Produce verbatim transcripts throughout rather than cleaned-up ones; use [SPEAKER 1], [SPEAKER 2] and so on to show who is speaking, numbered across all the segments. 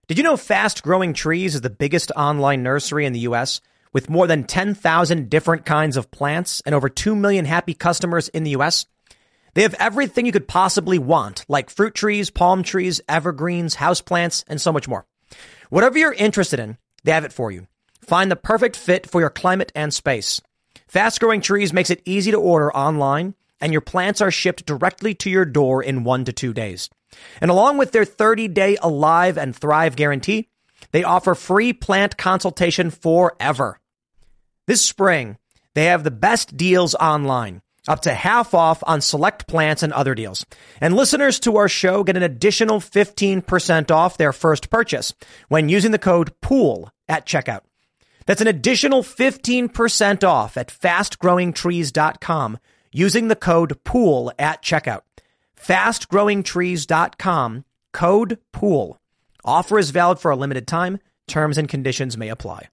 [SPEAKER 1] Did you know Fast Growing Trees is the biggest online nursery in the U S with more than ten thousand different kinds of plants and over two million happy customers in the U S? They have everything you could possibly want, like fruit trees, palm trees, evergreens, houseplants, and so much more. Whatever you're interested in, they have it for you. Find the perfect fit for your climate and space. Fast Growing Trees makes it easy to order online, and your plants are shipped directly to your door in one to two days. And along with their thirty-day Alive and Thrive guarantee, they offer free plant consultation forever. This spring, they have the best deals online, up to half off on select plants and other deals. And listeners to our show get an additional fifteen percent off their first purchase when using the code POOL at checkout. That's an additional fifteen percent off at fast growing trees dot com using the code POOL at checkout. fast growing trees dot com, code POOL. Offer is valid for a limited time. Terms and conditions may apply.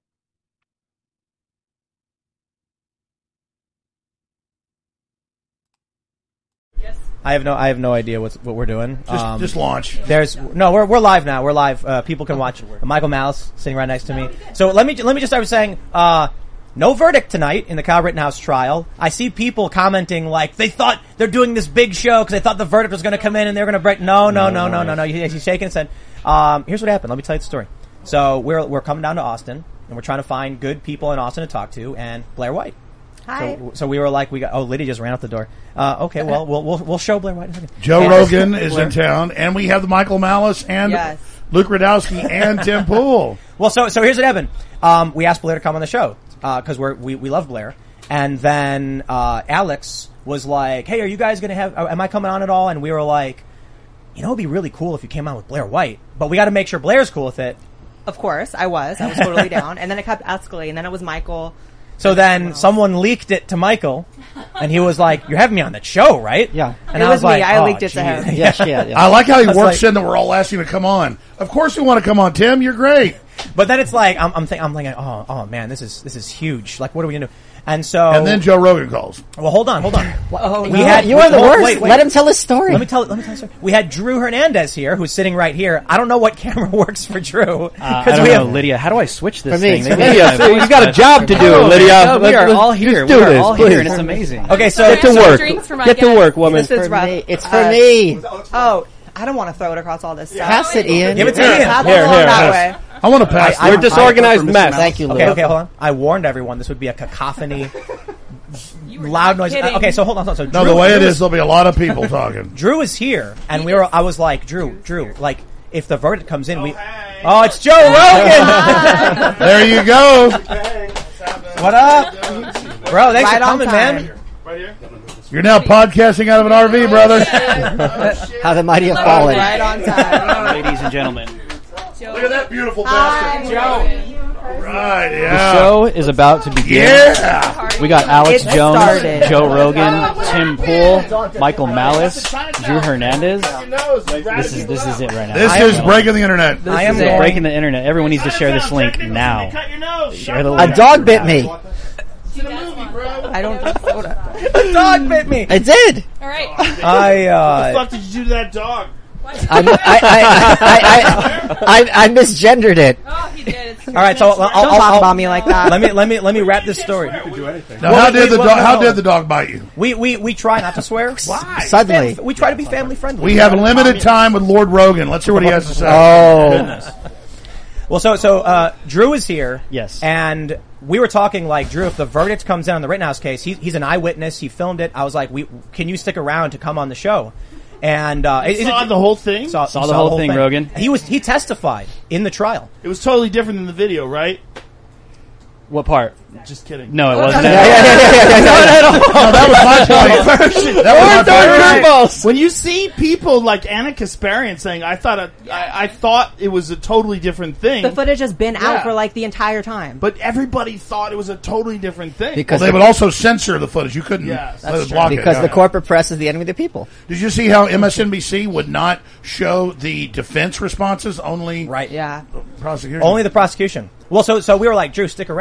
[SPEAKER 1] I have no, I have no idea what's, what we're doing.
[SPEAKER 2] Just, um, just launch.
[SPEAKER 1] There's no, we're we're live now. We're live. Uh, people can watch. Michael Malice sitting right next to me. So let me let me just start with saying, uh, no verdict tonight in the Kyle Rittenhouse trial. I see people commenting like they thought they're doing this big show because they thought the verdict was going to come in and they're going to break. No, no, no, no, no, no. He, he's shaking his head. Um, here's what happened. Let me tell you the story. So we're we're coming down to Austin and we're trying to find good people in Austin to talk to, and Blair White.
[SPEAKER 3] Hi.
[SPEAKER 1] So, so we were like, we got. Oh, Lydia just ran out the door. Uh, okay, well, we'll we'll we'll show Blair White in a second.
[SPEAKER 2] Joe and Rogan is in town, and we have the Michael Malice and
[SPEAKER 3] yes.
[SPEAKER 2] Luke Radowski and Tim Pool.
[SPEAKER 1] Well, so so here's what happened. Um, we asked Blair to come on the show because uh, we're we we love Blair, and then uh, Alex was like, "Hey, are you guys gonna have? Am I coming on at all?" And we were like, "You know, it'd be really cool if you came on with Blair White, but we got to make sure Blair's cool with it."
[SPEAKER 3] Of course, I was. I was totally down, and then it kept escalating. And then it was Michael.
[SPEAKER 1] So then someone leaked it to Michael, and he was like, "You're having me on that show, right?"
[SPEAKER 4] Yeah.
[SPEAKER 1] And
[SPEAKER 3] it
[SPEAKER 1] I
[SPEAKER 3] was,
[SPEAKER 1] was
[SPEAKER 3] me.
[SPEAKER 1] like,
[SPEAKER 3] I
[SPEAKER 1] oh,
[SPEAKER 3] leaked it to him.
[SPEAKER 4] Yes, yeah, yeah.
[SPEAKER 2] I like how he
[SPEAKER 1] I was
[SPEAKER 2] works
[SPEAKER 1] like-
[SPEAKER 2] in that we're all asking to come on. Of course we want to come on, Tim. You're great.
[SPEAKER 1] But then it's like I'm I'm, think, I'm thinking, oh oh man, this is this is huge. Like, what are we gonna do? And so
[SPEAKER 2] And then Joe Rogan calls.
[SPEAKER 1] well, hold on, hold on.
[SPEAKER 3] Oh,
[SPEAKER 1] we
[SPEAKER 3] no.
[SPEAKER 1] had
[SPEAKER 4] you are the
[SPEAKER 1] hold-
[SPEAKER 4] worst.
[SPEAKER 1] wait, wait.
[SPEAKER 4] Let him tell his story.
[SPEAKER 1] Let me tell. Let me tell you. something. We had Drew Hernandez here, who's sitting right here. I don't know what camera works for Drew
[SPEAKER 5] Uh, I don't
[SPEAKER 1] we
[SPEAKER 5] know,
[SPEAKER 1] have.
[SPEAKER 5] Lydia. How do I switch this
[SPEAKER 4] For me,
[SPEAKER 5] thing?
[SPEAKER 4] for
[SPEAKER 5] They-
[SPEAKER 4] me.
[SPEAKER 6] Lydia, so you got a job to do,
[SPEAKER 5] Oh,
[SPEAKER 6] Lydia.
[SPEAKER 5] no, we
[SPEAKER 6] Let's-
[SPEAKER 5] are
[SPEAKER 6] let's
[SPEAKER 5] all
[SPEAKER 6] just
[SPEAKER 5] here.
[SPEAKER 6] do
[SPEAKER 5] We are
[SPEAKER 6] this,
[SPEAKER 5] all
[SPEAKER 6] please.
[SPEAKER 5] here, and it's amazing.
[SPEAKER 1] Okay, so
[SPEAKER 6] Get to
[SPEAKER 7] Extra
[SPEAKER 6] work.
[SPEAKER 7] drinks for my
[SPEAKER 6] Get to
[SPEAKER 7] guests.
[SPEAKER 6] work, woman.
[SPEAKER 3] This is
[SPEAKER 4] for
[SPEAKER 3] rough.
[SPEAKER 4] me. It's for
[SPEAKER 3] Uh,
[SPEAKER 4] me.
[SPEAKER 3] Oh, I don't want to throw it across all this stuff.
[SPEAKER 4] Pass it, Ian.
[SPEAKER 1] give it to
[SPEAKER 3] Here,
[SPEAKER 1] Ian.
[SPEAKER 3] pass it
[SPEAKER 6] Here,
[SPEAKER 3] along
[SPEAKER 6] here,
[SPEAKER 3] that
[SPEAKER 6] here.
[SPEAKER 3] way.
[SPEAKER 2] I want to pass.
[SPEAKER 1] I-
[SPEAKER 6] We're
[SPEAKER 2] this.
[SPEAKER 6] disorganized mess.
[SPEAKER 4] Thank you, Lou.
[SPEAKER 1] Okay, okay, hold on. I warned everyone this would be a cacophony,
[SPEAKER 7] You were
[SPEAKER 1] loud
[SPEAKER 7] not
[SPEAKER 1] noise.
[SPEAKER 7] kidding.
[SPEAKER 1] Uh, okay, so hold on. So
[SPEAKER 2] no,
[SPEAKER 1] Drew,
[SPEAKER 2] the way it
[SPEAKER 1] Drew
[SPEAKER 2] is, there'll be a lot of people talking.
[SPEAKER 1] Drew is here, and we were. I was like, Drew, Drew, like if the verdict comes in, we. Oh, it's Joe Rogan.
[SPEAKER 2] There you go.
[SPEAKER 1] What up, bro? Thanks
[SPEAKER 3] Right
[SPEAKER 1] for
[SPEAKER 3] on
[SPEAKER 1] coming,
[SPEAKER 3] time.
[SPEAKER 1] man.
[SPEAKER 2] You're now podcasting out of an R V, brother.
[SPEAKER 4] How the mighty have fallen.
[SPEAKER 3] Right on time.
[SPEAKER 5] Ladies and gentlemen,
[SPEAKER 2] Look at that beautiful
[SPEAKER 3] Hi,
[SPEAKER 2] bastard. Right,
[SPEAKER 5] the
[SPEAKER 2] yeah.
[SPEAKER 5] show is about to begin.
[SPEAKER 2] Yeah.
[SPEAKER 5] We got Alex
[SPEAKER 3] It
[SPEAKER 5] Jones,
[SPEAKER 3] started.
[SPEAKER 5] Joe Rogan, Tim Pool, Michael Malice, Drew Hernandez. This is this is it right now.
[SPEAKER 2] This
[SPEAKER 5] I
[SPEAKER 2] is
[SPEAKER 5] am-
[SPEAKER 2] breaking the internet.
[SPEAKER 1] I am
[SPEAKER 5] This is
[SPEAKER 1] going.
[SPEAKER 5] breaking the internet. Everyone needs to share this link now. Share the
[SPEAKER 4] A
[SPEAKER 5] link.
[SPEAKER 4] dog bit me.
[SPEAKER 3] I don't drink soda.
[SPEAKER 1] A dog bit me.
[SPEAKER 4] It did.
[SPEAKER 7] All right.
[SPEAKER 1] I uh.
[SPEAKER 2] What did you do to that dog?
[SPEAKER 4] I, I, I, I, I, I, I misgendered it.
[SPEAKER 7] Oh, he did. It's
[SPEAKER 1] All right, so I'll, I'll,
[SPEAKER 3] Don't talk
[SPEAKER 1] I'll,
[SPEAKER 3] about me like that.
[SPEAKER 1] let me let me let me wrap this story.
[SPEAKER 2] Now,
[SPEAKER 1] Well,
[SPEAKER 2] how
[SPEAKER 1] wait,
[SPEAKER 2] did the
[SPEAKER 1] wait,
[SPEAKER 2] dog?
[SPEAKER 1] wait,
[SPEAKER 2] How
[SPEAKER 1] no.
[SPEAKER 2] did the dog bite you?
[SPEAKER 1] We we we try not to swear.
[SPEAKER 2] Why?
[SPEAKER 4] Suddenly.
[SPEAKER 1] We try to be family friendly.
[SPEAKER 2] We have limited time with Lord Rogan. Let's hear what he has to say.
[SPEAKER 4] Oh.
[SPEAKER 1] Well, so so uh, Drew is here.
[SPEAKER 5] Yes.
[SPEAKER 1] And we were talking like, Drew, if the verdict comes in on the Rittenhouse case, he, he's an eyewitness. He filmed it. I was like, we can you stick around to come on the show? And uh, is
[SPEAKER 8] saw
[SPEAKER 1] it,
[SPEAKER 8] the whole thing?
[SPEAKER 1] saw,
[SPEAKER 5] Saw the whole thing, Rogan.
[SPEAKER 1] He was he testified in the trial.
[SPEAKER 8] It was totally different than the video, right?
[SPEAKER 5] What part?
[SPEAKER 8] Just kidding.
[SPEAKER 5] No, it wasn't.
[SPEAKER 4] Yeah, yeah, yeah, yeah, yeah, yeah.
[SPEAKER 2] No, that was my point. That was my point.
[SPEAKER 8] When you see people like Anna Kasparian saying, "I thought a, I, I thought it was a totally different thing,"
[SPEAKER 3] The footage has been
[SPEAKER 8] Yeah.
[SPEAKER 3] out for like the entire time.
[SPEAKER 8] but everybody thought it was a totally different thing.
[SPEAKER 2] Well,
[SPEAKER 4] Because,
[SPEAKER 2] they
[SPEAKER 4] the,
[SPEAKER 2] would also censor the footage. You couldn't
[SPEAKER 8] Yes,
[SPEAKER 2] let
[SPEAKER 8] that's
[SPEAKER 2] it
[SPEAKER 8] true.
[SPEAKER 2] block
[SPEAKER 4] because
[SPEAKER 2] it.
[SPEAKER 4] the
[SPEAKER 2] Yeah.
[SPEAKER 4] corporate press is the enemy of the people.
[SPEAKER 2] Did you see how M S N B C would not show the defense responses, only
[SPEAKER 1] Right.
[SPEAKER 3] Yeah.
[SPEAKER 2] prosecution?
[SPEAKER 1] Only the prosecution. Well, so so we were like, Drew, stick around.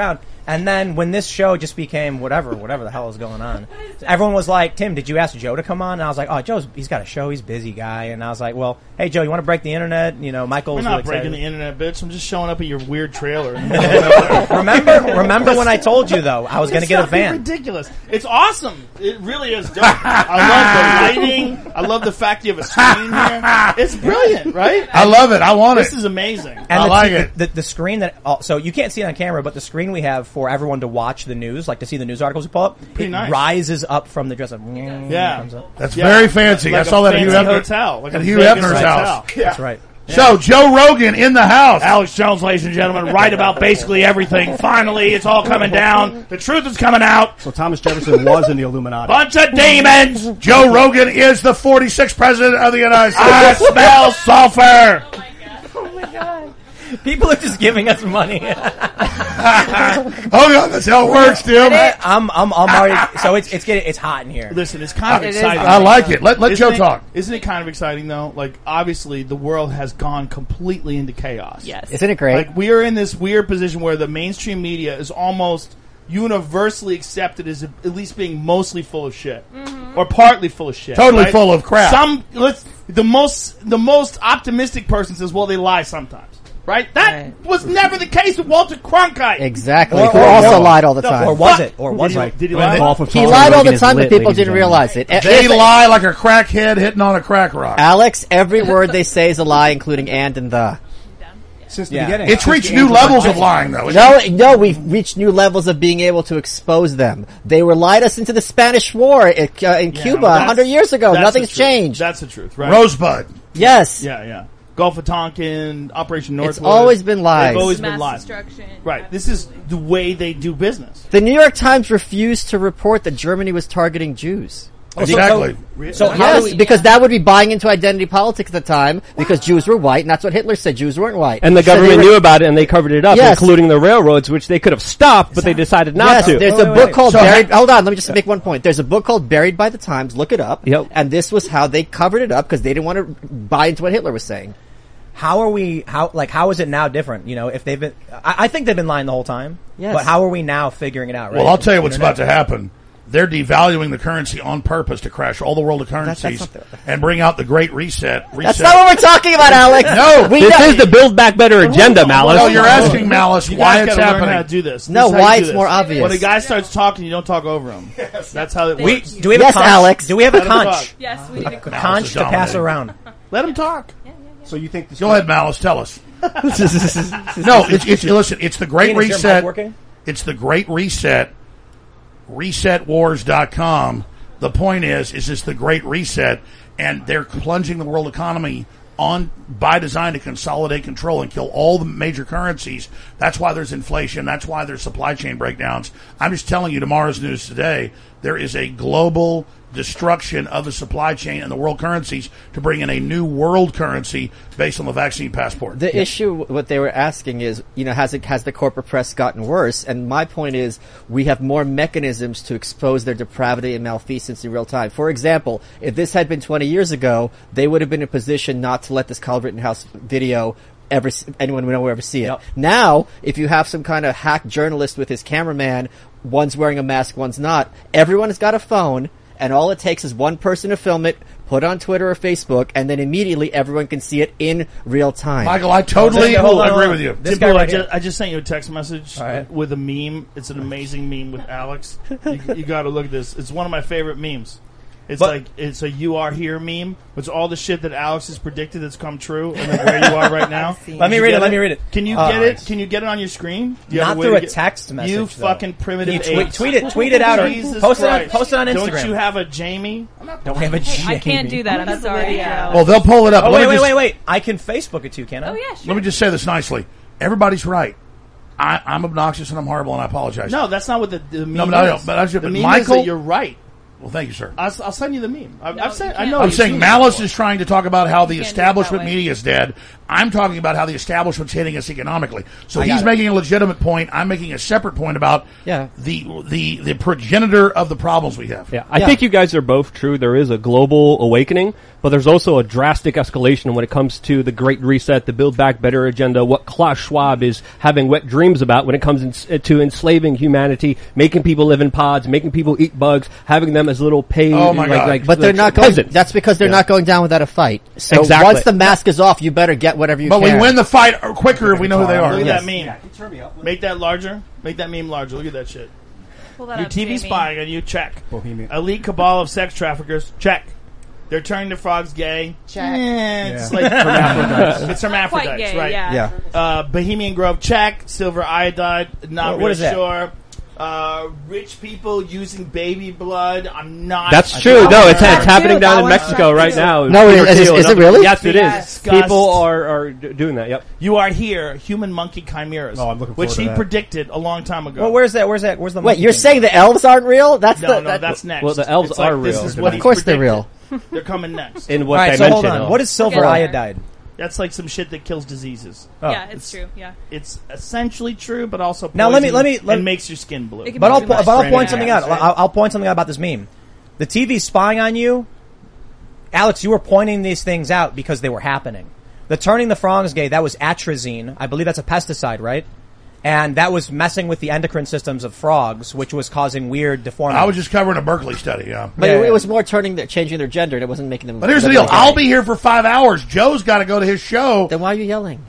[SPEAKER 1] And then when this show just became whatever, whatever the hell is going on, everyone was like, Tim, did you ask Joe to come on? And I was like, oh, Joe's, he's got a show. He's a busy guy. And I was like, well, hey, Joe, you want to break the internet? You know, Michael's
[SPEAKER 8] We're not
[SPEAKER 1] really
[SPEAKER 8] breaking
[SPEAKER 1] excited.
[SPEAKER 8] the internet, bitch. I'm just showing up at your weird trailer.
[SPEAKER 1] remember, remember when I told you, though, I was going to get a van.
[SPEAKER 8] It's ridiculous. It's awesome. It really is dope. I love the lighting. I love the fact you have a screen here. It's brilliant, right?
[SPEAKER 2] I love it. I want
[SPEAKER 8] This
[SPEAKER 2] it.
[SPEAKER 8] is amazing.
[SPEAKER 1] And
[SPEAKER 2] I
[SPEAKER 1] the,
[SPEAKER 2] like
[SPEAKER 1] the,
[SPEAKER 2] it.
[SPEAKER 1] The, the screen that, oh, so you can't see it on camera, but the screen we have for everyone to watch the news, like to see the news articles we pull up,
[SPEAKER 8] Pretty
[SPEAKER 1] it
[SPEAKER 8] nice.
[SPEAKER 1] rises up from the dress. Like,
[SPEAKER 8] Yeah.
[SPEAKER 1] comes up.
[SPEAKER 2] That's
[SPEAKER 8] Yeah.
[SPEAKER 2] very fancy.
[SPEAKER 8] Like
[SPEAKER 2] I saw
[SPEAKER 8] a
[SPEAKER 2] that at Hugh
[SPEAKER 8] fancy
[SPEAKER 2] Hefner,
[SPEAKER 8] hotel, like
[SPEAKER 2] at
[SPEAKER 8] a
[SPEAKER 2] Hugh
[SPEAKER 8] Vegas
[SPEAKER 2] Hefner's
[SPEAKER 8] hotel.
[SPEAKER 2] house.
[SPEAKER 1] That's right.
[SPEAKER 2] So Joe Rogan in the house.
[SPEAKER 8] Alex Jones, ladies and gentlemen, right about basically everything. Finally, it's all coming down. The truth is coming out.
[SPEAKER 6] So Thomas Jefferson was in the Illuminati.
[SPEAKER 8] Bunch of demons.
[SPEAKER 2] Joe Rogan is the forty-sixth president of the United
[SPEAKER 8] I
[SPEAKER 2] States.
[SPEAKER 8] smell sulfur.
[SPEAKER 1] People are just giving us money.
[SPEAKER 2] Oh God, that's how it works, Tim.
[SPEAKER 1] I'm, I'm, I'm already, so it's, it's getting, it's hot in here.
[SPEAKER 8] Listen, it's kind of
[SPEAKER 3] It is
[SPEAKER 8] exciting.
[SPEAKER 2] I like it. Let let
[SPEAKER 8] Isn't
[SPEAKER 2] Joe
[SPEAKER 8] it-
[SPEAKER 2] talk.
[SPEAKER 8] Isn't it kind of exciting though? Like, obviously, the world has gone completely into chaos.
[SPEAKER 3] Yes.
[SPEAKER 4] Isn't it great?
[SPEAKER 8] Like, we are in this weird position where the mainstream media is almost universally accepted as at least being mostly full of shit, or partly full of shit.
[SPEAKER 2] Totally
[SPEAKER 8] right?
[SPEAKER 2] full of crap.
[SPEAKER 8] Some let's the most the most optimistic person says, "Well, they lie sometimes." Right? That
[SPEAKER 3] Right.
[SPEAKER 8] was never the case with Walter Cronkite.
[SPEAKER 4] exactly.
[SPEAKER 1] Or-
[SPEAKER 4] Who
[SPEAKER 1] or-
[SPEAKER 4] also
[SPEAKER 1] or-
[SPEAKER 4] lied all the
[SPEAKER 8] no,
[SPEAKER 4] time.
[SPEAKER 1] Or was it? Or was
[SPEAKER 8] Did he,
[SPEAKER 1] it?
[SPEAKER 8] did he
[SPEAKER 2] Well,
[SPEAKER 8] lie?
[SPEAKER 2] they-
[SPEAKER 6] Golf with
[SPEAKER 4] He
[SPEAKER 6] Tom
[SPEAKER 4] lied all
[SPEAKER 6] Rogan
[SPEAKER 4] the
[SPEAKER 6] is
[SPEAKER 4] time, but
[SPEAKER 6] lit,
[SPEAKER 4] people
[SPEAKER 6] ladies and
[SPEAKER 4] didn't
[SPEAKER 6] gentlemen.
[SPEAKER 4] realize it.
[SPEAKER 2] They
[SPEAKER 4] Yes,
[SPEAKER 2] lie like a crackhead hitting on a crack rock.
[SPEAKER 4] Alex, every word they say is a lie, including and and the.
[SPEAKER 6] Since the
[SPEAKER 1] Yeah.
[SPEAKER 6] beginning.
[SPEAKER 2] It's
[SPEAKER 6] Since
[SPEAKER 2] reached
[SPEAKER 6] the
[SPEAKER 2] new
[SPEAKER 6] Angel
[SPEAKER 2] levels
[SPEAKER 6] Biden.
[SPEAKER 2] of lying, though.
[SPEAKER 4] No, no, we've reached new levels of being able to expose them. They were lied us into the Spanish War in, uh, in
[SPEAKER 8] Yeah,
[SPEAKER 4] Cuba
[SPEAKER 8] well,
[SPEAKER 4] a
[SPEAKER 8] that's-
[SPEAKER 4] hundred years ago.
[SPEAKER 8] that's
[SPEAKER 4] Nothing's
[SPEAKER 8] the truth.
[SPEAKER 4] changed.
[SPEAKER 8] That's the truth, right?
[SPEAKER 2] Rosebud.
[SPEAKER 4] Yes.
[SPEAKER 8] Yeah, yeah. Gulf of Tonkin, Operation Northwood.
[SPEAKER 4] It's always been lies.
[SPEAKER 8] They've always
[SPEAKER 7] Mass
[SPEAKER 8] been lies.
[SPEAKER 7] destruction.
[SPEAKER 8] Right. This is the way they do business.
[SPEAKER 4] The New York Times refused to report that Germany was targeting Jews.
[SPEAKER 2] Exactly.
[SPEAKER 1] So how
[SPEAKER 4] Yes,
[SPEAKER 1] do we,
[SPEAKER 4] because that would be buying into identity politics at the time, because Jews were white, and that's what Hitler said, Jews weren't white.
[SPEAKER 6] And the
[SPEAKER 4] So they
[SPEAKER 6] government
[SPEAKER 4] were-
[SPEAKER 6] knew about it, and they covered it up,
[SPEAKER 4] Yes.
[SPEAKER 6] including the railroads, which they could have stopped, but they decided not
[SPEAKER 4] Yes,
[SPEAKER 6] to.
[SPEAKER 4] there's
[SPEAKER 1] Wait,
[SPEAKER 4] a
[SPEAKER 1] wait,
[SPEAKER 4] book
[SPEAKER 1] wait.
[SPEAKER 4] called
[SPEAKER 2] So
[SPEAKER 4] Buried.
[SPEAKER 2] ha-
[SPEAKER 4] Hold on, let me just make one point. There's a book called Buried by the Times. Look it up.
[SPEAKER 6] Yep.
[SPEAKER 4] And this was how they covered it up because they didn't want to buy into what Hitler was saying.
[SPEAKER 1] how are we, how, like, how is it now different? You know, if they've been, I, I think they've been lying the whole time.
[SPEAKER 4] Yes.
[SPEAKER 1] But how are we now figuring it out, right?
[SPEAKER 2] Well, I'll tell you what's about to happen. They're devaluing the currency on purpose to crash all the world of
[SPEAKER 4] That's-
[SPEAKER 2] currencies
[SPEAKER 4] that's not the-
[SPEAKER 2] and bring out the Great Reset. reset.
[SPEAKER 4] That's not what we're talking about, Alex.
[SPEAKER 2] No,
[SPEAKER 4] we
[SPEAKER 6] This
[SPEAKER 4] know-
[SPEAKER 6] is the Build Back Better agenda, Malice.
[SPEAKER 2] Well, you're asking Malice
[SPEAKER 8] You
[SPEAKER 2] why
[SPEAKER 8] guys
[SPEAKER 2] it's
[SPEAKER 8] gotta learn
[SPEAKER 2] happening.
[SPEAKER 8] how to do this.
[SPEAKER 4] No,
[SPEAKER 8] This is how
[SPEAKER 4] why
[SPEAKER 8] you do
[SPEAKER 4] it's
[SPEAKER 8] this.
[SPEAKER 4] more obvious.
[SPEAKER 8] When a guy starts talking, you don't talk over him. That's how it
[SPEAKER 1] we,
[SPEAKER 8] works.
[SPEAKER 1] do we have
[SPEAKER 4] Yes,
[SPEAKER 1] a conch?
[SPEAKER 4] Alex.
[SPEAKER 1] Do we have a
[SPEAKER 8] Let him talk.
[SPEAKER 1] conch?
[SPEAKER 7] Yes, we need a
[SPEAKER 2] Malice
[SPEAKER 1] Conch
[SPEAKER 2] is
[SPEAKER 1] to pass
[SPEAKER 2] dominating.
[SPEAKER 1] around.
[SPEAKER 8] Let him talk.
[SPEAKER 6] So you think this
[SPEAKER 2] Go ahead, Malice. Tell us. No, it's, it's listen. It's the Great
[SPEAKER 1] Ian, is your mic
[SPEAKER 2] Reset.
[SPEAKER 1] working?
[SPEAKER 2] It's the Great Reset. reset wars dot com. The point is, is this the Great Reset, and they're plunging the world economy on by design to consolidate control and kill all the major currencies. That's why there's inflation. That's why there's supply chain breakdowns. I'm just telling you, tomorrow's news today, there is a global destruction of the supply chain and the world currencies to bring in a new world currency based on the vaccine passport.
[SPEAKER 4] The issue, what they were asking is, you know, has it has the corporate press gotten worse? And my point is, we have more mechanisms to expose their depravity and malfeasance in real time. For example, if this had been twenty years ago, they would have been in a position not to let this Kyle Rittenhouse video ever anyone would ever see it.
[SPEAKER 1] Yep.
[SPEAKER 4] Now, if you have some kind of hack journalist with his cameraman, one's wearing a mask, one's not. Everyone has got a phone. And all it takes is one person to film it, put it on Twitter or Facebook, and then immediately everyone can see it in real time.
[SPEAKER 2] Michael, I totally
[SPEAKER 1] Hold on, hold
[SPEAKER 2] agree
[SPEAKER 1] on.
[SPEAKER 2] with you.
[SPEAKER 1] This
[SPEAKER 8] Tim
[SPEAKER 1] guy
[SPEAKER 8] Pool, I,
[SPEAKER 1] right
[SPEAKER 8] just,
[SPEAKER 1] here.
[SPEAKER 8] I just sent you a text message
[SPEAKER 1] All right.
[SPEAKER 8] with a meme. It's an amazing meme with Alex. You, you got to look at this. It's one of my favorite memes. It's
[SPEAKER 1] But-
[SPEAKER 8] like it's a "You Are Here" meme. It's all the shit that Alex has predicted that's come true, and then where you are right now.
[SPEAKER 1] Let me
[SPEAKER 8] Did you
[SPEAKER 1] read it.
[SPEAKER 8] get
[SPEAKER 1] Let me read it.
[SPEAKER 8] Can you
[SPEAKER 1] Uh,
[SPEAKER 8] get it? Can you get it on your screen? Do you have
[SPEAKER 1] Not
[SPEAKER 8] way
[SPEAKER 1] through
[SPEAKER 8] to
[SPEAKER 1] a
[SPEAKER 8] get-
[SPEAKER 1] text message.
[SPEAKER 8] You
[SPEAKER 1] though.
[SPEAKER 8] fucking primitive
[SPEAKER 1] You tweet,
[SPEAKER 8] apes.
[SPEAKER 1] tweet it, tweet it out, or
[SPEAKER 8] Jesus
[SPEAKER 1] post it, on,
[SPEAKER 8] Christ.
[SPEAKER 1] post it on Instagram.
[SPEAKER 8] Don't you have a Jamie?
[SPEAKER 1] Don't we have a Jamie?
[SPEAKER 7] I can't do that. I'm
[SPEAKER 3] That's a
[SPEAKER 7] sorry.
[SPEAKER 3] video.
[SPEAKER 7] Joe.
[SPEAKER 2] Well, they'll pull it up.
[SPEAKER 1] Oh
[SPEAKER 2] Let
[SPEAKER 1] wait,
[SPEAKER 2] me
[SPEAKER 1] wait,
[SPEAKER 2] just-
[SPEAKER 1] wait, wait! I can Facebook it too, can I?
[SPEAKER 7] Oh yeah, sure.
[SPEAKER 2] Let me just say this nicely. Everybody's right. I, I'm obnoxious and I'm horrible and I apologize.
[SPEAKER 8] No, that's not what the, the meme
[SPEAKER 2] No, no, no,
[SPEAKER 8] is.
[SPEAKER 2] but I was-
[SPEAKER 8] the
[SPEAKER 2] but
[SPEAKER 8] meme is
[SPEAKER 2] Michael-
[SPEAKER 8] that you're right.
[SPEAKER 2] Well, thank you, sir.
[SPEAKER 8] I'll, I'll send you the meme. I've,
[SPEAKER 7] No,
[SPEAKER 8] I've said,
[SPEAKER 7] you
[SPEAKER 8] I
[SPEAKER 7] can't.
[SPEAKER 8] know.
[SPEAKER 2] I'm
[SPEAKER 8] you've
[SPEAKER 2] saying
[SPEAKER 8] seen it
[SPEAKER 2] Malice
[SPEAKER 8] before.
[SPEAKER 2] is trying to talk about how the
[SPEAKER 7] can't do it
[SPEAKER 2] establishment
[SPEAKER 7] that way.
[SPEAKER 2] media is dead. I'm talking about how the establishment's hitting us economically. So
[SPEAKER 1] I got
[SPEAKER 2] he's
[SPEAKER 1] it.
[SPEAKER 2] making a legitimate point. I'm making a separate point about
[SPEAKER 4] Yeah.
[SPEAKER 2] the the the progenitor of the problems we have.
[SPEAKER 6] Yeah, I
[SPEAKER 4] Yeah.
[SPEAKER 6] think you guys are both true. There is a global awakening, but there's also a drastic escalation when it comes to the Great Reset, the Build Back Better agenda, what Klaus Schwab is having wet dreams about when it comes in, to enslaving humanity, making people live in pods, making people eat bugs, having them as little paid,
[SPEAKER 2] Oh, my
[SPEAKER 6] like,
[SPEAKER 2] God.
[SPEAKER 6] like,
[SPEAKER 4] But they're
[SPEAKER 6] like
[SPEAKER 4] not going.
[SPEAKER 6] peasants.
[SPEAKER 4] That's because they're
[SPEAKER 6] Yeah.
[SPEAKER 4] not going down without a fight. So
[SPEAKER 6] Exactly.
[SPEAKER 4] once the mask is off, you better get whatever you
[SPEAKER 2] But
[SPEAKER 4] can.
[SPEAKER 2] we win the fight quicker if we know who they are.
[SPEAKER 8] Look at
[SPEAKER 4] Yes.
[SPEAKER 8] that meme. Make that larger. Make that meme larger. Look at that shit.
[SPEAKER 7] Pull that
[SPEAKER 8] Your
[SPEAKER 7] up,
[SPEAKER 8] T V
[SPEAKER 7] Jamie.
[SPEAKER 8] spying on you. Check.
[SPEAKER 6] Bohemian.
[SPEAKER 8] Elite cabal of sex traffickers. Check. They're turning the frogs gay.
[SPEAKER 3] Check.
[SPEAKER 8] Eh, it's like hermaphrodites. It's hermaphrodites,
[SPEAKER 7] Quite gay,
[SPEAKER 8] right?
[SPEAKER 7] yeah.
[SPEAKER 4] Yeah.
[SPEAKER 8] Uh, Bohemian Grove. Check. Silver iodide. Not
[SPEAKER 1] What-
[SPEAKER 8] really
[SPEAKER 1] what is that?
[SPEAKER 8] sure. Uh, rich people using baby blood. I'm not.
[SPEAKER 6] That's
[SPEAKER 8] I
[SPEAKER 6] true.
[SPEAKER 8] think-
[SPEAKER 6] No, it's,
[SPEAKER 3] That
[SPEAKER 6] it's
[SPEAKER 3] one
[SPEAKER 6] happening
[SPEAKER 3] too.
[SPEAKER 6] down
[SPEAKER 3] That
[SPEAKER 6] in
[SPEAKER 3] one's
[SPEAKER 6] Mexico
[SPEAKER 3] too.
[SPEAKER 6] right now.
[SPEAKER 4] No,
[SPEAKER 6] Peter
[SPEAKER 4] is- is-
[SPEAKER 6] Thiel
[SPEAKER 4] is
[SPEAKER 6] and
[SPEAKER 4] it really?
[SPEAKER 6] Yes, it is.
[SPEAKER 8] Disgust.
[SPEAKER 6] People are, are d- doing that. Yep.
[SPEAKER 8] You are here, human monkey chimeras,
[SPEAKER 6] Oh, I'm looking
[SPEAKER 8] which
[SPEAKER 6] forward
[SPEAKER 8] he
[SPEAKER 6] to that.
[SPEAKER 8] predicted a long time ago.
[SPEAKER 1] Well, where's that? Where's that? Where's the?
[SPEAKER 4] Wait,
[SPEAKER 1] monkey
[SPEAKER 4] you're
[SPEAKER 1] thing?
[SPEAKER 4] saying the elves aren't real? That's
[SPEAKER 8] no,
[SPEAKER 4] the.
[SPEAKER 8] no,
[SPEAKER 4] that-
[SPEAKER 8] that's next.
[SPEAKER 6] Well, the elves
[SPEAKER 8] It's like,
[SPEAKER 6] are
[SPEAKER 8] this
[SPEAKER 6] real.
[SPEAKER 8] is what
[SPEAKER 4] Of
[SPEAKER 8] he
[SPEAKER 4] course they're
[SPEAKER 8] predicted.
[SPEAKER 4] real.
[SPEAKER 8] They're coming next.
[SPEAKER 6] In
[SPEAKER 1] All
[SPEAKER 6] what
[SPEAKER 1] right, so
[SPEAKER 6] dimension?
[SPEAKER 1] hold on.
[SPEAKER 6] of-
[SPEAKER 1] What is silver
[SPEAKER 7] Forget it.
[SPEAKER 1] iodide?
[SPEAKER 8] That's like some shit that kills diseases.
[SPEAKER 1] Oh.
[SPEAKER 7] Yeah, it's true. Yeah.
[SPEAKER 8] It's essentially true, but also
[SPEAKER 1] Now, let me-
[SPEAKER 8] poison
[SPEAKER 1] let me- let-
[SPEAKER 8] and makes your skin blue.
[SPEAKER 7] It can
[SPEAKER 1] But I'll,
[SPEAKER 7] Too
[SPEAKER 1] po-
[SPEAKER 7] much
[SPEAKER 1] but I'll
[SPEAKER 8] Brandon
[SPEAKER 1] point something out.
[SPEAKER 8] Adams, right?
[SPEAKER 1] I'll, I'll point something out about this meme. The T V spying on you, Alex. You were pointing these things out because they were happening. The turning the frogs gay, that was atrazine. I believe that's a pesticide, right? And that was messing with the endocrine systems of frogs, which was causing weird deformities.
[SPEAKER 2] I was just covering a Berkeley study, yeah.
[SPEAKER 4] But
[SPEAKER 1] Yeah,
[SPEAKER 4] it,
[SPEAKER 1] yeah.
[SPEAKER 4] it was more turning, their, changing their gender. It wasn't making them.
[SPEAKER 2] But here's the
[SPEAKER 4] look
[SPEAKER 2] deal.
[SPEAKER 4] like
[SPEAKER 2] I'll
[SPEAKER 4] gay.
[SPEAKER 2] be here for five hours. Joe's got to go to his show.
[SPEAKER 4] Then why are you yelling?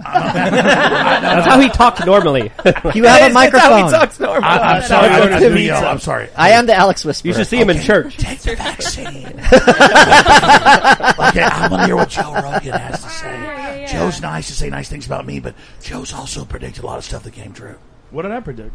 [SPEAKER 6] That's how he talks normally.
[SPEAKER 4] You have a microphone.
[SPEAKER 1] normal.
[SPEAKER 2] I, I'm sorry. I
[SPEAKER 8] That's
[SPEAKER 2] don't have to
[SPEAKER 8] pizza.
[SPEAKER 2] yell. I'm sorry.
[SPEAKER 4] I am the Alex Whisperer.
[SPEAKER 6] You should see him in church.
[SPEAKER 2] Take the vaccine. Okay, I want to hear what Joe Rogan has to say.
[SPEAKER 7] yeah, yeah.
[SPEAKER 2] Joe's nice to say nice things about me, but Joe's also predicted a lot of stuff that came true.
[SPEAKER 8] What did I predict?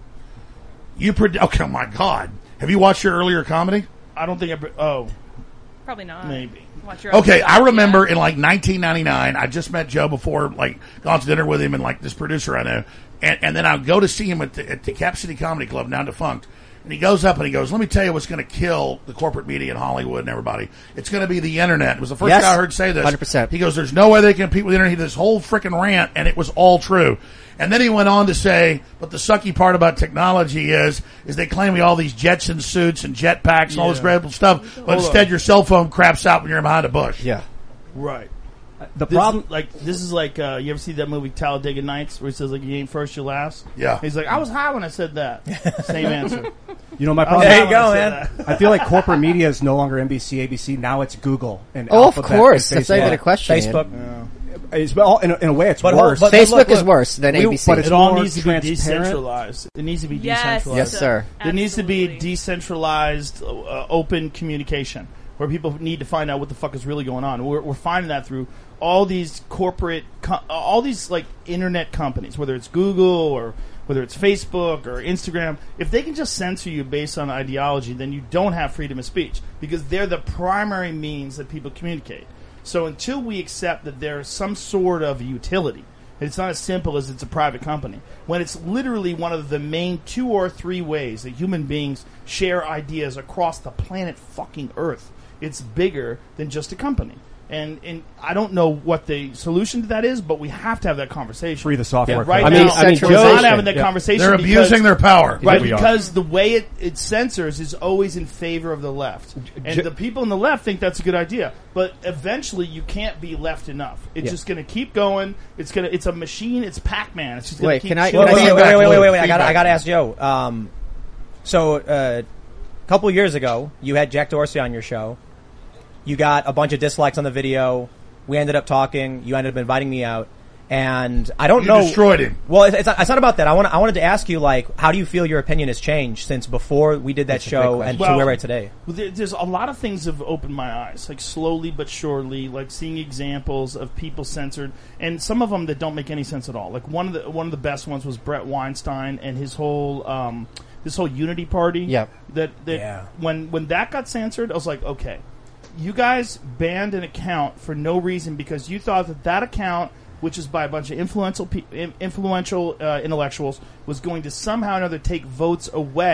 [SPEAKER 2] You predict? Okay, oh my God. Have you watched your earlier comedy?
[SPEAKER 8] I don't think I. Pre- oh,
[SPEAKER 7] Probably not.
[SPEAKER 8] maybe.
[SPEAKER 7] Watch your own
[SPEAKER 2] Okay,
[SPEAKER 7] stuff,
[SPEAKER 2] I remember
[SPEAKER 7] yeah.
[SPEAKER 2] in like nineteen ninety-nine, I just met Joe before, like, gone to dinner with him and like this producer I know. And, and then I would go to see him at the, at the Cap City Comedy Club, now defunct. And he goes up and he goes, let me tell you what's going to kill the corporate media in Hollywood and everybody. It's going to be the internet. It was the first
[SPEAKER 4] Yes,
[SPEAKER 2] guy I heard say this.
[SPEAKER 4] one hundred percent.
[SPEAKER 2] He goes, there's no way they can compete with the internet. He did this whole freaking rant, and it was all true. And then he went on to say, but the sucky part about technology is, is they claim we all these Jetson suits and jetpacks and all this
[SPEAKER 8] Yeah.
[SPEAKER 2] incredible stuff, but
[SPEAKER 8] Hold
[SPEAKER 2] instead
[SPEAKER 8] on.
[SPEAKER 2] your cell phone craps out when you're behind a bush.
[SPEAKER 4] Yeah.
[SPEAKER 8] Right.
[SPEAKER 6] The
[SPEAKER 8] This
[SPEAKER 6] problem.
[SPEAKER 8] is like this is like uh, you ever see that movie Talladega Nights where he says like you ain't first, you last.
[SPEAKER 2] Yeah.
[SPEAKER 8] He's like I was high when I said that. Same answer.
[SPEAKER 9] You know, my
[SPEAKER 8] I was
[SPEAKER 9] problem.
[SPEAKER 8] high
[SPEAKER 1] There you
[SPEAKER 8] when I
[SPEAKER 1] go,
[SPEAKER 8] said
[SPEAKER 1] man.
[SPEAKER 8] that.
[SPEAKER 9] I feel like corporate media is no longer N B C, A B C. Now it's Google and
[SPEAKER 4] Oh, of
[SPEAKER 9] Alphabet
[SPEAKER 4] course.
[SPEAKER 9] and
[SPEAKER 4] That's not even a
[SPEAKER 9] Facebook.
[SPEAKER 4] question.
[SPEAKER 1] Facebook.
[SPEAKER 4] man.
[SPEAKER 9] It's, well, in, a, in a way, it's
[SPEAKER 1] But-
[SPEAKER 9] worse.
[SPEAKER 1] but-
[SPEAKER 4] Facebook
[SPEAKER 1] look,
[SPEAKER 4] is
[SPEAKER 1] look.
[SPEAKER 4] worse than
[SPEAKER 1] We-
[SPEAKER 4] A B C.
[SPEAKER 9] but it's
[SPEAKER 8] It all
[SPEAKER 9] more
[SPEAKER 8] needs to be
[SPEAKER 9] transparent.
[SPEAKER 8] decentralized. It needs to be
[SPEAKER 7] Yes.
[SPEAKER 8] decentralized.
[SPEAKER 4] Yes, sir.
[SPEAKER 8] There needs to be
[SPEAKER 7] Absolutely.
[SPEAKER 8] decentralized, uh, open communication where people need to find out what the fuck is really going on. We're, we're finding that through all these corporate, co- all these like internet companies, whether it's Google or whether it's Facebook or Instagram. If they can just censor you based on ideology, then you don't have freedom of speech because they're the primary means that people communicate. So until we accept that there's some sort of utility, it's not as simple as it's a private company. When it's literally one of the main two or three ways that human beings share ideas across the planet fucking Earth, it's bigger than just a company. And and I don't know what the solution to that is, but we have to have that conversation.
[SPEAKER 9] Free the software.
[SPEAKER 8] And right
[SPEAKER 6] I
[SPEAKER 8] now,
[SPEAKER 6] mean- I mean,
[SPEAKER 8] we're
[SPEAKER 6] Joe-
[SPEAKER 8] not having that
[SPEAKER 6] Yeah.
[SPEAKER 8] conversation.
[SPEAKER 2] They're
[SPEAKER 8] because-
[SPEAKER 2] abusing their power.
[SPEAKER 8] Right,
[SPEAKER 9] we are.
[SPEAKER 8] because the way it, it censors is always in favor of the left. And
[SPEAKER 6] J-
[SPEAKER 8] the people in the left think that's a good idea. But eventually you can't be left enough. It's
[SPEAKER 6] Yeah.
[SPEAKER 8] just going to keep going. It's going to it's a machine. It's Pac-Man. It's just going to
[SPEAKER 4] Wait,
[SPEAKER 8] keep
[SPEAKER 4] can I-
[SPEAKER 8] chilling.
[SPEAKER 4] can I
[SPEAKER 1] Wait,
[SPEAKER 4] say
[SPEAKER 1] wait, wait, wait, wait, wait, wait. I
[SPEAKER 2] Feedback.
[SPEAKER 1] got I got to ask Joe. Um, so uh, a couple years ago, you had Jack Dorsey on your show. You got a bunch of dislikes on the video. We ended up talking. You ended up inviting me out, and I don't
[SPEAKER 2] You
[SPEAKER 1] know.
[SPEAKER 2] destroyed him.
[SPEAKER 1] Well, it's, it's, not, it's not about that. I want I wanted to ask you, like, how do you feel your opinion has changed since before we did that
[SPEAKER 4] That's a
[SPEAKER 1] show
[SPEAKER 4] great
[SPEAKER 1] and
[SPEAKER 8] question.
[SPEAKER 1] to where
[SPEAKER 8] Well,
[SPEAKER 1] we're at today?
[SPEAKER 8] Well, there- There's a lot of things have opened my eyes, like slowly but surely, like seeing examples of people censored, and some of them that don't make any sense at all. Like one of the one of the best ones was Brett Weinstein and his whole um, this whole Unity Party.
[SPEAKER 4] Yep.
[SPEAKER 8] That that
[SPEAKER 1] Yeah.
[SPEAKER 8] when when that got censored, I was like, okay, you guys banned an account for no reason because you thought that that account, which is by a bunch of influential pe- in- influential uh, intellectuals, was going to somehow or another take votes away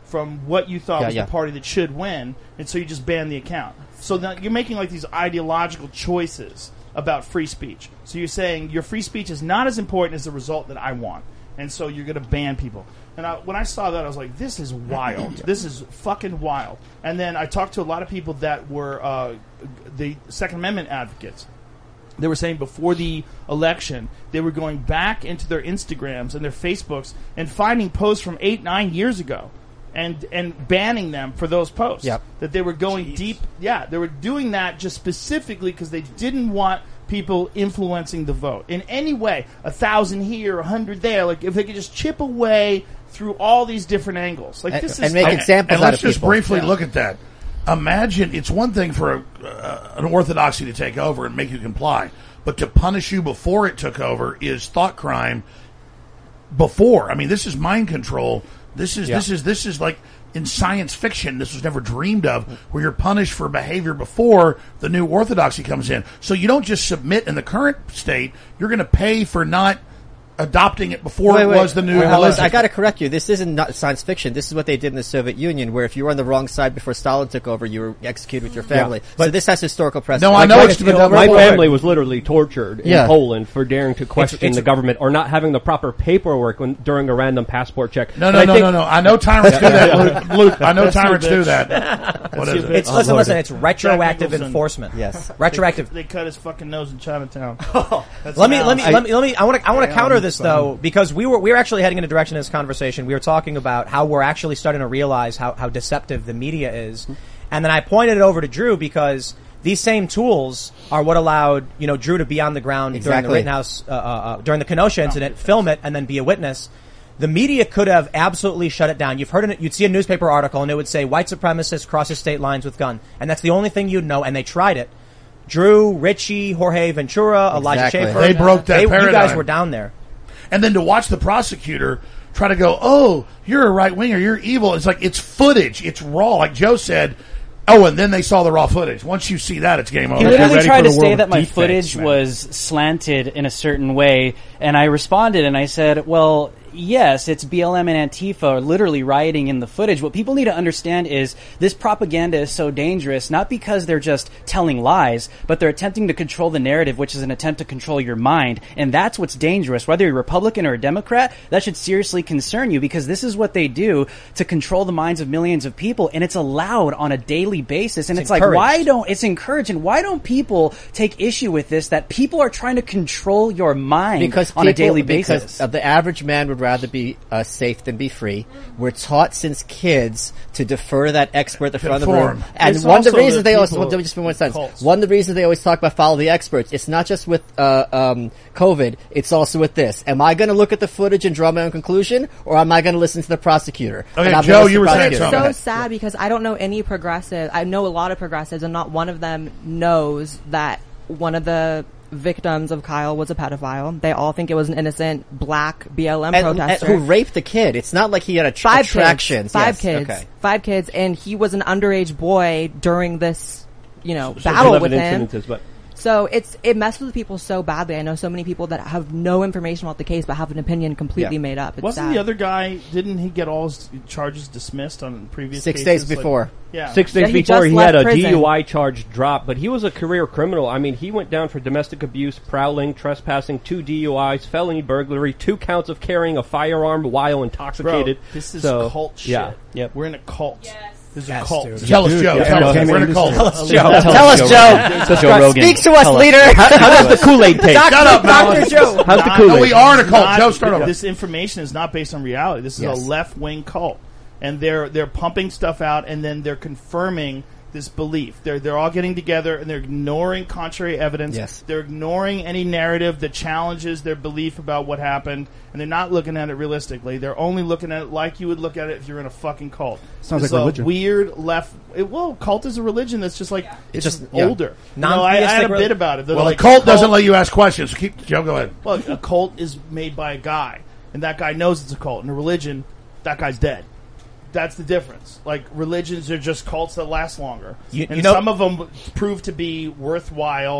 [SPEAKER 8] from what you thought
[SPEAKER 4] Yeah,
[SPEAKER 8] was
[SPEAKER 4] yeah.
[SPEAKER 8] the party that should win, and so you just ban the account. So now you're making like these ideological choices about free speech. So you're saying your free speech is not as important as the result that I want, and so you're going to ban people. And I, when I saw that, I was like, this is wild. This is fucking wild. And then I talked to a lot of people that were uh, the Second Amendment advocates. They were saying before the election, they were going back into their Instagrams and their Facebooks and finding posts from eight, nine years ago and and banning them for those posts.
[SPEAKER 4] Yep.
[SPEAKER 8] That they were going deep. Yeah, they were doing that just specifically because they didn't want people influencing the vote in any way. A thousand here, a hundred there. Like if they could just chip away through all these different angles. Like
[SPEAKER 4] And-
[SPEAKER 8] this
[SPEAKER 4] and
[SPEAKER 8] is
[SPEAKER 4] make
[SPEAKER 8] okay.
[SPEAKER 4] examples
[SPEAKER 2] And
[SPEAKER 4] out
[SPEAKER 2] let's
[SPEAKER 4] of
[SPEAKER 2] just
[SPEAKER 4] people.
[SPEAKER 2] briefly
[SPEAKER 8] Yeah.
[SPEAKER 2] look at that. Imagine it's one thing for a, uh, an orthodoxy to take over and make you comply, but to punish you before it took over is thought crime. Before, I mean, this is mind control. This is
[SPEAKER 4] Yeah.
[SPEAKER 2] this is this is like in science fiction. This was never dreamed of, where you're punished for behavior before the new orthodoxy comes in. So you don't just submit in the current state. You're going to pay for not adopting it before
[SPEAKER 4] Wait,
[SPEAKER 2] it
[SPEAKER 4] wait.
[SPEAKER 2] was the new
[SPEAKER 4] Wait, hold on.
[SPEAKER 2] religion.
[SPEAKER 4] I got to correct you. This isn't not science fiction. This is what they did in the Soviet Union, where if you were on the wrong side before Stalin took over, you were executed with your family. so this has historical precedent.
[SPEAKER 2] No, I know
[SPEAKER 6] My-
[SPEAKER 2] it's
[SPEAKER 6] my,
[SPEAKER 2] been-
[SPEAKER 6] my
[SPEAKER 2] wait,
[SPEAKER 6] family
[SPEAKER 2] wait.
[SPEAKER 6] was literally tortured in
[SPEAKER 4] Yeah.
[SPEAKER 6] Poland for daring to question
[SPEAKER 1] it's-
[SPEAKER 6] the government or not having the proper paperwork when, during a random passport check.
[SPEAKER 2] No,
[SPEAKER 6] But
[SPEAKER 2] no,
[SPEAKER 6] I
[SPEAKER 2] no,
[SPEAKER 6] think-
[SPEAKER 2] no, no. I know tyrants do that, Luke. Luke I know
[SPEAKER 8] That's your
[SPEAKER 2] tyrants do
[SPEAKER 8] bitch.
[SPEAKER 2] that. What is it?
[SPEAKER 1] It's listen, listen. It's retroactive
[SPEAKER 8] Nicholson.
[SPEAKER 1] enforcement.
[SPEAKER 4] Yes.
[SPEAKER 1] retroactive.
[SPEAKER 8] They cut his fucking nose in Chinatown.
[SPEAKER 1] Let me, let me,
[SPEAKER 4] I-
[SPEAKER 1] let me, let me. I want to, I want to
[SPEAKER 9] Damn,
[SPEAKER 1] counter this
[SPEAKER 9] son.
[SPEAKER 1] though, because we were, we were actually heading in a direction in this conversation. We were talking about how we're actually starting to realize how, how deceptive the media is, and then I pointed it over to Drew because these same tools are what allowed you know Drew to be on the ground during
[SPEAKER 4] Exactly.
[SPEAKER 1] the Rittenhouse, uh, uh, uh, during the Kenosha incident, film it, and then be a witness. The media could have absolutely shut it down. You've heard it. You'd see a newspaper article, and it would say white supremacist crosses state lines with gun, and that's the only thing you'd know. And they tried it. Drew, Richie, Jorge Ventura, Elijah
[SPEAKER 4] Exactly.
[SPEAKER 1] Schaefer.
[SPEAKER 2] They broke that
[SPEAKER 1] They- You guys
[SPEAKER 2] paradigm.
[SPEAKER 1] were down there.
[SPEAKER 2] And then to watch the prosecutor try to go, oh, you're a right winger, you're evil. It's like, it's footage. It's raw. Like Joe said, oh, and then they saw the raw footage. Once you see that, it's game over.
[SPEAKER 5] He
[SPEAKER 6] You're
[SPEAKER 5] literally
[SPEAKER 6] ready
[SPEAKER 5] tried
[SPEAKER 6] for
[SPEAKER 5] to
[SPEAKER 6] the
[SPEAKER 5] say
[SPEAKER 6] world
[SPEAKER 5] that
[SPEAKER 6] of
[SPEAKER 5] my
[SPEAKER 6] deepfakes,
[SPEAKER 5] footage
[SPEAKER 6] man.
[SPEAKER 5] was slanted in a certain way, and I responded and I said, well, yes, it's B L M and Antifa are literally rioting in the footage. What people need to understand is this propaganda is so dangerous, not because they're just telling lies, but they're attempting to control the narrative, which is an attempt to control your mind. And that's what's dangerous. Whether you're a Republican or a Democrat, that should seriously concern you, because this is what they do to control the minds of millions of people, and it's allowed on a daily basis. And it's,
[SPEAKER 1] It's
[SPEAKER 5] like,
[SPEAKER 1] encouraged.
[SPEAKER 5] why don't, it's encouraged, and why don't people take issue with this, that people are trying to control your mind
[SPEAKER 4] because
[SPEAKER 5] on a
[SPEAKER 4] people-
[SPEAKER 5] daily
[SPEAKER 4] because,
[SPEAKER 5] basis?
[SPEAKER 4] uh, the average man would rather be uh, safe than be free. We're taught since kids to defer to that expert at the front of the room.
[SPEAKER 2] Conform.
[SPEAKER 4] And
[SPEAKER 8] It's
[SPEAKER 4] one of the
[SPEAKER 8] also
[SPEAKER 4] reasons
[SPEAKER 8] the
[SPEAKER 4] they always,
[SPEAKER 8] people-
[SPEAKER 4] well, just for one sentence,
[SPEAKER 8] cults.
[SPEAKER 4] one of the reasons they always talk about follow the experts, it's not just with uh, um, COVID, it's also with this. Am I going to look at the footage and draw my own conclusion, or am I going to listen to the prosecutor?
[SPEAKER 2] Okay,
[SPEAKER 4] And I'm
[SPEAKER 2] Joe,
[SPEAKER 4] gonna listen
[SPEAKER 2] you
[SPEAKER 4] to
[SPEAKER 2] were
[SPEAKER 4] the
[SPEAKER 2] saying
[SPEAKER 4] prosecutor.
[SPEAKER 2] something.
[SPEAKER 4] Go
[SPEAKER 3] so
[SPEAKER 4] ahead.
[SPEAKER 3] sad because I don't know any progressives. I know a lot of progressives, and not one of them knows that one of the victims of Kyle was a pedophile. They all think it was an innocent black B L M
[SPEAKER 4] And, and
[SPEAKER 3] protester
[SPEAKER 4] who raped the kid. It's not like he had a tr-
[SPEAKER 3] five
[SPEAKER 4] attractions.
[SPEAKER 3] kids, five
[SPEAKER 4] Yes,
[SPEAKER 3] kids,
[SPEAKER 4] okay.
[SPEAKER 3] five kids, and he was an underage boy during this, you know,
[SPEAKER 6] So
[SPEAKER 3] battle
[SPEAKER 6] eleven
[SPEAKER 3] with him.
[SPEAKER 6] incidences, but
[SPEAKER 3] So it's it messes with people so badly. I know so many people that have no information about the case but have an opinion completely
[SPEAKER 4] Yeah.
[SPEAKER 3] made up. It's
[SPEAKER 8] Wasn't
[SPEAKER 3] sad.
[SPEAKER 8] the other guy? Didn't he get all his charges dismissed on previous
[SPEAKER 4] Six
[SPEAKER 8] cases?
[SPEAKER 4] days
[SPEAKER 8] Like-
[SPEAKER 4] before.
[SPEAKER 8] yeah,
[SPEAKER 6] Six
[SPEAKER 3] Yeah,
[SPEAKER 6] days
[SPEAKER 3] he
[SPEAKER 6] before
[SPEAKER 3] just
[SPEAKER 6] he had a
[SPEAKER 3] left prison.
[SPEAKER 6] D U I charge dropped, but he was a career criminal. I mean, he went down for domestic abuse, prowling, trespassing, two D U Is, felony burglary, two counts of carrying a firearm while
[SPEAKER 8] Bro,
[SPEAKER 6] intoxicated.
[SPEAKER 8] this is
[SPEAKER 6] So,
[SPEAKER 8] cult shit.
[SPEAKER 6] yeah.
[SPEAKER 5] Yep.
[SPEAKER 8] We're in a cult.
[SPEAKER 7] Yes.
[SPEAKER 8] This is a
[SPEAKER 1] Yes,
[SPEAKER 8] cult.
[SPEAKER 1] dude.
[SPEAKER 2] Tell us, Joe.
[SPEAKER 9] yeah,
[SPEAKER 2] Tell us.
[SPEAKER 9] came
[SPEAKER 2] We're in
[SPEAKER 9] in
[SPEAKER 2] a cult.
[SPEAKER 1] Tell us, Joe.
[SPEAKER 5] Tell,
[SPEAKER 4] Tell us,
[SPEAKER 5] Joe.
[SPEAKER 4] Joe.
[SPEAKER 5] Joe Rogan.
[SPEAKER 4] Speak to us,
[SPEAKER 5] Tell
[SPEAKER 4] leader.
[SPEAKER 6] How does the Kool-Aid taste?
[SPEAKER 2] Shut up,
[SPEAKER 1] Doctor
[SPEAKER 2] Malice.
[SPEAKER 1] Joe.
[SPEAKER 6] How's the
[SPEAKER 8] Not-
[SPEAKER 6] Kool-Aid?
[SPEAKER 2] No, we are in a cult.
[SPEAKER 8] Not-
[SPEAKER 2] Joe, start over.
[SPEAKER 8] This information is not based on reality. This is
[SPEAKER 4] Yes.
[SPEAKER 8] a left wing cult, and they're they're pumping stuff out, and then they're confirming this belief. They're they're all getting together, and they're ignoring contrary evidence.
[SPEAKER 4] Yes.
[SPEAKER 8] They're ignoring any narrative that challenges their belief about what happened, and they're not looking at it realistically. They're only looking at it like you would look at it if you're in a fucking cult.
[SPEAKER 9] Sounds
[SPEAKER 8] It's
[SPEAKER 9] like
[SPEAKER 8] a
[SPEAKER 9] religion.
[SPEAKER 8] weird left. It, well, cult is a religion that's just like it's
[SPEAKER 1] Just-
[SPEAKER 8] just
[SPEAKER 1] yeah.
[SPEAKER 8] older. You know, I, I had a
[SPEAKER 1] Non-theistic
[SPEAKER 8] bit
[SPEAKER 1] reli-
[SPEAKER 8] about it. They're
[SPEAKER 2] Well,
[SPEAKER 8] like,
[SPEAKER 2] the cult doesn't
[SPEAKER 8] cult-
[SPEAKER 2] let you ask questions. Keep Joe. Go ahead.
[SPEAKER 8] well, a cult is made by a guy, and that guy knows it's a cult. In a religion, that guy's dead. That's the difference. Like, religions are just cults that last longer.
[SPEAKER 1] You-
[SPEAKER 8] and
[SPEAKER 1] you know-
[SPEAKER 8] some of them prove to be worthwhile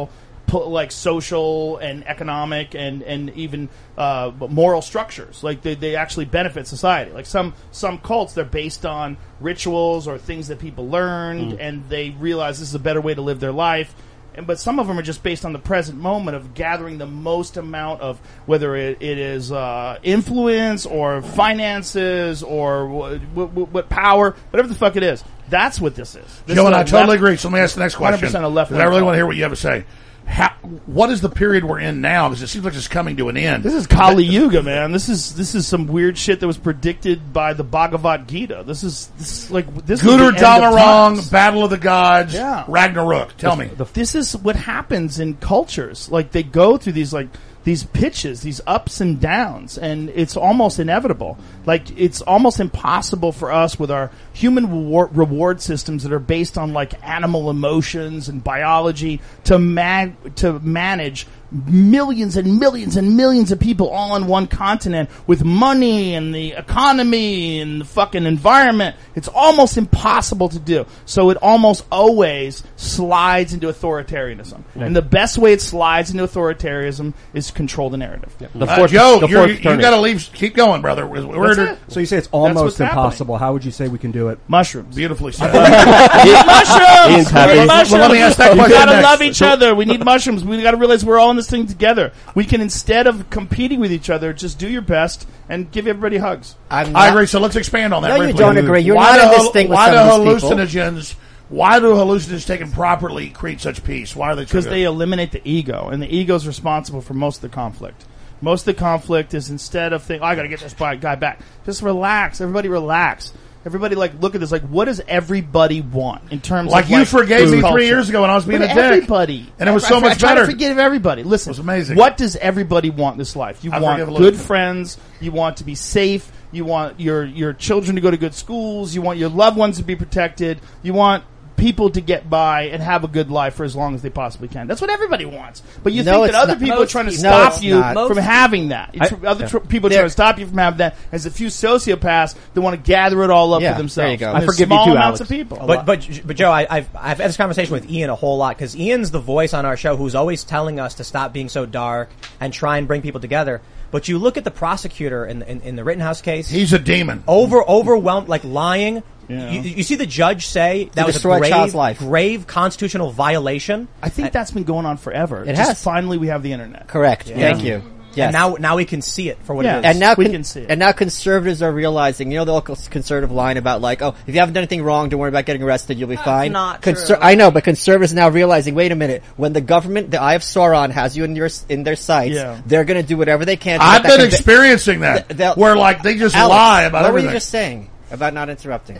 [SPEAKER 8] po- like social and economic and and even uh, moral structures. Like they they actually benefit society. Like some some cults, they're based on rituals or things that people learned, mm. and they realize this is a better way to live their life. And, but some of them are just based on the present moment of gathering the most amount of whether it, it is uh, influence or finances or what, what, what power, whatever the fuck it is. That's what this is. This
[SPEAKER 2] Joe
[SPEAKER 8] is
[SPEAKER 2] and I totally
[SPEAKER 8] left,
[SPEAKER 2] agree. So let me ask the next question.
[SPEAKER 8] one hundred percent a left.
[SPEAKER 2] I really want to hear what you have to say. How, what is the period we're in now? Because it seems like it's coming to an end.
[SPEAKER 8] This is Kali Yuga, man. This is this is some weird shit that was predicted by the Bhagavad Gita. This is this is like this.
[SPEAKER 2] Guder
[SPEAKER 8] is the end of
[SPEAKER 2] Damarong,
[SPEAKER 8] times.
[SPEAKER 2] Battle of the Gods,
[SPEAKER 8] Yeah.
[SPEAKER 2] Ragnarok. Tell me.
[SPEAKER 8] This is what happens in cultures. Like they go through these like these pitches, these ups and downs, and it's almost inevitable. Like it's almost impossible for us with our human reward, reward systems that are based on like animal emotions and biology to man to manage millions and millions and millions of people all on one continent with money and the economy and the fucking environment. It's almost impossible to do. So it almost always slides into authoritarianism. And the best way it slides into authoritarianism is control the narrative.
[SPEAKER 6] Yeah. The
[SPEAKER 2] Uh,
[SPEAKER 6] fourth,
[SPEAKER 2] Joe,
[SPEAKER 6] the
[SPEAKER 2] you're,
[SPEAKER 6] fourth
[SPEAKER 2] you
[SPEAKER 6] turning.
[SPEAKER 2] got to leave. Keep going, brother. We're, we're
[SPEAKER 8] That's
[SPEAKER 2] to-
[SPEAKER 8] it.
[SPEAKER 9] So you say it's
[SPEAKER 8] what's
[SPEAKER 9] almost
[SPEAKER 8] happening.
[SPEAKER 9] impossible. How would you say we can do it?
[SPEAKER 8] Mushrooms.
[SPEAKER 2] Beautifully said.
[SPEAKER 8] mushrooms!
[SPEAKER 6] Ian's happy.
[SPEAKER 8] We need
[SPEAKER 6] Well,
[SPEAKER 8] mushrooms!
[SPEAKER 2] let me ask that
[SPEAKER 8] We
[SPEAKER 2] question
[SPEAKER 8] gotta
[SPEAKER 2] next.
[SPEAKER 8] love each other. We need mushrooms. We gotta realize we're all in this thing together. We can, instead of competing with each other, just do your best and give everybody hugs.
[SPEAKER 4] I'm
[SPEAKER 2] I
[SPEAKER 4] not-
[SPEAKER 2] agree. So let's expand on that.
[SPEAKER 4] No, you
[SPEAKER 2] briefly.
[SPEAKER 4] don't agree. You're
[SPEAKER 2] why
[SPEAKER 4] not
[SPEAKER 2] do,
[SPEAKER 4] in this
[SPEAKER 2] hal-
[SPEAKER 4] thing with
[SPEAKER 2] Why
[SPEAKER 4] some
[SPEAKER 2] do
[SPEAKER 4] of these people.
[SPEAKER 2] hallucinogens? Why do hallucinogens taken properly create such peace? Why are they?
[SPEAKER 8] Because
[SPEAKER 2] so
[SPEAKER 8] they
[SPEAKER 2] good?
[SPEAKER 8] eliminate the ego, and the ego is responsible for most of the conflict. Most of the conflict is instead of thinking, oh, I gotta get this guy back. Just relax. Everybody relax. Everybody, like, look at this. Like, what does everybody want in terms
[SPEAKER 2] Like
[SPEAKER 8] of,
[SPEAKER 2] you
[SPEAKER 8] like,
[SPEAKER 2] forgave me
[SPEAKER 8] culture?
[SPEAKER 2] three years ago when I was being
[SPEAKER 8] But
[SPEAKER 2] a dick.
[SPEAKER 8] everybody.
[SPEAKER 2] And it was
[SPEAKER 8] I-
[SPEAKER 2] so
[SPEAKER 8] I-
[SPEAKER 2] much
[SPEAKER 8] I try
[SPEAKER 2] better.
[SPEAKER 8] to forgive everybody. Listen,
[SPEAKER 2] It was amazing.
[SPEAKER 8] What does everybody want in this life? You
[SPEAKER 2] I
[SPEAKER 8] want
[SPEAKER 2] forgive a
[SPEAKER 8] good
[SPEAKER 2] little.
[SPEAKER 8] friends. You want to be safe. You want your your children to go to good schools. You want your loved ones to be protected. You want people to get by and have a good life for as long as they possibly can. That's what everybody wants. But you
[SPEAKER 4] No,
[SPEAKER 8] think that
[SPEAKER 4] it's
[SPEAKER 8] other
[SPEAKER 4] not.
[SPEAKER 8] people are
[SPEAKER 3] Most
[SPEAKER 8] trying to
[SPEAKER 3] people-
[SPEAKER 4] No,
[SPEAKER 8] stop
[SPEAKER 4] it's
[SPEAKER 8] you
[SPEAKER 4] not.
[SPEAKER 8] from
[SPEAKER 3] Most
[SPEAKER 8] having that. It's
[SPEAKER 6] I-
[SPEAKER 8] other
[SPEAKER 6] yeah.
[SPEAKER 8] tr- people are
[SPEAKER 4] There-
[SPEAKER 8] trying to stop you from having that. There's a few sociopaths that want to gather it all up
[SPEAKER 4] Yeah,
[SPEAKER 8] for themselves.
[SPEAKER 4] there you go.
[SPEAKER 8] And
[SPEAKER 4] I
[SPEAKER 8] there's
[SPEAKER 6] forgive you
[SPEAKER 8] small
[SPEAKER 6] too,
[SPEAKER 8] amounts
[SPEAKER 6] Alex.
[SPEAKER 8] of people.
[SPEAKER 1] But but but Joe, I, I've I've had this conversation with Ian a whole lot because Ian's the voice on our show who's always telling us to stop being so dark and try and bring people together. But you look at the prosecutor in in, in the Rittenhouse case,
[SPEAKER 2] He's a demon.
[SPEAKER 1] over overwhelmed, like lying.
[SPEAKER 8] Yeah.
[SPEAKER 1] You, you see the judge say that was a
[SPEAKER 4] destroy a
[SPEAKER 1] grave,
[SPEAKER 4] child's life.
[SPEAKER 1] grave constitutional violation.
[SPEAKER 8] I think that's been going on forever.
[SPEAKER 4] It
[SPEAKER 8] Just
[SPEAKER 4] has.
[SPEAKER 8] Finally, we have the internet.
[SPEAKER 4] Correct. Thank you. Yes.
[SPEAKER 1] And now now we can see it for what
[SPEAKER 8] Yeah.
[SPEAKER 1] it is.
[SPEAKER 4] and now
[SPEAKER 8] we
[SPEAKER 4] con-
[SPEAKER 8] can see it.
[SPEAKER 4] and now conservatives are realizing, you know, the old conservative line about like, oh, if you haven't done anything wrong, don't worry about getting arrested, you'll be fine.
[SPEAKER 3] not
[SPEAKER 4] Conser-
[SPEAKER 3] true.
[SPEAKER 4] I know, but conservatives are now realizing, wait a minute, when the government, the Eye of Sauron, has you in your in their sights,
[SPEAKER 8] Yeah.
[SPEAKER 4] they're going to do whatever they can. To
[SPEAKER 2] I've
[SPEAKER 4] get that
[SPEAKER 2] been
[SPEAKER 4] convi-
[SPEAKER 2] experiencing that,
[SPEAKER 4] Th- they'll-
[SPEAKER 2] where like they just
[SPEAKER 4] Alex,
[SPEAKER 2] lie about
[SPEAKER 4] what
[SPEAKER 2] everything.
[SPEAKER 4] were you just saying about not interrupting?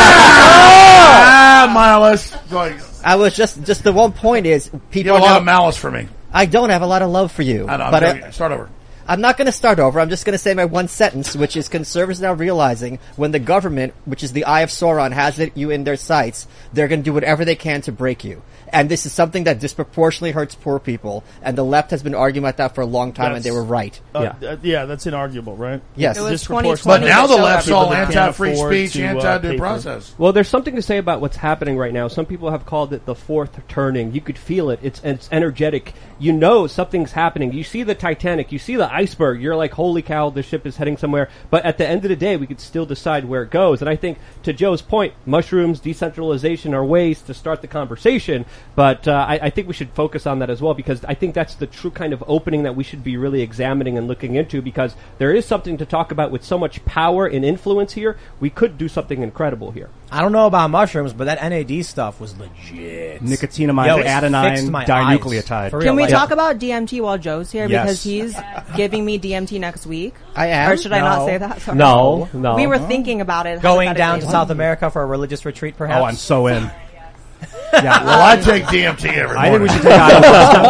[SPEAKER 2] ah, Miles. Go ahead.
[SPEAKER 4] I was just just the one point is
[SPEAKER 2] You
[SPEAKER 4] people
[SPEAKER 2] have a
[SPEAKER 4] are
[SPEAKER 2] lot
[SPEAKER 4] now-
[SPEAKER 2] of malice for me.
[SPEAKER 4] I don't have a lot of love for you,
[SPEAKER 2] I know.
[SPEAKER 4] but
[SPEAKER 2] I'm
[SPEAKER 4] I,
[SPEAKER 2] joking. Start over.
[SPEAKER 4] I'm not going to start over. I'm just going to say my one sentence, which is conservatives now realizing when the government, which is the Eye of Sauron, has it, you in their sights, they're going to do whatever they can to break you. And this is something that disproportionately hurts poor people. And the left has been arguing about that for a long time, and
[SPEAKER 8] That's-
[SPEAKER 4] they were right.
[SPEAKER 8] Uh,
[SPEAKER 6] Yeah.
[SPEAKER 8] uh, yeah, that's inarguable, right?
[SPEAKER 4] Yes.
[SPEAKER 3] It was
[SPEAKER 8] Disproportionate.
[SPEAKER 2] But
[SPEAKER 3] twenty
[SPEAKER 2] now
[SPEAKER 3] twenty
[SPEAKER 2] the
[SPEAKER 3] that
[SPEAKER 2] left's
[SPEAKER 3] showed
[SPEAKER 2] all
[SPEAKER 8] people that can't
[SPEAKER 2] anti-free
[SPEAKER 8] afford
[SPEAKER 2] speech,
[SPEAKER 8] to, uh,
[SPEAKER 2] anti-due
[SPEAKER 8] pay for it.
[SPEAKER 2] process.
[SPEAKER 6] Well, there's something to say about what's happening right now. Some people have called it the fourth turning. You could feel it. It's it's energetic. You know something's happening. You see the Titanic. You see the iceberg. You're like, holy cow, the ship is heading somewhere. But at the end of the day, we could still decide where it goes. And I think, to Joe's point, mushrooms, decentralization are ways to start the conversation. But uh, I, I think we should focus on that as well, because I think that's the true kind of opening that we should be really examining and looking into, because there is something to talk about with so much power and influence here. We could do something incredible here.
[SPEAKER 1] I don't know about mushrooms, but that N A D stuff was legit.
[SPEAKER 9] Nicotinamide
[SPEAKER 1] Yo, it fixed
[SPEAKER 9] adenine
[SPEAKER 1] my
[SPEAKER 9] dinucleotide.
[SPEAKER 1] eyes. For real,
[SPEAKER 3] Can we
[SPEAKER 1] like-
[SPEAKER 3] talk about D M T while Joe's here?
[SPEAKER 9] Yes.
[SPEAKER 3] Because he's giving me D M T next week.
[SPEAKER 4] I am?
[SPEAKER 3] Or should I not
[SPEAKER 1] No.
[SPEAKER 3] say that? Sorry.
[SPEAKER 6] No, no.
[SPEAKER 3] We were thinking about it.
[SPEAKER 1] Going down to
[SPEAKER 3] hypothetically.
[SPEAKER 1] South America for a religious retreat, perhaps?
[SPEAKER 9] Oh, I'm so in. Yeah,
[SPEAKER 2] Well, I take D M T every morning.
[SPEAKER 9] I think we should take ayahuasca. If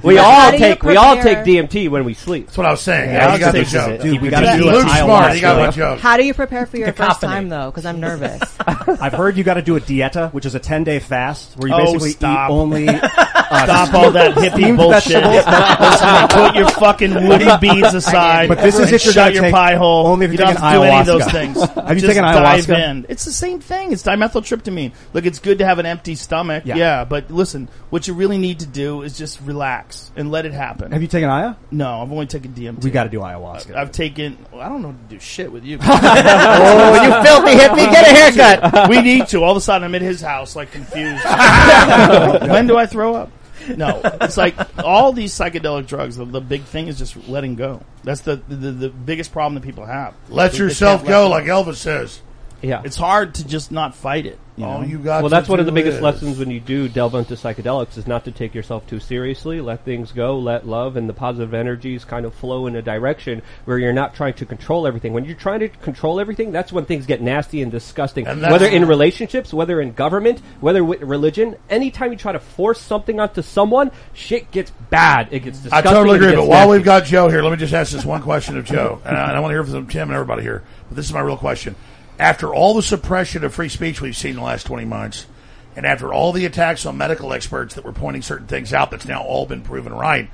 [SPEAKER 6] We
[SPEAKER 3] How
[SPEAKER 6] all
[SPEAKER 3] do you
[SPEAKER 6] take we all
[SPEAKER 3] prepare-
[SPEAKER 6] take D M T when we sleep.
[SPEAKER 2] That's what I was saying.
[SPEAKER 8] Yeah,
[SPEAKER 2] Yeah, you got the
[SPEAKER 8] Alex
[SPEAKER 2] joke.
[SPEAKER 8] takes it.
[SPEAKER 9] Dude, we gotta do
[SPEAKER 2] Luke's
[SPEAKER 9] an
[SPEAKER 2] smart. He
[SPEAKER 9] ayahuasca.
[SPEAKER 2] got my joke.
[SPEAKER 3] How do you prepare for your first
[SPEAKER 1] Cacophony.
[SPEAKER 3] time though? Because I'm nervous.
[SPEAKER 9] I've heard you got to do a dieta, which is a ten day fast where you
[SPEAKER 8] Oh,
[SPEAKER 9] basically
[SPEAKER 8] stop.
[SPEAKER 9] eat only. Uh,
[SPEAKER 8] Stop all that hippie
[SPEAKER 9] steamed
[SPEAKER 8] bullshit.
[SPEAKER 9] vegetables.
[SPEAKER 8] Listen, put your fucking woody beads aside.
[SPEAKER 9] But this is if you're
[SPEAKER 8] shut
[SPEAKER 9] gonna
[SPEAKER 8] your
[SPEAKER 9] take-
[SPEAKER 8] pie hole.
[SPEAKER 9] only if
[SPEAKER 8] you
[SPEAKER 9] you're
[SPEAKER 8] don't
[SPEAKER 9] taking
[SPEAKER 8] have to do any of those
[SPEAKER 9] ayahuasca.
[SPEAKER 8] things.
[SPEAKER 9] Have you
[SPEAKER 8] Just
[SPEAKER 9] taken
[SPEAKER 8] dive
[SPEAKER 9] ayahuasca?
[SPEAKER 8] in. It's the same thing. It's dimethyltryptamine. Look, it's good to have an empty stomach.
[SPEAKER 9] Yeah.
[SPEAKER 8] Yeah. But listen, what you really need to do is just relax and let it happen.
[SPEAKER 9] Have you taken Aya?
[SPEAKER 8] No, I've only taken D M T.
[SPEAKER 9] We got to do ayahuasca.
[SPEAKER 8] I've taken. Well, I don't know how to do shit with you.
[SPEAKER 4] Oh, you filthy hippie! Get a haircut.
[SPEAKER 8] We need to. All of a sudden, I'm at his house, like confused. When do I throw up? No, it's like all these psychedelic drugs. The, the big thing is just letting go. That's the the, the biggest problem that people have.
[SPEAKER 2] Let
[SPEAKER 8] They- they
[SPEAKER 2] yourself
[SPEAKER 8] can't
[SPEAKER 2] go,
[SPEAKER 8] let
[SPEAKER 2] like Elvis says.
[SPEAKER 6] Yeah.
[SPEAKER 8] It's hard to just not fight it. You
[SPEAKER 2] All
[SPEAKER 8] know?
[SPEAKER 2] you got.
[SPEAKER 6] Well,
[SPEAKER 2] to
[SPEAKER 6] that's one of the
[SPEAKER 2] do
[SPEAKER 6] biggest
[SPEAKER 2] is-
[SPEAKER 6] lessons when you do delve into psychedelics is not to take yourself too seriously. Let things go. Let love and the positive energies kind of flow in a direction where you're not trying to control everything. When you're trying to control everything, that's when things get nasty and disgusting.
[SPEAKER 2] And that's-
[SPEAKER 6] whether in relationships, whether in government, whether with religion, anytime you try to force something onto someone, shit gets bad. It gets
[SPEAKER 2] I
[SPEAKER 6] disgusting.
[SPEAKER 2] totally
[SPEAKER 6] and it
[SPEAKER 2] agree.
[SPEAKER 6] gets
[SPEAKER 2] But while
[SPEAKER 6] nasty.
[SPEAKER 2] we've got Joe here, let me just ask this one question of Joe, and I, and I want to hear from Tim and everybody here. But this is my real question: after all the suppression of free speech we've seen in the last twenty months, and after all the attacks on medical experts that were pointing certain things out, that's now all been proven right.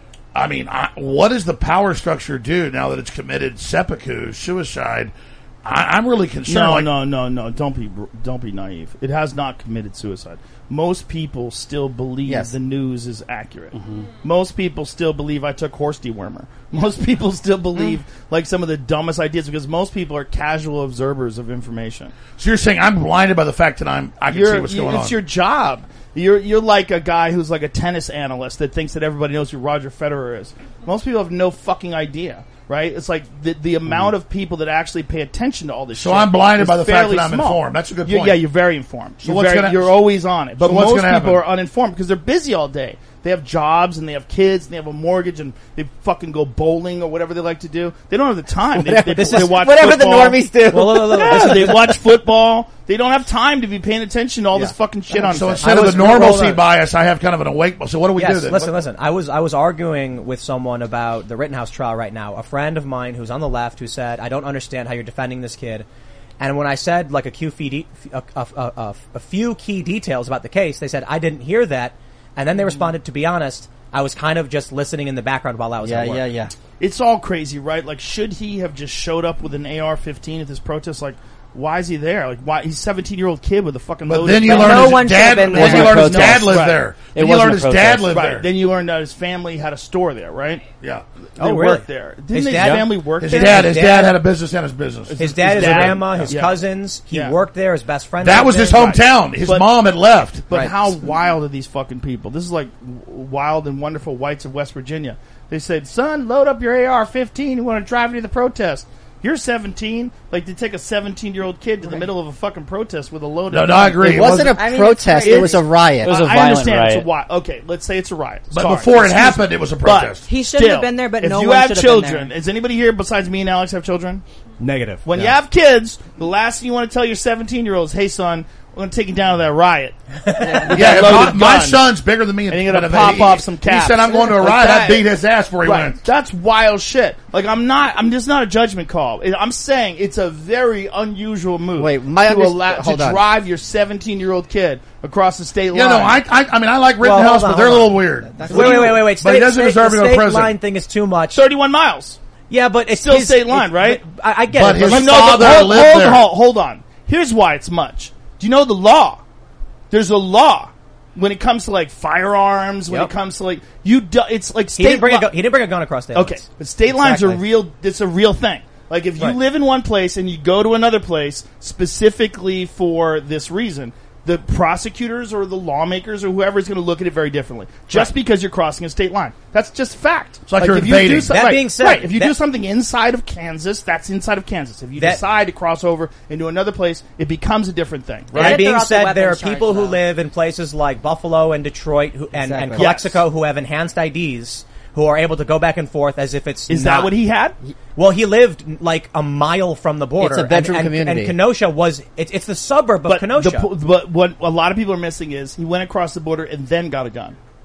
[SPEAKER 2] I mean, I, what does the power structure do now that it's committed seppuku, suicide? I, I'm really concerned.
[SPEAKER 8] No,
[SPEAKER 2] like,
[SPEAKER 8] no, no, no. Don't be don't be naive. It has not committed suicide. Most people still believe
[SPEAKER 4] Yes.
[SPEAKER 8] the news is accurate. Most people still believe I took horse dewormer. Most people still believe like some of the dumbest ideas because most people are casual observers of information.
[SPEAKER 2] So you're saying I'm blinded by the fact that I'm I can
[SPEAKER 8] You're,
[SPEAKER 2] see what's
[SPEAKER 8] you-
[SPEAKER 2] going
[SPEAKER 8] it's
[SPEAKER 2] on.
[SPEAKER 8] your job. You're you're like a guy who's like a tennis analyst that thinks that everybody knows who Roger Federer is. Most people have no fucking idea, right? It's like the the amount of people that actually pay attention to all this.
[SPEAKER 2] So
[SPEAKER 8] shit
[SPEAKER 2] I'm blinded
[SPEAKER 8] is
[SPEAKER 2] by the fact
[SPEAKER 8] fairly
[SPEAKER 2] that I'm
[SPEAKER 8] small.
[SPEAKER 2] informed. That's a good
[SPEAKER 8] You-
[SPEAKER 2] point.
[SPEAKER 8] Yeah, you're very informed.
[SPEAKER 2] So
[SPEAKER 8] you're
[SPEAKER 2] what's
[SPEAKER 8] very,
[SPEAKER 2] gonna-
[SPEAKER 8] you're always on it. But
[SPEAKER 2] So what's
[SPEAKER 8] most
[SPEAKER 2] gonna
[SPEAKER 8] people
[SPEAKER 2] happen?
[SPEAKER 8] are uninformed because they're busy all day. They have jobs and they have kids and they have a mortgage and they fucking go bowling or whatever they like to do. They don't have the time. They, they,
[SPEAKER 4] This
[SPEAKER 8] they
[SPEAKER 4] is
[SPEAKER 8] watch
[SPEAKER 4] whatever the
[SPEAKER 8] football.
[SPEAKER 4] normies do.
[SPEAKER 1] Well, look, look, look,
[SPEAKER 8] Yeah, they watch football. They don't have time to be paying attention to all this
[SPEAKER 1] Yeah.
[SPEAKER 8] fucking shit on
[SPEAKER 2] So
[SPEAKER 8] Facebook.
[SPEAKER 2] instead
[SPEAKER 1] I
[SPEAKER 2] of
[SPEAKER 1] was-
[SPEAKER 2] the
[SPEAKER 1] hold
[SPEAKER 2] normalcy
[SPEAKER 1] on.
[SPEAKER 2] bias, I have kind of an awake. So what do we
[SPEAKER 1] yes,
[SPEAKER 2] do then?
[SPEAKER 1] listen,
[SPEAKER 2] What-
[SPEAKER 1] listen. I was I was arguing with someone about the Rittenhouse trial right now. A friend of mine who's on the left who said, "I don't understand how you're defending this kid." And when I said like a, few fee- a, a, a, a few key details about the case, they said I didn't hear that. And then they responded, "To be honest, I was kind of just listening in the background while I was
[SPEAKER 4] Yeah,
[SPEAKER 1] at work."
[SPEAKER 4] yeah, yeah.
[SPEAKER 8] It's all crazy, right? Like, should he have just showed up with an A R fifteen at this protest? Like, why is he there? Like, why? He's a seventeen-year-old kid with a fucking
[SPEAKER 2] But
[SPEAKER 8] loaded
[SPEAKER 2] then you
[SPEAKER 8] gun.
[SPEAKER 2] learn
[SPEAKER 3] no
[SPEAKER 2] his
[SPEAKER 3] one should
[SPEAKER 2] dad.
[SPEAKER 3] have been
[SPEAKER 2] Then
[SPEAKER 3] there.
[SPEAKER 2] you learn his
[SPEAKER 4] Wasn't a
[SPEAKER 2] dad
[SPEAKER 4] protest.
[SPEAKER 2] lived
[SPEAKER 8] Right.
[SPEAKER 2] there.
[SPEAKER 5] It
[SPEAKER 2] Then you
[SPEAKER 5] wasn't
[SPEAKER 2] learn
[SPEAKER 5] a
[SPEAKER 2] his dad
[SPEAKER 5] protest.
[SPEAKER 2] lived
[SPEAKER 8] Right.
[SPEAKER 2] there.
[SPEAKER 8] Then you learned that his family had a store there, right?
[SPEAKER 2] Yeah.
[SPEAKER 8] They
[SPEAKER 1] Oh, really?
[SPEAKER 8] worked there. Didn't
[SPEAKER 1] His
[SPEAKER 8] his
[SPEAKER 1] dad-
[SPEAKER 8] family work
[SPEAKER 2] His
[SPEAKER 8] there?
[SPEAKER 2] dad. His
[SPEAKER 1] His
[SPEAKER 2] dad
[SPEAKER 1] dad-
[SPEAKER 2] had a business and his business.
[SPEAKER 1] His dad, his,
[SPEAKER 8] dad.
[SPEAKER 1] grandma, his
[SPEAKER 8] Yeah.
[SPEAKER 1] cousins. He
[SPEAKER 8] Yeah.
[SPEAKER 1] worked there. His best friend.
[SPEAKER 2] That
[SPEAKER 1] lived
[SPEAKER 2] was his
[SPEAKER 1] there.
[SPEAKER 2] hometown. His
[SPEAKER 8] But-
[SPEAKER 2] mom had left.
[SPEAKER 8] But
[SPEAKER 1] Right.
[SPEAKER 8] how wild are these fucking people? This is like w- wild and wonderful whites of West Virginia. They said, "Son, load up your A R fifteen. You want to drive me to the protest?" You're seventeen. Like, to take a seventeen-year-old kid to the middle of a fucking protest with a loaded
[SPEAKER 2] No, no,
[SPEAKER 8] gun.
[SPEAKER 2] I agree.
[SPEAKER 4] It wasn't a
[SPEAKER 3] I mean, it's
[SPEAKER 4] protest.
[SPEAKER 3] crazy.
[SPEAKER 4] It was a riot.
[SPEAKER 5] It was a
[SPEAKER 8] I
[SPEAKER 5] violent
[SPEAKER 8] understand it's
[SPEAKER 5] riot.
[SPEAKER 8] a riot. Okay, let's say it's a riot.
[SPEAKER 2] But
[SPEAKER 8] Sorry.
[SPEAKER 2] before it
[SPEAKER 8] Excuse
[SPEAKER 2] happened,
[SPEAKER 8] me.
[SPEAKER 2] it was a
[SPEAKER 8] But
[SPEAKER 2] protest.
[SPEAKER 3] He shouldn't have
[SPEAKER 8] still,
[SPEAKER 3] been there, but
[SPEAKER 8] if
[SPEAKER 3] no
[SPEAKER 8] you
[SPEAKER 3] one
[SPEAKER 8] have
[SPEAKER 3] should have been
[SPEAKER 8] children,
[SPEAKER 3] there.
[SPEAKER 8] does anybody here besides me and Alex have children?
[SPEAKER 9] Negative.
[SPEAKER 8] When
[SPEAKER 9] No.
[SPEAKER 8] you have kids, the last thing you want to tell your seventeen-year-old is, "Hey, son, we're going to take you down to that riot."
[SPEAKER 2] Yeah, my,
[SPEAKER 8] loaded
[SPEAKER 2] my
[SPEAKER 8] gun.
[SPEAKER 2] son's bigger than me.
[SPEAKER 8] And you're gonna
[SPEAKER 2] but
[SPEAKER 8] pop
[SPEAKER 2] he-
[SPEAKER 8] off some
[SPEAKER 2] He
[SPEAKER 8] caps.
[SPEAKER 2] said, "I'm going to a
[SPEAKER 8] Like
[SPEAKER 2] riot." I
[SPEAKER 8] that-
[SPEAKER 2] beat his ass before he
[SPEAKER 8] Right.
[SPEAKER 2] went.
[SPEAKER 8] That's wild shit. Like, I'm not, I'm just not a judgment call. I'm saying it's a very unusual move.
[SPEAKER 4] Wait, my
[SPEAKER 8] to,
[SPEAKER 4] underst-
[SPEAKER 8] allow, to
[SPEAKER 4] hold on.
[SPEAKER 8] drive your seventeen-year-old kid across the state
[SPEAKER 2] Yeah,
[SPEAKER 8] line.
[SPEAKER 2] no, I, I, I mean, I like
[SPEAKER 1] Well,
[SPEAKER 2] Rittenhouse,
[SPEAKER 1] hold on,
[SPEAKER 2] but they're a
[SPEAKER 1] hold
[SPEAKER 2] little
[SPEAKER 1] on.
[SPEAKER 2] weird.
[SPEAKER 1] Wait, wait, wait, wait, wait.
[SPEAKER 2] But he
[SPEAKER 1] State-
[SPEAKER 2] doesn't
[SPEAKER 1] state-
[SPEAKER 2] deserve to
[SPEAKER 1] the
[SPEAKER 2] go to
[SPEAKER 1] state
[SPEAKER 2] prison.
[SPEAKER 1] line thing is too much.
[SPEAKER 8] thirty-one miles.
[SPEAKER 1] Yeah, but it's
[SPEAKER 8] Still
[SPEAKER 1] his-
[SPEAKER 8] state line,
[SPEAKER 1] it-
[SPEAKER 8] right?
[SPEAKER 1] I, I get
[SPEAKER 2] But
[SPEAKER 1] it.
[SPEAKER 2] his
[SPEAKER 1] but
[SPEAKER 8] No,
[SPEAKER 2] father
[SPEAKER 8] hold,
[SPEAKER 2] lived
[SPEAKER 8] hold,
[SPEAKER 2] there.
[SPEAKER 8] Hold, hold on. Here's why it's much. Do you know the law? There's a law when it comes to like firearms. When
[SPEAKER 1] Yep.
[SPEAKER 8] it comes to like you, do, it's like
[SPEAKER 1] he
[SPEAKER 8] state.
[SPEAKER 1] didn't bring a
[SPEAKER 8] li-
[SPEAKER 1] gun. He didn't bring a gun across state
[SPEAKER 8] Okay,
[SPEAKER 1] lines.
[SPEAKER 8] but state lines are
[SPEAKER 1] Exactly.
[SPEAKER 8] real. It's a real thing. Like if you
[SPEAKER 1] Right.
[SPEAKER 8] live in one place and you go to another place specifically for this reason, the prosecutors or the lawmakers or whoever is going to look at it very differently. Just
[SPEAKER 2] Right.
[SPEAKER 8] because you're crossing a state line, that's just fact.
[SPEAKER 2] It's like you're
[SPEAKER 8] if you do
[SPEAKER 2] invading.
[SPEAKER 8] so-
[SPEAKER 1] That
[SPEAKER 8] right,
[SPEAKER 1] being said,
[SPEAKER 8] right, if you
[SPEAKER 1] that-
[SPEAKER 8] do something inside of Kansas, that's inside of Kansas. If you
[SPEAKER 1] That-
[SPEAKER 8] decide to cross over into another place, it becomes a different thing.
[SPEAKER 3] They
[SPEAKER 1] That
[SPEAKER 3] did
[SPEAKER 1] being
[SPEAKER 3] throw out the
[SPEAKER 1] said, there are
[SPEAKER 3] weapons
[SPEAKER 1] people
[SPEAKER 3] charge,
[SPEAKER 1] who
[SPEAKER 3] though.
[SPEAKER 1] live in places like Buffalo and Detroit who, and, and
[SPEAKER 4] Exactly.
[SPEAKER 1] Calexico
[SPEAKER 8] Yes.
[SPEAKER 1] who have enhanced I Ds who are able to go back and forth as if it's
[SPEAKER 8] Is
[SPEAKER 1] not.
[SPEAKER 8] that what he had?
[SPEAKER 1] Well, he lived like a mile from the border.
[SPEAKER 4] It's a bedroom
[SPEAKER 1] and, and,
[SPEAKER 4] community.
[SPEAKER 1] And Kenosha was, it, it's the suburb of
[SPEAKER 8] But,
[SPEAKER 1] Kenosha.
[SPEAKER 8] the, po- but what a lot of people are missing is he went across the border and then got a gun.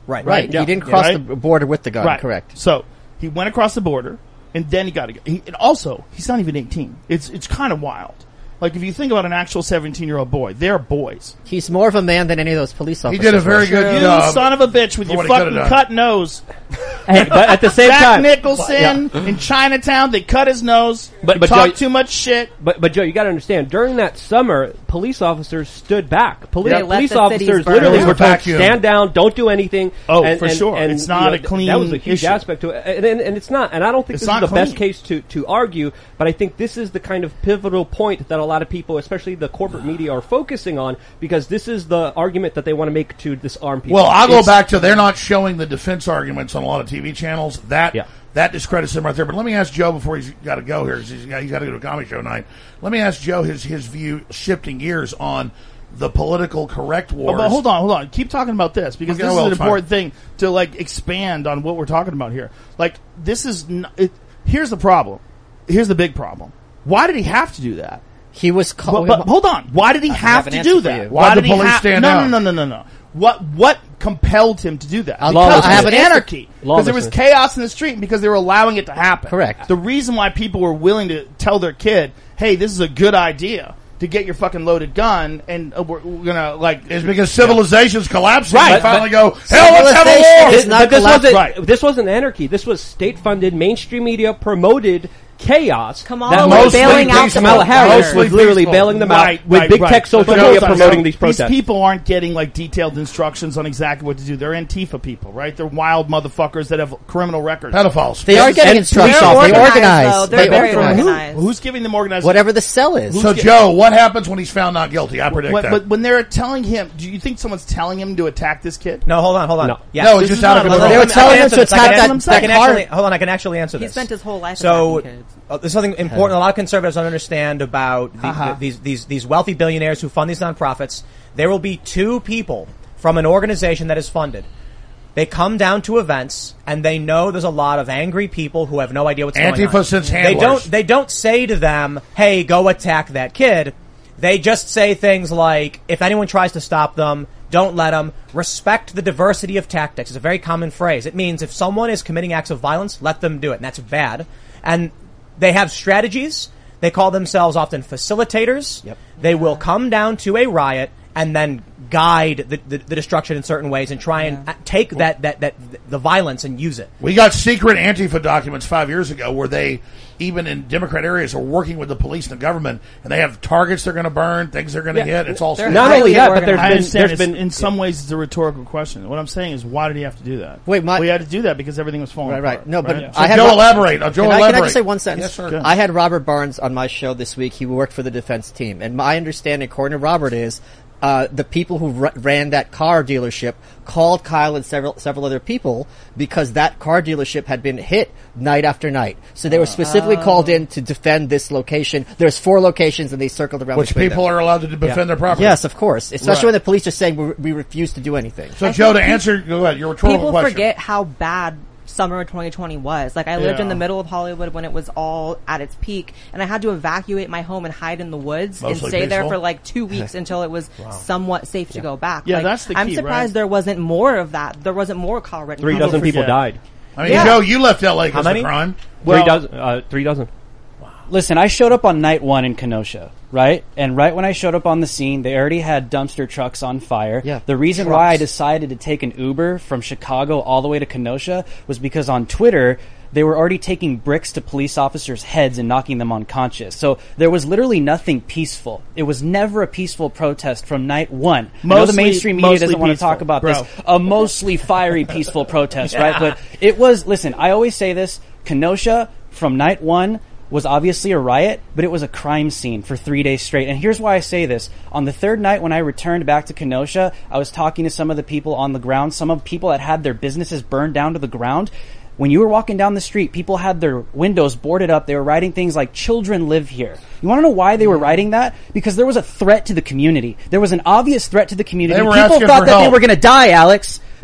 [SPEAKER 1] Right.
[SPEAKER 4] Right.
[SPEAKER 8] Yeah.
[SPEAKER 4] He didn't cross
[SPEAKER 8] Right?
[SPEAKER 4] the border with the gun.
[SPEAKER 8] Right.
[SPEAKER 4] Correct.
[SPEAKER 8] So he went across the border, and then he got to go. He, and also, he's not even eighteen. It's it's kind of wild. Like, if you think about an actual seventeen-year-old boy, they're boys.
[SPEAKER 4] He's more of a man than any of those police
[SPEAKER 2] He
[SPEAKER 4] officers.
[SPEAKER 2] did a very
[SPEAKER 4] were.
[SPEAKER 2] good
[SPEAKER 8] You
[SPEAKER 2] job.
[SPEAKER 8] son of a bitch with
[SPEAKER 2] for
[SPEAKER 8] your
[SPEAKER 2] what he coulda
[SPEAKER 8] fucking
[SPEAKER 2] done.
[SPEAKER 8] cut nose.
[SPEAKER 6] Hey, but at the same
[SPEAKER 8] Jack
[SPEAKER 6] time,
[SPEAKER 8] Nicholson in Chinatown, they cut his nose,
[SPEAKER 6] But- but
[SPEAKER 8] talked
[SPEAKER 6] Joe-
[SPEAKER 8] too much shit.
[SPEAKER 6] But but Joe, you got to understand. During that summer, police officers stood back. Police,
[SPEAKER 3] They let
[SPEAKER 6] police
[SPEAKER 3] the cities
[SPEAKER 6] officers
[SPEAKER 3] burn.
[SPEAKER 6] literally
[SPEAKER 2] It was
[SPEAKER 6] were
[SPEAKER 2] a
[SPEAKER 6] told,
[SPEAKER 2] vacuum.
[SPEAKER 6] "Stand down, don't do anything."
[SPEAKER 8] Oh,
[SPEAKER 6] and,
[SPEAKER 8] for
[SPEAKER 6] and-
[SPEAKER 8] sure.
[SPEAKER 6] and,
[SPEAKER 8] It's
[SPEAKER 6] you
[SPEAKER 8] not
[SPEAKER 6] know,
[SPEAKER 8] a clean
[SPEAKER 6] That was a huge
[SPEAKER 8] issue.
[SPEAKER 6] aspect to it, and, and, and it's not. And I don't think
[SPEAKER 8] It's
[SPEAKER 6] this is
[SPEAKER 8] not
[SPEAKER 6] the best
[SPEAKER 8] clean.
[SPEAKER 6] case to to argue. But I think this is the kind of pivotal point that a lot of people, especially the corporate media, are focusing on, because this is the argument that they want to make to disarm people.
[SPEAKER 2] Well, I'll go
[SPEAKER 6] It's-
[SPEAKER 2] back to they're not showing the defense arguments on a lot of T V channels. That
[SPEAKER 6] Yeah.
[SPEAKER 2] that discredits him right there. But let me ask Joe before he's got to go here. 'Cause he's got, he's got to go to a comedy show tonight. Let me ask Joe his his view, shifting gears on the political correct
[SPEAKER 8] Oh,
[SPEAKER 2] wars.
[SPEAKER 8] but hold on, hold on. Keep talking about this because
[SPEAKER 2] Okay,
[SPEAKER 8] this
[SPEAKER 2] well,
[SPEAKER 8] is an
[SPEAKER 2] it's fine.
[SPEAKER 8] important thing to like expand on what we're talking about here. Like this is n- it, here's the problem. Here's the big problem. Why did he have to do that?
[SPEAKER 4] He was
[SPEAKER 8] But,
[SPEAKER 4] called.
[SPEAKER 8] but hold on. Why did he
[SPEAKER 4] I
[SPEAKER 8] have
[SPEAKER 4] have an
[SPEAKER 8] to
[SPEAKER 4] answer
[SPEAKER 8] do
[SPEAKER 4] for
[SPEAKER 8] that?
[SPEAKER 4] you.
[SPEAKER 2] Why'd
[SPEAKER 8] Why
[SPEAKER 2] the
[SPEAKER 8] did he
[SPEAKER 2] police
[SPEAKER 8] ha-
[SPEAKER 2] stand
[SPEAKER 8] no,
[SPEAKER 2] out?
[SPEAKER 8] No, no, no, no, no. What what compelled him to do that? Because
[SPEAKER 6] Lawlessness.
[SPEAKER 8] it
[SPEAKER 6] I have
[SPEAKER 8] was
[SPEAKER 4] an answer.
[SPEAKER 8] anarchy. Because there was
[SPEAKER 6] Lawlessness.
[SPEAKER 8] chaos in the street and because they were allowing it to happen.
[SPEAKER 4] Correct.
[SPEAKER 8] The reason why people were willing to tell their kid, "Hey, this is a good idea to get your fucking loaded gun," and uh, we're, we're gonna like
[SPEAKER 2] is because civilization's collapsing.
[SPEAKER 8] Right,
[SPEAKER 2] They finally
[SPEAKER 8] but-
[SPEAKER 2] go, hell, let's have a
[SPEAKER 4] Civilization
[SPEAKER 2] war.
[SPEAKER 4] is not
[SPEAKER 6] but this
[SPEAKER 4] collapsed.
[SPEAKER 6] wasn't
[SPEAKER 8] Right.
[SPEAKER 6] this wasn't anarchy. This was state-funded, mainstream media promoted chaos.
[SPEAKER 3] Kamala
[SPEAKER 6] that
[SPEAKER 3] was
[SPEAKER 6] was
[SPEAKER 3] bailing out
[SPEAKER 6] peaceful.
[SPEAKER 3] the
[SPEAKER 6] Kamala Harris
[SPEAKER 2] Mostly
[SPEAKER 6] was literally
[SPEAKER 2] peaceful.
[SPEAKER 6] bailing them
[SPEAKER 8] Right,
[SPEAKER 6] out with
[SPEAKER 8] right,
[SPEAKER 6] big
[SPEAKER 8] right.
[SPEAKER 6] tech social
[SPEAKER 8] But
[SPEAKER 6] media
[SPEAKER 8] hold on,
[SPEAKER 6] promoting
[SPEAKER 8] so
[SPEAKER 6] these protests.
[SPEAKER 8] These people aren't getting like detailed instructions on exactly what to do. They're Antifa people, right? They're wild motherfuckers that have criminal records.
[SPEAKER 2] Pedophiles.
[SPEAKER 4] They are getting
[SPEAKER 6] And
[SPEAKER 4] instructions.
[SPEAKER 3] they're
[SPEAKER 4] They
[SPEAKER 3] organized,
[SPEAKER 4] organize.
[SPEAKER 3] though. They're
[SPEAKER 4] They
[SPEAKER 3] very
[SPEAKER 4] organize.
[SPEAKER 3] organized.
[SPEAKER 8] Who's giving them organized?
[SPEAKER 4] Whatever the cell is.
[SPEAKER 2] So, Joe, what happens when he's found not guilty? I predict
[SPEAKER 8] But,
[SPEAKER 2] that.
[SPEAKER 8] but when they're telling him, do you think someone's telling him to attack this kid?
[SPEAKER 1] No, hold on, hold on.
[SPEAKER 6] No.
[SPEAKER 1] Yes.
[SPEAKER 2] No,
[SPEAKER 1] This
[SPEAKER 2] it's just
[SPEAKER 1] is
[SPEAKER 2] out of
[SPEAKER 1] not-
[SPEAKER 2] control.
[SPEAKER 4] They were
[SPEAKER 1] I can
[SPEAKER 4] telling him
[SPEAKER 1] answer
[SPEAKER 4] to
[SPEAKER 1] this. I can
[SPEAKER 4] attack
[SPEAKER 1] answer-
[SPEAKER 4] that-
[SPEAKER 1] I can
[SPEAKER 4] that car.
[SPEAKER 1] actually, hold on, I can actually answer
[SPEAKER 3] He
[SPEAKER 1] this.
[SPEAKER 3] spent his whole life
[SPEAKER 1] So,
[SPEAKER 3] attacking kids.
[SPEAKER 1] uh, there's something important. A lot of conservatives don't understand about the,
[SPEAKER 8] Uh-huh.
[SPEAKER 1] the, these these these wealthy billionaires who fund these nonprofits. There will be two people from an organization that is funded. They come down to events and they know there's a lot of angry people who have no idea what's going on.
[SPEAKER 2] Antifa sends
[SPEAKER 1] They
[SPEAKER 2] handlers.
[SPEAKER 1] don't. They don't say to them, "Hey, go attack that kid." They just say things like, "If anyone tries to stop them, don't let them. Respect the diversity of tactics." It's a very common phrase. It means if someone is committing acts of violence, let them do it, and that's bad. And they have strategies. They call themselves often facilitators.
[SPEAKER 4] Yep.
[SPEAKER 1] They will come down to a riot and then guide the, the, the destruction in certain ways and try and a- take that, that, that, the violence and use it.
[SPEAKER 2] We got secret Antifa documents five years ago where they, even in Democrat areas, are working with the police and the government, and they have targets they're going to burn, things they're going to
[SPEAKER 6] Yeah.
[SPEAKER 2] hit. It's all
[SPEAKER 3] They're
[SPEAKER 6] Not
[SPEAKER 3] highly
[SPEAKER 6] only that, but there's
[SPEAKER 3] organized.
[SPEAKER 8] I
[SPEAKER 6] been
[SPEAKER 8] understand.
[SPEAKER 6] there's
[SPEAKER 8] it's-
[SPEAKER 6] been
[SPEAKER 8] in some ways, it's a rhetorical question. What I'm saying is, why did he have to do that?
[SPEAKER 4] Wait, my-
[SPEAKER 8] well, he had to do that because everything was falling
[SPEAKER 4] Right, right.
[SPEAKER 8] apart.
[SPEAKER 4] No, but
[SPEAKER 8] right?
[SPEAKER 2] So
[SPEAKER 4] I had
[SPEAKER 2] Joe,
[SPEAKER 4] Ro-
[SPEAKER 2] elaborate. Uh, Joe,
[SPEAKER 4] Can I,
[SPEAKER 2] elaborate.
[SPEAKER 4] can I just say one sentence?
[SPEAKER 2] Yes, sir.
[SPEAKER 8] Good.
[SPEAKER 4] I had Robert Barnes on my show this week. He worked for the defense team. And my understanding, according to Robert, is uh, the people who r- ran that car dealership called Kyle and several several other people because that car dealership had been hit night after night. So they were specifically called in to defend this location. There's four locations, and they circled around
[SPEAKER 2] Which
[SPEAKER 4] between
[SPEAKER 2] people
[SPEAKER 4] them.
[SPEAKER 2] are allowed to defend their property.
[SPEAKER 4] Yes, of course. Especially
[SPEAKER 8] Right.
[SPEAKER 4] when the police are saying we, we refuse to do anything.
[SPEAKER 2] So,
[SPEAKER 3] I
[SPEAKER 2] Joe, to
[SPEAKER 3] think
[SPEAKER 2] answer, go ahead, your rhetorical
[SPEAKER 3] People
[SPEAKER 2] question.
[SPEAKER 3] forget how bad summer of twenty twenty was. Like, I lived in
[SPEAKER 8] Yeah.
[SPEAKER 3] the middle of Hollywood when it was all at its peak, and I had to evacuate my home and hide in the woods
[SPEAKER 2] Mostly
[SPEAKER 3] and stay there
[SPEAKER 2] peaceful?
[SPEAKER 3] for like two weeks until it was somewhat safe to go back.
[SPEAKER 8] Yeah,
[SPEAKER 3] Like,
[SPEAKER 8] that's the
[SPEAKER 3] I'm
[SPEAKER 8] key,
[SPEAKER 3] surprised
[SPEAKER 8] right?
[SPEAKER 3] there wasn't more of that. There wasn't more car written.
[SPEAKER 6] three dozen people
[SPEAKER 8] forget.
[SPEAKER 6] died.
[SPEAKER 2] I mean,
[SPEAKER 3] Yeah.
[SPEAKER 2] Joe, you left L A
[SPEAKER 1] How
[SPEAKER 2] because of
[SPEAKER 1] many?
[SPEAKER 2] crime.
[SPEAKER 8] Well-
[SPEAKER 6] three dozen. Uh, three dozen.
[SPEAKER 5] Listen, I showed up on night one in Kenosha, right? And right when I showed up on the scene, they already had dumpster trucks on fire.
[SPEAKER 4] Yeah,
[SPEAKER 5] The reason
[SPEAKER 4] trucks.
[SPEAKER 5] why I decided to take an Uber from Chicago all the way to Kenosha was because on Twitter, they were already taking bricks to police officers' heads and knocking them unconscious. So there was literally nothing peaceful. It was never a peaceful protest from night one. I know the
[SPEAKER 8] Mostly-
[SPEAKER 5] mainstream media
[SPEAKER 8] mostly
[SPEAKER 5] doesn't want to
[SPEAKER 8] peaceful,
[SPEAKER 5] talk about
[SPEAKER 8] bro.
[SPEAKER 5] this. A mostly fiery, peaceful protest, right? But it was, listen, I always say this, Kenosha, from night one, was obviously a riot, but it was a crime scene for three days straight. And here's why I say this. On the third night when I returned back to Kenosha, I was talking to some of the people on the ground, some of the people that had their businesses burned down to the ground. When you were walking down the street, people had their windows boarded up. They were writing things like, children live here. You want to know why they were writing that? Because there was a threat to the community. There was an obvious threat to the community.
[SPEAKER 2] They were
[SPEAKER 5] People
[SPEAKER 2] asking
[SPEAKER 5] thought
[SPEAKER 2] for
[SPEAKER 5] that they
[SPEAKER 2] help.
[SPEAKER 5] were going to die, Alex.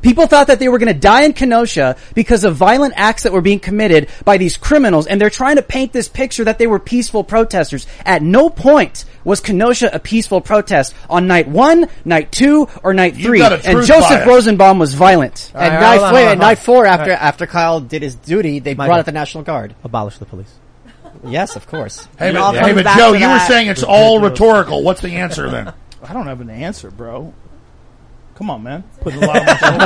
[SPEAKER 5] People thought that they were going to die in Kenosha because of violent acts that were being committed by these criminals, and they're trying to paint this picture that they were peaceful protesters. At no point was Kenosha a peaceful protest on night one, night two, or night
[SPEAKER 2] You've
[SPEAKER 5] three.
[SPEAKER 2] got a
[SPEAKER 5] And
[SPEAKER 2] truth
[SPEAKER 5] Joseph
[SPEAKER 2] bias.
[SPEAKER 5] Rosenbaum was violent.
[SPEAKER 4] And
[SPEAKER 1] right,
[SPEAKER 4] night,
[SPEAKER 1] hold on,
[SPEAKER 4] wait,
[SPEAKER 1] hold on,
[SPEAKER 4] night
[SPEAKER 1] hold on.
[SPEAKER 4] four, after
[SPEAKER 1] All right.
[SPEAKER 4] after Kyle did his duty, they
[SPEAKER 1] Michael.
[SPEAKER 4] brought out the National Guard.
[SPEAKER 1] Abolish the police.
[SPEAKER 4] Yes, of course.
[SPEAKER 2] Hey,
[SPEAKER 3] It all
[SPEAKER 2] but,
[SPEAKER 3] comes
[SPEAKER 2] hey, but
[SPEAKER 3] back
[SPEAKER 2] Joe,
[SPEAKER 3] to
[SPEAKER 2] you were
[SPEAKER 3] that.
[SPEAKER 2] saying it's all rhetorical. What's the answer then?
[SPEAKER 8] I don't have an answer, bro. Come on, man. Putting a lot of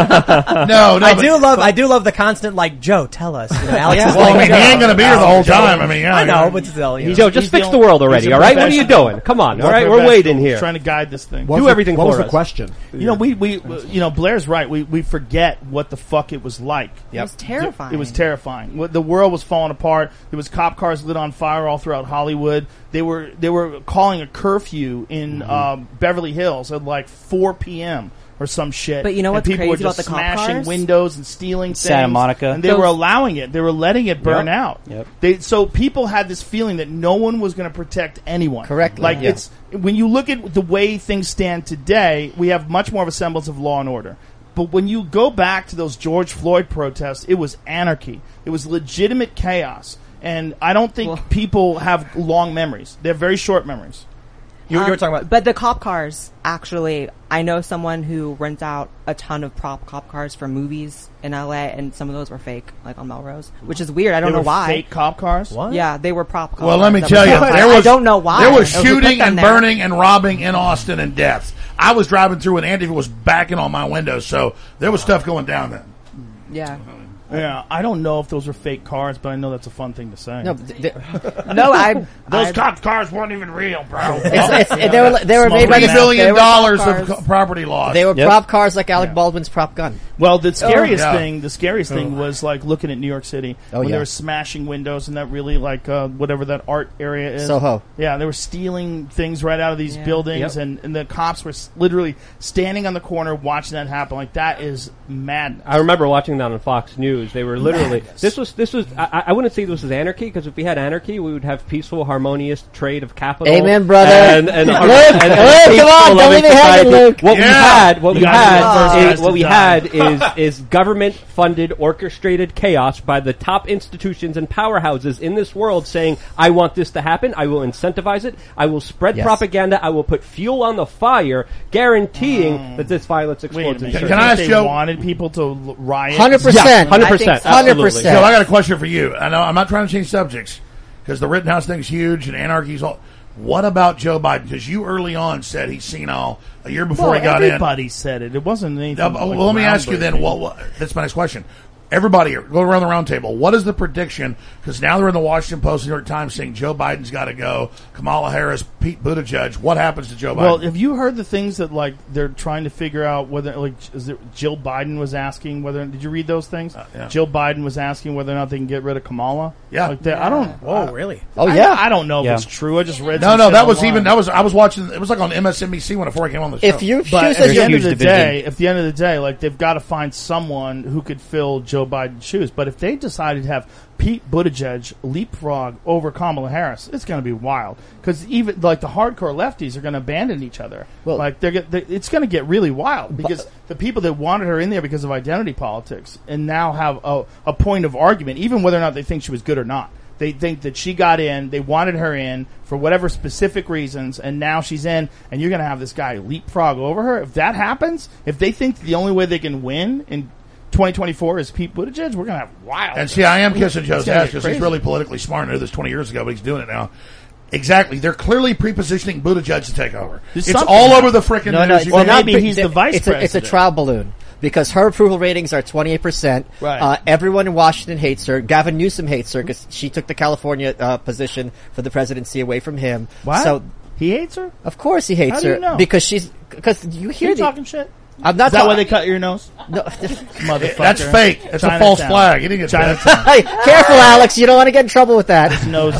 [SPEAKER 8] my
[SPEAKER 2] No, no.
[SPEAKER 1] I
[SPEAKER 2] but-
[SPEAKER 1] do love, I do love the constant, like, Joe, tell us. You know, Alex is
[SPEAKER 2] Well, I
[SPEAKER 1] like,
[SPEAKER 2] mean, he ain't going to be here the whole time. I mean, yeah.
[SPEAKER 1] I know,
[SPEAKER 2] yeah.
[SPEAKER 1] but still, you know.
[SPEAKER 6] Joe, just
[SPEAKER 8] He's the
[SPEAKER 6] fix the
[SPEAKER 8] only-
[SPEAKER 6] world
[SPEAKER 8] he's
[SPEAKER 6] already,
[SPEAKER 8] a
[SPEAKER 6] all right? What are you
[SPEAKER 8] professional.
[SPEAKER 6] doing? Come on,
[SPEAKER 8] More
[SPEAKER 6] all right? We're
[SPEAKER 8] professional,
[SPEAKER 6] waiting here.
[SPEAKER 8] trying to guide this thing.
[SPEAKER 9] What
[SPEAKER 6] Do
[SPEAKER 9] was
[SPEAKER 6] everything
[SPEAKER 9] the, what
[SPEAKER 6] for
[SPEAKER 9] was the
[SPEAKER 6] us.
[SPEAKER 9] question?
[SPEAKER 8] You know, we, we, you know, Blair's right. We, we forget what the fuck it was like.
[SPEAKER 3] It was terrifying.
[SPEAKER 8] It was terrifying. What- The world was falling apart. There was cop cars lit on fire all throughout Hollywood. They were, they were calling a curfew in, um, Beverly Hills at like four p.m. or some shit.
[SPEAKER 3] But you know
[SPEAKER 8] And
[SPEAKER 3] what's
[SPEAKER 8] people were
[SPEAKER 3] crazy about
[SPEAKER 8] just
[SPEAKER 3] the cop
[SPEAKER 8] smashing
[SPEAKER 3] cars?
[SPEAKER 8] windows and stealing things.
[SPEAKER 5] Santa Monica.
[SPEAKER 8] And they
[SPEAKER 3] Those-
[SPEAKER 8] were allowing it. They were letting it burn
[SPEAKER 5] Yep.
[SPEAKER 8] out.
[SPEAKER 5] Yep.
[SPEAKER 8] They, so people had this feeling that no one was going to protect anyone.
[SPEAKER 4] Correctly,
[SPEAKER 8] Like
[SPEAKER 4] yeah.
[SPEAKER 8] it's, when you look at the way things stand today, we have much more of a semblance of law and order. But when you go back to those George Floyd protests, it was anarchy. It was legitimate chaos. And I don't think
[SPEAKER 3] Well-
[SPEAKER 8] people have long memories. They have very short memories.
[SPEAKER 1] You, you
[SPEAKER 3] Um,
[SPEAKER 1] were talking about,
[SPEAKER 3] But the cop cars, actually, I know someone who rents out a ton of prop cop cars for movies in L A, and some of those were fake, like on Melrose, which is weird. I don't
[SPEAKER 8] They
[SPEAKER 3] know
[SPEAKER 8] were
[SPEAKER 3] why.
[SPEAKER 8] fake cop cars.
[SPEAKER 1] what?
[SPEAKER 3] Yeah, they were prop cars.
[SPEAKER 2] Well, let me
[SPEAKER 3] that
[SPEAKER 2] tell
[SPEAKER 3] were
[SPEAKER 2] you,
[SPEAKER 3] fake.
[SPEAKER 2] there was
[SPEAKER 3] I don't know why.
[SPEAKER 2] there was
[SPEAKER 3] Who put
[SPEAKER 2] shooting
[SPEAKER 3] them
[SPEAKER 2] and
[SPEAKER 3] there?
[SPEAKER 2] burning and robbing in Austin and deaths. I was driving through and Andy was backing on my window, so there was stuff going down then.
[SPEAKER 3] Yeah.
[SPEAKER 8] Yeah, I don't know if those were fake cars, but I know that's a fun thing to say.
[SPEAKER 4] No, th- th-
[SPEAKER 3] No, I.
[SPEAKER 2] Those
[SPEAKER 3] I,
[SPEAKER 2] cop cars weren't even real, bro.
[SPEAKER 4] it's, it's, they were they were made by
[SPEAKER 2] Three
[SPEAKER 4] the
[SPEAKER 2] billion
[SPEAKER 3] They were
[SPEAKER 2] dollars
[SPEAKER 3] cop
[SPEAKER 2] of
[SPEAKER 3] cars.
[SPEAKER 2] co- property loss.
[SPEAKER 4] they were
[SPEAKER 5] Yep.
[SPEAKER 4] prop cars like Alec Baldwin's prop gun.
[SPEAKER 8] Well, the scariest
[SPEAKER 2] yeah.
[SPEAKER 8] thing, the scariest thing was like looking at New York City
[SPEAKER 4] Oh,
[SPEAKER 8] when
[SPEAKER 4] yeah.
[SPEAKER 8] they were smashing windows and that really like uh, whatever that art area is.
[SPEAKER 4] Soho.
[SPEAKER 8] Yeah, they were stealing things right out of these
[SPEAKER 3] Yeah.
[SPEAKER 8] buildings,
[SPEAKER 6] Yep.
[SPEAKER 8] and, and the cops were s- literally standing on the corner watching that happen. Like that is madness.
[SPEAKER 6] I remember watching that on Fox News. They were literally this was this was I, I wouldn't say this was anarchy, because if we had anarchy, we would have peaceful, harmonious trade of capital.
[SPEAKER 4] Amen, brother.
[SPEAKER 6] And, and,
[SPEAKER 4] Luke,
[SPEAKER 6] and,
[SPEAKER 4] Luke,
[SPEAKER 6] and
[SPEAKER 4] come on,
[SPEAKER 6] peaceful,
[SPEAKER 4] don't
[SPEAKER 6] loving
[SPEAKER 4] leave me hanging,
[SPEAKER 6] society.
[SPEAKER 4] Luke.
[SPEAKER 6] What we
[SPEAKER 2] Yeah.
[SPEAKER 6] had, what
[SPEAKER 8] You
[SPEAKER 6] we
[SPEAKER 8] guys are the first
[SPEAKER 6] had,
[SPEAKER 8] guys
[SPEAKER 6] is,
[SPEAKER 8] to
[SPEAKER 6] what we
[SPEAKER 8] die.
[SPEAKER 6] had is is government funded, orchestrated chaos by the top institutions and powerhouses in this world, saying, "I want this to happen. I will incentivize it. I will spread
[SPEAKER 4] Yes.
[SPEAKER 6] propaganda. I will put fuel on the fire, guaranteeing that this violence
[SPEAKER 8] Wait a
[SPEAKER 6] explodes." in
[SPEAKER 8] minute.
[SPEAKER 2] Can
[SPEAKER 6] certain
[SPEAKER 2] I
[SPEAKER 8] You
[SPEAKER 2] ask
[SPEAKER 8] think
[SPEAKER 2] Joe-
[SPEAKER 8] They wanted people to l- riot.
[SPEAKER 4] Hundred percent,
[SPEAKER 6] hundred
[SPEAKER 3] I think
[SPEAKER 6] percent,
[SPEAKER 3] so.
[SPEAKER 4] Hundred
[SPEAKER 6] absolutely.
[SPEAKER 4] percent.
[SPEAKER 2] So I got a question for you. I know I'm not trying to change subjects because the Rittenhouse thing's huge and anarchy's all. What about Joe Biden? Because you early on said he's senile a year before
[SPEAKER 8] Well,
[SPEAKER 2] he got in.
[SPEAKER 8] everybody said it. It wasn't anything.
[SPEAKER 2] Uh,
[SPEAKER 8] like
[SPEAKER 2] well, let me ask you then.
[SPEAKER 8] groundbreaking.
[SPEAKER 2] What, what? That's my next question. Everybody here, go around the round table. What is the prediction? Because now they're in the Washington Post, New York Times, saying Joe Biden's got to go. Kamala Harris, Pete Buttigieg. What happens to Joe Biden?
[SPEAKER 8] Well, have you heard the things that like they're trying to figure out whether like is it Jill Biden was asking whether did you read those things?
[SPEAKER 2] Uh, yeah.
[SPEAKER 8] Jill Biden was asking whether or not they can get rid of Kamala.
[SPEAKER 2] Yeah.
[SPEAKER 8] like that. I don't.
[SPEAKER 1] whoa, really?
[SPEAKER 4] Oh
[SPEAKER 8] I-
[SPEAKER 4] yeah.
[SPEAKER 8] I, don't know if
[SPEAKER 5] Yeah.
[SPEAKER 8] it's true. I just read.
[SPEAKER 2] no,
[SPEAKER 8] some
[SPEAKER 2] no,
[SPEAKER 8] shit
[SPEAKER 2] that was
[SPEAKER 8] online.
[SPEAKER 2] even that was I was watching. It was like on M S N B C when before I came on the show.
[SPEAKER 4] If you
[SPEAKER 8] But
[SPEAKER 4] choose
[SPEAKER 8] at
[SPEAKER 4] as
[SPEAKER 8] the
[SPEAKER 4] your
[SPEAKER 8] end of the
[SPEAKER 5] division.
[SPEAKER 8] day, at the end of the day, like they've got to find someone who could fill Joe Biden's shoes. But if they decided to have Pete Buttigieg leapfrog over Kamala Harris, it's going to be wild. Because even like the hardcore lefties are going to abandon each other.
[SPEAKER 4] Well-
[SPEAKER 8] like they're, get- they, it's going to get really wild because the people that wanted her in there because of identity politics and now have a, a point of argument, even whether or not they think she was good or not. They think that she got in, they wanted her in for whatever specific reasons, and now she's in, and you're going to have this guy leapfrog over her. If that happens, if they think the only way they can win in twenty twenty-four is Pete Buttigieg, we're going to have wild.
[SPEAKER 2] And see, I am kissing Joe's
[SPEAKER 8] It's gonna
[SPEAKER 2] ass
[SPEAKER 8] get
[SPEAKER 2] because
[SPEAKER 8] crazy.
[SPEAKER 2] he's really politically smart. I knew this twenty years ago, but he's doing it now. Exactly. They're clearly prepositioning Buttigieg to take over.
[SPEAKER 8] There's
[SPEAKER 2] it's
[SPEAKER 8] something
[SPEAKER 2] all
[SPEAKER 8] now.
[SPEAKER 2] over the freaking
[SPEAKER 4] No, no,
[SPEAKER 2] news.
[SPEAKER 4] it's
[SPEAKER 2] You
[SPEAKER 8] Well,
[SPEAKER 2] can-
[SPEAKER 8] maybe
[SPEAKER 4] not-
[SPEAKER 8] he's the vice
[SPEAKER 4] it's a, it's a
[SPEAKER 8] president.
[SPEAKER 4] trial balloon because her approval ratings are twenty-eight percent.
[SPEAKER 8] Right.
[SPEAKER 4] Uh, everyone in Washington hates her. Gavin Newsom hates her because she took the California uh, position for the presidency away from him.
[SPEAKER 8] What?
[SPEAKER 4] So,
[SPEAKER 8] He hates her?
[SPEAKER 4] of course, he hates
[SPEAKER 8] How do
[SPEAKER 4] her
[SPEAKER 8] you know?
[SPEAKER 4] because she's because you
[SPEAKER 8] Are
[SPEAKER 4] hear
[SPEAKER 8] you
[SPEAKER 4] the.
[SPEAKER 8] talking shit?
[SPEAKER 4] I'm not
[SPEAKER 8] Is that why
[SPEAKER 4] talking.
[SPEAKER 8] they cut your nose?
[SPEAKER 4] No.
[SPEAKER 8] Motherfucker.
[SPEAKER 2] That's fake. It's a
[SPEAKER 8] Chinatown.
[SPEAKER 2] false flag. You didn't get that.
[SPEAKER 8] Chinatown.
[SPEAKER 4] Hey, careful, Alex! You don't want to get in trouble with that.
[SPEAKER 8] Nose.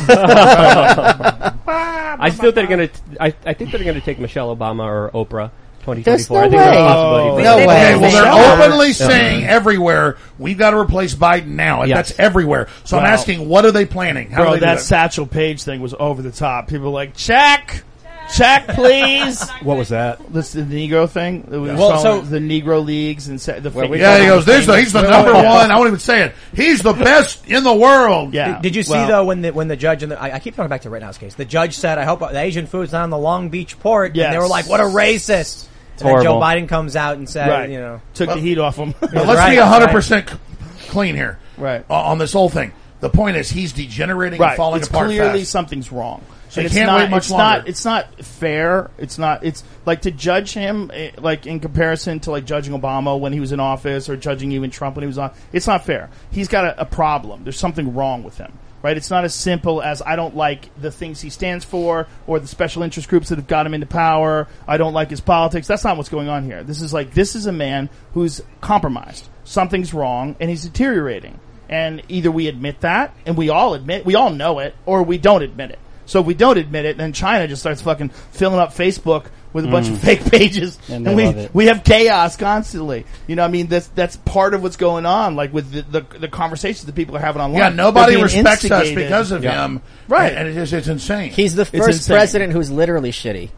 [SPEAKER 6] I still think they're going to. I, I think they're going to take Michelle Obama or Oprah. twenty
[SPEAKER 4] There's
[SPEAKER 6] twenty-four.
[SPEAKER 4] no
[SPEAKER 6] I think there's a
[SPEAKER 4] way.
[SPEAKER 6] possibility. for
[SPEAKER 4] No
[SPEAKER 6] that.
[SPEAKER 4] way.
[SPEAKER 2] Okay, well, they're
[SPEAKER 4] Michelle.
[SPEAKER 2] openly saying everywhere, we've got to replace Biden now. And
[SPEAKER 6] Yes.
[SPEAKER 2] That's everywhere. So I'm
[SPEAKER 8] Well,
[SPEAKER 2] asking, what are they planning? How
[SPEAKER 8] Bro,
[SPEAKER 2] do they
[SPEAKER 8] that
[SPEAKER 2] do that?
[SPEAKER 8] Satchel Paige thing was over the top. People were like, check! Check, please.
[SPEAKER 9] What was that?
[SPEAKER 8] This is the Negro thing. It was
[SPEAKER 1] Well,
[SPEAKER 8] well,
[SPEAKER 1] so-
[SPEAKER 8] the Negro leagues and sa- the
[SPEAKER 4] Well, we-
[SPEAKER 2] Yeah, he goes, "There's the, he's the
[SPEAKER 8] Wait,
[SPEAKER 2] number
[SPEAKER 8] wait,
[SPEAKER 2] one." I won't even say it. He's the best in the world.
[SPEAKER 8] Yeah.
[SPEAKER 1] Did you see
[SPEAKER 8] Well,
[SPEAKER 1] though when the when the judge and the, I, I keep going back to Rittenhouse case. The judge said, "I hope the Asian food's not on the Long Beach port."
[SPEAKER 8] Yes.
[SPEAKER 1] And they were like, "What a racist!" And then
[SPEAKER 6] horrible.
[SPEAKER 1] Joe Biden comes out and said,
[SPEAKER 8] Right.
[SPEAKER 1] "You know,
[SPEAKER 8] took the heat off him.
[SPEAKER 2] Now, let's
[SPEAKER 1] Right,
[SPEAKER 2] be one hundred
[SPEAKER 1] right.
[SPEAKER 2] percent clean here
[SPEAKER 8] Right.
[SPEAKER 2] uh, on this whole thing. The point is he's degenerating and
[SPEAKER 8] Right.
[SPEAKER 2] falling
[SPEAKER 8] It's
[SPEAKER 2] apart
[SPEAKER 8] clearly
[SPEAKER 2] fast.
[SPEAKER 8] something's wrong.
[SPEAKER 2] So
[SPEAKER 8] And
[SPEAKER 2] you
[SPEAKER 8] it's
[SPEAKER 2] can't
[SPEAKER 8] not,
[SPEAKER 2] wait much
[SPEAKER 8] it's
[SPEAKER 2] longer.
[SPEAKER 8] Not, it's not fair. It's not. It's like to judge him eh, like in comparison to like judging Obama when he was in office or judging even Trump when he was on. It's not fair. He's got a, a problem. There's something wrong with him. Right? It's not as simple as I don't like the things he stands for or the special interest groups that have got him into power. I don't like his politics. That's not what's going on here. This is like this is a man who's compromised. Something's wrong and he's deteriorating. And either we admit that, and we all admit, we all know it, or we don't admit it. So if we don't admit it, then China just starts fucking filling up Facebook with a bunch of fake pages,
[SPEAKER 5] And
[SPEAKER 8] and,
[SPEAKER 5] they
[SPEAKER 8] we
[SPEAKER 5] love it.
[SPEAKER 8] we have chaos constantly. You know, what I mean, that's that's part of what's going on, like with the the, the conversations that people are having online.
[SPEAKER 2] Yeah, nobody
[SPEAKER 8] They're being
[SPEAKER 2] respects us
[SPEAKER 8] instigated.
[SPEAKER 2] because of
[SPEAKER 8] Yeah.
[SPEAKER 2] him.
[SPEAKER 8] Right.
[SPEAKER 2] And, and it is, it's insane.
[SPEAKER 4] He's the
[SPEAKER 8] It's
[SPEAKER 4] first
[SPEAKER 8] insane.
[SPEAKER 4] president who's literally shitty.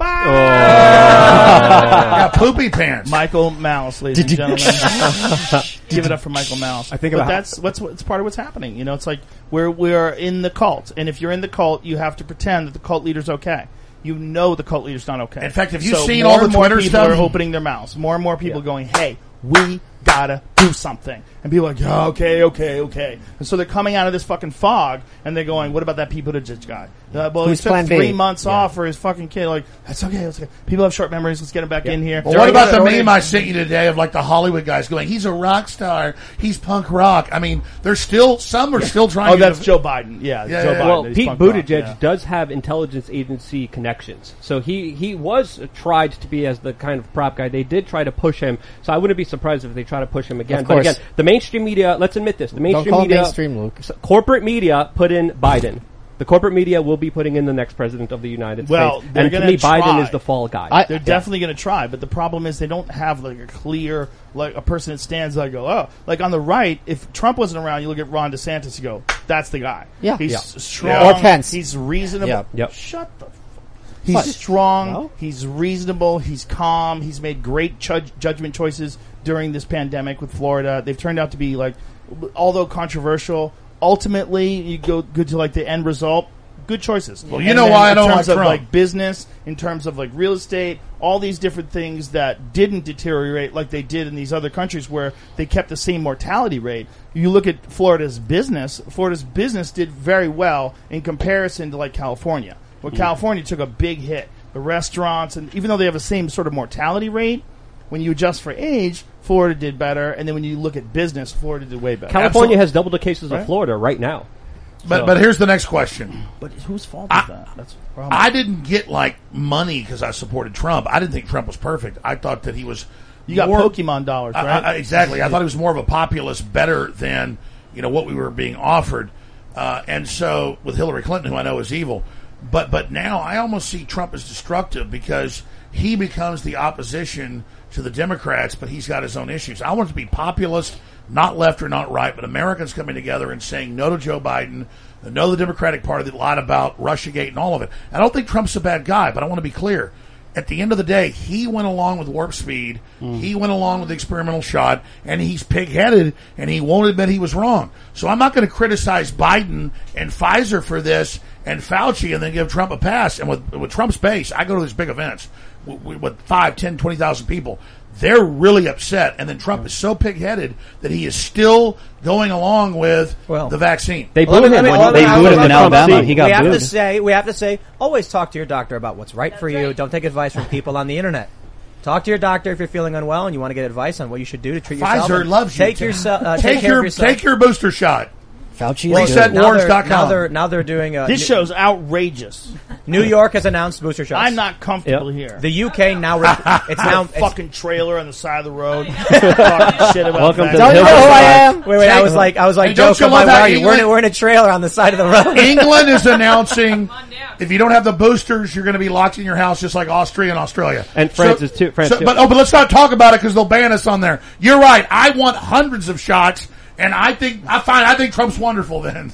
[SPEAKER 2] yeah, poopy pants.
[SPEAKER 8] Michael Mouse, ladies and gentlemen. Give it up for Michael Mouse.
[SPEAKER 9] I think
[SPEAKER 8] but
[SPEAKER 9] about-
[SPEAKER 8] that's what's it's part of what's happening. You know, it's like we're we're in the cult, and if you're in the cult, you have to pretend that the cult leader's okay. You know the cult leader's not okay.
[SPEAKER 2] In fact, have you
[SPEAKER 8] So
[SPEAKER 2] seen
[SPEAKER 8] more
[SPEAKER 2] all the
[SPEAKER 8] and more
[SPEAKER 2] Twitter
[SPEAKER 8] people
[SPEAKER 2] stuff?
[SPEAKER 8] are opening their mouths. More and more people going, "Hey, we gotta do something," and people are like, "Yeah, okay, okay, okay." And so they're coming out of this fucking fog, and they're going, "What about that Pete Buttigieg guy? Uh, well,
[SPEAKER 4] Who's
[SPEAKER 8] he took
[SPEAKER 4] plan B?
[SPEAKER 8] three months off for his fucking kid. Like, that's okay, that's okay. People have short memories. Let's get him back in here."
[SPEAKER 2] Well, what about the meme I sent you today of like the Hollywood guys going, "He's a rock star. He's punk rock." I mean, there's still some are still trying.
[SPEAKER 8] Oh,
[SPEAKER 2] to
[SPEAKER 8] that's Joe Biden. Yeah,
[SPEAKER 2] Yeah,
[SPEAKER 8] Joe
[SPEAKER 2] yeah,
[SPEAKER 8] Biden.
[SPEAKER 6] Well,
[SPEAKER 8] He's
[SPEAKER 6] Pete
[SPEAKER 8] punk rock,
[SPEAKER 6] Buttigieg
[SPEAKER 8] yeah.
[SPEAKER 6] does have intelligence agency connections, so he he was tried to be as the kind of prop guy. They did try to push him, so I wouldn't be surprised if they try to push him again.
[SPEAKER 4] Of
[SPEAKER 6] But
[SPEAKER 4] course.
[SPEAKER 6] again, the mainstream media. Let's admit this: the mainstream
[SPEAKER 4] call it
[SPEAKER 6] media,
[SPEAKER 4] mainstream, Luke.
[SPEAKER 6] so corporate media, put in Biden. The corporate media will be putting in the next president of the United
[SPEAKER 8] Well,
[SPEAKER 6] States,
[SPEAKER 8] they're
[SPEAKER 6] and to
[SPEAKER 8] gonna
[SPEAKER 6] me, Biden
[SPEAKER 8] try.
[SPEAKER 6] is the fall guy.
[SPEAKER 4] I-
[SPEAKER 8] They're
[SPEAKER 4] Yeah.
[SPEAKER 8] definitely going to try, but the problem is they don't have like a clear, like a person that stands. I go, oh, like on the right. If Trump wasn't around, you look at Ron DeSantis. You go, that's the guy.
[SPEAKER 4] Yeah.
[SPEAKER 8] he's
[SPEAKER 4] Yeah.
[SPEAKER 8] strong.
[SPEAKER 4] Or Pence.
[SPEAKER 8] He's reasonable.
[SPEAKER 4] Yeah.
[SPEAKER 6] Yep.
[SPEAKER 8] Shut the. F- he's
[SPEAKER 4] What?
[SPEAKER 8] strong.
[SPEAKER 4] No?
[SPEAKER 8] He's reasonable. He's calm. He's made great judge- judgment choices during this pandemic with Florida. They've turned out to be like, although controversial, ultimately you go good to like the end result. Good choices.
[SPEAKER 2] Well, you
[SPEAKER 8] And
[SPEAKER 2] know
[SPEAKER 8] then
[SPEAKER 2] why I
[SPEAKER 8] in
[SPEAKER 2] don't
[SPEAKER 8] terms
[SPEAKER 2] like
[SPEAKER 8] of
[SPEAKER 2] Trump.
[SPEAKER 8] like business, in terms of like real estate, all these different things that didn't deteriorate like they did in these other countries where they kept the same mortality rate. You look at Florida's business, Florida's business did very well in comparison to like California, where California took a big hit. The restaurants, and even though they have the same sort of mortality rate, when you adjust for age, Florida did better. And then when you look at business, Florida did way better.
[SPEAKER 6] California
[SPEAKER 2] Absolutely.
[SPEAKER 6] has double the cases
[SPEAKER 8] Right.
[SPEAKER 6] of Florida right now.
[SPEAKER 2] But
[SPEAKER 6] So-
[SPEAKER 2] but here's the next question.
[SPEAKER 8] But whose fault is that? That's the problem.
[SPEAKER 2] I didn't get like money because I supported Trump. I didn't think Trump was perfect. I thought that he was.
[SPEAKER 8] you got
[SPEAKER 2] more-
[SPEAKER 8] Pokemon dollars,
[SPEAKER 2] I-
[SPEAKER 8] right?
[SPEAKER 2] I- exactly. I thought he was more of a populist, better than you know what we were being offered. Uh, and so with Hillary Clinton, who I know is evil, but but now I almost see Trump as destructive because he becomes the opposition to the Democrats, but he's got his own issues. I want it to be populist, not left or not right, but Americans coming together and saying no to Joe Biden, no to the Democratic Party that lied about Russiagate and all of it. I don't think Trump's a bad guy, but I want to be clear. At the end of the day, he went along with warp speed.
[SPEAKER 8] Mm.
[SPEAKER 2] He went along with the experimental shot, and he's pig-headed, and he won't admit he was wrong. So I'm not going to criticize Biden and Pfizer for this and Fauci and then give Trump a pass. And with, with Trump's base, I go to these big events with, with five, ten, twenty thousand people. They're really upset, and then Trump is so pig-headed that he is still going along with
[SPEAKER 1] Well,
[SPEAKER 2] the vaccine.
[SPEAKER 6] They
[SPEAKER 1] Well,
[SPEAKER 6] booed
[SPEAKER 1] let
[SPEAKER 6] him
[SPEAKER 1] me-
[SPEAKER 6] when
[SPEAKER 1] let
[SPEAKER 6] they
[SPEAKER 1] me-
[SPEAKER 6] booed
[SPEAKER 1] let
[SPEAKER 6] him
[SPEAKER 1] me-
[SPEAKER 6] in
[SPEAKER 1] let me-
[SPEAKER 6] Alabama. He got
[SPEAKER 1] we have
[SPEAKER 6] booed.
[SPEAKER 1] to say, we have to say, always talk to your doctor about what's right for you. Don't take advice from people on the internet. Talk to your doctor if you're feeling unwell and you want to get advice on what you should do to treat yourself.
[SPEAKER 2] Pfizer
[SPEAKER 1] and
[SPEAKER 2] loves you.
[SPEAKER 1] Take
[SPEAKER 2] Tim.
[SPEAKER 1] yourself. Uh,
[SPEAKER 2] take
[SPEAKER 1] take care
[SPEAKER 2] your
[SPEAKER 1] of yourself.
[SPEAKER 2] take your booster shot.
[SPEAKER 4] Fauci
[SPEAKER 2] Well,
[SPEAKER 4] is
[SPEAKER 2] he
[SPEAKER 4] good.
[SPEAKER 2] said
[SPEAKER 1] now
[SPEAKER 2] wars
[SPEAKER 1] they're,
[SPEAKER 2] dot com.
[SPEAKER 1] now they're now they're doing a
[SPEAKER 8] This
[SPEAKER 1] New,
[SPEAKER 8] show's outrageous.
[SPEAKER 1] New York has announced booster shots.
[SPEAKER 8] I'm not comfortable
[SPEAKER 6] Yep.
[SPEAKER 8] here.
[SPEAKER 1] The U K now. Re- it's now.
[SPEAKER 8] a fucking trailer on the side of the road. talking shit about
[SPEAKER 6] Welcome to
[SPEAKER 8] vaccines.
[SPEAKER 6] the
[SPEAKER 4] Don't you know who I am?
[SPEAKER 1] Wait, wait. I was like, I was like,
[SPEAKER 2] Hey, don't
[SPEAKER 1] Joe,
[SPEAKER 2] you
[SPEAKER 1] come by.
[SPEAKER 2] love
[SPEAKER 1] Where
[SPEAKER 2] how
[SPEAKER 1] are you? We're in,
[SPEAKER 2] England-
[SPEAKER 1] a, we're in a trailer on the side of the road.
[SPEAKER 2] England is announcing
[SPEAKER 7] Come on down.
[SPEAKER 2] if you don't have the boosters, you're going to be locked in your house just like Austria and Australia.
[SPEAKER 6] And France is too- France too.
[SPEAKER 2] But, oh, but let's not talk about it because they'll ban us on there. You're right. I want hundreds of shots, and I think I find I think Trump's wonderful then.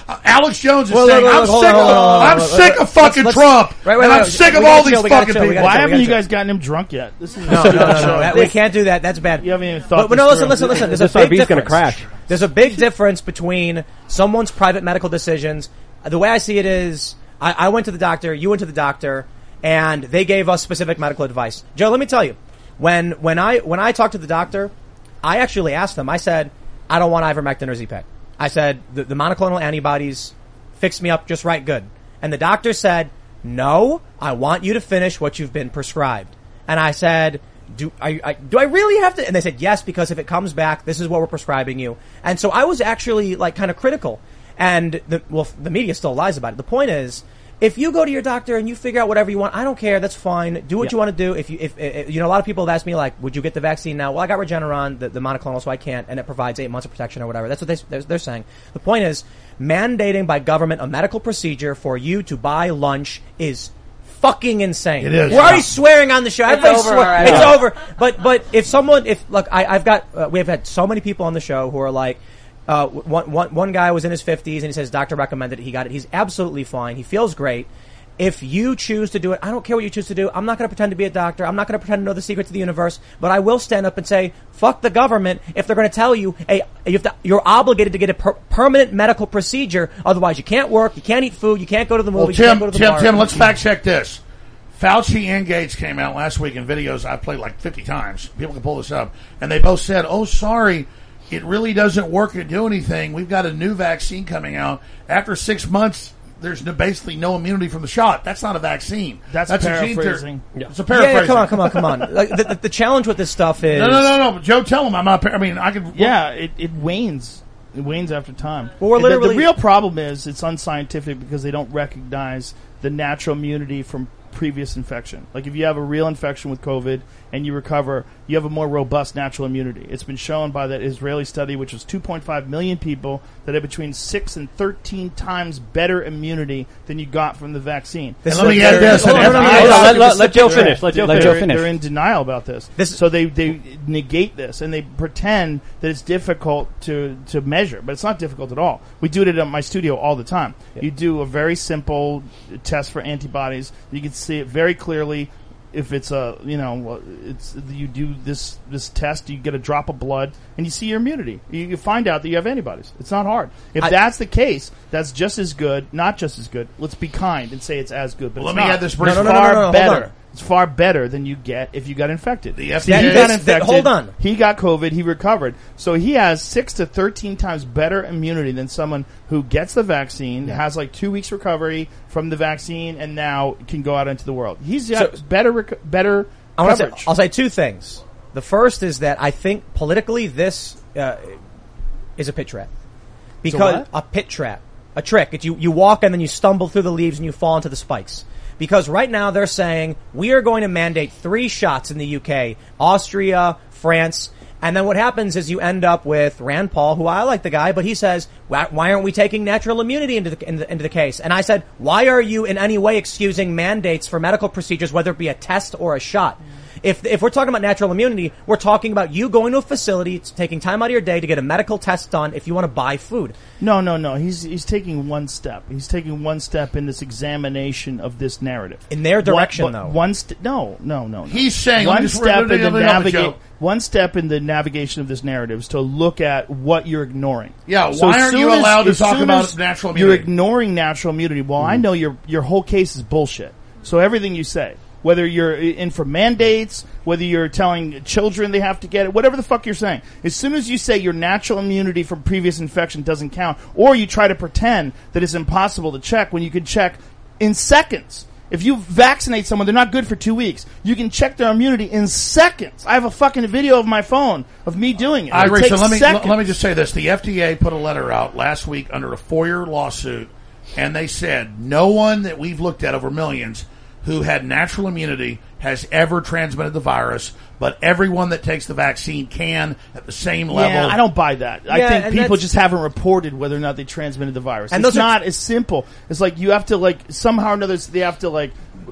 [SPEAKER 2] Uh, Alex Jones is
[SPEAKER 1] Well,
[SPEAKER 2] saying,
[SPEAKER 1] look, look,
[SPEAKER 2] I'm
[SPEAKER 1] hold
[SPEAKER 2] sick
[SPEAKER 1] on,
[SPEAKER 2] of,
[SPEAKER 1] hold on,
[SPEAKER 2] I'm
[SPEAKER 1] hold on,
[SPEAKER 2] sick
[SPEAKER 1] let's-
[SPEAKER 2] of fucking
[SPEAKER 1] let's-
[SPEAKER 2] Trump.
[SPEAKER 1] Right, right,
[SPEAKER 2] and
[SPEAKER 1] right,
[SPEAKER 2] I'm sick
[SPEAKER 1] we
[SPEAKER 2] of
[SPEAKER 1] gotta
[SPEAKER 2] all
[SPEAKER 1] chill,
[SPEAKER 2] these
[SPEAKER 1] we gotta
[SPEAKER 2] fucking
[SPEAKER 1] chill, we
[SPEAKER 2] people.
[SPEAKER 1] gotta
[SPEAKER 8] Why
[SPEAKER 1] chill,
[SPEAKER 8] haven't
[SPEAKER 1] we
[SPEAKER 8] you
[SPEAKER 1] gotta
[SPEAKER 8] guys gotten him drunk yet? This is
[SPEAKER 1] No, no, no, no. that- we can't do that. That's bad.
[SPEAKER 8] You haven't even thought
[SPEAKER 1] But, but
[SPEAKER 8] this
[SPEAKER 1] no, listen,
[SPEAKER 8] through.
[SPEAKER 1] listen, listen. There's a
[SPEAKER 6] This R
[SPEAKER 1] big
[SPEAKER 6] V's gonna
[SPEAKER 1] difference.
[SPEAKER 6] crash.
[SPEAKER 1] There's a big difference between someone's private medical decisions. The way I see it is, I, I went to the doctor, you went to the doctor, and they gave us specific medical advice. Joe, let me tell you, when when I when I talked to the doctor, I actually asked them. I said, I don't want ivermectin or Z-Pak. I said the, the monoclonal antibodies fixed me up just right good. And the doctor said, no, I want you to finish what you've been prescribed. And I said, do I, I do I really have to? And they said, yes, because if it comes back, this is what we're prescribing you. And so I was actually like kind of critical. And the, well, the media still lies about it. The point is, if you go to your doctor and you figure out whatever you want, I don't care. That's fine. Do what
[SPEAKER 8] Yeah.
[SPEAKER 1] you want to do. If you, if, if, you know, a lot of people have asked me like, would you get the vaccine now? Well, I got Regeneron, the, the monoclonal, so I can't, and it provides eight months of protection or whatever. That's what they, they're, they're saying. The point is, mandating by government a medical procedure for you to buy lunch is fucking insane.
[SPEAKER 2] It is.
[SPEAKER 1] We're already swearing on the show. Everybody's
[SPEAKER 3] over
[SPEAKER 1] swear-
[SPEAKER 3] already.
[SPEAKER 1] It's over. But, but if someone, if, look, I, I've got, uh, we've had so many people on the show who are like, uh, one, one, one guy was in his fifties and he says, doctor recommended it. He got it. He's absolutely fine. He feels great. If you choose to do it, I don't care what you choose to do. I'm not going to pretend to be a doctor. I'm not going to pretend to know the secrets of the universe. But I will stand up and say, fuck the government if they're going to tell you, hey, you have to, you're obligated to get a per- permanent medical procedure. Otherwise, you can't work, you can't eat food, you can't go to the
[SPEAKER 2] Well,
[SPEAKER 1] movies, you
[SPEAKER 2] Tim,
[SPEAKER 1] can't go to the
[SPEAKER 2] Tim,
[SPEAKER 1] bar.
[SPEAKER 2] Tim, let's fact check this. Fauci and Gates came out last week in videos I played like fifty times. People can pull this up. And they both said, oh, sorry, it really doesn't work or do anything. We've got a new vaccine coming out. After six months, there's no, basically no immunity from the shot. That's not a vaccine.
[SPEAKER 8] That's
[SPEAKER 2] a gene
[SPEAKER 8] paraphrasing.
[SPEAKER 2] ther-
[SPEAKER 6] Yeah.
[SPEAKER 2] It's a
[SPEAKER 1] yeah,
[SPEAKER 2] paraphrasing.
[SPEAKER 1] yeah, come on, come on, come on. Like, the, the, the challenge with this stuff is...
[SPEAKER 2] No, no, no, no. Joe, tell him I'm not. I mean, I could.
[SPEAKER 8] Yeah, it, it wanes. It wanes after time.
[SPEAKER 1] Well, we're
[SPEAKER 8] The- the,
[SPEAKER 1] literally-
[SPEAKER 8] real problem is it's unscientific because they don't recognize the natural immunity from previous infection. Like if you have a real infection with COVID and you recover, you have a more robust natural immunity. It's been shown by that Israeli study, which was two point five million people, that have between six and thirteen times better immunity than you got from the vaccine.
[SPEAKER 1] This
[SPEAKER 2] And let
[SPEAKER 1] is
[SPEAKER 2] me
[SPEAKER 1] a
[SPEAKER 2] add
[SPEAKER 1] very-
[SPEAKER 2] this.
[SPEAKER 1] Hold
[SPEAKER 2] and
[SPEAKER 1] on, hold on,
[SPEAKER 2] F D A
[SPEAKER 1] hold on.
[SPEAKER 6] Let- let- let Joe finish. Let Joe
[SPEAKER 5] Let
[SPEAKER 6] finish.
[SPEAKER 5] Joe
[SPEAKER 8] they're,
[SPEAKER 5] finish.
[SPEAKER 8] they're in denial about this.
[SPEAKER 1] This-
[SPEAKER 8] so they, they negate this and they pretend that it's difficult to, to measure, but it's not difficult at all. We do it at my studio all the time. You do a very simple test for antibodies. You can see it very clearly. If it's a, you know, it's you do this this test, you get a drop of blood, and you see your immunity. You, you find out that you have antibodies. It's not hard. If
[SPEAKER 1] I-
[SPEAKER 8] that's the case, that's just as good, not just as good. Let's be kind and say it's as good, but
[SPEAKER 2] Well,
[SPEAKER 8] it's
[SPEAKER 2] let me
[SPEAKER 8] not.
[SPEAKER 2] add this
[SPEAKER 8] It's
[SPEAKER 2] brief-
[SPEAKER 1] No, no, no,
[SPEAKER 8] far
[SPEAKER 1] no, no, hold
[SPEAKER 8] better.
[SPEAKER 1] on.
[SPEAKER 8] It's far better than you get if you got infected.
[SPEAKER 2] The F
[SPEAKER 8] See,
[SPEAKER 2] D A
[SPEAKER 8] he
[SPEAKER 1] That-
[SPEAKER 8] got
[SPEAKER 1] this- that-
[SPEAKER 8] infected.
[SPEAKER 1] hold on.
[SPEAKER 8] He got COVID. He recovered. So he has six to thirteen times better immunity than someone who gets the vaccine, has like two weeks recovery from the vaccine, and now can go out into the world. He's got
[SPEAKER 1] So-
[SPEAKER 8] better rec- better
[SPEAKER 1] I want to
[SPEAKER 8] coverage.
[SPEAKER 1] say, I'll say two things. The first is that I think politically this uh, is a pit trap. Because
[SPEAKER 8] what?
[SPEAKER 1] a pit trap, a trick. It's you, you walk and then you stumble through the leaves and you fall into the spikes. Because right now they're saying we are going to mandate three shots in the U K, Austria, France, and then what happens is you end up with Rand Paul, who I like the guy, but he says, why, why aren't we taking natural immunity into the, into, into the case? And I said, why are you in any way excusing mandates for medical procedures, whether it be a test or a shot? If if we're talking about natural immunity, we're talking about you going to a facility, taking time out of your day to get a medical test done if you want to buy food.
[SPEAKER 8] No, no, no. He's he's taking one step. He's taking one step in this examination of this narrative.
[SPEAKER 1] In their direction,
[SPEAKER 8] one,
[SPEAKER 1] though.
[SPEAKER 8] One st- no, no, no, no.
[SPEAKER 2] He's saying, let
[SPEAKER 8] one
[SPEAKER 2] me just-
[SPEAKER 8] step
[SPEAKER 2] let me-
[SPEAKER 8] in the
[SPEAKER 2] let me help you,
[SPEAKER 8] navigate.
[SPEAKER 2] Joe.
[SPEAKER 8] One step in the navigation of this narrative is to look at what you're ignoring.
[SPEAKER 2] Yeah,
[SPEAKER 8] So
[SPEAKER 2] why
[SPEAKER 8] as
[SPEAKER 2] aren't
[SPEAKER 8] soon
[SPEAKER 2] you
[SPEAKER 8] as-
[SPEAKER 2] allowed to
[SPEAKER 8] as
[SPEAKER 2] talk
[SPEAKER 8] soon
[SPEAKER 2] about
[SPEAKER 8] as
[SPEAKER 2] natural
[SPEAKER 8] You're
[SPEAKER 2] immunity?
[SPEAKER 8] ignoring natural immunity. Well, I know your your whole case is bullshit. So everything you say, whether you're in for mandates, whether you're telling children they have to get it, whatever the fuck you're saying, as soon as you say your natural immunity from previous infection doesn't count, or you try to pretend that it's impossible to check when you can check in seconds. If you vaccinate someone, they're not good for two weeks. You can check their immunity in seconds. I have a fucking video of my phone of me doing it.
[SPEAKER 2] I
[SPEAKER 8] It
[SPEAKER 2] agree.
[SPEAKER 8] takes
[SPEAKER 2] So let me
[SPEAKER 8] seconds.
[SPEAKER 2] let me just say this: the F D A put a letter out last week under a four-year lawsuit, and they said no one that we've looked at over millions who had natural immunity has ever transmitted the virus, but everyone that takes the vaccine can at the same level.
[SPEAKER 8] Yeah, I don't buy that. I
[SPEAKER 1] Yeah,
[SPEAKER 8] think
[SPEAKER 1] and
[SPEAKER 8] people
[SPEAKER 1] that's-
[SPEAKER 8] just haven't reported whether or not they transmitted the virus.
[SPEAKER 1] And
[SPEAKER 8] it's
[SPEAKER 1] those are-
[SPEAKER 8] not as simple. It's like you have to like somehow or another they have to like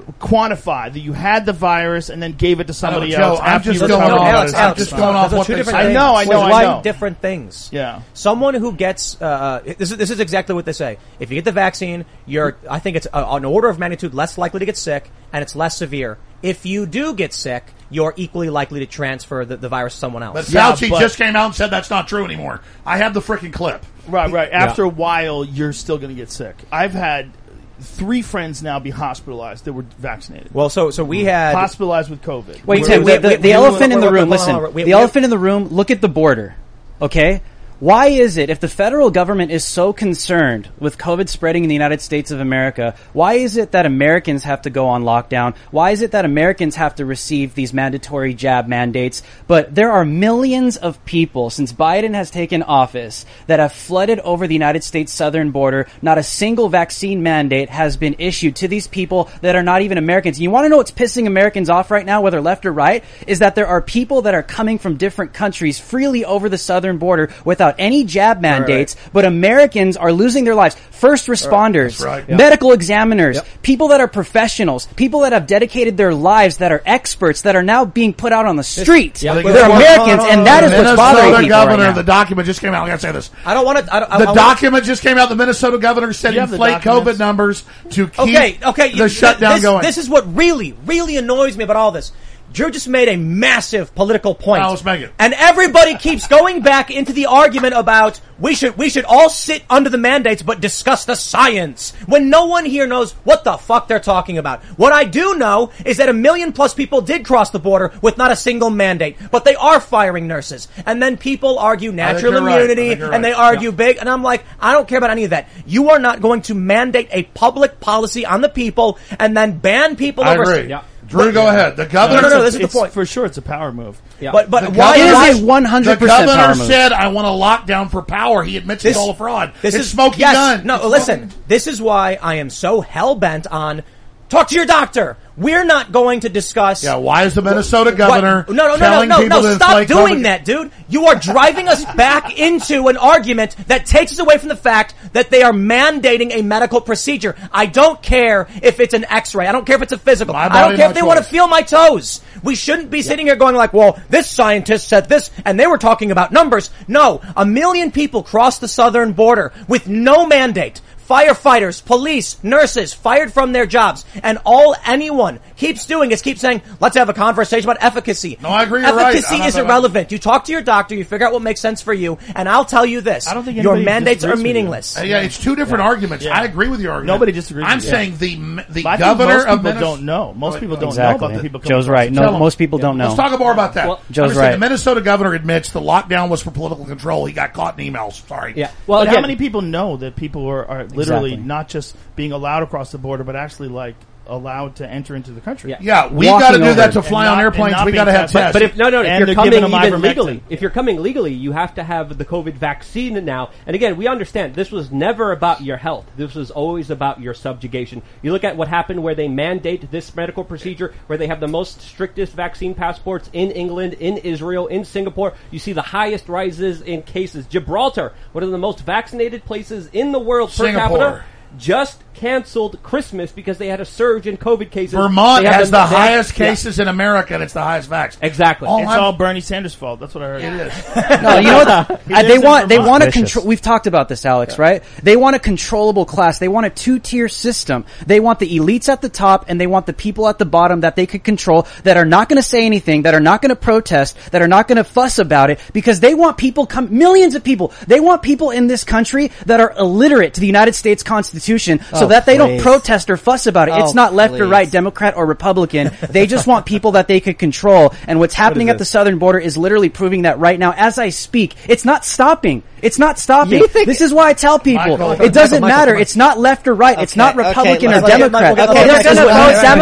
[SPEAKER 8] quantify that you had the virus and then gave it to somebody
[SPEAKER 2] Joe,
[SPEAKER 8] else.
[SPEAKER 2] I'm
[SPEAKER 8] after
[SPEAKER 2] just
[SPEAKER 8] you
[SPEAKER 2] going
[SPEAKER 8] recovered.
[SPEAKER 2] off-
[SPEAKER 1] Alex,
[SPEAKER 2] I'm
[SPEAKER 1] Alex,
[SPEAKER 2] just going off
[SPEAKER 1] those are
[SPEAKER 2] what
[SPEAKER 1] two
[SPEAKER 2] they
[SPEAKER 1] different
[SPEAKER 2] say.
[SPEAKER 1] things.
[SPEAKER 8] I know, I know,
[SPEAKER 1] With
[SPEAKER 8] I
[SPEAKER 1] quite
[SPEAKER 8] know.
[SPEAKER 1] different things.
[SPEAKER 8] Yeah.
[SPEAKER 1] Someone who gets uh, this is this is exactly what they say. If you get the vaccine, you're I think it's uh, an order of magnitude less likely to get sick, and it's less severe. If you do get sick, you're equally likely to transfer the, the virus to someone else.
[SPEAKER 2] But
[SPEAKER 8] Yeah,
[SPEAKER 2] Fauci
[SPEAKER 8] but-
[SPEAKER 2] just came out and said that's not true anymore. I have the freaking clip.
[SPEAKER 8] Right, right. After a while, you're still going to get sick. I've had three friends now be hospitalized that were vaccinated.
[SPEAKER 1] Well, so so we had
[SPEAKER 8] hospitalized with COVID.
[SPEAKER 5] Wait,
[SPEAKER 1] We-
[SPEAKER 5] Tim,
[SPEAKER 1] we-
[SPEAKER 5] the, the,
[SPEAKER 1] we-
[SPEAKER 5] the
[SPEAKER 1] we-
[SPEAKER 5] elephant in
[SPEAKER 1] we-
[SPEAKER 5] the
[SPEAKER 1] we-
[SPEAKER 5] room,
[SPEAKER 1] hold on,
[SPEAKER 5] listen,
[SPEAKER 1] hold on, we-
[SPEAKER 5] the
[SPEAKER 1] we-
[SPEAKER 5] elephant in the room, look at the border, okay? Why is it, if the federal government is so concerned with COVID spreading in the United States of America, why is it that Americans have to go on lockdown? Why is it that Americans have to receive these mandatory jab mandates? But there are millions of people since Biden has taken office that have flooded over the United States southern border. Not a single vaccine mandate has been issued to these people that are not even Americans. You want to know what's pissing Americans off right now, whether left or right, is that there are people that are coming from different countries freely over the southern border without any jab mandates, right, right. But Americans are losing their lives. First responders,
[SPEAKER 2] right. Right.
[SPEAKER 5] medical yep. examiners, yep. people that are professionals, people that have dedicated their lives, that are experts, that are now being put out on the street.
[SPEAKER 2] Yeah,
[SPEAKER 5] they're Americans, on, on, and that is what's bothering people
[SPEAKER 2] governor,
[SPEAKER 5] right now.
[SPEAKER 2] The document just came out. I gotta say this.
[SPEAKER 1] I don't want to. I, I,
[SPEAKER 2] the
[SPEAKER 1] I
[SPEAKER 2] document
[SPEAKER 1] wanna,
[SPEAKER 2] just came out. The Minnesota governor said inflate COVID numbers to keep
[SPEAKER 1] okay, okay,
[SPEAKER 2] the
[SPEAKER 1] you,
[SPEAKER 2] shutdown
[SPEAKER 1] this,
[SPEAKER 2] going.
[SPEAKER 1] This is what really, really annoys me about all this. Drew just made a massive political point.
[SPEAKER 2] Oh, let's make it.
[SPEAKER 1] And everybody keeps going back into the argument about we should we should all sit under the mandates but discuss the science, when no one here knows what the fuck they're talking about. What I do know is that a million plus people did cross the border with not a single mandate, but they are firing nurses. And then people argue natural immunity,
[SPEAKER 2] right.
[SPEAKER 1] and
[SPEAKER 2] right.
[SPEAKER 1] they argue
[SPEAKER 2] yeah.
[SPEAKER 1] big, and I'm like, I don't care about any of that. You are not going to mandate a public policy on the people and then ban people
[SPEAKER 2] I
[SPEAKER 1] over...
[SPEAKER 2] agree. Yeah. Drew, go ahead. The governor.
[SPEAKER 1] No, no, no, this is
[SPEAKER 8] it's,
[SPEAKER 1] the point.
[SPEAKER 8] For sure, it's a power move.
[SPEAKER 5] Yeah.
[SPEAKER 1] But but
[SPEAKER 2] the
[SPEAKER 1] why
[SPEAKER 2] governor,
[SPEAKER 5] is a one hundred percent
[SPEAKER 2] The governor
[SPEAKER 5] power move.
[SPEAKER 2] said, "I want a lockdown for power." He admits
[SPEAKER 1] This-
[SPEAKER 2] it's all a fraud.
[SPEAKER 1] This
[SPEAKER 2] it's
[SPEAKER 1] is
[SPEAKER 2] smoking
[SPEAKER 1] yes,
[SPEAKER 2] gun.
[SPEAKER 1] No,
[SPEAKER 2] It's
[SPEAKER 1] listen.
[SPEAKER 2] smoking.
[SPEAKER 1] This is why I am so hell bent on talk to your doctor. We're not going to discuss.
[SPEAKER 2] Yeah, why is the Minnesota governor
[SPEAKER 1] what, no, no, no,
[SPEAKER 2] telling
[SPEAKER 1] no, no,
[SPEAKER 2] people
[SPEAKER 1] no,
[SPEAKER 2] to
[SPEAKER 1] stop
[SPEAKER 2] inflate
[SPEAKER 1] doing
[SPEAKER 2] COVID?
[SPEAKER 1] that, dude. You are driving us back into an argument that takes us away from the fact that they are mandating a medical procedure. I don't care if it's an x-ray. I don't care if it's a physical.
[SPEAKER 2] My
[SPEAKER 1] I
[SPEAKER 2] body,
[SPEAKER 1] don't care
[SPEAKER 2] my
[SPEAKER 1] if they want to
[SPEAKER 2] choice.
[SPEAKER 1] feel my toes. We shouldn't be sitting here going like, well, this scientist said this, and they were talking about numbers. No, a million people crossed the southern border with no mandate. Firefighters, police, nurses fired from their jobs, and all anyone keeps doing is keep saying, let's have a conversation about efficacy.
[SPEAKER 2] No, I agree, you're right.
[SPEAKER 1] Efficacy
[SPEAKER 2] I'm not
[SPEAKER 1] is
[SPEAKER 2] talking
[SPEAKER 1] irrelevant. You talk to your doctor, you figure out what makes sense for you, and I'll tell you this.
[SPEAKER 8] I don't think
[SPEAKER 1] your
[SPEAKER 8] anybody
[SPEAKER 1] mandates are
[SPEAKER 8] disagrees with you.
[SPEAKER 1] meaningless.
[SPEAKER 2] Uh, yeah, it's two different arguments.
[SPEAKER 8] Yeah.
[SPEAKER 2] I agree with your argument.
[SPEAKER 8] Nobody disagrees
[SPEAKER 2] I'm
[SPEAKER 8] with you.
[SPEAKER 2] saying the the
[SPEAKER 8] But I think
[SPEAKER 2] governor
[SPEAKER 8] most
[SPEAKER 2] of
[SPEAKER 8] people
[SPEAKER 2] Minnesota
[SPEAKER 8] don't know. Most people don't
[SPEAKER 5] Exactly.
[SPEAKER 8] know about the people coming
[SPEAKER 5] Joe's
[SPEAKER 8] across
[SPEAKER 5] right.
[SPEAKER 8] the
[SPEAKER 5] No,
[SPEAKER 2] Tell 'em.
[SPEAKER 5] most people don't know.
[SPEAKER 2] Let's talk more about that.
[SPEAKER 6] Well,
[SPEAKER 5] Joe's
[SPEAKER 2] I'm saying
[SPEAKER 5] right.
[SPEAKER 2] The Minnesota governor admits the lockdown was for political control. He got caught in emails. Sorry.
[SPEAKER 6] Yeah. Well,
[SPEAKER 8] But
[SPEAKER 6] again,
[SPEAKER 8] how many people know that people are, are literally
[SPEAKER 5] Exactly.
[SPEAKER 8] not just being allowed across the border, but actually like allowed to enter into the country?
[SPEAKER 6] Yeah.
[SPEAKER 2] Yeah, we
[SPEAKER 5] Walking
[SPEAKER 2] got to do
[SPEAKER 5] over
[SPEAKER 2] that to
[SPEAKER 8] and
[SPEAKER 2] fly
[SPEAKER 8] not-
[SPEAKER 2] on
[SPEAKER 8] and
[SPEAKER 2] airplanes.
[SPEAKER 8] not
[SPEAKER 2] We
[SPEAKER 8] being
[SPEAKER 2] got to have
[SPEAKER 8] tested.
[SPEAKER 2] tests.
[SPEAKER 6] But if no, no, if
[SPEAKER 8] And
[SPEAKER 6] you're
[SPEAKER 8] they're
[SPEAKER 6] coming
[SPEAKER 8] giving them
[SPEAKER 6] even
[SPEAKER 8] ivermectin.
[SPEAKER 6] legally, if you're coming legally, you have to have the COVID vaccine now. And again, we understand this was never about your health. This was always about your subjugation. You look at what happened where they mandate this medical procedure, where they have the most strictest vaccine passports in England, in Israel, in Singapore. You see the highest rises in cases. Gibraltar, one of the most vaccinated places in the world per
[SPEAKER 2] Singapore.
[SPEAKER 6] capita, just canceled Christmas because they had a surge in COVID cases.
[SPEAKER 2] Vermont
[SPEAKER 6] They have
[SPEAKER 2] has the
[SPEAKER 6] they-
[SPEAKER 2] highest
[SPEAKER 6] yeah.
[SPEAKER 2] cases in America, and it's the highest vax.
[SPEAKER 6] Exactly.
[SPEAKER 2] All
[SPEAKER 8] It's
[SPEAKER 2] I'm-
[SPEAKER 8] all Bernie Sanders' fault. That's what I heard.
[SPEAKER 2] It is.
[SPEAKER 5] No, you know what?
[SPEAKER 8] He
[SPEAKER 5] Uh, they
[SPEAKER 8] lives in
[SPEAKER 5] want they
[SPEAKER 8] Vermont.
[SPEAKER 5] want to
[SPEAKER 4] Vicious.
[SPEAKER 5] control. We've talked about this, Alex, right? They want a controllable class. They want a two tier system. They want the elites at the top, and they want the people at the bottom that they could control, that are not going to say anything, that are not going to protest, that are not going to fuss about it, because they want people come millions of people. They want people in this country that are illiterate to the United States Constitution, so
[SPEAKER 4] Oh,
[SPEAKER 5] that they don't
[SPEAKER 4] please.
[SPEAKER 5] protest or fuss about it.
[SPEAKER 4] Oh,
[SPEAKER 5] It's not left or
[SPEAKER 4] please.
[SPEAKER 5] right, Democrat or Republican. They just want people that they could control. And what's happening at the southern border is literally proving that right now as I speak. It's not stopping. It's not stopping.
[SPEAKER 4] You think-
[SPEAKER 5] This is why I tell people,
[SPEAKER 2] Michael,
[SPEAKER 5] it doesn't
[SPEAKER 1] Michael,
[SPEAKER 5] matter.
[SPEAKER 1] Michael.
[SPEAKER 5] It's not left or right. It's not
[SPEAKER 4] Okay,
[SPEAKER 5] Republican
[SPEAKER 4] okay,
[SPEAKER 5] or
[SPEAKER 4] let's get
[SPEAKER 5] Democrat.
[SPEAKER 1] Michael,
[SPEAKER 4] okay,
[SPEAKER 5] They're
[SPEAKER 4] let's
[SPEAKER 5] going to
[SPEAKER 4] get-
[SPEAKER 5] vote
[SPEAKER 4] okay,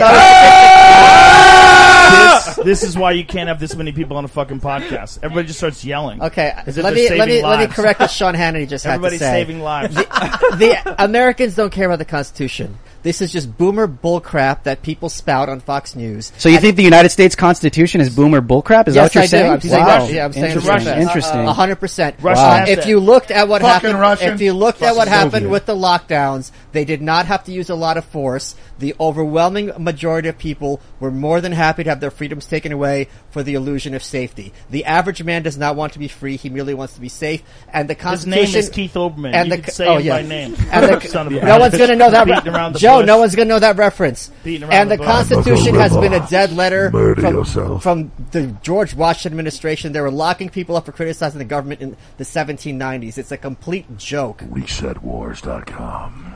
[SPEAKER 5] Democrat.
[SPEAKER 8] This, this is why you can't have this many people on a fucking podcast. Everybody just starts yelling.
[SPEAKER 4] Okay,
[SPEAKER 8] As if
[SPEAKER 4] let
[SPEAKER 8] they're
[SPEAKER 4] me let me
[SPEAKER 8] saving
[SPEAKER 4] let me
[SPEAKER 8] lives.
[SPEAKER 4] correct what Sean Hannity just had to
[SPEAKER 8] Everybody's
[SPEAKER 4] say.
[SPEAKER 8] saving lives.
[SPEAKER 4] The Americans don't care about the Constitution. The This is just boomer bullcrap that people spout on Fox News.
[SPEAKER 5] So you and think the United States Constitution is boomer bullcrap? Is
[SPEAKER 4] yes,
[SPEAKER 5] that what you're
[SPEAKER 4] I
[SPEAKER 5] saying?
[SPEAKER 4] Do. I'm saying
[SPEAKER 5] wow.
[SPEAKER 4] Russia. Yeah, I'm saying
[SPEAKER 5] Interesting.
[SPEAKER 4] Russia.
[SPEAKER 5] Interesting.
[SPEAKER 4] A hundred percent.
[SPEAKER 8] Wow.
[SPEAKER 4] If you looked at what
[SPEAKER 2] Fucking
[SPEAKER 4] happened,
[SPEAKER 2] Russian.
[SPEAKER 4] if you looked
[SPEAKER 2] Fucking
[SPEAKER 4] at what happened
[SPEAKER 2] Soviet.
[SPEAKER 4] with the lockdowns, they did not have to use a lot of force. The overwhelming majority of people were more than happy to have their freedoms taken away for the illusion of safety. The average man does not want to be free; he merely wants to be safe. And the
[SPEAKER 8] His
[SPEAKER 4] Constitution.
[SPEAKER 8] name is Keith Olbermann.
[SPEAKER 4] And
[SPEAKER 8] you
[SPEAKER 4] the,
[SPEAKER 8] can say
[SPEAKER 4] oh,
[SPEAKER 8] him
[SPEAKER 4] yeah.
[SPEAKER 8] by name.
[SPEAKER 4] And the,
[SPEAKER 8] Son of a
[SPEAKER 4] no
[SPEAKER 8] bitch.
[SPEAKER 4] one's going to know that.
[SPEAKER 8] Beating around the
[SPEAKER 4] Joe,
[SPEAKER 8] bush.
[SPEAKER 4] no one's going to know that reference.
[SPEAKER 8] Beating around
[SPEAKER 4] And
[SPEAKER 8] the
[SPEAKER 4] the
[SPEAKER 8] bush.
[SPEAKER 4] Constitution has been a dead letter
[SPEAKER 2] Murder
[SPEAKER 4] from,
[SPEAKER 2] yourself.
[SPEAKER 4] from the George Washington administration. They were locking people up for criticizing the government in the seventeen nineties. It's a complete joke.
[SPEAKER 2] reset wars dot com.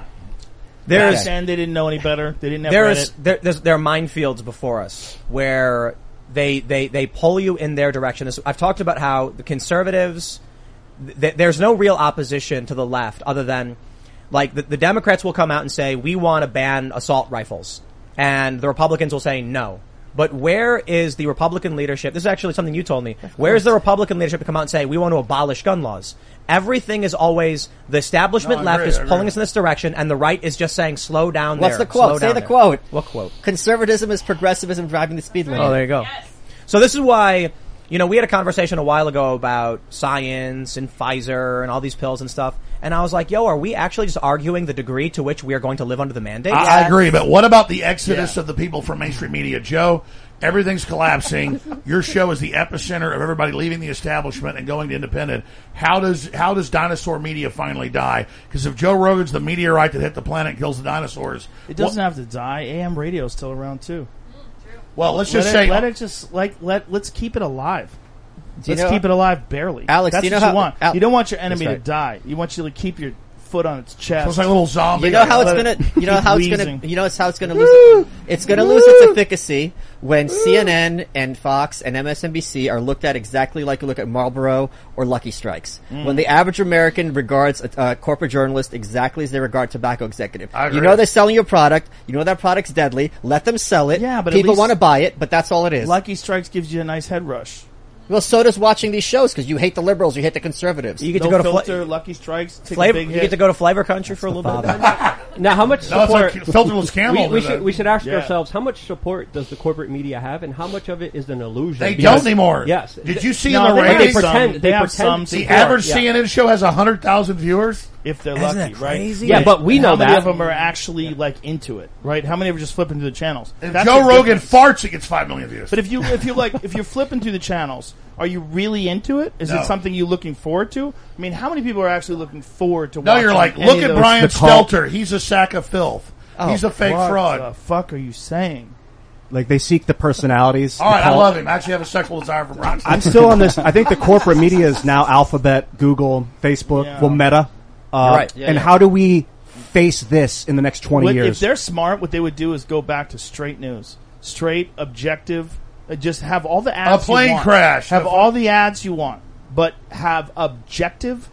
[SPEAKER 8] I
[SPEAKER 1] There's
[SPEAKER 8] understand they didn't know any better. They didn't have
[SPEAKER 1] there's
[SPEAKER 8] Reddit.
[SPEAKER 1] there, there's there are minefields before us where they they they pull you in their direction. This, I've talked about how the conservatives th- there's no real opposition to the left other than like the, the Democrats will come out and say we want to ban assault rifles, and the Republicans will say no. But where is the Republican leadership? This is actually something you told me. Where is the Republican leadership to come out and say we want to abolish gun laws? Everything is always the establishment
[SPEAKER 2] No, I
[SPEAKER 1] left
[SPEAKER 2] agree,
[SPEAKER 1] is
[SPEAKER 2] I
[SPEAKER 1] pulling
[SPEAKER 2] agree.
[SPEAKER 1] us in this direction, and the right is just saying slow down.
[SPEAKER 4] What's
[SPEAKER 1] there,
[SPEAKER 4] the quote?
[SPEAKER 1] slow
[SPEAKER 4] Say
[SPEAKER 1] down
[SPEAKER 4] the
[SPEAKER 1] there.
[SPEAKER 4] quote.
[SPEAKER 1] What quote?
[SPEAKER 4] Conservatism is progressivism driving the speed limit.
[SPEAKER 1] Oh, there you go. So this is why, you know, we had a conversation a while ago about science and Pfizer and all these pills and stuff. And I was like, yo, are we actually just arguing the degree to which we are going to live under the mandate?
[SPEAKER 2] I, I agree, but what about the exodus of the people from mainstream media? Joe, everything's collapsing. Your show is the epicenter of everybody leaving the establishment and going to independent. How does how does dinosaur media finally die? Because if Joe Rogan's the meteorite that hit the planet and kills the dinosaurs,
[SPEAKER 8] It doesn't
[SPEAKER 2] well,
[SPEAKER 8] have to die. A M radio is still around too.
[SPEAKER 2] well let's
[SPEAKER 8] Let
[SPEAKER 2] just
[SPEAKER 8] it,
[SPEAKER 2] say
[SPEAKER 8] let it just like let let's keep it alive.
[SPEAKER 4] Do you
[SPEAKER 8] Let's
[SPEAKER 4] know-
[SPEAKER 8] keep it alive barely.
[SPEAKER 4] Alex,
[SPEAKER 8] That's
[SPEAKER 4] do you know
[SPEAKER 8] what
[SPEAKER 4] how-
[SPEAKER 8] you want.
[SPEAKER 4] Al-
[SPEAKER 8] you don't want your enemy
[SPEAKER 4] That's
[SPEAKER 8] to die. You want you to keep your foot on its chest.
[SPEAKER 2] so it's like a little zombie.
[SPEAKER 4] You know how it's
[SPEAKER 8] Let
[SPEAKER 4] gonna.
[SPEAKER 8] it
[SPEAKER 4] You know
[SPEAKER 8] keep
[SPEAKER 4] how it's
[SPEAKER 8] wheezing.
[SPEAKER 4] gonna. You know how it's gonna lose. It's gonna lose its efficacy when C N N and Fox and M S N B C are looked at exactly like you look at Marlboro or Lucky Strikes.
[SPEAKER 2] Mm.
[SPEAKER 4] When the average American regards a, a corporate journalist exactly as they regard tobacco executive.
[SPEAKER 2] I agree.
[SPEAKER 4] You know they're selling your product. You know that product's deadly. Let them sell it.
[SPEAKER 8] Yeah, but at
[SPEAKER 4] people
[SPEAKER 8] least-
[SPEAKER 4] want to buy it, but that's all it is.
[SPEAKER 8] Lucky Strikes gives you a nice head rush.
[SPEAKER 4] Well, so does watching these shows because you hate the liberals, you hate the conservatives.
[SPEAKER 1] You get
[SPEAKER 8] No
[SPEAKER 1] to go to
[SPEAKER 8] filter,
[SPEAKER 1] fla-
[SPEAKER 8] Lucky Strikes, take
[SPEAKER 1] flavor.
[SPEAKER 8] a big
[SPEAKER 1] You
[SPEAKER 8] hit.
[SPEAKER 1] get to go to Flavor Country for a little bit.
[SPEAKER 6] Now, how much
[SPEAKER 2] No, it's
[SPEAKER 6] support?
[SPEAKER 2] like filterless camel.
[SPEAKER 6] we, we
[SPEAKER 2] to
[SPEAKER 6] should
[SPEAKER 2] the-
[SPEAKER 6] we should ask
[SPEAKER 8] Yeah.
[SPEAKER 6] ourselves how much support does the corporate media have, and how much of it is an illusion?
[SPEAKER 2] They
[SPEAKER 6] Because-
[SPEAKER 2] don't anymore.
[SPEAKER 6] Yes.
[SPEAKER 2] Did you see
[SPEAKER 8] No,
[SPEAKER 2] in the
[SPEAKER 8] they have
[SPEAKER 2] ratings?
[SPEAKER 6] They pretend-
[SPEAKER 8] some-
[SPEAKER 6] they
[SPEAKER 8] have
[SPEAKER 6] pretend-
[SPEAKER 8] some
[SPEAKER 2] The
[SPEAKER 8] support,
[SPEAKER 2] average
[SPEAKER 6] yeah.
[SPEAKER 2] C N N show has a hundred thousand viewers.
[SPEAKER 8] if they're
[SPEAKER 1] Isn't
[SPEAKER 8] lucky,
[SPEAKER 1] that
[SPEAKER 8] right?
[SPEAKER 1] crazy?
[SPEAKER 6] Yeah, but we
[SPEAKER 8] And
[SPEAKER 6] know
[SPEAKER 8] how many
[SPEAKER 6] that.
[SPEAKER 8] of them are actually like into it, right? How many of them are just flipping through the channels?
[SPEAKER 2] If
[SPEAKER 8] That's
[SPEAKER 2] Joe
[SPEAKER 8] the
[SPEAKER 2] Rogan
[SPEAKER 8] difference.
[SPEAKER 2] farts, it gets five million views.
[SPEAKER 8] But if you if you like if you're flipping through the channels, are you really into it? Is
[SPEAKER 2] No.
[SPEAKER 8] it something you're looking forward to? I mean, how many people are actually looking forward to?
[SPEAKER 2] no,
[SPEAKER 8] watching
[SPEAKER 2] you're like,
[SPEAKER 8] any
[SPEAKER 2] look
[SPEAKER 8] of
[SPEAKER 2] at
[SPEAKER 8] those-
[SPEAKER 2] Brian
[SPEAKER 9] The cult.
[SPEAKER 2] Stelter. He's a sack of filth.
[SPEAKER 4] Oh,
[SPEAKER 2] He's a fake
[SPEAKER 8] What
[SPEAKER 2] fraud.
[SPEAKER 8] the fuck are you saying?
[SPEAKER 9] Like they seek the personalities.
[SPEAKER 2] All right,
[SPEAKER 9] the
[SPEAKER 2] I
[SPEAKER 9] cult.
[SPEAKER 2] love him. I actually have a sexual desire for Brian Stelter.
[SPEAKER 9] I'm still on this. I think the corporate media is now Alphabet, Google, Facebook,
[SPEAKER 8] Yeah.
[SPEAKER 9] well, Meta. Uh,
[SPEAKER 4] You're right. Yeah,
[SPEAKER 9] and
[SPEAKER 4] yeah.
[SPEAKER 9] how do we face this in the next twenty
[SPEAKER 8] What-
[SPEAKER 9] years?
[SPEAKER 8] If they're smart, what they would do is go back to straight news, straight, objective. uh, Just have all the ads.
[SPEAKER 2] A plane
[SPEAKER 8] you want.
[SPEAKER 2] crash.
[SPEAKER 8] Have
[SPEAKER 2] A-
[SPEAKER 8] all the ads you want, but have objective,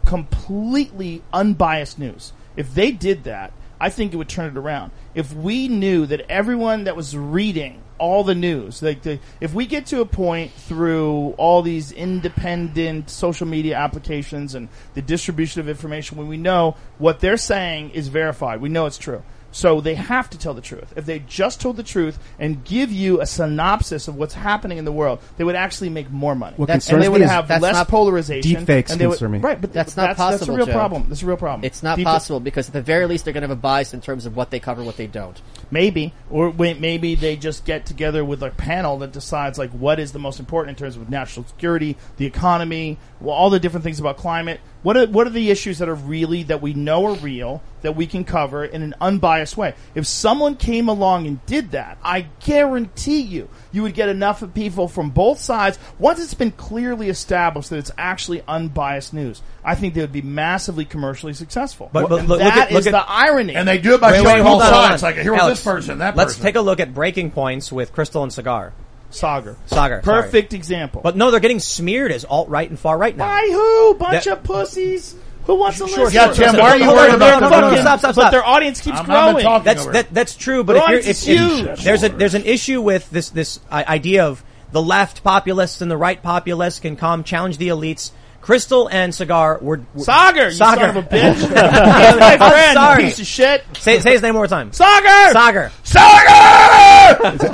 [SPEAKER 8] completely unbiased news. If they did that, I think it would turn it around. If we knew that everyone that was reading all the news, like the, if we get to a point through all these independent social media applications and the distribution of information, when we know what they're saying is verified, we know it's true. So they have to tell the truth. If they just told the truth and give you a synopsis of what's happening in the world, they would actually make more money.
[SPEAKER 9] What
[SPEAKER 4] That-
[SPEAKER 9] concerns
[SPEAKER 8] And they would
[SPEAKER 9] me is
[SPEAKER 8] have
[SPEAKER 4] that's
[SPEAKER 8] less
[SPEAKER 4] not-
[SPEAKER 8] polarization.
[SPEAKER 9] Deepfakes
[SPEAKER 8] and they would-
[SPEAKER 9] concern me.
[SPEAKER 8] Right, but
[SPEAKER 4] That's not
[SPEAKER 8] that's, That's
[SPEAKER 4] possible,
[SPEAKER 8] a real
[SPEAKER 4] Joe.
[SPEAKER 8] problem. That's a real problem.
[SPEAKER 4] It's not
[SPEAKER 8] Deep-
[SPEAKER 4] possible because at the very least they're going to have a bias in terms of what they cover, what they don't.
[SPEAKER 8] Maybe, or wait, maybe they just get together with a panel that decides like what is the most important in terms of national security, the economy, well, all the different things about climate. What are what are the issues that are really that we know are real that we can cover in an unbiased way? If someone came along and did that, I guarantee you, you would get enough of people from both sides. Once it's been clearly established that it's actually unbiased news, I think they would be massively commercially successful.
[SPEAKER 1] But- but
[SPEAKER 8] And
[SPEAKER 1] look-
[SPEAKER 8] that
[SPEAKER 1] look at-
[SPEAKER 8] is
[SPEAKER 1] look at-
[SPEAKER 8] the irony.
[SPEAKER 2] And they do it by
[SPEAKER 1] Wait,
[SPEAKER 2] showing
[SPEAKER 1] wait,
[SPEAKER 2] both
[SPEAKER 1] hold on, hold
[SPEAKER 2] sides.
[SPEAKER 1] on.
[SPEAKER 2] Like, here was
[SPEAKER 1] Alex,
[SPEAKER 2] this person, that
[SPEAKER 1] Let's
[SPEAKER 2] person.
[SPEAKER 1] take a look at breaking points with Crystal and Cigar.
[SPEAKER 8] Sagar.
[SPEAKER 1] Sagar, sorry.
[SPEAKER 8] Perfect example.
[SPEAKER 1] But no, they're getting smeared as alt-right and far-right now.
[SPEAKER 8] By who? Bunch
[SPEAKER 1] That-
[SPEAKER 8] of pussies. Who wants to
[SPEAKER 1] Sure,
[SPEAKER 8] listen?
[SPEAKER 2] Yeah, Tim, why are you
[SPEAKER 1] Hold
[SPEAKER 2] worried
[SPEAKER 1] on,
[SPEAKER 2] about
[SPEAKER 1] no,
[SPEAKER 2] the
[SPEAKER 1] no, no,
[SPEAKER 2] fucking-
[SPEAKER 1] stop, stop,
[SPEAKER 8] But
[SPEAKER 1] stop.
[SPEAKER 8] their audience keeps
[SPEAKER 2] I'm not
[SPEAKER 8] growing.
[SPEAKER 2] talking
[SPEAKER 1] That's
[SPEAKER 2] over
[SPEAKER 1] that,
[SPEAKER 2] it.
[SPEAKER 1] that's true, but
[SPEAKER 8] Their
[SPEAKER 1] if, you're,
[SPEAKER 8] audience
[SPEAKER 1] if,
[SPEAKER 8] is
[SPEAKER 1] if
[SPEAKER 8] huge.
[SPEAKER 1] there's a there's an issue with this this uh, idea of the left populists and the right populists can come challenge the elites. Crystal and Cigar were, were
[SPEAKER 8] Sagar, you
[SPEAKER 1] Sagar.
[SPEAKER 8] son of a bitch. He's my
[SPEAKER 1] I'm
[SPEAKER 8] friend,
[SPEAKER 1] sorry.
[SPEAKER 8] you piece of shit.
[SPEAKER 1] Say, say his name one more time.
[SPEAKER 8] Sagar!
[SPEAKER 1] Sagar.
[SPEAKER 2] Sagar!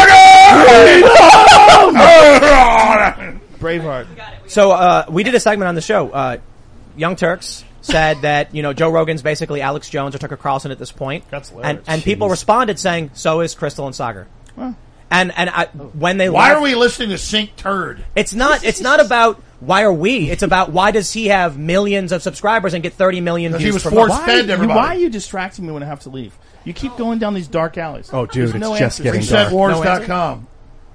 [SPEAKER 2] Sagar!
[SPEAKER 8] Braveheart.
[SPEAKER 1] So uh, we did a segment on the show. Uh, Young Turks said that, you know, Joe Rogan's basically Alex Jones or Tucker Carlson at this point.
[SPEAKER 8] That's hilarious.
[SPEAKER 1] And, and people responded saying, so is Crystal and Sagar.
[SPEAKER 8] Well.
[SPEAKER 1] And and I, when they
[SPEAKER 2] Why
[SPEAKER 1] left,
[SPEAKER 2] are we listening to Sink Turd?
[SPEAKER 1] It's not. It's not about why are we. It's about why does he have millions of subscribers and get thirty million views?
[SPEAKER 2] He was
[SPEAKER 1] per
[SPEAKER 2] forced
[SPEAKER 1] month?
[SPEAKER 2] fed
[SPEAKER 8] Why,
[SPEAKER 2] everybody.
[SPEAKER 8] why are you distracting me when I have to leave? You keep going down these dark alleys.
[SPEAKER 9] Oh, dude,
[SPEAKER 8] There's no
[SPEAKER 9] it's just
[SPEAKER 8] answers.
[SPEAKER 9] getting
[SPEAKER 2] Reset
[SPEAKER 9] dark.
[SPEAKER 2] wars dot com.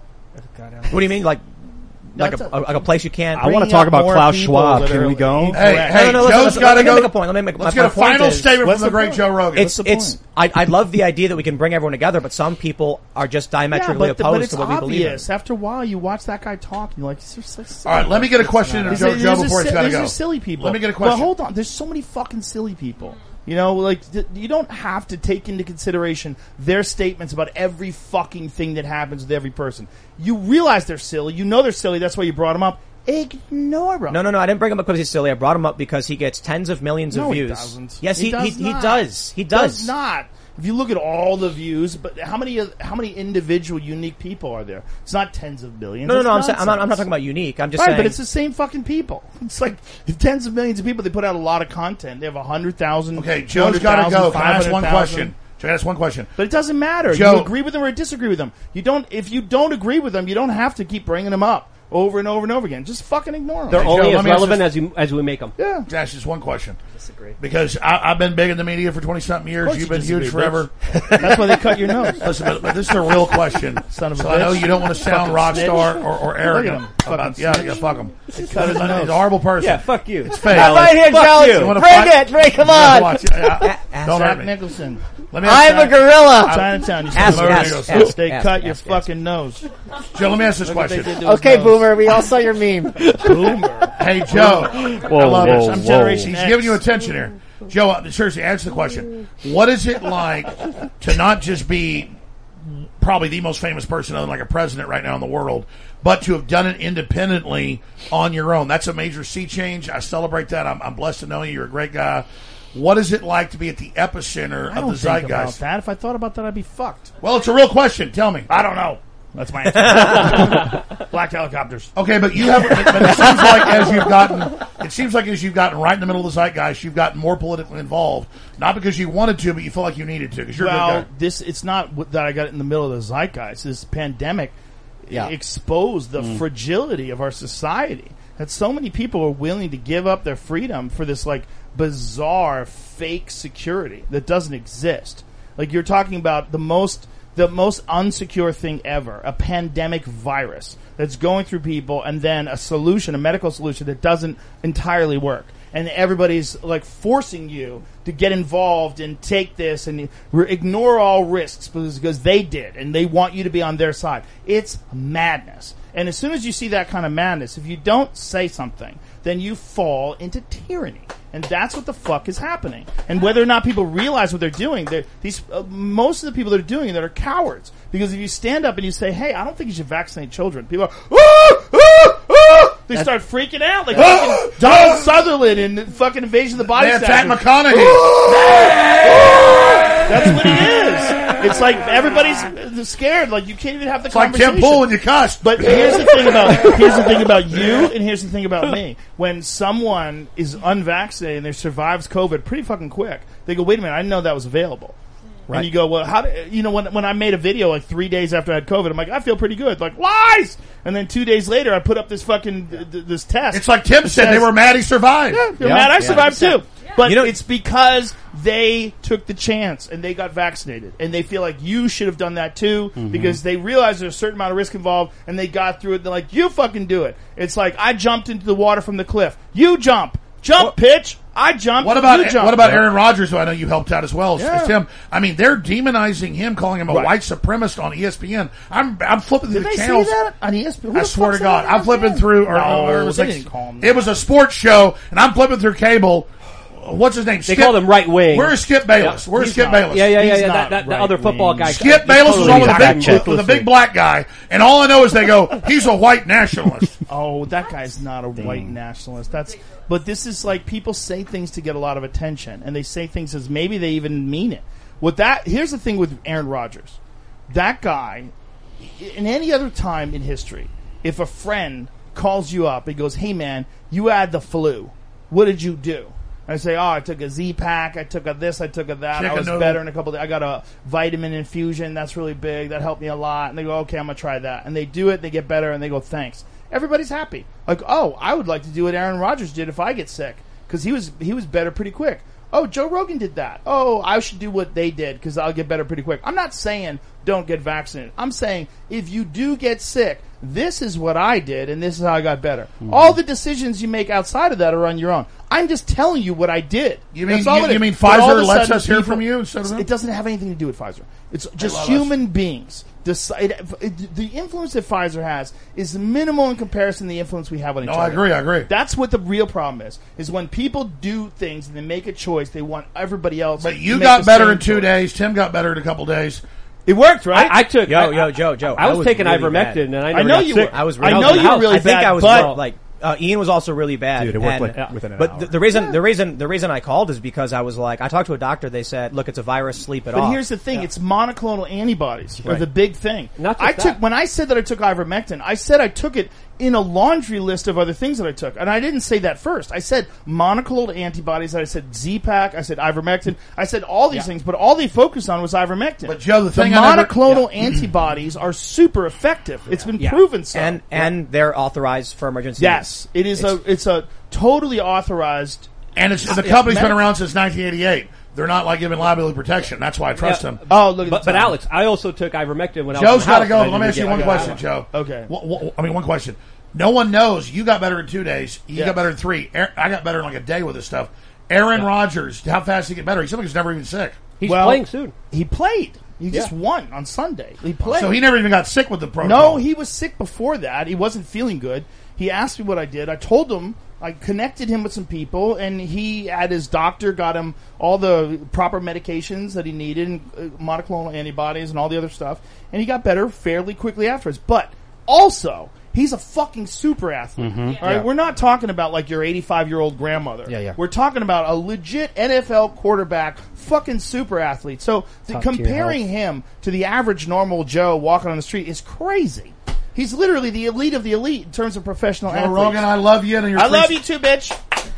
[SPEAKER 1] What do you mean, like, like a,
[SPEAKER 8] That's
[SPEAKER 1] a, like a place you can't?
[SPEAKER 9] I want to
[SPEAKER 8] Bringing
[SPEAKER 9] talk
[SPEAKER 8] up
[SPEAKER 9] about
[SPEAKER 8] more
[SPEAKER 9] Klaus
[SPEAKER 8] people
[SPEAKER 9] Schwab.
[SPEAKER 8] that
[SPEAKER 9] Can
[SPEAKER 8] are
[SPEAKER 9] we go?
[SPEAKER 8] incorrect.
[SPEAKER 2] Hey, hey,
[SPEAKER 1] no, no, listen,
[SPEAKER 2] Joe's
[SPEAKER 1] listen,
[SPEAKER 2] got to
[SPEAKER 1] let me
[SPEAKER 2] go.
[SPEAKER 1] make a point. Let me make.
[SPEAKER 2] Let's
[SPEAKER 1] my,
[SPEAKER 2] get a
[SPEAKER 1] my point
[SPEAKER 2] final
[SPEAKER 1] is,
[SPEAKER 2] statement
[SPEAKER 8] what's
[SPEAKER 2] from the
[SPEAKER 8] the
[SPEAKER 2] great
[SPEAKER 8] point?
[SPEAKER 2] Joe Rogan.
[SPEAKER 1] It's
[SPEAKER 8] What's the
[SPEAKER 1] it's.
[SPEAKER 8] point?
[SPEAKER 1] I I love the idea that we can bring everyone together, but some people are just diametrically
[SPEAKER 8] yeah, but,
[SPEAKER 1] opposed
[SPEAKER 8] but it's
[SPEAKER 1] to what we believe in.
[SPEAKER 8] obvious. After a while, you watch that guy talk, and you're like, "This is so silly."
[SPEAKER 2] All right, let me get a question into
[SPEAKER 8] There's
[SPEAKER 2] Joe,
[SPEAKER 8] a-
[SPEAKER 2] Joe
[SPEAKER 8] there's a
[SPEAKER 2] before he's
[SPEAKER 8] si-
[SPEAKER 2] got to
[SPEAKER 8] there's
[SPEAKER 2] go.
[SPEAKER 8] a silly people.
[SPEAKER 2] Let me get a
[SPEAKER 8] But
[SPEAKER 2] question.
[SPEAKER 8] hold on, there's so many fucking silly people. You know, like th- you don't have to take into consideration their statements about every fucking thing that happens with every person. You realize they're silly. You know they're silly. That's why you brought them up. Ignore them.
[SPEAKER 1] No, no, no. I didn't bring him up because he's silly. I brought him up because he gets tens of millions
[SPEAKER 8] No,
[SPEAKER 1] of
[SPEAKER 8] he
[SPEAKER 1] views.
[SPEAKER 8] doesn't.
[SPEAKER 1] Yes, he
[SPEAKER 8] He does
[SPEAKER 1] he, he
[SPEAKER 8] not.
[SPEAKER 1] does. He does.
[SPEAKER 8] Does not. If you look at all the views, but how many how many individual unique people are there? It's not tens of millions.
[SPEAKER 1] No, no,
[SPEAKER 8] It's
[SPEAKER 1] no. I'm, saying, I'm not. I'm not
[SPEAKER 8] nonsense.
[SPEAKER 1] talking about unique. I'm just
[SPEAKER 8] Right,
[SPEAKER 1] saying.
[SPEAKER 8] but it's the same fucking people. It's like tens of millions of people. They put out a lot of content. They have a hundred thousand.
[SPEAKER 2] Okay, Joe's got to go. Can I ask one question? Can I ask one question?
[SPEAKER 8] But it doesn't matter.
[SPEAKER 2] Joe-
[SPEAKER 8] You agree with them or disagree with them. You don't. If you don't agree with them, you don't have to keep bringing them up over and over and over again. Just fucking ignore them.
[SPEAKER 6] They're
[SPEAKER 2] Hey, Joe,
[SPEAKER 6] only
[SPEAKER 2] let
[SPEAKER 6] as
[SPEAKER 2] me ask
[SPEAKER 6] relevant
[SPEAKER 2] this-
[SPEAKER 6] as you as we make them.
[SPEAKER 8] yeah.
[SPEAKER 2] Can I ask just one question?
[SPEAKER 4] Disagree.
[SPEAKER 2] Because I, I've been big in the media for twenty something years.
[SPEAKER 8] course
[SPEAKER 2] You've
[SPEAKER 8] you
[SPEAKER 2] been huge
[SPEAKER 8] disagree,
[SPEAKER 2] forever.
[SPEAKER 8] That's why they cut your nose.
[SPEAKER 2] Listen, but, but this is a real question.
[SPEAKER 8] Son of a
[SPEAKER 2] so I know
[SPEAKER 8] bitch.
[SPEAKER 2] you don't want to sound
[SPEAKER 8] Fucking
[SPEAKER 2] rock
[SPEAKER 8] snitch.
[SPEAKER 2] star or, or arrogant.
[SPEAKER 8] him.
[SPEAKER 2] About,
[SPEAKER 8] Fucking
[SPEAKER 2] yeah,
[SPEAKER 8] snitch.
[SPEAKER 2] yeah, fuck him.
[SPEAKER 8] cut
[SPEAKER 2] He's
[SPEAKER 8] his
[SPEAKER 2] a,
[SPEAKER 8] nose.
[SPEAKER 2] he's a horrible person.
[SPEAKER 6] Yeah, fuck you.
[SPEAKER 2] It's fake.
[SPEAKER 4] I'm right here,
[SPEAKER 2] Fuck
[SPEAKER 4] Jones.
[SPEAKER 2] you. You wanna
[SPEAKER 4] Bring
[SPEAKER 2] fight?
[SPEAKER 4] it. Bring, come
[SPEAKER 2] You wanna
[SPEAKER 4] on.
[SPEAKER 2] watch it? Yeah.
[SPEAKER 1] ask
[SPEAKER 2] Don't
[SPEAKER 8] Jack
[SPEAKER 2] hurt me.
[SPEAKER 8] Nicholson.
[SPEAKER 2] Let me
[SPEAKER 4] I'm a
[SPEAKER 2] ask,
[SPEAKER 4] gorilla.
[SPEAKER 8] Chinatown. You
[SPEAKER 1] Ask,
[SPEAKER 8] said
[SPEAKER 1] ask,
[SPEAKER 8] ask,
[SPEAKER 1] ask,
[SPEAKER 8] They
[SPEAKER 1] ask,
[SPEAKER 8] cut your
[SPEAKER 1] ask,
[SPEAKER 8] fucking nose.
[SPEAKER 2] Joe, let me ask this
[SPEAKER 8] Look what they
[SPEAKER 2] question.
[SPEAKER 8] did to his
[SPEAKER 4] Okay,
[SPEAKER 8] nose.
[SPEAKER 4] Boomer. We all saw your meme.
[SPEAKER 8] Boomer.
[SPEAKER 2] Hey, Joe.
[SPEAKER 6] Whoa,
[SPEAKER 2] I love
[SPEAKER 6] whoa,
[SPEAKER 2] this. I'm
[SPEAKER 6] whoa.
[SPEAKER 2] Generation. He's giving you attention here. Joe, uh, seriously, answer the question. What is it like to not just be probably the most famous person other than like a president right now in the world, but to have done it independently on your own? That's a major sea change. I celebrate that. I'm, I'm blessed to know you. You're a great guy. What is it like to be at the epicenter
[SPEAKER 8] I
[SPEAKER 2] of
[SPEAKER 8] don't
[SPEAKER 2] the
[SPEAKER 8] think about
[SPEAKER 2] zeitgeist?
[SPEAKER 8] that. If I thought about that, I'd be fucked.
[SPEAKER 2] Well, it's a real question. Tell me. I don't know.
[SPEAKER 8] That's my answer. Black helicopters.
[SPEAKER 2] Okay, but you have. But it seems like as you've gotten, it seems like as you've gotten right in the middle of the zeitgeist, you've gotten more politically involved. Not because you wanted to, but you feel like you needed to because you're a
[SPEAKER 8] Well,
[SPEAKER 2] good guy.
[SPEAKER 8] this it's not w- that I got it in the middle of the zeitgeist. This pandemic
[SPEAKER 4] Yeah.
[SPEAKER 8] exposed the fragility of our society. That so many people are willing to give up their freedom for this like bizarre fake security that doesn't exist. Like you're talking about the most the most unsecure thing ever, a pandemic virus that's going through people, and then a solution, a medical solution that doesn't entirely work. And everybody's like forcing you to get involved and take this and re- ignore all risks because, because they did and they want you to be on their side. It's madness. And as soon as you see that kind of madness, if you don't say something, then you fall into tyranny. And that's what the fuck is happening. And whether or not people realize what they're doing, they're, these uh, most of the people that are doing it are cowards. Because if you stand up and you say, "Hey, I don't think you should vaccinate children," people are, "Ah, ah, ah!" They start freaking out like fucking Donald Sutherland in fucking Invasion of the Body
[SPEAKER 2] That's Pat
[SPEAKER 8] Snatchers.
[SPEAKER 2] McConaughey.
[SPEAKER 8] That's what it is. It's like everybody's scared. Like you can't even have the
[SPEAKER 2] It's like
[SPEAKER 8] conversation.
[SPEAKER 2] Tim Pool when you cussed.
[SPEAKER 8] But here's the thing about here's the thing about you, and here's the thing about me. When someone is unvaccinated and they survives COVID pretty fucking quick, they go, "Wait a minute, I didn't know that was available."
[SPEAKER 1] Right.
[SPEAKER 8] And you go, "Well, how do you know?" When when I made a video like three days after I had COVID, I'm like, "I feel pretty good." Like lies. And then two days later, I put up this fucking th- th- this test.
[SPEAKER 2] It's like Tim
[SPEAKER 8] It
[SPEAKER 2] said.
[SPEAKER 8] says-
[SPEAKER 2] They were mad he survived.
[SPEAKER 8] Yeah, they're
[SPEAKER 4] Yeah.
[SPEAKER 8] mad I
[SPEAKER 4] Yeah.
[SPEAKER 8] survived too. But
[SPEAKER 1] You know-
[SPEAKER 8] it's because they took the chance and they got vaccinated. And they feel like you should have done that too because they realize there's a certain amount of risk involved and they got through it. They're like, you fucking do it. It's like, I jumped into the water from the cliff. You jump. Jump, pitch. I jumped.
[SPEAKER 2] What about
[SPEAKER 8] you jump.
[SPEAKER 2] what about Aaron Rodgers, who I know you helped out as well as,
[SPEAKER 8] Yeah.
[SPEAKER 2] as Tim? I mean, they're demonizing him, calling him a
[SPEAKER 8] Right.
[SPEAKER 2] white supremacist on E S P N. I'm I'm flipping through
[SPEAKER 8] Did
[SPEAKER 2] the
[SPEAKER 8] they
[SPEAKER 2] channels.
[SPEAKER 8] say that on E S P N? Who
[SPEAKER 2] I
[SPEAKER 8] the
[SPEAKER 2] swear
[SPEAKER 8] fuck
[SPEAKER 2] to
[SPEAKER 8] said
[SPEAKER 2] God,
[SPEAKER 8] that on
[SPEAKER 2] I'm flipping
[SPEAKER 8] E S P N?
[SPEAKER 2] through. Or,
[SPEAKER 8] No,
[SPEAKER 2] or it was
[SPEAKER 8] they
[SPEAKER 2] like
[SPEAKER 8] didn't call him
[SPEAKER 2] it was a sports show, and I'm flipping through cable. what's his name?
[SPEAKER 6] They
[SPEAKER 2] Skip,
[SPEAKER 6] call him right wing.
[SPEAKER 2] Where's Skip Bayless?
[SPEAKER 6] Yeah.
[SPEAKER 2] Where's
[SPEAKER 8] He's
[SPEAKER 2] Skip
[SPEAKER 8] not.
[SPEAKER 2] Bayless?
[SPEAKER 6] Yeah, yeah, yeah,
[SPEAKER 8] He's
[SPEAKER 6] yeah.
[SPEAKER 8] not
[SPEAKER 6] That, that, the
[SPEAKER 8] right
[SPEAKER 6] other football
[SPEAKER 8] wing.
[SPEAKER 6] guy.
[SPEAKER 2] Skip
[SPEAKER 6] I-
[SPEAKER 2] Bayless was
[SPEAKER 6] totally
[SPEAKER 2] on with the
[SPEAKER 6] fact
[SPEAKER 2] big
[SPEAKER 6] check.
[SPEAKER 2] with the big black guy, and all I know is they go, he's a white nationalist.
[SPEAKER 8] Oh, that guy's not a white nationalist. That's but this is like people say things to get a lot of attention, and they say things as maybe they even mean it. What that here's the thing with Aaron Rodgers, that guy, in any other time in history, if a friend calls you up and goes, "Hey man, you had the flu. What did you do?" I say, "Oh, I took a Z-Pack, I took a this, I took a that.
[SPEAKER 2] Chicken
[SPEAKER 8] I was
[SPEAKER 2] noodle.
[SPEAKER 8] better in a couple of days. I got a vitamin infusion. That's really big. That helped me a lot." And they go, "Okay, I'm going to try that." And they do it, they get better, and they go, "Thanks." Everybody's happy. Like, "Oh, I would like to do what Aaron Rodgers did if I get sick." Because he was, he was better pretty quick. "Oh, Joe Rogan did that. Oh, I should do what they did because I'll get better pretty quick." I'm not saying don't get vaccinated. I'm saying if you do get sick, this is what I did and this is how I got better. Mm-hmm. All the decisions you make outside of that are on your own. I'm just telling you what I did.
[SPEAKER 2] You mean
[SPEAKER 8] That's all
[SPEAKER 2] you,
[SPEAKER 8] it is.
[SPEAKER 2] you mean
[SPEAKER 8] But all of
[SPEAKER 2] Pfizer
[SPEAKER 8] a
[SPEAKER 2] lets
[SPEAKER 8] sudden
[SPEAKER 2] us hear
[SPEAKER 8] people-
[SPEAKER 2] from you instead of them?
[SPEAKER 8] It doesn't have anything to do with Pfizer. It's just
[SPEAKER 2] love
[SPEAKER 8] human beings. Decide, it, the influence that Pfizer has is minimal in comparison to the influence we have on each
[SPEAKER 2] No,
[SPEAKER 8] other.
[SPEAKER 2] I agree, I agree.
[SPEAKER 8] That's what the real problem is, is when people do things and they make a choice, they want everybody else
[SPEAKER 2] But
[SPEAKER 8] to
[SPEAKER 2] you
[SPEAKER 8] make
[SPEAKER 2] got
[SPEAKER 8] the
[SPEAKER 2] better
[SPEAKER 8] same
[SPEAKER 2] in two
[SPEAKER 8] choice.
[SPEAKER 2] days. Tim got better in a couple days.
[SPEAKER 8] It worked, right?
[SPEAKER 6] I, I took.
[SPEAKER 1] Yo,
[SPEAKER 6] I,
[SPEAKER 1] yo, Joe, Joe.
[SPEAKER 6] I was,
[SPEAKER 1] was
[SPEAKER 6] taking
[SPEAKER 1] really
[SPEAKER 6] ivermectin,
[SPEAKER 1] bad.
[SPEAKER 6] and I
[SPEAKER 8] I
[SPEAKER 6] never
[SPEAKER 8] know
[SPEAKER 6] got
[SPEAKER 8] you
[SPEAKER 6] sick.
[SPEAKER 8] were.
[SPEAKER 1] I was
[SPEAKER 8] I
[SPEAKER 1] really
[SPEAKER 8] know
[SPEAKER 1] bad.
[SPEAKER 8] you were really
[SPEAKER 1] I think
[SPEAKER 8] bad,
[SPEAKER 1] I was
[SPEAKER 8] but-
[SPEAKER 1] well, like uh, Ian was also really bad.
[SPEAKER 9] Dude, it worked
[SPEAKER 1] and-
[SPEAKER 9] like- within an
[SPEAKER 1] But
[SPEAKER 9] hour.
[SPEAKER 1] the, the reason, the reason, the reason I called is because I was like, I talked to a doctor. They said, look, it's a virus. Sleep it
[SPEAKER 8] But
[SPEAKER 1] off.
[SPEAKER 8] here's the thing: it's monoclonal antibodies are
[SPEAKER 1] Right.
[SPEAKER 8] the big thing.
[SPEAKER 6] Not just
[SPEAKER 8] I took
[SPEAKER 6] that.
[SPEAKER 8] when I said that I took ivermectin, I said I took it in a laundry list of other things that I took, and I didn't say that first. I said monoclonal antibodies. I said Z-Pack. I said ivermectin. I said all these
[SPEAKER 6] Yeah.
[SPEAKER 8] things, but all they focused on was ivermectin.
[SPEAKER 2] But, Joe, the
[SPEAKER 8] the
[SPEAKER 2] thing I never-
[SPEAKER 8] monoclonal antibodies are super effective. It's been
[SPEAKER 6] Yeah.
[SPEAKER 8] proven so.
[SPEAKER 1] and and they're authorized for emergency.
[SPEAKER 8] yes, it is a it's a totally authorized.
[SPEAKER 2] And it's, the
[SPEAKER 8] Yeah,
[SPEAKER 2] company's been
[SPEAKER 8] medical.
[SPEAKER 2] around since nineteen eighty-eight. They're not like giving liability protection. That's why I trust
[SPEAKER 6] Yeah.
[SPEAKER 2] them.
[SPEAKER 8] Oh, look at
[SPEAKER 6] But,
[SPEAKER 8] the
[SPEAKER 6] but
[SPEAKER 8] time.
[SPEAKER 6] Alex, I also took ivermectin when I
[SPEAKER 2] Joe's
[SPEAKER 6] was in the
[SPEAKER 2] got to
[SPEAKER 6] house,
[SPEAKER 2] go.
[SPEAKER 6] and I
[SPEAKER 2] But let me
[SPEAKER 6] didn't
[SPEAKER 2] ask you
[SPEAKER 6] get
[SPEAKER 2] one
[SPEAKER 6] it.
[SPEAKER 2] question, Joe.
[SPEAKER 8] Okay.
[SPEAKER 2] Wh- wh- I mean, one question. No one knows you got better in two days. You
[SPEAKER 8] Yes.
[SPEAKER 2] got better in three. Aaron- I got better in like a day with this stuff. Aaron Rodgers, how fast did he get better? He's somebody who's never even sick.
[SPEAKER 6] He's
[SPEAKER 8] Well,
[SPEAKER 6] playing soon.
[SPEAKER 8] He played. He just
[SPEAKER 6] Yeah.
[SPEAKER 8] won on Sunday. He played.
[SPEAKER 2] So he never even got sick with the protocol.
[SPEAKER 8] No, he was sick before that. He wasn't feeling good. He asked me what I did. I told him. I connected him with some people, and he had his doctor got him all the proper medications that he needed, and uh, monoclonal antibodies and all the other stuff, and he got better fairly quickly afterwards. But also, he's a fucking super athlete. All right,
[SPEAKER 6] Yeah.
[SPEAKER 8] we're not talking about like your eighty-five-year-old grandmother.
[SPEAKER 4] Yeah, yeah.
[SPEAKER 8] We're talking about a legit N F L quarterback, fucking super athlete. So the,
[SPEAKER 4] Top tier
[SPEAKER 8] comparing
[SPEAKER 4] health.
[SPEAKER 8] him to the average normal Joe walking on the street is crazy. He's literally the elite of the elite in terms of professional
[SPEAKER 2] Joe
[SPEAKER 8] athletes.
[SPEAKER 2] Rogan, I love you. And your
[SPEAKER 8] I
[SPEAKER 2] free-
[SPEAKER 8] love you too, bitch.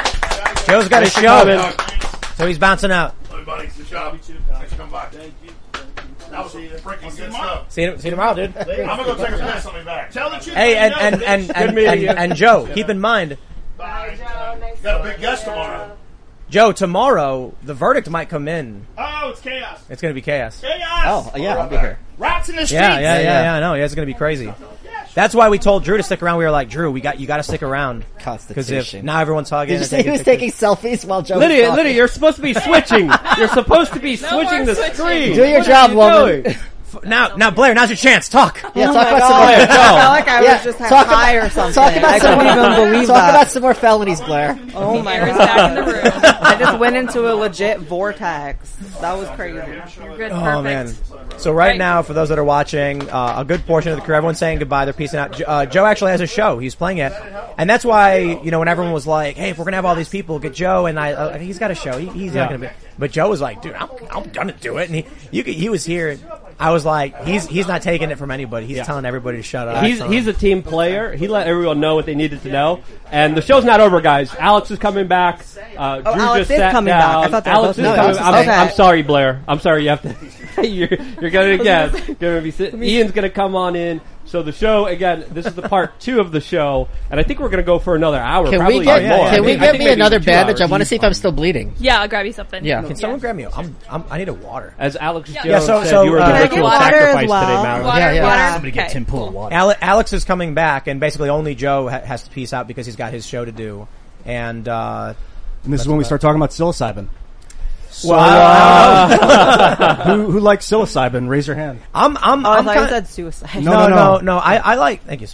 [SPEAKER 1] Joe's got a
[SPEAKER 6] Thanks for
[SPEAKER 1] show,
[SPEAKER 6] coming.
[SPEAKER 1] so he's bouncing out.
[SPEAKER 2] Love you, buddy. Good job. Thanks for coming by. Thank you. That was freaking good stuff.
[SPEAKER 1] See you, see you tomorrow, dude.
[SPEAKER 2] I'm going to go take a piss on me back.
[SPEAKER 8] Tell the truth.
[SPEAKER 1] Hey,
[SPEAKER 8] let
[SPEAKER 1] and
[SPEAKER 8] me know,
[SPEAKER 1] and
[SPEAKER 8] bitch.
[SPEAKER 1] and and,
[SPEAKER 6] meeting
[SPEAKER 1] and,
[SPEAKER 6] you.
[SPEAKER 1] and Joe, keep in mind,
[SPEAKER 2] Bye, Joe. Got a big guest tomorrow.
[SPEAKER 1] Joe, tomorrow the verdict might come in.
[SPEAKER 8] Oh, it's chaos.
[SPEAKER 1] It's going to be chaos.
[SPEAKER 8] Chaos.
[SPEAKER 4] Oh, yeah, I'll be here.
[SPEAKER 8] Rats in the streets.
[SPEAKER 1] Yeah, yeah, yeah,
[SPEAKER 4] yeah.
[SPEAKER 1] yeah. I know. Yeah, it's going to be crazy. That's why we told Drew to stick around. We were like, Drew, we got you got to stick around because if
[SPEAKER 4] Constitution.
[SPEAKER 1] now everyone's hugging.
[SPEAKER 4] Did you
[SPEAKER 1] and
[SPEAKER 4] say he
[SPEAKER 1] taking
[SPEAKER 4] was
[SPEAKER 1] pictures.
[SPEAKER 4] taking selfies while Joe was
[SPEAKER 6] Lydia,
[SPEAKER 4] talking?
[SPEAKER 6] Lydia, you're supposed to be switching. You're supposed to be switching
[SPEAKER 7] more
[SPEAKER 6] the
[SPEAKER 7] switching.
[SPEAKER 6] screen.
[SPEAKER 4] Do your
[SPEAKER 6] What
[SPEAKER 4] job,
[SPEAKER 6] are you
[SPEAKER 4] woman.
[SPEAKER 6] doing?
[SPEAKER 1] Now, now, Blair, now's your chance. Talk.
[SPEAKER 4] Yeah,
[SPEAKER 3] Oh
[SPEAKER 4] talk
[SPEAKER 3] my
[SPEAKER 4] about
[SPEAKER 3] God.
[SPEAKER 4] some more.
[SPEAKER 3] I felt like I
[SPEAKER 4] Yeah,
[SPEAKER 3] was just
[SPEAKER 4] talk
[SPEAKER 3] high
[SPEAKER 4] about-
[SPEAKER 3] or something.
[SPEAKER 4] Talk about
[SPEAKER 3] I
[SPEAKER 4] some
[SPEAKER 3] couldn't
[SPEAKER 4] more,
[SPEAKER 3] even believe
[SPEAKER 4] talk
[SPEAKER 3] that.
[SPEAKER 4] about some more felonies, Blair.
[SPEAKER 3] Oh my
[SPEAKER 7] Blair's
[SPEAKER 3] god!
[SPEAKER 7] back in the room.
[SPEAKER 3] I just went into a legit vortex. That was crazy.
[SPEAKER 7] You're good.
[SPEAKER 1] Oh
[SPEAKER 7] Perfect.
[SPEAKER 1] man! So right,
[SPEAKER 7] Right.
[SPEAKER 1] now, for those that are watching, uh, a good portion of the crew, everyone's saying goodbye. They're peacing out. Jo- Uh, Joe actually has a show. He's playing it, and that's why you know when everyone was like, "Hey, if we're gonna have all these people, get Joe." And I, uh, he's got a show. He, he's not gonna be. But Joe was like, "Dude, I'm, I'm gonna do it." And he, you could, he was here. I was like, he's he's not taking it from anybody. He's telling everybody to shut up.
[SPEAKER 6] He's
[SPEAKER 1] So-
[SPEAKER 6] he's a team player. He let everyone know what they needed to know. And the show's not over, guys. Alex is coming back. Uh, Drew
[SPEAKER 3] Oh, Alex
[SPEAKER 6] just
[SPEAKER 3] is
[SPEAKER 6] sat
[SPEAKER 3] coming back.
[SPEAKER 6] down.
[SPEAKER 3] I thought they were
[SPEAKER 6] Alex
[SPEAKER 3] both
[SPEAKER 6] is
[SPEAKER 3] No,
[SPEAKER 6] coming.
[SPEAKER 3] Alex is
[SPEAKER 6] I'm,
[SPEAKER 3] okay.
[SPEAKER 6] I'm sorry, Blair. I'm sorry. You have to. you're you're gonna again. Gonna be sit, Ian's gonna come on in. So the show again. This is the part two of the show, and I think we're gonna go for another hour.
[SPEAKER 4] Can
[SPEAKER 6] probably
[SPEAKER 4] we get,
[SPEAKER 6] more.
[SPEAKER 4] can
[SPEAKER 6] I
[SPEAKER 4] we
[SPEAKER 6] think- I
[SPEAKER 4] get
[SPEAKER 6] think
[SPEAKER 4] me
[SPEAKER 6] maybe
[SPEAKER 4] another
[SPEAKER 6] two
[SPEAKER 4] bandage? I
[SPEAKER 6] hours.
[SPEAKER 4] want to see if I'm still bleeding.
[SPEAKER 7] Yeah, I'll grab you something.
[SPEAKER 4] Yeah.
[SPEAKER 1] Can someone grab me? I'm, I'm I need a water.
[SPEAKER 6] As Alex Jones
[SPEAKER 7] Yeah,
[SPEAKER 1] so-
[SPEAKER 6] said,
[SPEAKER 1] so,
[SPEAKER 6] you were
[SPEAKER 1] uh,
[SPEAKER 6] the
[SPEAKER 1] Can I
[SPEAKER 6] ritual
[SPEAKER 3] get water as
[SPEAKER 6] sacrifice
[SPEAKER 3] well?
[SPEAKER 6] today, Mallory.
[SPEAKER 7] Water,
[SPEAKER 4] Yeah, yeah.
[SPEAKER 7] water.
[SPEAKER 9] Somebody get
[SPEAKER 7] Okay.
[SPEAKER 9] Tim Pool of water.
[SPEAKER 1] Ale- Alex is coming back, and basically only Joe ha- has to peace out because he's got his show to do. And uh,
[SPEAKER 9] And this is when we start talking about psilocybin.
[SPEAKER 1] well, uh,
[SPEAKER 9] who, who likes psilocybin? Raise your hand.
[SPEAKER 1] I'm I'm
[SPEAKER 3] Oh, I
[SPEAKER 1] I'm
[SPEAKER 3] thought you
[SPEAKER 1] kinda-
[SPEAKER 3] said suicide.
[SPEAKER 9] No,
[SPEAKER 1] no,
[SPEAKER 9] no,
[SPEAKER 1] no,
[SPEAKER 9] no.
[SPEAKER 1] no. I, I like. Thank you, sir.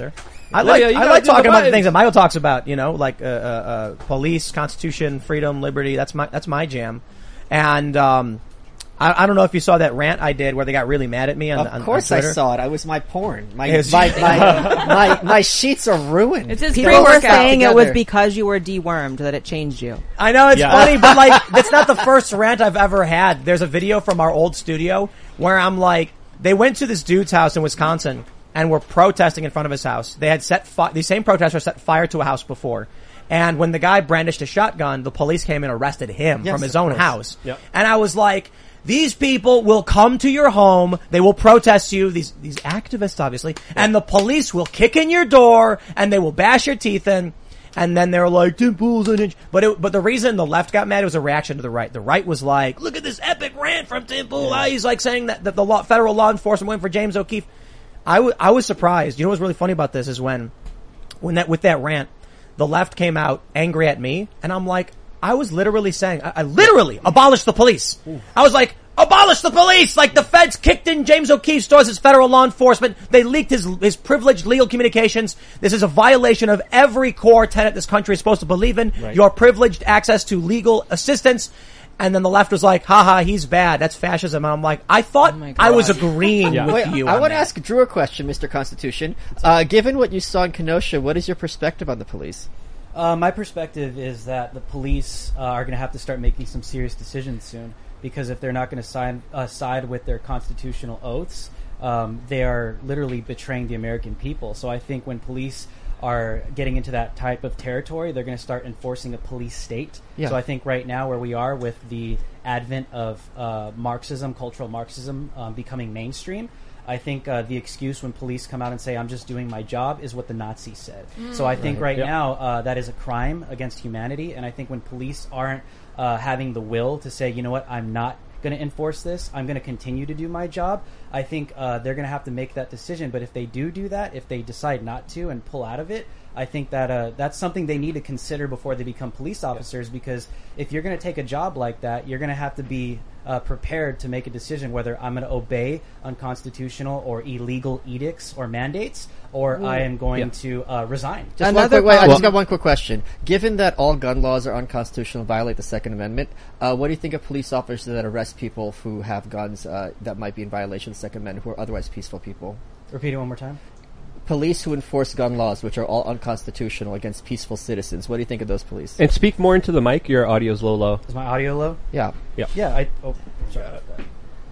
[SPEAKER 1] I like
[SPEAKER 6] Yeah, you
[SPEAKER 1] I
[SPEAKER 6] gotta
[SPEAKER 1] like
[SPEAKER 6] do the
[SPEAKER 1] talking about the
[SPEAKER 6] vibes.
[SPEAKER 1] things that Michael talks about. You know, like uh, uh, uh, police, Constitution, freedom, liberty. That's my that's my jam. And um, I, I don't know if you saw that rant I did where they got really mad at me. On,
[SPEAKER 4] Of
[SPEAKER 1] on, on
[SPEAKER 4] course I
[SPEAKER 1] Twitter.
[SPEAKER 4] saw it. I was my porn. My
[SPEAKER 1] Yes.
[SPEAKER 4] my, my, my my sheets are ruined.
[SPEAKER 3] It's his
[SPEAKER 4] People
[SPEAKER 3] People were
[SPEAKER 4] are
[SPEAKER 3] saying it
[SPEAKER 4] together.
[SPEAKER 3] was because you were dewormed that it changed you.
[SPEAKER 1] I know it's
[SPEAKER 6] Yeah.
[SPEAKER 1] funny, but like that's not the first rant I've ever had. There's a video from our old studio where I'm like, they went to this dude's house in Wisconsin and were protesting in front of his house. They had set fi- these same protesters set fire to a house before. And when the guy brandished a shotgun, the police came and arrested him
[SPEAKER 4] Yes,
[SPEAKER 1] from his
[SPEAKER 4] of
[SPEAKER 1] own
[SPEAKER 4] course.
[SPEAKER 1] house.
[SPEAKER 6] Yep.
[SPEAKER 1] And I was like, these people will come to your home, they will protest you, these these activists obviously, and the police will kick in your door and they will bash your teeth in. And then they were like, Tim Pool's an inch. But it, but the reason the left got mad, it was a reaction to the right. The right was like, look at this epic rant from Tim Pool. Ah, he's like saying that, that the law, federal law enforcement went for James O'Keefe. I, w- I was surprised. You know what's really funny about this is when, when that, with that rant, the left came out angry at me, and I'm like, I was literally saying, I, I literally abolished the police. I was like, abolish the police! Like the feds kicked in James O'Keefe's stores as federal law enforcement. They leaked his, his privileged legal communications. This is a violation of every core tenet this country is supposed to believe in.
[SPEAKER 6] Right.
[SPEAKER 1] Your privileged access to legal assistance. And then the left was like, haha, he's bad. That's fascism. And I'm like, I thought
[SPEAKER 3] my
[SPEAKER 1] I was
[SPEAKER 3] God.
[SPEAKER 1] agreeing
[SPEAKER 6] Yeah.
[SPEAKER 1] with
[SPEAKER 4] Wait,
[SPEAKER 1] you.
[SPEAKER 4] I
[SPEAKER 1] on
[SPEAKER 4] want to
[SPEAKER 1] that.
[SPEAKER 4] ask Drew a question, Mister Constitution. Uh, given what you saw in Kenosha, what is your perspective on the police?
[SPEAKER 5] Uh, my perspective is that the police uh, are going to have to start making some serious decisions soon, because if they're not going to sign uh, side with their constitutional oaths, um, they are literally betraying the American people. So I think when police are getting into that type of territory, they're going to start enforcing a police state.
[SPEAKER 4] Yeah.
[SPEAKER 5] So I think right now where we are with the advent of uh, Marxism, cultural Marxism um, becoming mainstream, I think uh, the excuse when police come out and say, I'm just doing my job, is what the Nazis said. So I think right,
[SPEAKER 6] Yep.
[SPEAKER 5] now uh, that is a crime against humanity. And I think when police aren't uh, having the will to say, you know what, I'm not going to enforce this, I'm going to continue to do my job, I think uh, they're going to have to make that decision. But if they do do that, if they decide not to and pull out of it, I think that uh, that's something they need to consider before they become police officers, because if you're going to take a job like that, you're going to have to be uh, prepared to make a decision whether I'm going to obey unconstitutional or illegal edicts or mandates, or I am going
[SPEAKER 6] Yeah.
[SPEAKER 5] to uh, resign.
[SPEAKER 4] Just one
[SPEAKER 3] Another
[SPEAKER 4] quick, wait, I
[SPEAKER 3] problem-
[SPEAKER 4] just got one quick question. Given that all gun laws are unconstitutional, violate the Second Amendment, uh, what do you think of police officers that arrest people who have guns uh, that might be in violation of the Second Amendment, who are otherwise peaceful people?
[SPEAKER 5] Repeat it one more time.
[SPEAKER 4] Police who enforce gun laws, which are all unconstitutional against peaceful citizens. What do you think of those police?
[SPEAKER 6] And speak more into the mic. Your audio's low, low.
[SPEAKER 5] Is my audio low?
[SPEAKER 4] Yeah.
[SPEAKER 6] Yeah.
[SPEAKER 5] Yeah, I. Oh, sorry about that.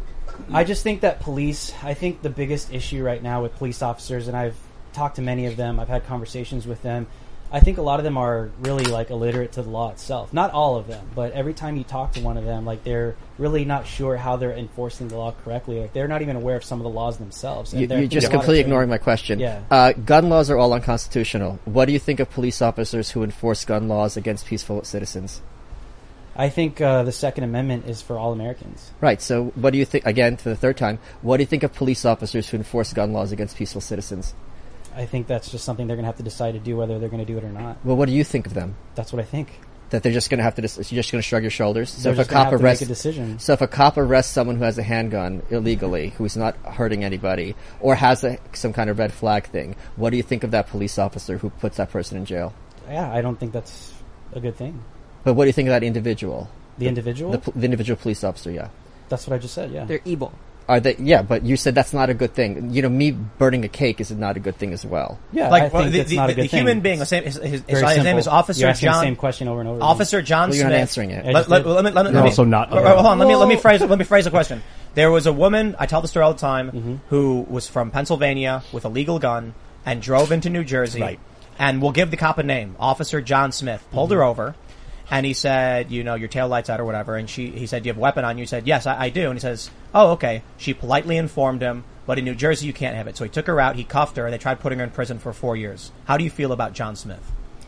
[SPEAKER 5] I just think that police. I think the biggest issue right now with police officers, and I've talked to many of them. I've had conversations with them. I think a lot of them are really like illiterate to the law itself. Not all of them, but every time you talk to one of them, like they're really not sure how they're enforcing the law correctly. Like they're not even aware of some of the laws themselves. And
[SPEAKER 4] You,
[SPEAKER 5] they're-
[SPEAKER 4] you're just
[SPEAKER 5] there's a lot of
[SPEAKER 4] completely
[SPEAKER 5] training.
[SPEAKER 4] ignoring my question.
[SPEAKER 5] Yeah.
[SPEAKER 4] Uh, gun laws are all unconstitutional. What do you think of police officers who enforce gun laws against peaceful citizens?
[SPEAKER 5] I think uh, the Second Amendment is for all Americans.
[SPEAKER 4] Right. So, what do you think? Again, for the third time, what do you think of police officers who enforce gun laws against peaceful citizens?
[SPEAKER 5] I think that's just something they're going to have to decide to do, whether they're going to do it or not.
[SPEAKER 4] Well, what do you think of them?
[SPEAKER 5] That's what I think.
[SPEAKER 4] That they're just going to have to, dis- you're just going to shrug your shoulders. So
[SPEAKER 5] They're
[SPEAKER 4] if a
[SPEAKER 5] just gonna
[SPEAKER 4] cop
[SPEAKER 5] have to
[SPEAKER 4] arrests,
[SPEAKER 5] make a decision.
[SPEAKER 4] so if a cop arrests someone who has a handgun illegally, who's not hurting anybody, or has a, some kind of red flag thing, what do you think of that police officer who puts that person in jail?
[SPEAKER 5] Yeah, I don't think that's a good thing.
[SPEAKER 4] But what do you think of that individual?
[SPEAKER 5] The individual?
[SPEAKER 4] The, pol- the individual police officer, yeah.
[SPEAKER 5] That's what I just said, yeah.
[SPEAKER 3] They're evil.
[SPEAKER 4] Are they? Yeah, but you said that's not a good thing. You know, me burning a cake is not a good thing as well.
[SPEAKER 5] Yeah,
[SPEAKER 1] Like
[SPEAKER 5] I
[SPEAKER 1] well,
[SPEAKER 5] think
[SPEAKER 1] the,
[SPEAKER 5] it's
[SPEAKER 1] the,
[SPEAKER 5] not a
[SPEAKER 1] the
[SPEAKER 5] good thing.
[SPEAKER 1] human being, the same, his, his, his,
[SPEAKER 5] Very
[SPEAKER 1] his name
[SPEAKER 5] simple.
[SPEAKER 1] is Officer
[SPEAKER 5] You're asking
[SPEAKER 1] John.
[SPEAKER 5] the same question over and over. again.
[SPEAKER 1] Officer John
[SPEAKER 4] Well, you're
[SPEAKER 1] Smith.
[SPEAKER 4] not answering it.
[SPEAKER 5] I
[SPEAKER 1] Let,
[SPEAKER 5] just
[SPEAKER 1] let,
[SPEAKER 5] did.
[SPEAKER 1] let me, let me,
[SPEAKER 9] You're
[SPEAKER 1] let me-
[SPEAKER 9] also not-
[SPEAKER 1] Hold on, hold on, let me let me
[SPEAKER 3] Whoa.
[SPEAKER 1] phrase let me phrase the question. There was a woman, I tell the story all the time,
[SPEAKER 5] Mm-hmm.
[SPEAKER 1] who was from Pennsylvania with a legal gun and drove into New Jersey.
[SPEAKER 6] Right.
[SPEAKER 1] And we'll give the cop a name. Officer John Smith pulled
[SPEAKER 5] Mm-hmm.
[SPEAKER 1] her over, and he said, you know, your tail light's out or whatever. And she, he said, do you have a weapon on you? He said, yes, I, I do. And he says, oh, okay. She politely informed him, but in New Jersey you can't have it. So he took her out, he cuffed her, and they tried putting her in prison for four years. How do you feel about John Smith?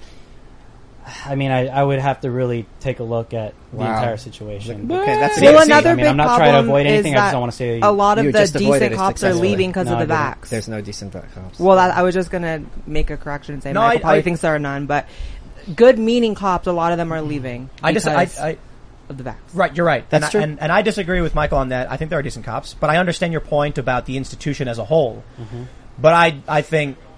[SPEAKER 5] I mean, I, I would have to really take a look at the
[SPEAKER 4] Wow.
[SPEAKER 5] entire situation.
[SPEAKER 4] Okay, that's
[SPEAKER 3] Well,
[SPEAKER 4] See,
[SPEAKER 3] another
[SPEAKER 5] I mean,
[SPEAKER 3] big
[SPEAKER 5] I'm not
[SPEAKER 3] problem
[SPEAKER 5] trying to avoid
[SPEAKER 3] is
[SPEAKER 5] anything. I just
[SPEAKER 3] that
[SPEAKER 5] don't want to say
[SPEAKER 3] a lot of
[SPEAKER 4] You
[SPEAKER 3] the
[SPEAKER 4] just avoided
[SPEAKER 3] decent
[SPEAKER 4] it
[SPEAKER 3] cops are
[SPEAKER 4] successfully.
[SPEAKER 3] leaving because
[SPEAKER 5] No,
[SPEAKER 3] of
[SPEAKER 5] I
[SPEAKER 3] the
[SPEAKER 5] didn't.
[SPEAKER 3] vax.
[SPEAKER 4] There's no decent cops.
[SPEAKER 3] Well, that, I was just gonna make a correction and say
[SPEAKER 1] No,
[SPEAKER 3] Michael
[SPEAKER 1] I-
[SPEAKER 3] probably
[SPEAKER 1] I-
[SPEAKER 3] thinks there are none, but good-meaning cops, a lot of them are leaving
[SPEAKER 1] I just, I,
[SPEAKER 3] because
[SPEAKER 1] I,
[SPEAKER 3] of the vax.
[SPEAKER 1] right, you're right.
[SPEAKER 4] That's
[SPEAKER 1] and
[SPEAKER 4] true.
[SPEAKER 1] I, and, and I disagree with Michael on that. I think there are decent cops, but I understand your point about the institution as a whole.
[SPEAKER 5] Mm-hmm.
[SPEAKER 1] But I, I think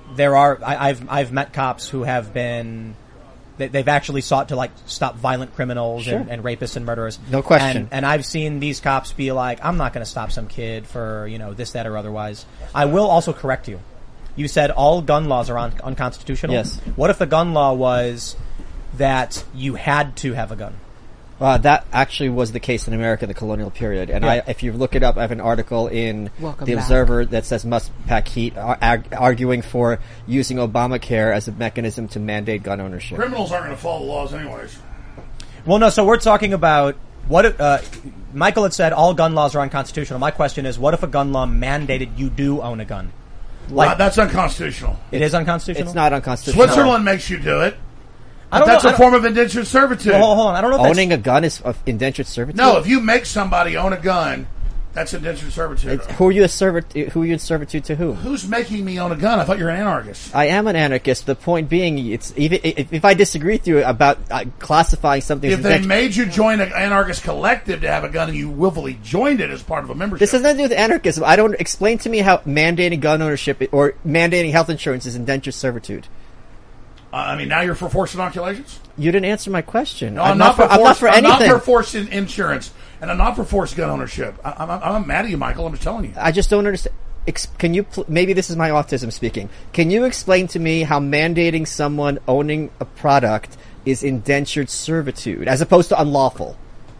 [SPEAKER 1] there are. I, I've I've met cops who have been. They, they've actually sought to like stop violent criminals
[SPEAKER 4] Sure.
[SPEAKER 1] and, and rapists and murderers.
[SPEAKER 4] No question.
[SPEAKER 1] And, and I've seen these cops be like, "I'm not going to stop some kid for you know this, that, or otherwise." I will also correct you. You said all gun laws are un- unconstitutional.
[SPEAKER 4] Yes.
[SPEAKER 1] What if the gun law was that you had to have a gun?
[SPEAKER 4] Uh, that actually was the case in America in the colonial period. And
[SPEAKER 1] Yeah.
[SPEAKER 4] I, if you look it up, I have an article in
[SPEAKER 3] Welcome
[SPEAKER 4] The
[SPEAKER 3] back.
[SPEAKER 4] Observer that says must pack heat, ar- arg- arguing for using Obamacare as a mechanism to mandate gun ownership.
[SPEAKER 2] Criminals aren't going to follow the laws anyways.
[SPEAKER 1] Well, no. So we're talking about what if, uh, Michael had said all gun laws are unconstitutional. My question is, what if a gun law mandated you do own a gun?
[SPEAKER 2] Like, that's unconstitutional.
[SPEAKER 1] It is unconstitutional.
[SPEAKER 4] It's not unconstitutional.
[SPEAKER 2] Switzerland makes you do it.
[SPEAKER 1] I
[SPEAKER 2] But
[SPEAKER 1] don't
[SPEAKER 2] that's
[SPEAKER 1] know.
[SPEAKER 2] a
[SPEAKER 1] I
[SPEAKER 2] form of indentured servitude.
[SPEAKER 1] Well, hold, hold on. I don't know if
[SPEAKER 4] Owning
[SPEAKER 1] that's,
[SPEAKER 4] a gun is of indentured servitude.
[SPEAKER 2] No, if you make somebody own a gun, that's indentured servitude.
[SPEAKER 4] It's- who are you a servitude? Who are you in servitude to? Who?
[SPEAKER 2] Who's making me own a gun? I thought you were an anarchist.
[SPEAKER 4] I am an anarchist. The point being, it's even if, if I disagree with you about uh, classifying something as
[SPEAKER 2] If they
[SPEAKER 4] indentured-
[SPEAKER 2] made you join an anarchist collective to have a gun and you willfully joined it as part of a membership,
[SPEAKER 4] This has nothing to do with anarchism. I don't explain to me how mandating gun ownership or mandating health insurance is indentured servitude.
[SPEAKER 2] uh, I mean, now you're for forced inoculations?
[SPEAKER 4] You didn't answer my question.
[SPEAKER 2] No, I'm, not, for
[SPEAKER 4] I'm
[SPEAKER 2] forced,
[SPEAKER 4] not for
[SPEAKER 2] I'm
[SPEAKER 4] anything.
[SPEAKER 2] not for forced in- insurance, and I'm not for forced gun ownership. I, I'm, I'm, I'm mad at you, Michael. I'm just telling you.
[SPEAKER 4] I just don't understand. Ex- can you? Pl- maybe this is my autism speaking. Can you explain to me how mandating someone owning a product is indentured servitude as opposed to unlawful?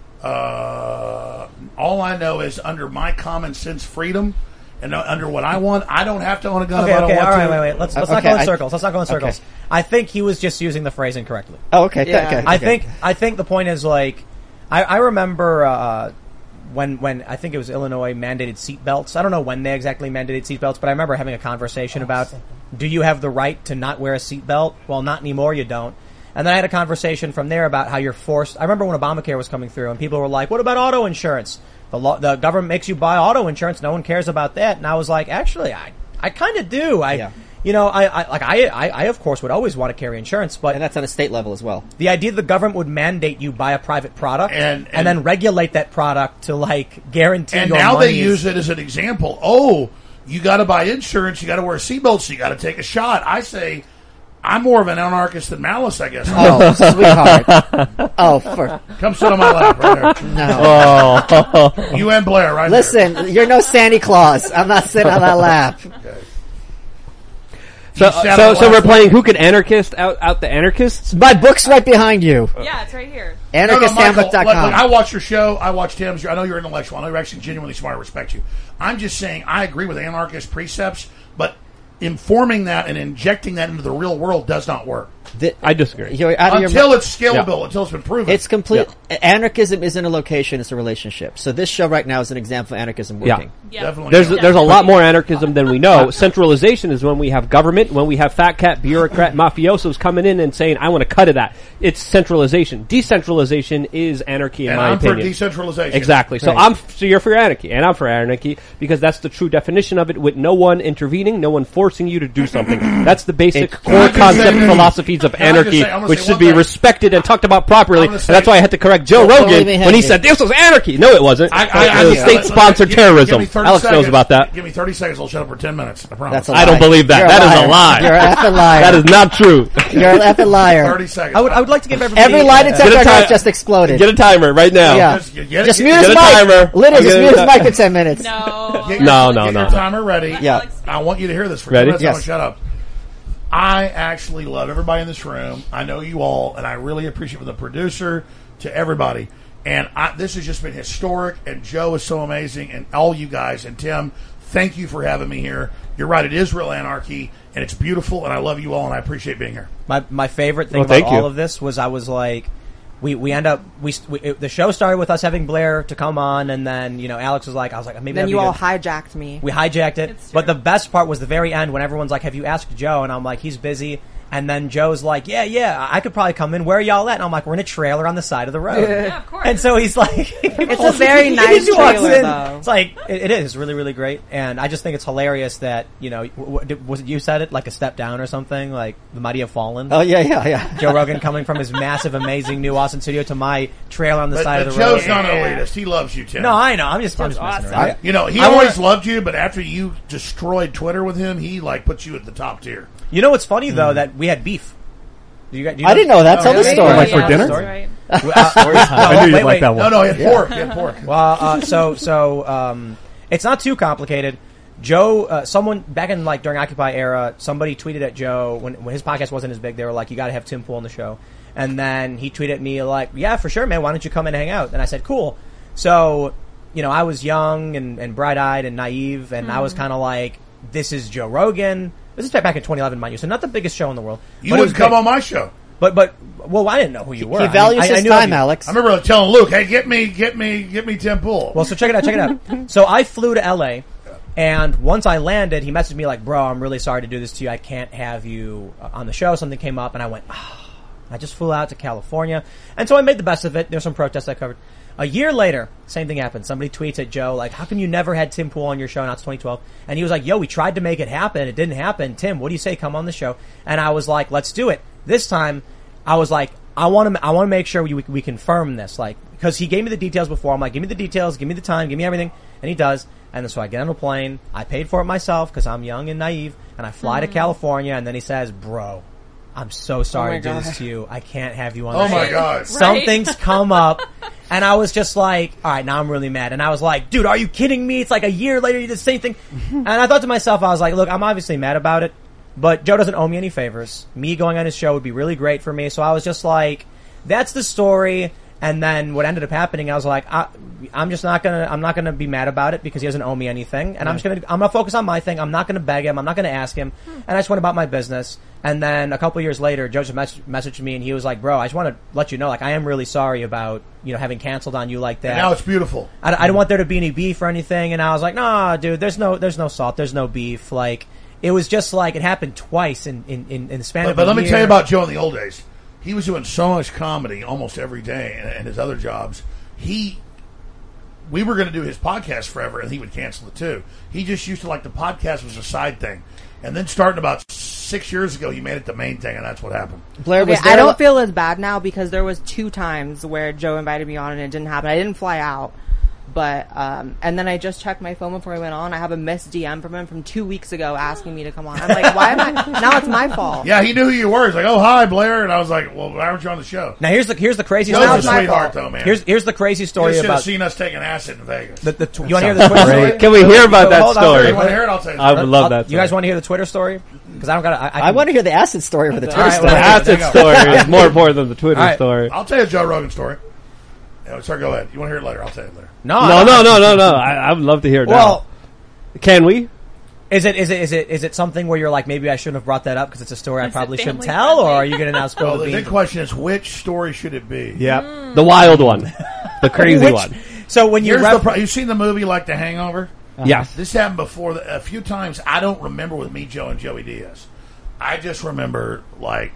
[SPEAKER 2] Uh, all I know is under my common sense freedom and uh, under what I want, I don't have to own a gun
[SPEAKER 1] okay,
[SPEAKER 2] if I don't
[SPEAKER 1] okay,
[SPEAKER 2] want
[SPEAKER 1] all right,
[SPEAKER 2] to.
[SPEAKER 1] wait, wait. Let's, let's
[SPEAKER 4] Okay,
[SPEAKER 1] not go in
[SPEAKER 4] I-
[SPEAKER 1] circles. Let's not go in circles.
[SPEAKER 4] Okay.
[SPEAKER 1] I think he was just using the phrase incorrectly.
[SPEAKER 4] Oh, okay. th-
[SPEAKER 3] Yeah.
[SPEAKER 4] okay,
[SPEAKER 1] I
[SPEAKER 4] okay.
[SPEAKER 1] think I think the point is like I, I remember uh, when when I think it was Illinois mandated seat belts. I don't know when they exactly mandated seat belts, but I remember having a conversation about do you have the right to not wear a seat belt? Well, not anymore. You don't. And then I had a conversation from there about how you're forced. I remember when Obamacare was coming through, and people were like, "What about auto insurance? The law, the government makes you buy auto insurance. No one cares about that." And I was like, "Actually, I I kind of do. I."
[SPEAKER 4] Yeah.
[SPEAKER 1] You know, I, I like I, I, I of course would always want to carry insurance, but
[SPEAKER 4] And that's on a state level as well.
[SPEAKER 1] the idea that the government would mandate you buy a private product
[SPEAKER 2] And-
[SPEAKER 1] and,
[SPEAKER 2] and-
[SPEAKER 1] then regulate that product to like guarantee
[SPEAKER 2] And
[SPEAKER 1] your
[SPEAKER 2] now
[SPEAKER 1] money
[SPEAKER 2] they
[SPEAKER 1] is-
[SPEAKER 2] use it as an example. Oh, you got to buy insurance. You got to wear seatbelts. You got to take a shot. I say, I'm more of an anarchist than Malice, I guess.
[SPEAKER 4] Oh, sweetheart. Oh, for
[SPEAKER 2] Come sit on my lap right there.
[SPEAKER 4] no.
[SPEAKER 2] You and Blair, right
[SPEAKER 4] Listen, you're no Santa Claus. I'm not sitting on that lap.
[SPEAKER 6] So,
[SPEAKER 2] You sat
[SPEAKER 6] so,
[SPEAKER 2] on
[SPEAKER 6] so
[SPEAKER 2] the
[SPEAKER 6] we're
[SPEAKER 2] last
[SPEAKER 6] playing who could anarchist out, out the anarchists?
[SPEAKER 4] My book's right behind you.
[SPEAKER 7] Yeah, it's right here.
[SPEAKER 2] there. No, no,
[SPEAKER 4] anarchist
[SPEAKER 2] Michael,
[SPEAKER 4] handbook dot
[SPEAKER 2] look,
[SPEAKER 4] com.
[SPEAKER 2] look, I watch your show. I watch Tim's. I know you're intellectual. I know you're actually genuinely smart. I respect you. I'm just saying I agree with anarchist precepts, but informing that and injecting that into the real world does not work.
[SPEAKER 4] The-
[SPEAKER 6] I disagree.
[SPEAKER 4] You're out of your
[SPEAKER 2] Until
[SPEAKER 4] mi-
[SPEAKER 2] it's scalable, until it's been proven.
[SPEAKER 4] It's complete. Anarchism isn't a location; it's a relationship. So this show right now is an example of anarchism
[SPEAKER 6] Yeah.
[SPEAKER 4] working.
[SPEAKER 7] Yeah.
[SPEAKER 2] Definitely.
[SPEAKER 6] There's
[SPEAKER 2] not.
[SPEAKER 6] there's a lot more anarchism than we know. Centralization is when we have government, when we have fat cat, bureaucrat, mafiosos coming in and saying, "I want to cut of that." It's centralization. Decentralization is anarchy, in
[SPEAKER 2] and
[SPEAKER 6] my
[SPEAKER 2] I'm
[SPEAKER 6] opinion.
[SPEAKER 2] for decentralization.
[SPEAKER 6] Exactly. So
[SPEAKER 4] Right.
[SPEAKER 6] I'm so you're for anarchy, and I'm for anarchy because that's the true definition of it. With no one intervening, no one forcing you to do something. That's the basic
[SPEAKER 4] It-
[SPEAKER 6] core
[SPEAKER 2] Can I just
[SPEAKER 6] concept
[SPEAKER 2] say this?
[SPEAKER 6] philosophies of
[SPEAKER 2] Can I just
[SPEAKER 6] anarchy,
[SPEAKER 2] say- I'm gonna
[SPEAKER 6] which
[SPEAKER 2] say
[SPEAKER 6] should
[SPEAKER 2] one
[SPEAKER 6] be
[SPEAKER 2] thing.
[SPEAKER 6] respected and talked about properly.
[SPEAKER 2] I'm
[SPEAKER 6] And
[SPEAKER 2] gonna
[SPEAKER 6] that's
[SPEAKER 2] say-
[SPEAKER 6] why I had to correct Joe
[SPEAKER 4] Don't
[SPEAKER 6] Rogan
[SPEAKER 4] leave me
[SPEAKER 6] when he
[SPEAKER 4] hanging.
[SPEAKER 6] said this was anarchy. No, it wasn't.
[SPEAKER 2] I, I, I,
[SPEAKER 6] it was
[SPEAKER 2] I-
[SPEAKER 6] state-sponsored
[SPEAKER 2] give me-
[SPEAKER 6] terrorism.
[SPEAKER 2] give me thirty
[SPEAKER 6] Alex
[SPEAKER 2] seconds.
[SPEAKER 6] knows about that.
[SPEAKER 2] Give me thirty seconds. I'll shut up for ten minutes. I promise.
[SPEAKER 4] That's a
[SPEAKER 6] I don't
[SPEAKER 4] lie.
[SPEAKER 6] believe that.
[SPEAKER 4] You're
[SPEAKER 6] That is a
[SPEAKER 4] liar.
[SPEAKER 6] lie.
[SPEAKER 4] You're an effing liar.
[SPEAKER 6] That is not true.
[SPEAKER 4] You're an effing liar.
[SPEAKER 2] thirty seconds.
[SPEAKER 1] I would I would like to give everybody
[SPEAKER 4] Every lie
[SPEAKER 1] uh,
[SPEAKER 4] detector
[SPEAKER 6] Get a
[SPEAKER 4] I got
[SPEAKER 6] ti-
[SPEAKER 4] just exploded.
[SPEAKER 6] Get a timer right now.
[SPEAKER 4] Yeah.
[SPEAKER 2] Just get- get it-
[SPEAKER 4] Just
[SPEAKER 2] get-
[SPEAKER 4] mute his
[SPEAKER 6] get
[SPEAKER 4] mic.
[SPEAKER 6] a timer.
[SPEAKER 4] Little,
[SPEAKER 6] I'll
[SPEAKER 4] just
[SPEAKER 6] get
[SPEAKER 4] mute
[SPEAKER 6] a
[SPEAKER 4] his
[SPEAKER 6] ti-
[SPEAKER 4] mic for ten minutes.
[SPEAKER 7] No.
[SPEAKER 2] Get
[SPEAKER 6] No,
[SPEAKER 2] your-
[SPEAKER 6] no,
[SPEAKER 2] get
[SPEAKER 6] no,
[SPEAKER 2] your
[SPEAKER 6] no.
[SPEAKER 2] timer ready.
[SPEAKER 4] Yeah.
[SPEAKER 2] I want you to hear this for
[SPEAKER 4] Ready?
[SPEAKER 2] two minutes. I'm
[SPEAKER 4] Yes.
[SPEAKER 2] gonna shut up. I actually love everybody in this room. I know you all, and I really appreciate from the producer to everybody. And I, this has just been historic. And Joe is so amazing, and all you guys, and Tim, thank you for having me here. You're right; it is real anarchy, and it's beautiful. And I love you all, and I appreciate being here.
[SPEAKER 1] My my favorite thing
[SPEAKER 6] Well,
[SPEAKER 1] about
[SPEAKER 6] thank
[SPEAKER 1] all
[SPEAKER 6] you.
[SPEAKER 1] of this was I was like, we we end up we, we it, the show started with us having Blair to come on, and then you know Alex was like, I was like maybe
[SPEAKER 3] Then
[SPEAKER 1] that'd
[SPEAKER 3] you
[SPEAKER 1] be
[SPEAKER 3] all
[SPEAKER 1] good.
[SPEAKER 3] hijacked me.
[SPEAKER 1] We hijacked it,
[SPEAKER 7] It's
[SPEAKER 1] but
[SPEAKER 7] true.
[SPEAKER 1] the best part was the very end when everyone's like, "Have you asked Joe?" And I'm like, "He's busy." And then Joe's like, "Yeah, yeah, I could probably come in. Where are y'all at?" And I'm like, "We're in a trailer on the side of the road."
[SPEAKER 7] Yeah, of course.
[SPEAKER 1] And so he's like,
[SPEAKER 3] It's a very
[SPEAKER 1] he
[SPEAKER 3] nice
[SPEAKER 1] just walks
[SPEAKER 3] trailer,
[SPEAKER 1] in.
[SPEAKER 3] though.
[SPEAKER 1] It's like it, it is really, really great, and I just think it's hilarious that you know, w- w- did- was it you said it like a step down or something, like the mighty have fallen.
[SPEAKER 4] Oh yeah, yeah, yeah.
[SPEAKER 1] Joe Rogan coming from his massive, amazing new Austin studio to my trailer on the
[SPEAKER 2] But,
[SPEAKER 1] side
[SPEAKER 2] but
[SPEAKER 1] of the
[SPEAKER 2] Joe's
[SPEAKER 1] road.
[SPEAKER 2] not an elitist. He loves you, Tim.
[SPEAKER 1] No, I know. I'm just, I'm just messing around.
[SPEAKER 2] You know, he
[SPEAKER 1] I
[SPEAKER 2] always
[SPEAKER 1] wanna-
[SPEAKER 2] loved you, but after you destroyed Twitter with him, he like put you at the top tier.
[SPEAKER 1] You know what's funny though that we had beef. Do you, do you
[SPEAKER 4] I didn't know that.
[SPEAKER 1] Oh,
[SPEAKER 4] Tell the
[SPEAKER 1] really?
[SPEAKER 4] story.
[SPEAKER 9] Like for
[SPEAKER 7] Yeah,
[SPEAKER 9] dinner?
[SPEAKER 7] that's right.
[SPEAKER 1] Uh,
[SPEAKER 9] I knew you'd
[SPEAKER 1] wait,
[SPEAKER 9] like
[SPEAKER 1] wait.
[SPEAKER 9] that one.
[SPEAKER 2] No, no, he had pork. He had pork.
[SPEAKER 1] Well, uh, so so um, it's not too complicated. Joe, uh, someone back in like during Occupy era, somebody tweeted at Joe when when his podcast wasn't as big. They were like, "You got to have Tim Pool on the show," and then he tweeted at me like, "Yeah, for sure, man. Why don't you come and hang out?" And I said, "Cool." So, you know, I was young and, and bright-eyed and naive, and I was kind of like, "This is Joe Rogan." This is back in twenty eleven, mind you, so not the biggest show in the world.
[SPEAKER 2] You
[SPEAKER 1] but it was
[SPEAKER 2] would come
[SPEAKER 1] great.
[SPEAKER 2] on my show.
[SPEAKER 1] But but well, I didn't know who you were.
[SPEAKER 4] He
[SPEAKER 1] I mean,
[SPEAKER 4] values
[SPEAKER 1] I- I
[SPEAKER 4] his
[SPEAKER 1] knew of
[SPEAKER 4] time,
[SPEAKER 1] you.
[SPEAKER 4] Alex.
[SPEAKER 2] I remember telling Luke, "Hey, get me, get me, get me Tim Pool."
[SPEAKER 1] Well, so check it out, check it out. So I flew to L A, and once I landed, he messaged me like, "Bro, I'm really sorry to do this to you. I can't have you uh, on the show." Something came up, and I went, "Ah." I just flew out to California, and so I made the best of it. There's some protests I covered. A year later, same thing happened. Somebody tweets at Joe like, "How come you never had Tim Pool on your show?" Now it's twenty twelve, and he was like, "Yo, we tried to make it happen. It didn't happen. Tim, what do you say? Come on the show." And I was like, "Let's do it." This time, I was like, I want to, I want to make sure we, we, we confirm this, like, because he gave me the details before. I'm like, give me the details, give me the time, give me everything, and he does. And then so I get on a plane, I paid for it myself because I'm young and naive, and I fly to California, and then he says, "Bro, I'm so sorry
[SPEAKER 3] my
[SPEAKER 1] to do
[SPEAKER 3] God.
[SPEAKER 1] this to you. I can't have you on
[SPEAKER 2] Oh
[SPEAKER 1] the show."
[SPEAKER 2] my God!
[SPEAKER 1] Something's come up, and I was just like, all right, now I'm really mad. And I was like, dude, are you kidding me? It's like a year later, you did the same thing. And I thought to myself, I was like, look, I'm obviously mad about it, but Joe doesn't owe me any favors. Me going on his show would be really great for me. So I was just like, that's the story. And then what ended up happening, I was like, I, I'm just not gonna, I'm not gonna be mad about it because he doesn't owe me anything. And I'm just gonna, I'm gonna focus on my thing. I'm not gonna beg him. I'm not gonna ask him. And I just went about my business. And then a couple of years later, Joe just mes- messaged me and he was like, "Bro, I just want to let you know, like, I am really sorry about, you know, having canceled on you like that.
[SPEAKER 2] And now it's beautiful.
[SPEAKER 1] I, I don't want there to be any beef or anything." And I was like, "Nah, dude, there's no, there's no salt. There's no beef." Like, it was just like, it happened twice in, in, in, in the span
[SPEAKER 2] But,
[SPEAKER 1] of
[SPEAKER 2] but
[SPEAKER 1] a
[SPEAKER 2] let me
[SPEAKER 1] year.
[SPEAKER 2] tell you about Joe in the old days. He was doing so much comedy almost every day, and, and his other jobs. He, we were going to do his podcast forever, and he would cancel it too. He just used to like the podcast was a side thing, and then starting about six years ago, he made it the main thing, and that's what happened.
[SPEAKER 4] Blair,
[SPEAKER 3] Okay,
[SPEAKER 4] was there
[SPEAKER 3] I
[SPEAKER 4] a
[SPEAKER 3] don't
[SPEAKER 4] lo-
[SPEAKER 3] feel as bad now because there was two times where Joe invited me on and it didn't happen. I didn't fly out, but um, and then I just checked my phone before I went on. I have a missed D M from him from two weeks ago asking me to come on. I'm like, why am I? Now it's my fault.
[SPEAKER 2] Yeah, he knew who you were. He's like, "Oh, hi, Blair," and I was like, "Well, why aren't you on the show?"
[SPEAKER 1] Now here's the, here's the crazy
[SPEAKER 2] Joe's
[SPEAKER 1] story.
[SPEAKER 2] a
[SPEAKER 3] it's my
[SPEAKER 2] sweetheart,
[SPEAKER 3] fault.
[SPEAKER 2] though, man.
[SPEAKER 1] Here's, here's the crazy
[SPEAKER 2] you
[SPEAKER 1] story
[SPEAKER 2] should have
[SPEAKER 1] about
[SPEAKER 2] seen us taking acid in Vegas.
[SPEAKER 1] the, the, tw- you want to hear the Twitter story?
[SPEAKER 6] Can we hear about
[SPEAKER 1] So
[SPEAKER 6] that
[SPEAKER 1] hold on,
[SPEAKER 6] story?
[SPEAKER 2] You want to hear it? I'll tell you.
[SPEAKER 6] I would love that.
[SPEAKER 1] You guys want to hear the Twitter story? Because I don't got. I, I,
[SPEAKER 4] I want to hear the acid story over the Twitter
[SPEAKER 1] All right,
[SPEAKER 4] story.
[SPEAKER 1] well,
[SPEAKER 6] The
[SPEAKER 1] there
[SPEAKER 6] acid
[SPEAKER 1] you go.
[SPEAKER 6] story is more important than the Twitter
[SPEAKER 1] All right.
[SPEAKER 6] story.
[SPEAKER 2] I'll tell you a Joe Rogan story. Yeah, sorry, go ahead. You want to hear it later? I'll tell you later.
[SPEAKER 1] No,
[SPEAKER 6] No, no, no, no, no. I, I would love to hear it
[SPEAKER 1] Well,
[SPEAKER 6] now. Can we?
[SPEAKER 1] is it is it is it is it something where you're like, maybe I shouldn't have brought that up because it's a story I
[SPEAKER 7] Is it
[SPEAKER 1] probably shouldn't
[SPEAKER 7] family
[SPEAKER 1] tell, or
[SPEAKER 7] friendly?
[SPEAKER 1] are you going to now spill
[SPEAKER 2] Well,
[SPEAKER 1] the
[SPEAKER 2] the
[SPEAKER 1] beans?
[SPEAKER 2] big question is, which story should it be?
[SPEAKER 9] Yeah.
[SPEAKER 6] The wild one. The crazy
[SPEAKER 1] Which-
[SPEAKER 6] one.
[SPEAKER 1] So when you
[SPEAKER 2] Here's
[SPEAKER 1] rep-
[SPEAKER 2] the pro- you've seen the movie like The Hangover?
[SPEAKER 6] Yes.
[SPEAKER 2] This happened before the, a few times. I don't remember with me, Joe, and Joey Diaz. I just remember like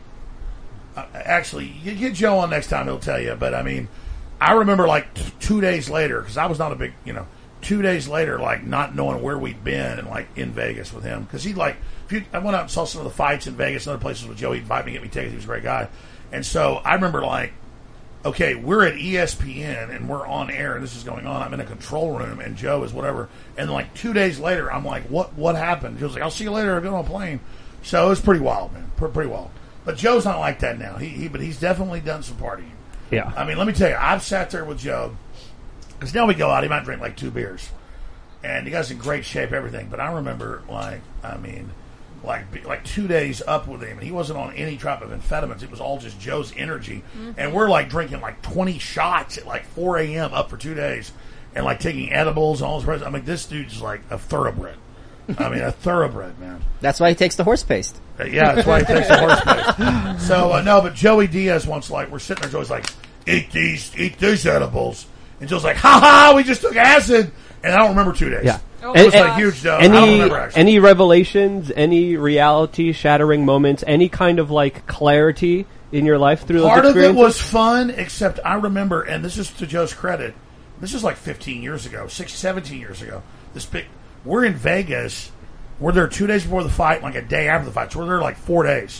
[SPEAKER 2] uh, actually, you get Joe on next time; he'll tell you. But I mean, I remember like t- two days later because I was not a big, you know, two days later, like not knowing where we'd been and like in Vegas with him because he like if you, I went out and saw some of the fights in Vegas and other places with Joe. He'd invite me, get me tickets. He was a great guy, and so I remember like. Okay, we're at E S P N and we're on air and this is going on. I'm in a control room and Joe is whatever. And like two days later, I'm like, what What happened? Joe's like, I'll see you later. I'll get on a plane. So it was pretty wild, man. Pretty, pretty wild. But Joe's not like that now. He, he But he's definitely done some partying.
[SPEAKER 6] Yeah.
[SPEAKER 2] I mean, let me tell you, I've sat there with Joe because now we go out. He might drink like two beers. And he guy's in great shape, everything. But I remember, like, I mean... Like like two days up with him, and he wasn't on any type of amphetamines. It was all just Joe's energy, mm-hmm. and we're like drinking like twenty shots at like four a.m. up for two days, and like taking edibles and all this. I mean, this dude's like a thoroughbred. I mean, a thoroughbred, man.
[SPEAKER 4] That's why he takes the horse paste.
[SPEAKER 2] Uh, yeah, that's why he takes the horse paste. So uh, no, but Joey Diaz once like we're sitting there. Joey's like, eat these, eat these edibles, and Joe's like, ha ha, we just took acid, and I don't remember two days.
[SPEAKER 6] Yeah.
[SPEAKER 7] Oh,
[SPEAKER 2] It was
[SPEAKER 6] And-
[SPEAKER 2] like huge. Uh, I don't
[SPEAKER 6] Any
[SPEAKER 2] remember actually.
[SPEAKER 6] any revelations, any reality shattering moments, any kind of like clarity in your life through
[SPEAKER 2] Part
[SPEAKER 6] those
[SPEAKER 2] of it
[SPEAKER 6] experiences?
[SPEAKER 2] was fun, except I remember, and this is to Joe's credit, this is like fifteen years ago, six, seventeen years ago. This big, we're in Vegas. We're there two days before the fight, like a day after the fight. So we're there like four days.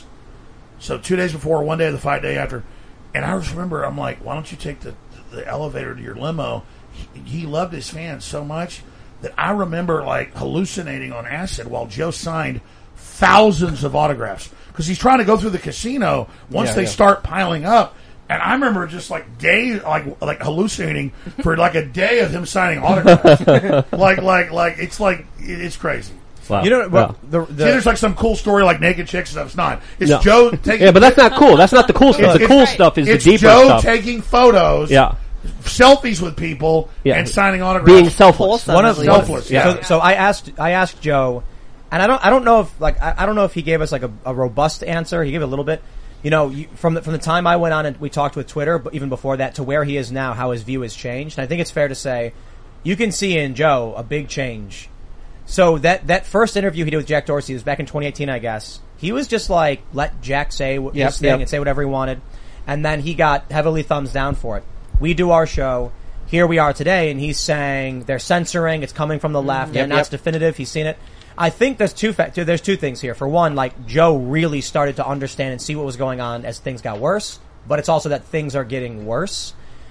[SPEAKER 2] So two days before, one day of the fight, day after. And I just remember, I'm like, why don't you take the, the elevator to your limo? He, he loved his fans so much that I remember like hallucinating on acid while Joe signed thousands of autographs because he's trying to go through the casino once
[SPEAKER 4] Yeah,
[SPEAKER 2] they
[SPEAKER 4] yeah.
[SPEAKER 2] start piling up. And I remember just like days, like like hallucinating for like a day of him signing autographs. like like like it's like it, it's crazy.
[SPEAKER 6] Wow.
[SPEAKER 1] You know, well,
[SPEAKER 6] Yeah.
[SPEAKER 1] the,
[SPEAKER 2] See,
[SPEAKER 1] the,
[SPEAKER 2] there's like some cool story like naked chicks and stuff. It's not. It's
[SPEAKER 6] No.
[SPEAKER 2] Joe taking.
[SPEAKER 6] Yeah, but that's not cool. That's not the cool stuff. The
[SPEAKER 2] It's-
[SPEAKER 6] cool
[SPEAKER 2] it's-
[SPEAKER 6] stuff is the
[SPEAKER 2] it's
[SPEAKER 6] deeper
[SPEAKER 2] Joe
[SPEAKER 6] stuff.
[SPEAKER 2] taking photos,
[SPEAKER 6] Yeah.
[SPEAKER 2] selfies with people,
[SPEAKER 6] Yeah.
[SPEAKER 2] and signing autographs.
[SPEAKER 6] Being selfless.
[SPEAKER 3] Wholesome,
[SPEAKER 1] one
[SPEAKER 3] at
[SPEAKER 1] of
[SPEAKER 3] least.
[SPEAKER 2] Selfless, yeah.
[SPEAKER 1] So, so I asked, I asked Joe, and I don't, I don't know if like, I, I don't know if he gave us like a, a robust answer. He gave a little bit. You know, you, from the, from the time I went on and we talked with Twitter, but even before that, to where he is now, how his view has changed. And I think it's fair to say, you can see in Joe a big change. So that that first interview he did with Jack Dorsey was back in twenty eighteen, I guess. He was just like, let Jack say what
[SPEAKER 4] Yep,
[SPEAKER 1] his thing
[SPEAKER 4] yep.
[SPEAKER 1] and say whatever he wanted. And then he got heavily thumbs down for it. We do our show. Here we are today, and he's saying they're censoring. It's coming from the left,
[SPEAKER 4] Yep,
[SPEAKER 1] and that's
[SPEAKER 4] yep.
[SPEAKER 1] definitive. He's seen it. I think there's two fa- there's two things here. For one, like Joe really started to understand and see what was going on as things got worse. But it's also that things are getting worse.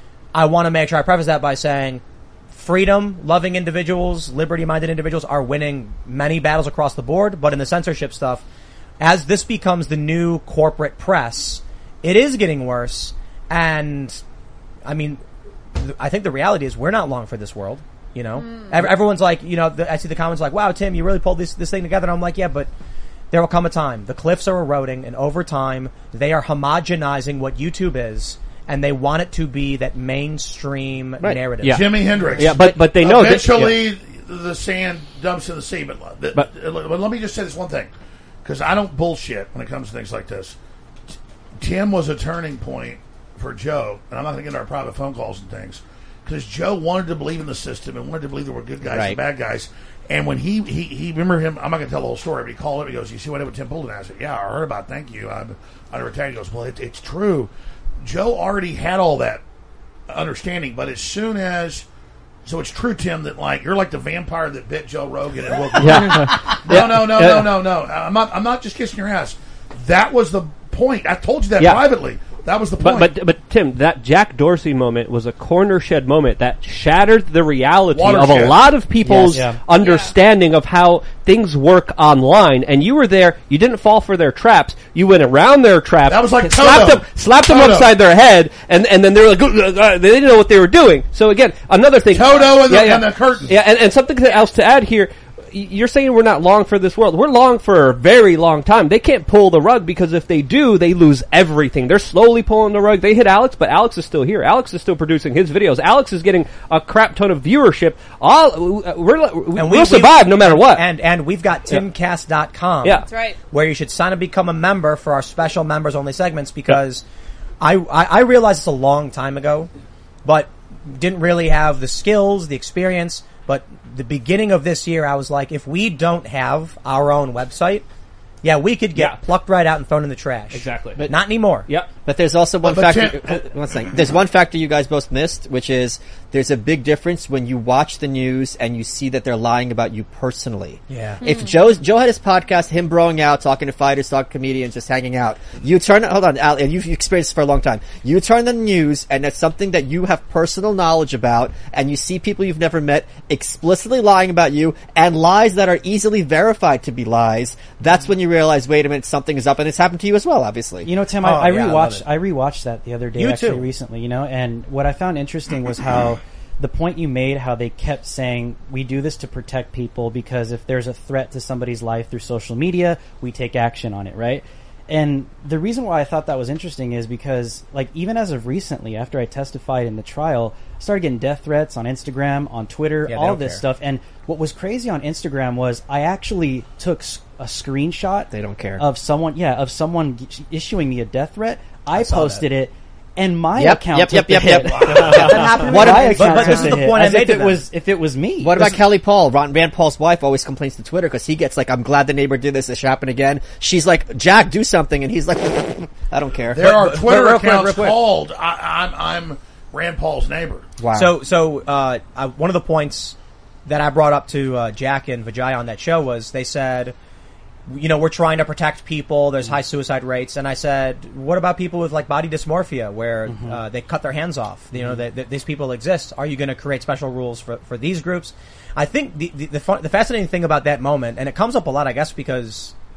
[SPEAKER 1] I want to make sure I preface that by saying freedom, loving individuals, liberty-minded individuals are winning many battles across the board. But in the censorship stuff, as this becomes the new corporate press, it is getting worse. And I mean, th- I think the reality is we're not long for this world. You know, Ev- everyone's like, you know, the, I see the comments like, "Wow, Tim, you really pulled this this thing together." And I'm like, "Yeah, but there will come a time. The cliffs are eroding, and over time, they are homogenizing what YouTube is, and they want it to be that mainstream
[SPEAKER 4] Right.
[SPEAKER 1] narrative."
[SPEAKER 6] Yeah.
[SPEAKER 2] Jimi Hendrix.
[SPEAKER 6] Yeah, but but they know that-
[SPEAKER 2] eventually the sand dumps in the sea. But, but,
[SPEAKER 6] But-
[SPEAKER 2] but let me just say this one thing, because I don't bullshit when it comes to things like this. T- Tim was a turning point for Joe, and I'm not going to get into our private phone calls and things, because Joe wanted to believe in the system and wanted to believe there were good guys
[SPEAKER 4] Right.
[SPEAKER 2] and bad guys. And when he, he, he remember him, I'm not going to tell the whole story, but he called him. He goes, "You see what I did with Tim Pool?" And I said, "Yeah, I heard about it. Thank you." I, I never tagged. He goes, "Well, it, it's true." Joe already had all that understanding, but as soon as, so it's true, Tim, that like you're like the vampire that bit Joe Rogan and woke him up. No, no, no, no, no, no. I'm not. I'm not just kissing your ass. That was the point. I told you that
[SPEAKER 6] Yeah.
[SPEAKER 2] privately. That was the point.
[SPEAKER 6] But, but but Tim, that Jack Dorsey moment was a corner shed moment that shattered the reality of
[SPEAKER 2] Watershed.
[SPEAKER 6] a lot of people's
[SPEAKER 4] Yes. Yeah.
[SPEAKER 6] understanding of how things work online. And you were there. You didn't fall for their traps. You went around their traps.
[SPEAKER 2] That was like
[SPEAKER 6] slapped
[SPEAKER 2] Toto.
[SPEAKER 6] them, slapped them
[SPEAKER 2] Toto.
[SPEAKER 6] upside their head, and and then they were like, "Ugh, uh, they didn't know what they were doing. So again, another thing.
[SPEAKER 2] Toto and the- and the curtain.
[SPEAKER 6] Yeah, and, and something else to add here. You're saying we're not long for this world. We're long for a very long time. They can't pull the rug because if they do, they lose everything. They're slowly pulling the rug. They hit Alex, but Alex is still here. Alex is still producing his videos. Alex is getting a crap ton of viewership. All we're we,
[SPEAKER 1] And
[SPEAKER 6] we'll survive no matter what.
[SPEAKER 1] And and we've got timcast dot com.
[SPEAKER 6] Yeah.
[SPEAKER 7] That's right.
[SPEAKER 1] Where you should sign up, become a member for our special members only segments, because I, I I realized it's a long time ago, but didn't really have the skills, the experience. But the beginning of this year, I was like, if we don't have our own website, yeah, we could get
[SPEAKER 6] Yeah.
[SPEAKER 1] plucked right out and thrown in the trash.
[SPEAKER 6] Exactly.
[SPEAKER 1] But not anymore.
[SPEAKER 6] Yep.
[SPEAKER 4] But there's also one
[SPEAKER 2] but
[SPEAKER 4] factor.
[SPEAKER 2] Tim-
[SPEAKER 4] uh, one second. There's one factor you guys both missed, which is there's a big difference when you watch the news and you see that they're lying about you personally.
[SPEAKER 1] Yeah.
[SPEAKER 4] If Joe's Joe had his podcast, him broing out, talking to fighters, talking to comedians, just hanging out. You turn. Hold on, Al, and you've experienced this for a long time. You turn the news, and it's something that you have personal knowledge about, and you see people you've never met explicitly lying about you, and lies that are easily verified to be lies. That's when you realize, wait a minute, something is up, and it's happened to you as well, obviously.
[SPEAKER 5] You know, Tim,
[SPEAKER 1] Oh,
[SPEAKER 5] I, I
[SPEAKER 1] yeah, I love
[SPEAKER 5] rewatched.
[SPEAKER 1] it.
[SPEAKER 5] I, rewatched that the other day,
[SPEAKER 1] You
[SPEAKER 5] actually,
[SPEAKER 1] too.
[SPEAKER 5] recently. You know, and what I found interesting was how the point you made, how they kept saying, "We do this to protect people because if there's a threat to somebody's life through social media, we take action on it." Right? And the reason why I thought that was interesting is because, like, even as of recently, after I testified in the trial, I started getting death threats on Instagram, on Twitter,
[SPEAKER 1] Yeah, they
[SPEAKER 5] all
[SPEAKER 1] don't
[SPEAKER 5] this
[SPEAKER 1] care.
[SPEAKER 5] stuff. And what was crazy on Instagram was I actually took s- a screenshot.
[SPEAKER 4] They don't care.
[SPEAKER 5] Of someone, yeah, of someone g- issuing me a death threat. I,
[SPEAKER 1] saw
[SPEAKER 5] posted it, and my
[SPEAKER 4] Yep,
[SPEAKER 5] account
[SPEAKER 4] yep,
[SPEAKER 5] took
[SPEAKER 4] yep,
[SPEAKER 5] the
[SPEAKER 4] yep,
[SPEAKER 5] hit.
[SPEAKER 4] yep.
[SPEAKER 3] That happened
[SPEAKER 4] What
[SPEAKER 3] to
[SPEAKER 4] if-
[SPEAKER 3] me.
[SPEAKER 5] My
[SPEAKER 1] but-
[SPEAKER 5] account
[SPEAKER 1] but this
[SPEAKER 5] took
[SPEAKER 1] is
[SPEAKER 5] the
[SPEAKER 1] the
[SPEAKER 5] hit,
[SPEAKER 1] point I
[SPEAKER 5] as if
[SPEAKER 1] made to
[SPEAKER 5] it
[SPEAKER 1] them.
[SPEAKER 5] was if it was me.
[SPEAKER 4] What about
[SPEAKER 5] This-
[SPEAKER 4] Kelly Paul? Ron, Rand Paul's wife always complains to Twitter because he gets like, "I'm glad the neighbor did this. It should happen again." She's like, "Jack, do something," and he's like, "I don't care."
[SPEAKER 2] there are
[SPEAKER 1] but
[SPEAKER 2] Twitter
[SPEAKER 1] real quick,
[SPEAKER 2] accounts
[SPEAKER 1] real quick.
[SPEAKER 2] called I, "I'm I'm Rand Paul's neighbor."
[SPEAKER 4] Wow.
[SPEAKER 1] So, so uh, I, one of the points that I brought up to uh, Jack and Vijay on that show was they said, you know, we're trying to protect people. There's high suicide rates, and I said, what about people with like body dysmorphia, where uh, they cut their hands off? You know, that, that these people exist. Are you going to create special rules for, for these groups? I think the the, the, fun, the fascinating thing about that moment, and it comes up a lot, I guess, because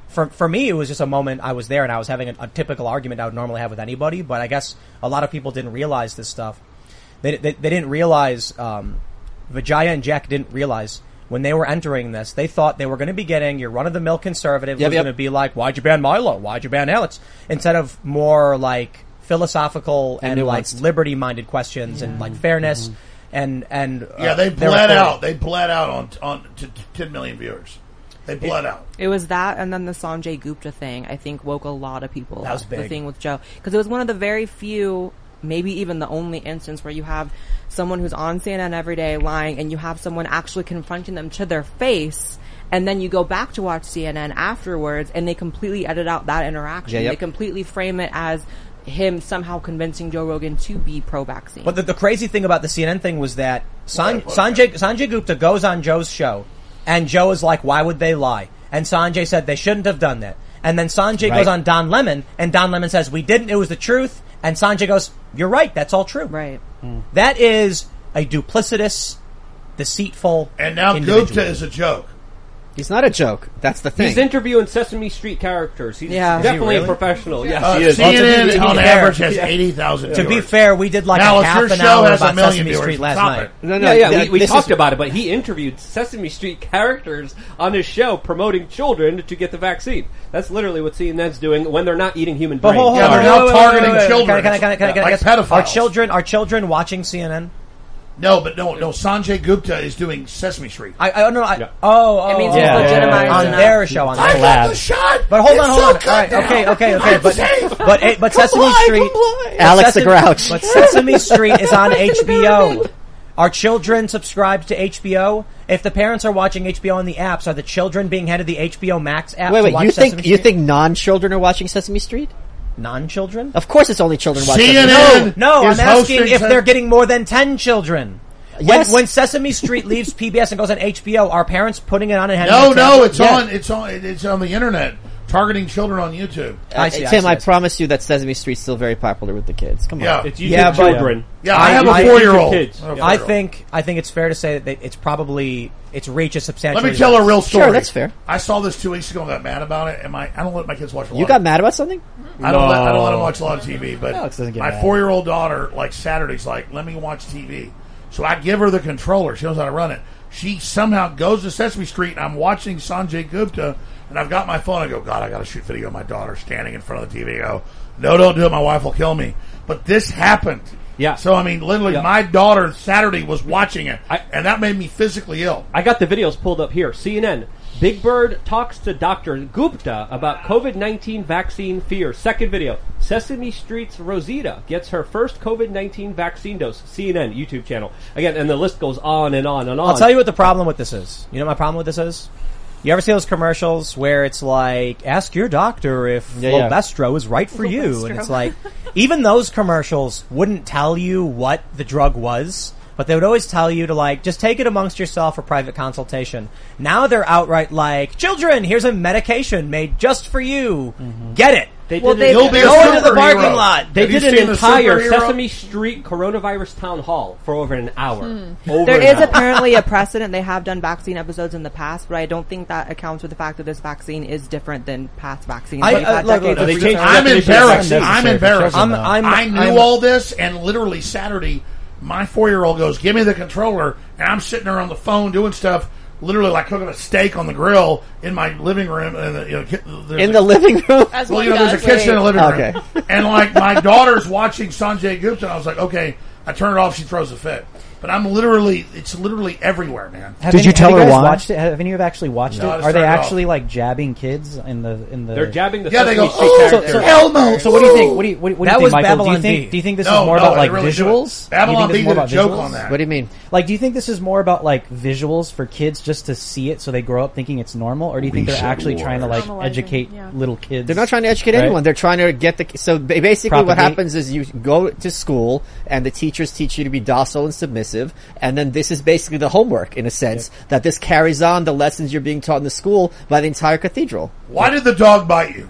[SPEAKER 1] for for me, it was just a moment I was there and I was having a, a typical argument I would normally have with anybody. But I guess a lot of people didn't realize this stuff. They they, they didn't realize. Um, Vijaya and Jack didn't realize when they were entering this. They thought they were going to be getting your run of the mill conservative
[SPEAKER 4] Yep,
[SPEAKER 1] who's
[SPEAKER 4] yep.
[SPEAKER 1] going to be like, "Why'd you ban Milo? Why'd you ban Alex?" Instead of more like philosophical and,
[SPEAKER 4] And
[SPEAKER 1] like
[SPEAKER 4] nuanced.
[SPEAKER 1] liberty minded questions and like fairness. And and uh,
[SPEAKER 2] Yeah, they
[SPEAKER 1] were
[SPEAKER 2] bled
[SPEAKER 1] for it.
[SPEAKER 2] out. They bled out on on to, to ten million viewers. They bled out.
[SPEAKER 3] It was that, and then the Sanjay Gupta thing, I think, woke a lot of people
[SPEAKER 1] That was
[SPEAKER 3] up.
[SPEAKER 1] big.
[SPEAKER 3] The thing with Joe. Because it was one of the very few, maybe even the only instance where you have someone who's on C N N every day lying, and you have someone actually confronting them to their face, and then you go back to watch C N N afterwards, and they completely edit out that interaction.
[SPEAKER 4] Yeah, yep.
[SPEAKER 3] They completely frame it as him somehow convincing Joe Rogan to be pro-vaccine.
[SPEAKER 1] But the, the crazy thing about the C N N thing was that San,
[SPEAKER 2] What- what-
[SPEAKER 1] Sanjay Sanjay Gupta goes on Joe's show, and Joe is like, "Why would they lie?" And Sanjay said they shouldn't have done that. And then Sanjay
[SPEAKER 4] Right.
[SPEAKER 1] goes on Don Lemon, and Don Lemon says we didn't. It was the truth. And Sanjay goes, "You're right. That's all true."
[SPEAKER 3] right.
[SPEAKER 1] That is a duplicitous, deceitful.
[SPEAKER 2] And now
[SPEAKER 1] individual.
[SPEAKER 2] Gupta is a joke.
[SPEAKER 4] He's not a joke. That's the thing.
[SPEAKER 6] He's interviewing Sesame Street characters. He's
[SPEAKER 3] Yeah. Is he
[SPEAKER 6] definitely
[SPEAKER 1] really?
[SPEAKER 6] a professional. Yes,
[SPEAKER 2] Uh,
[SPEAKER 6] he is.
[SPEAKER 2] C N N
[SPEAKER 1] to be
[SPEAKER 2] on
[SPEAKER 1] fair-
[SPEAKER 2] average has eighty thousand.
[SPEAKER 1] To be fair, we did like
[SPEAKER 2] Now,
[SPEAKER 1] a
[SPEAKER 2] if
[SPEAKER 1] half
[SPEAKER 2] your
[SPEAKER 1] an
[SPEAKER 2] show
[SPEAKER 1] hour
[SPEAKER 2] has a
[SPEAKER 1] about
[SPEAKER 2] million
[SPEAKER 1] Sesame
[SPEAKER 2] viewers,
[SPEAKER 1] Street last
[SPEAKER 2] stop
[SPEAKER 1] night.
[SPEAKER 2] it.
[SPEAKER 4] no, no,
[SPEAKER 6] Yeah, yeah,
[SPEAKER 4] th-
[SPEAKER 6] we, we
[SPEAKER 4] this
[SPEAKER 6] talked
[SPEAKER 4] is-
[SPEAKER 6] about it, but he interviewed Sesame Street characters on his show promoting children to get the vaccine. That's literally what C N N's doing when they're not eating human
[SPEAKER 1] But
[SPEAKER 6] brains.
[SPEAKER 1] hold, hold
[SPEAKER 2] Yeah,
[SPEAKER 1] on,
[SPEAKER 2] they're
[SPEAKER 1] wait,
[SPEAKER 2] now
[SPEAKER 1] wait, wait,
[SPEAKER 2] targeting
[SPEAKER 1] wait, wait.
[SPEAKER 2] children.
[SPEAKER 1] Can I, can I, can I, can I,
[SPEAKER 2] Like
[SPEAKER 1] guess, are
[SPEAKER 2] pedophiles.
[SPEAKER 1] children are children watching C N N?
[SPEAKER 2] No, but no, no. Sanjay Gupta is doing Sesame Street.
[SPEAKER 1] I, I don't know. I,
[SPEAKER 6] Yeah.
[SPEAKER 1] oh, oh,
[SPEAKER 3] It means
[SPEAKER 1] oh,
[SPEAKER 3] he's
[SPEAKER 1] oh,
[SPEAKER 3] legitimized
[SPEAKER 1] on
[SPEAKER 3] enough.
[SPEAKER 1] their show. On
[SPEAKER 2] I
[SPEAKER 1] their
[SPEAKER 2] got
[SPEAKER 1] show.
[SPEAKER 2] the shot.
[SPEAKER 1] But hold
[SPEAKER 2] It's
[SPEAKER 1] on, hold
[SPEAKER 2] so
[SPEAKER 1] on.
[SPEAKER 2] good
[SPEAKER 1] All right,
[SPEAKER 2] now.
[SPEAKER 1] okay, okay, okay.
[SPEAKER 2] I'm
[SPEAKER 1] But
[SPEAKER 2] safe.
[SPEAKER 1] but eh, but Sesame
[SPEAKER 2] Comply,
[SPEAKER 1] Street,
[SPEAKER 2] comply.
[SPEAKER 4] Alex the
[SPEAKER 1] Sesame-
[SPEAKER 4] Grouch.
[SPEAKER 1] But Sesame Street is on H B O. Are children subscribed to H B O? If the parents are watching H B O on the apps, are the children being handed the H B O Max app
[SPEAKER 4] Wait,
[SPEAKER 1] to
[SPEAKER 4] wait.
[SPEAKER 1] watch
[SPEAKER 4] You
[SPEAKER 1] Sesame
[SPEAKER 4] think
[SPEAKER 1] Street?
[SPEAKER 4] you think non-children are watching Sesame Street?
[SPEAKER 1] non-children?
[SPEAKER 4] Of course, it's only children watching.
[SPEAKER 2] C N N
[SPEAKER 4] Sesame Street.
[SPEAKER 1] No,
[SPEAKER 2] is
[SPEAKER 1] I'm asking
[SPEAKER 2] hosting
[SPEAKER 1] if
[SPEAKER 2] Ses-
[SPEAKER 1] they're getting more than ten children. When,
[SPEAKER 4] Yes.
[SPEAKER 1] when Sesame Street leaves P B S and goes on H B O, are parents putting it on and handing
[SPEAKER 2] No,
[SPEAKER 1] it to
[SPEAKER 2] no,
[SPEAKER 1] them?
[SPEAKER 2] it's
[SPEAKER 4] Yeah.
[SPEAKER 2] on. It's on. It's on the internet. Targeting children on YouTube.
[SPEAKER 1] I see, I
[SPEAKER 4] Tim,
[SPEAKER 1] see,
[SPEAKER 4] I,
[SPEAKER 1] I see.
[SPEAKER 4] promise you that Sesame Street's still very popular with the kids. Come on.
[SPEAKER 2] Yeah,
[SPEAKER 6] It's YouTube
[SPEAKER 1] Yeah, but-
[SPEAKER 6] children.
[SPEAKER 2] yeah. I,
[SPEAKER 1] I-
[SPEAKER 2] have
[SPEAKER 1] I-
[SPEAKER 2] a four-year-old.
[SPEAKER 6] kids.
[SPEAKER 2] I have a
[SPEAKER 1] I
[SPEAKER 2] four-year-old.
[SPEAKER 1] think I think it's fair to say that they, it's probably its reach is substantially.
[SPEAKER 2] Let me tell a
[SPEAKER 1] less.
[SPEAKER 2] real story.
[SPEAKER 4] Sure, that's fair.
[SPEAKER 2] I saw this two weeks ago and got mad about it. And my I don't let my kids watch a lot.
[SPEAKER 4] You
[SPEAKER 2] of-
[SPEAKER 4] got mad about something?
[SPEAKER 2] I don't let I don't
[SPEAKER 6] No.
[SPEAKER 2] let them watch a lot of T V. But
[SPEAKER 10] Alex doesn't get
[SPEAKER 2] my
[SPEAKER 10] mad.
[SPEAKER 2] four-year-old daughter, like Saturdays, like let me watch T V. So I give her the controller. She knows how to run it. She somehow goes to Sesame Street, and I'm watching Sanjay Gupta, and I've got my phone. I go, God, I got to shoot video of my daughter standing in front of the T V. I go, no, don't do it. My wife will kill me. But this happened.
[SPEAKER 6] Yeah.
[SPEAKER 2] So I mean, literally,
[SPEAKER 6] Yeah.
[SPEAKER 2] my daughter Saturday was watching it,
[SPEAKER 6] I-
[SPEAKER 2] and that made me physically ill.
[SPEAKER 6] I got the videos pulled up here. C N N. Big Bird talks to Doctor Gupta about COVID nineteen vaccine fear. Second video. Sesame Street's Rosita gets her first COVID nineteen vaccine dose. C N N YouTube channel. Again, and the list goes on and on and on.
[SPEAKER 1] I'll tell you what the problem with this is. You know what my problem with this is? You ever see those commercials where it's like, ask your doctor if
[SPEAKER 4] Yeah, yeah.
[SPEAKER 1] Lobestro is right for you.
[SPEAKER 7] Lobestro.
[SPEAKER 1] And it's like, even those commercials wouldn't tell you what the drug was, but they would always tell you to like, just take it amongst yourself for private consultation. Now they're outright like, children, here's a medication made just for you. Get it.
[SPEAKER 6] They
[SPEAKER 3] Well,
[SPEAKER 6] did
[SPEAKER 3] they-
[SPEAKER 6] an-
[SPEAKER 2] You'll be a
[SPEAKER 1] Go into the
[SPEAKER 2] superhero.
[SPEAKER 1] parking lot.
[SPEAKER 6] They
[SPEAKER 2] Have you
[SPEAKER 6] did
[SPEAKER 2] seen
[SPEAKER 6] an
[SPEAKER 2] the
[SPEAKER 6] entire
[SPEAKER 2] superhero?
[SPEAKER 6] Sesame Street coronavirus town hall for over an hour. Over
[SPEAKER 3] There
[SPEAKER 6] an
[SPEAKER 3] is
[SPEAKER 6] hour.
[SPEAKER 3] apparently a precedent. They have done vaccine episodes in the past, but I don't think that accounts for the fact that this vaccine is different than past vaccines.
[SPEAKER 1] I-
[SPEAKER 3] We've
[SPEAKER 1] uh,
[SPEAKER 3] had
[SPEAKER 1] look,
[SPEAKER 3] decades
[SPEAKER 1] look,
[SPEAKER 3] of
[SPEAKER 6] they
[SPEAKER 3] research.
[SPEAKER 6] changed the
[SPEAKER 2] I'm
[SPEAKER 6] definition of
[SPEAKER 2] embarrassed.
[SPEAKER 6] vaccine.
[SPEAKER 2] I'm
[SPEAKER 10] for
[SPEAKER 2] embarrassed.
[SPEAKER 10] children,
[SPEAKER 1] I'm,
[SPEAKER 10] though.
[SPEAKER 1] I'm,
[SPEAKER 2] I knew
[SPEAKER 1] I'm-
[SPEAKER 2] all this, and literally Saturday, my four-year-old goes, "Give me the controller," and I'm sitting there on the phone doing stuff, literally like cooking a steak on the grill in my living room. And the, you know, ki- there's
[SPEAKER 4] In
[SPEAKER 2] a-
[SPEAKER 4] the living room?
[SPEAKER 7] As
[SPEAKER 2] well,
[SPEAKER 7] one
[SPEAKER 2] you know, there's a
[SPEAKER 7] does.
[SPEAKER 2] kitchen in the living room,
[SPEAKER 4] Okay.
[SPEAKER 2] and like my daughter's watching Sanjay Gupta, and I was like, okay, I turn it off, she throws a fit. But I'm literally, it's literally everywhere, man.
[SPEAKER 10] Have
[SPEAKER 9] Did
[SPEAKER 10] any-
[SPEAKER 9] you tell
[SPEAKER 10] have
[SPEAKER 9] her
[SPEAKER 10] you guys
[SPEAKER 9] why?
[SPEAKER 10] Watched it? Have any of you actually watched
[SPEAKER 2] No, I
[SPEAKER 10] it?
[SPEAKER 2] just
[SPEAKER 10] Are they
[SPEAKER 2] turned it off.
[SPEAKER 10] actually like jabbing kids in the in the?
[SPEAKER 6] They're jabbing the
[SPEAKER 2] Yeah, they
[SPEAKER 6] Sesame
[SPEAKER 2] go,
[SPEAKER 6] Street
[SPEAKER 2] oh,
[SPEAKER 6] characters.
[SPEAKER 2] hell no.
[SPEAKER 10] So what do you think? What do you what, do- what do
[SPEAKER 1] That
[SPEAKER 10] you
[SPEAKER 1] was
[SPEAKER 10] think, Michael? Do
[SPEAKER 1] Babylon
[SPEAKER 10] you think
[SPEAKER 1] B.
[SPEAKER 10] do you think this
[SPEAKER 2] No,
[SPEAKER 10] is more
[SPEAKER 2] no,
[SPEAKER 10] about
[SPEAKER 2] they
[SPEAKER 10] like
[SPEAKER 2] really do it.
[SPEAKER 10] visuals? Do you
[SPEAKER 2] Babylon
[SPEAKER 10] think this
[SPEAKER 2] B
[SPEAKER 10] is more
[SPEAKER 2] did a
[SPEAKER 10] about
[SPEAKER 2] joke
[SPEAKER 10] visuals?
[SPEAKER 2] on that.
[SPEAKER 4] What do you mean?
[SPEAKER 10] Like, do you think this is more about like visuals for kids just to see it so they grow up thinking it's normal, or do you think they're actually trying to like
[SPEAKER 7] Normalizing,
[SPEAKER 10] educate
[SPEAKER 7] yeah.
[SPEAKER 10] little kids?
[SPEAKER 4] They're not trying to educate
[SPEAKER 10] Right.
[SPEAKER 4] anyone. They're trying to get the. So ba- basically, what
[SPEAKER 10] Propagate.
[SPEAKER 4] happens is you go to school, and the teachers teach you to be docile and submissive, and then this is basically the homework, in a sense, that this carries on the lessons you're being taught in the school by the entire cathedral.
[SPEAKER 2] Why did the dog bite you?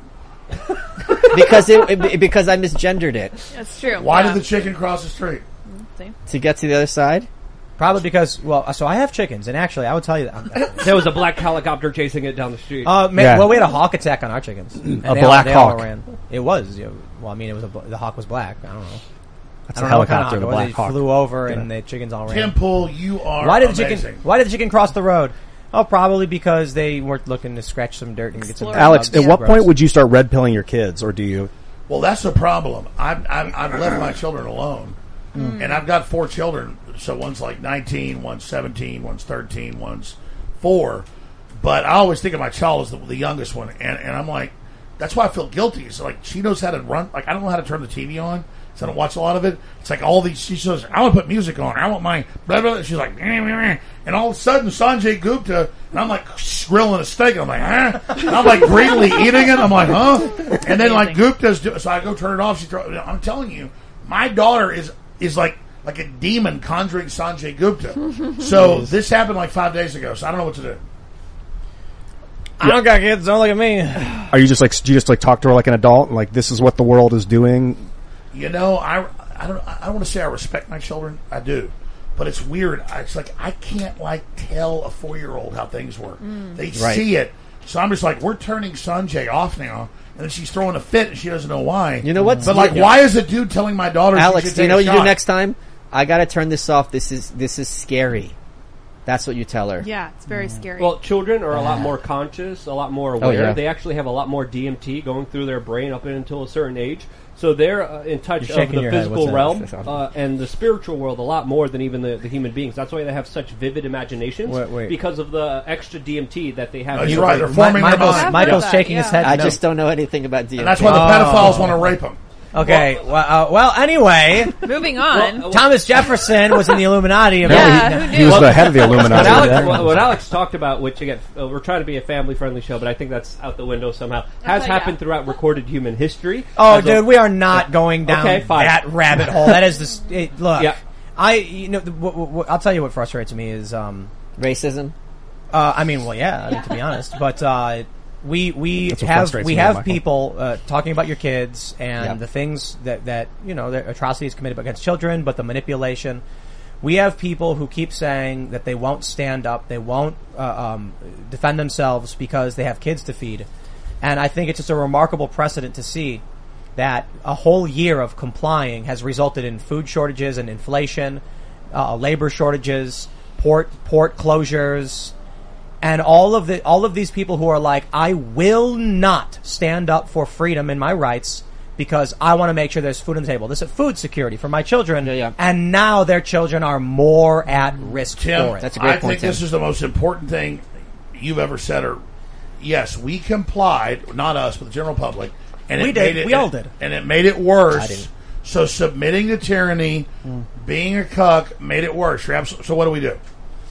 [SPEAKER 4] Because it, it- because I misgendered it
[SPEAKER 7] That's true.
[SPEAKER 2] Why
[SPEAKER 7] yeah.
[SPEAKER 2] did the chicken cross the street?
[SPEAKER 7] See?
[SPEAKER 4] to get to the other side.
[SPEAKER 1] Probably because, well, so I have chickens, and actually, I would tell you that.
[SPEAKER 6] There was a black helicopter chasing it down the street.
[SPEAKER 1] Uh, ma-
[SPEAKER 9] Yeah.
[SPEAKER 1] Well, we had a hawk attack on our chickens. And
[SPEAKER 9] A
[SPEAKER 1] they
[SPEAKER 9] black
[SPEAKER 1] all, they all
[SPEAKER 9] hawk.
[SPEAKER 1] ran. It was. You know, well, I mean, it was a, bl- the hawk was black. I don't know.
[SPEAKER 9] That's
[SPEAKER 1] I
[SPEAKER 9] a
[SPEAKER 1] don't know what kind
[SPEAKER 9] helicopter,
[SPEAKER 1] of
[SPEAKER 9] the
[SPEAKER 1] hawk it was.
[SPEAKER 9] Black
[SPEAKER 1] They
[SPEAKER 9] Hawk.
[SPEAKER 1] flew over,
[SPEAKER 9] Yeah.
[SPEAKER 1] and the chickens all ran.
[SPEAKER 2] Tim Pool, you are
[SPEAKER 1] Why did the
[SPEAKER 2] amazing.
[SPEAKER 1] chicken? Why did the chicken cross the road? Oh, probably because they weren't looking to scratch some dirt and get some.
[SPEAKER 7] Explore.
[SPEAKER 9] Alex,
[SPEAKER 1] bugs.
[SPEAKER 9] at what
[SPEAKER 1] Gross.
[SPEAKER 9] point would you start red pilling your kids, or do you?
[SPEAKER 2] Well, that's the problem. I've, I've, I've left my children alone. And I've got four children. So one's like nineteen, one's seventeen, one's thirteen, one's four. But I always think of my child as the, the youngest one. And, and I'm like, that's why I feel guilty. It's like she knows how to run. Like, I don't know how to turn the T V on. So I don't watch a lot of it. It's like all these, she says, I want to put music on. I want my, blah, blah. She's like, meh, meh, meh. And all of a sudden, Sanjay Gupta, and I'm like grilling a steak. And I'm like, huh? And I'm like greedily eating it. I'm like, huh? And then like Gupta's, do, so I go turn it off. She throw, I'm telling you, my daughter is, is like, like a demon conjuring Sanjay Gupta. So this happened like five days ago. So I don't know what to do.
[SPEAKER 1] I don't got kids. Don't look at me.
[SPEAKER 9] Are you just like do you just like talk to her like an adult and like this is what the world is doing?
[SPEAKER 2] You know, I, I don't I don't want to say I respect my children. I do. But it's weird. It's like I can't like tell a four-year-old how things work. They
[SPEAKER 4] Right.
[SPEAKER 2] see it. So I'm just like, we're turning Sanjay off now. And then she's throwing a fit and she doesn't know why.
[SPEAKER 4] You know what?
[SPEAKER 2] But like,
[SPEAKER 4] Yeah.
[SPEAKER 2] why is a dude telling my daughter she
[SPEAKER 4] Alex,
[SPEAKER 2] should
[SPEAKER 4] do you
[SPEAKER 2] take
[SPEAKER 4] know
[SPEAKER 2] a
[SPEAKER 4] what you do
[SPEAKER 2] shot?
[SPEAKER 4] next time? I gotta turn this off. This is this is scary. That's what you tell her.
[SPEAKER 7] Yeah, it's very scary.
[SPEAKER 6] Well, children are a lot more conscious, a lot more aware.
[SPEAKER 4] Oh, yeah.
[SPEAKER 6] They actually have a lot more D M T going through their brain up until a certain age. So they're uh, in touch
[SPEAKER 1] You're
[SPEAKER 6] of
[SPEAKER 1] shaking
[SPEAKER 6] the
[SPEAKER 1] your head.
[SPEAKER 6] physical
[SPEAKER 1] What's that?
[SPEAKER 6] realm uh, and the spiritual world a lot more than even the, the human beings. That's why they have such vivid imaginations
[SPEAKER 1] Wait, wait.
[SPEAKER 6] because of the extra D M T that they have.
[SPEAKER 2] That's
[SPEAKER 6] in
[SPEAKER 2] right.
[SPEAKER 6] their
[SPEAKER 2] They're
[SPEAKER 6] brain.
[SPEAKER 2] forming
[SPEAKER 1] Mi-
[SPEAKER 2] their
[SPEAKER 1] Michael's,
[SPEAKER 2] mind.
[SPEAKER 1] Michael's
[SPEAKER 7] Yeah.
[SPEAKER 1] shaking his
[SPEAKER 7] Yeah.
[SPEAKER 1] head.
[SPEAKER 4] I
[SPEAKER 1] no.
[SPEAKER 4] just don't know anything about D M T.
[SPEAKER 2] And that's why the
[SPEAKER 1] Oh.
[SPEAKER 2] pedophiles want to rape him.
[SPEAKER 1] Okay. Well, uh, well, anyway,
[SPEAKER 7] Moving on.
[SPEAKER 1] Thomas Jefferson was in the Illuminati.
[SPEAKER 7] yeah,
[SPEAKER 1] About-
[SPEAKER 7] who knew?
[SPEAKER 9] He was the head of the
[SPEAKER 6] What
[SPEAKER 9] Illuminati.
[SPEAKER 6] Alex, what, what Alex talked about, which again, uh, we're trying to be a family-friendly show, but I think that's out the window somehow, has
[SPEAKER 7] Okay,
[SPEAKER 6] happened
[SPEAKER 7] yeah.
[SPEAKER 6] throughout recorded human history.
[SPEAKER 1] Oh,
[SPEAKER 6] As a-
[SPEAKER 1] dude, we are not going down
[SPEAKER 6] Okay, fine.
[SPEAKER 1] that rabbit hole. That is this. It, look,
[SPEAKER 6] Yeah.
[SPEAKER 1] I, you know, the, what, what, I'll tell you what frustrates me is, um,
[SPEAKER 4] Racism.
[SPEAKER 1] uh, I mean, well, yeah, I mean, to be honest, but uh, we we
[SPEAKER 9] That's what
[SPEAKER 1] have
[SPEAKER 9] frustrates
[SPEAKER 1] we
[SPEAKER 9] me,
[SPEAKER 1] have
[SPEAKER 9] Michael.
[SPEAKER 1] people uh, talking about your kids and
[SPEAKER 4] Yeah.
[SPEAKER 1] the things that that you know, the atrocities committed against children, but the manipulation. We have people who keep saying that they won't stand up, they won't uh, um, defend themselves because they have kids to feed, and I think it's just a remarkable precedent to see that a whole year of complying has resulted in food shortages and inflation, uh, labor shortages, port port closures, and all of the all of these people who are like, I will not stand up for freedom and my rights because I want to make sure there's food on the table. This is food security for my children,
[SPEAKER 4] Yeah, yeah.
[SPEAKER 1] and now their children are more at risk
[SPEAKER 2] Tim,
[SPEAKER 1] for it.
[SPEAKER 4] That's a great
[SPEAKER 2] I
[SPEAKER 4] point,
[SPEAKER 2] think this
[SPEAKER 4] Tim.
[SPEAKER 2] is the most important thing you've ever said. Or yes, we complied, not us, but the general public, and
[SPEAKER 1] We
[SPEAKER 2] it
[SPEAKER 1] did.
[SPEAKER 2] Made it,
[SPEAKER 1] We all did.
[SPEAKER 2] and it made it
[SPEAKER 4] I
[SPEAKER 2] worse.
[SPEAKER 4] didn't.
[SPEAKER 2] So submitting to tyranny, being a cuck, made it worse. You're abso- so what do we do?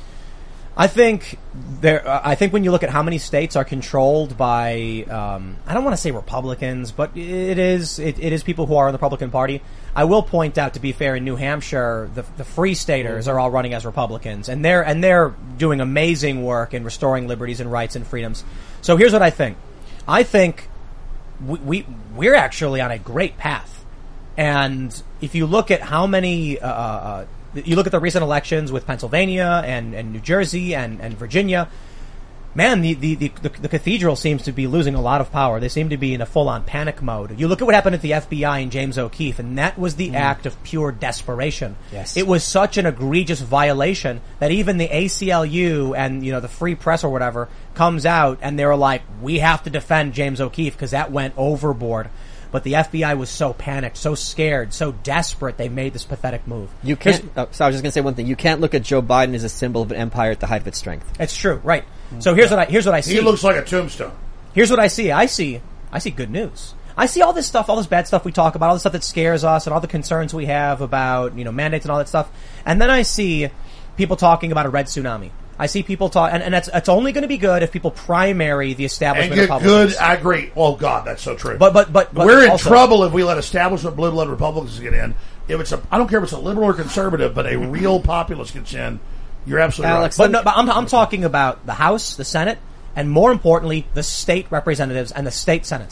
[SPEAKER 1] I think there. Uh, I think when you look at how many states are controlled by, um, I don't want to say Republicans, but it is it, it is people who are in the Republican Party. I will point out, to be fair, in New Hampshire, the the Free Staters are all running as Republicans, and they're and they're doing amazing work in restoring liberties and rights and freedoms. So here's what I think. I think we, we we're actually on a great path, and if you look at how many. Uh, uh, You look at the recent elections with Pennsylvania and, and New Jersey and, and Virginia. Man, the, the, the, the cathedral seems to be losing a lot of power. They seem to be in a full-on panic mode. You look at what happened at the F B I and James O'Keefe, and that was the act of pure desperation.
[SPEAKER 4] Yes.
[SPEAKER 1] It was such an egregious violation that even the A C L U and, you know, the Free Press or whatever comes out and they're like, we have to defend James O'Keefe because that went overboard. But the F B I was so panicked, so scared, so desperate, they made this pathetic move.
[SPEAKER 4] You
[SPEAKER 1] Here's-
[SPEAKER 4] can't. Oh, so I was just going to say one thing. You can't look at Joe Biden as a symbol of an empire at the height of its strength.
[SPEAKER 1] It's true, right? So here's what I here's what I see.
[SPEAKER 2] He looks like a tombstone.
[SPEAKER 1] Here's what I see. I see I see good news. I see all this stuff, all this bad stuff we talk about, all the stuff that scares us, and all the concerns we have about, you know, mandates and all that stuff. And then I see people talking about a red tsunami. I see people talk, and, and it's, it's only going to be good if people primary the
[SPEAKER 2] And
[SPEAKER 1] establishment
[SPEAKER 2] get
[SPEAKER 1] Republicans.
[SPEAKER 2] good, I agree. Oh, God, that's so true.
[SPEAKER 1] But but but, but
[SPEAKER 2] We're in
[SPEAKER 1] also-
[SPEAKER 2] trouble if we let establishment blue blood Republicans get in. If it's a, I don't care if it's a liberal or conservative, but a real populist gets in. You're absolutely
[SPEAKER 4] Alex,
[SPEAKER 2] right.
[SPEAKER 1] But, no, but I'm, I'm talking about the House, the Senate, and more importantly, the state representatives and the state senates.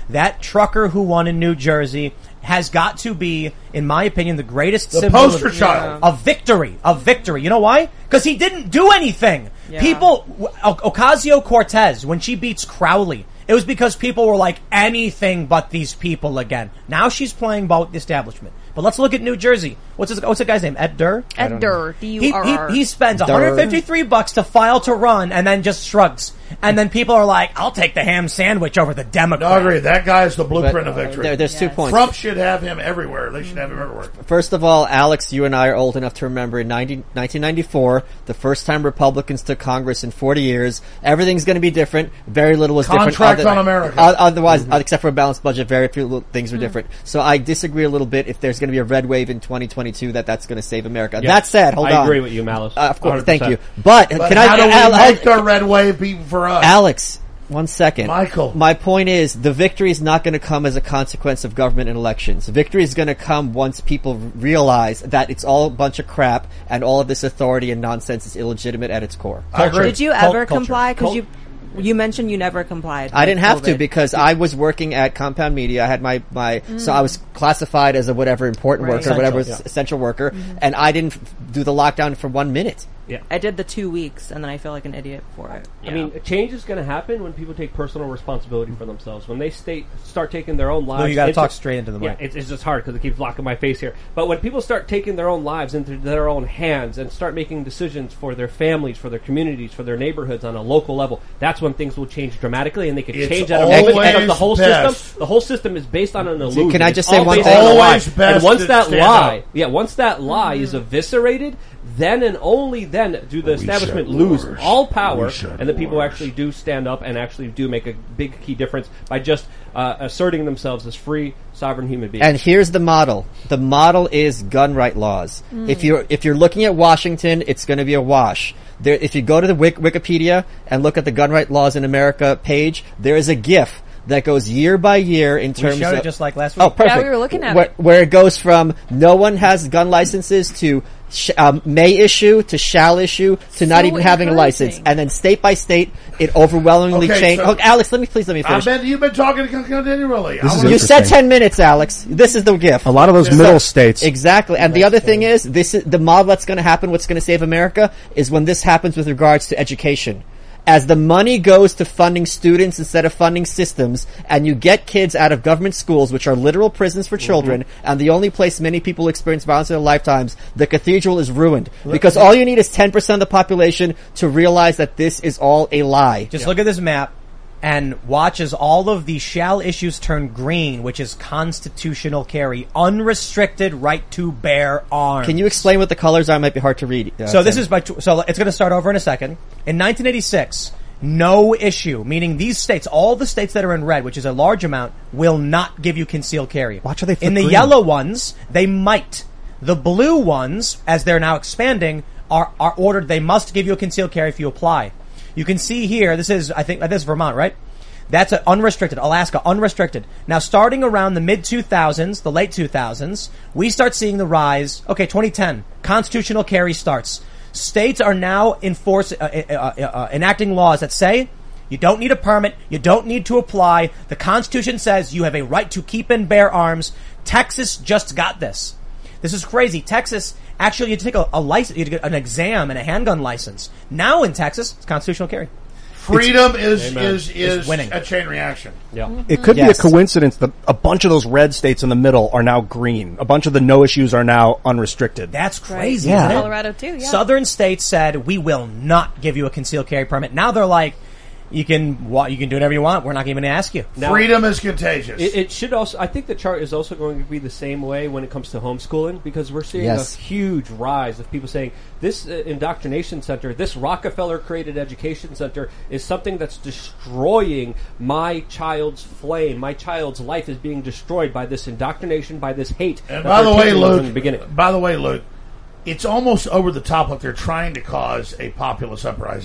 [SPEAKER 1] that trucker who won in New Jersey has got to be, in my opinion, the greatest
[SPEAKER 2] The
[SPEAKER 1] symbol
[SPEAKER 2] poster
[SPEAKER 1] of,
[SPEAKER 2] child.
[SPEAKER 1] of victory. Of victory. You know why? Because he didn't do anything.
[SPEAKER 3] Yeah.
[SPEAKER 1] People, o- Ocasio-Cortez, when she beats Crowley, it was because people were like, anything but these people again. Now she's playing ball with the establishment. But let's look at New Jersey. What's his, what's the guy's name? Ed Durr?
[SPEAKER 3] Ed Durr. D
[SPEAKER 1] He,
[SPEAKER 3] U R R.
[SPEAKER 1] he, he spends
[SPEAKER 4] Durr.
[SPEAKER 1] one hundred fifty-three bucks to file to run and then just shrugs. And then people are like, I'll take the ham sandwich over the Democrat.
[SPEAKER 2] No, I agree. That guy is the
[SPEAKER 4] But,
[SPEAKER 2] blueprint of
[SPEAKER 4] uh,
[SPEAKER 2] victory.
[SPEAKER 4] there- there's two
[SPEAKER 3] Yes.
[SPEAKER 4] points.
[SPEAKER 2] Trump should have him everywhere. They should have him everywhere.
[SPEAKER 4] First of all, Alex, you and I are old enough to remember in nineteen ninety-four, the first time Republicans took Congress in forty years. Everything's going to be different. Very little was different.
[SPEAKER 2] Contract
[SPEAKER 4] other-
[SPEAKER 2] on America.
[SPEAKER 4] o- Otherwise, except for a balanced budget, very few little things were different. So I disagree a little bit if there's going to be a red wave in twenty twenty-two that that's going to save America.
[SPEAKER 6] Yeah.
[SPEAKER 4] That said, hold
[SPEAKER 6] I
[SPEAKER 4] on.
[SPEAKER 6] agree with you, Malice.
[SPEAKER 4] Uh, of course,
[SPEAKER 6] one hundred
[SPEAKER 4] thank
[SPEAKER 6] percent.
[SPEAKER 4] you. But,
[SPEAKER 2] But
[SPEAKER 4] can
[SPEAKER 2] how
[SPEAKER 4] I,
[SPEAKER 2] do we
[SPEAKER 4] Al-
[SPEAKER 2] make
[SPEAKER 4] Al-
[SPEAKER 2] the red wave be for us?
[SPEAKER 4] Alex, one second.
[SPEAKER 2] Michael.
[SPEAKER 4] My point is, the victory is not going to come as a consequence of government and elections. Victory is going to come once people realize that it's all a bunch of crap and all of this authority and nonsense is illegitimate at its core.
[SPEAKER 2] I agree.
[SPEAKER 3] Did you
[SPEAKER 1] Cult
[SPEAKER 3] ever
[SPEAKER 1] culture.
[SPEAKER 3] comply? Because
[SPEAKER 1] Cult-
[SPEAKER 3] you you mentioned you never complied.
[SPEAKER 4] I didn't
[SPEAKER 3] with
[SPEAKER 4] have to
[SPEAKER 3] COVID.
[SPEAKER 4] because I was working at Compound Media. I had my, my so I was classified as a whatever important
[SPEAKER 3] Right.
[SPEAKER 4] worker, whatever
[SPEAKER 1] Essential, yeah.
[SPEAKER 4] essential worker, and I didn't f- do the lockdown for one minute.
[SPEAKER 3] I did the two weeks, and then I feel like an idiot for it.
[SPEAKER 6] I mean, change is going to happen when people take personal responsibility for themselves. When they state, start taking their own lives.
[SPEAKER 1] Lou, you gotta
[SPEAKER 6] into-
[SPEAKER 1] talk straight into the mic.
[SPEAKER 6] Yeah, it's, it's just hard because it keeps blocking my face here. But when people start taking their own lives into their own hands and start making decisions for their families, for their communities, for their neighborhoods on a local level, that's when things will change dramatically, and they can
[SPEAKER 2] It's
[SPEAKER 6] change at a moment
[SPEAKER 2] always
[SPEAKER 6] because the whole
[SPEAKER 2] best.
[SPEAKER 6] system, the whole system is based on an illusion.
[SPEAKER 4] can I
[SPEAKER 6] It's
[SPEAKER 4] just say
[SPEAKER 6] all
[SPEAKER 4] one
[SPEAKER 6] based
[SPEAKER 4] thing?
[SPEAKER 6] on a lie.
[SPEAKER 2] Always best
[SPEAKER 6] And once
[SPEAKER 2] to
[SPEAKER 6] that
[SPEAKER 2] stand
[SPEAKER 6] lie,
[SPEAKER 2] up.
[SPEAKER 6] yeah, once that lie is eviscerated, then and only then do the establishment lose
[SPEAKER 2] wars.
[SPEAKER 6] all power,
[SPEAKER 2] We said
[SPEAKER 6] and the people
[SPEAKER 2] wars.
[SPEAKER 6] actually do stand up and actually do make a big key difference by just uh, asserting themselves as free, sovereign human beings.
[SPEAKER 4] And here's the model. The model is gun right laws. If you're if you're looking at Washington, it's going to be a wash. There, if you go to the Wik- Wikipedia and look at the gun right laws in America page, there is a GIF that goes year by year in
[SPEAKER 1] We
[SPEAKER 4] terms
[SPEAKER 1] showed
[SPEAKER 4] of
[SPEAKER 1] it just like last week.
[SPEAKER 4] Oh, perfect.
[SPEAKER 7] Yeah, we were looking at
[SPEAKER 4] where,
[SPEAKER 7] it.
[SPEAKER 4] Where it goes from no one has gun licenses to sh- um, may issue to shall issue to not
[SPEAKER 7] So
[SPEAKER 4] even having a license,
[SPEAKER 7] encouraging.
[SPEAKER 4] and then state by state, it overwhelmingly
[SPEAKER 2] Okay,
[SPEAKER 4] changed.
[SPEAKER 2] so-
[SPEAKER 4] oh, Alex, let me please let me
[SPEAKER 2] I
[SPEAKER 4] finish.
[SPEAKER 2] bet you've been talking continually.
[SPEAKER 9] This
[SPEAKER 2] I
[SPEAKER 9] is
[SPEAKER 2] wanna-
[SPEAKER 4] You said
[SPEAKER 9] interesting.
[SPEAKER 4] ten minutes, Alex. This is the gift.
[SPEAKER 9] A lot of those
[SPEAKER 2] Yeah.
[SPEAKER 9] middle
[SPEAKER 2] So-
[SPEAKER 9] states.
[SPEAKER 4] Exactly. And the other thing is, this is the model that's going to happen. What's going to save America is when this happens with regards to education. As the money goes to funding students instead of funding systems, and you get kids out of government schools, which are literal prisons for children, and the only place many people experience violence in their lifetimes, the cathedral is ruined. Because all you need is ten percent of the population to realize that this is all a lie.
[SPEAKER 1] Just look at this map and watch as all of the shall issues turn green, which is constitutional carry, unrestricted right to bear arms.
[SPEAKER 4] Can you explain what the colors are? It might be hard to read. Uh,
[SPEAKER 1] So this
[SPEAKER 4] Tim.
[SPEAKER 1] is by tw- so it's going to start over in a second. In nineteen eighty-six, no issue, meaning these states, all the states that are in red, which is a large amount, will not give you concealed carry.
[SPEAKER 9] Watch how they flip
[SPEAKER 1] In the
[SPEAKER 9] green.
[SPEAKER 1] yellow ones, they might. The blue ones, as they're now expanding, are are ordered. They must give you a concealed carry if you apply. You can see here. This is I think this is Vermont, right? That's a unrestricted. Alaska, unrestricted. Now, starting around the mid two thousands, the late two thousands, we start seeing the rise. Okay, twenty ten, constitutional carry starts. States are now enforce, uh, uh, uh, uh, enacting laws that say you don't need a permit, you don't need to apply. The Constitution says you have a right to keep and bear arms. Texas just got this. This is crazy. Texas, actually, you had to take a, a license, you had to get an exam and a handgun license. Now in Texas, it's constitutional carry.
[SPEAKER 2] Freedom is
[SPEAKER 6] Amen.
[SPEAKER 2] is is
[SPEAKER 1] Is winning.
[SPEAKER 2] a chain reaction.
[SPEAKER 6] yeah.
[SPEAKER 9] It could
[SPEAKER 4] Yes.
[SPEAKER 9] be a coincidence that a bunch of those red states in the middle are now green. A bunch of the no issues are now unrestricted.
[SPEAKER 1] That's crazy,
[SPEAKER 9] Yeah.
[SPEAKER 1] isn't it?
[SPEAKER 7] Colorado too, yeah.
[SPEAKER 1] Southern states said we will not give you a concealed carry permit. Now they're like, you can wa- you can do whatever you want. We're not even going to ask you.
[SPEAKER 6] Now-
[SPEAKER 2] Freedom is contagious.
[SPEAKER 6] It, it should also. I think the chart is also going to be the same way when it comes to homeschooling, because we're seeing
[SPEAKER 4] Yes.
[SPEAKER 6] a huge rise of people saying this uh, indoctrination center, this Rockefeller-created education center, is something that's destroying my child's flame. My child's life is being destroyed by this indoctrination, by this hate.
[SPEAKER 2] and
[SPEAKER 6] that
[SPEAKER 2] by the
[SPEAKER 6] they're
[SPEAKER 2] way,
[SPEAKER 6] teaching
[SPEAKER 2] Luke.
[SPEAKER 6] from the beginning.
[SPEAKER 2] By the way, Luke. It's almost over the top, like they're trying to cause a populist uprising.
[SPEAKER 6] Yes.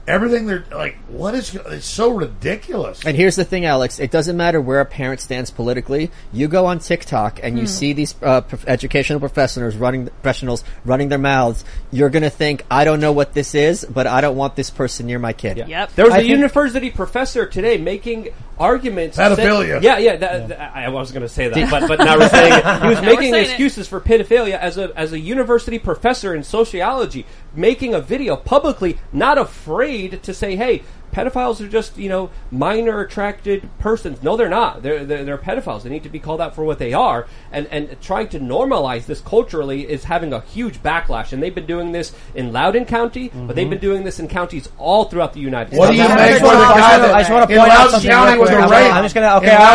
[SPEAKER 2] Everything they're like, what is? It's so ridiculous.
[SPEAKER 4] And here's the thing, Alex. It doesn't matter where a parent stands politically. You go on TikTok and you
[SPEAKER 3] Hmm.
[SPEAKER 4] see these uh, prof- educational professors running professionals running their mouths. You're going to think, I don't know what this is, but I don't want this person near my kid.
[SPEAKER 6] Yeah.
[SPEAKER 7] Yep.
[SPEAKER 6] There was
[SPEAKER 4] I
[SPEAKER 6] a
[SPEAKER 4] think-
[SPEAKER 6] university professor today making arguments.
[SPEAKER 2] Pedophilia.
[SPEAKER 6] Saying, yeah, yeah. That, that- I was going to say that, but but now we're saying it. He was
[SPEAKER 7] Now we're
[SPEAKER 6] making
[SPEAKER 7] saying it.
[SPEAKER 6] excuses for pedophilia as a as a university professor in sociology, making a video publicly, not afraid to say, "Hey, pedophiles are just, you know, minor attracted persons." No, they're not. They're, they're they're pedophiles. They need to be called out for what they are. And and trying to normalize this culturally is having a huge backlash. And they've been doing this in Loudoun County, but they've been doing this in counties all throughout the United
[SPEAKER 2] What do
[SPEAKER 6] States.
[SPEAKER 2] you
[SPEAKER 1] I
[SPEAKER 2] make
[SPEAKER 1] just
[SPEAKER 2] with
[SPEAKER 1] wanna-
[SPEAKER 2] the guy
[SPEAKER 1] I
[SPEAKER 2] that
[SPEAKER 1] just want to
[SPEAKER 2] in
[SPEAKER 1] point out
[SPEAKER 2] Loudoun
[SPEAKER 1] something
[SPEAKER 2] County
[SPEAKER 1] real
[SPEAKER 2] was
[SPEAKER 1] quick.
[SPEAKER 2] a
[SPEAKER 1] I'm-
[SPEAKER 2] rape?
[SPEAKER 1] I'm just going to, okay.
[SPEAKER 2] In Loudoun-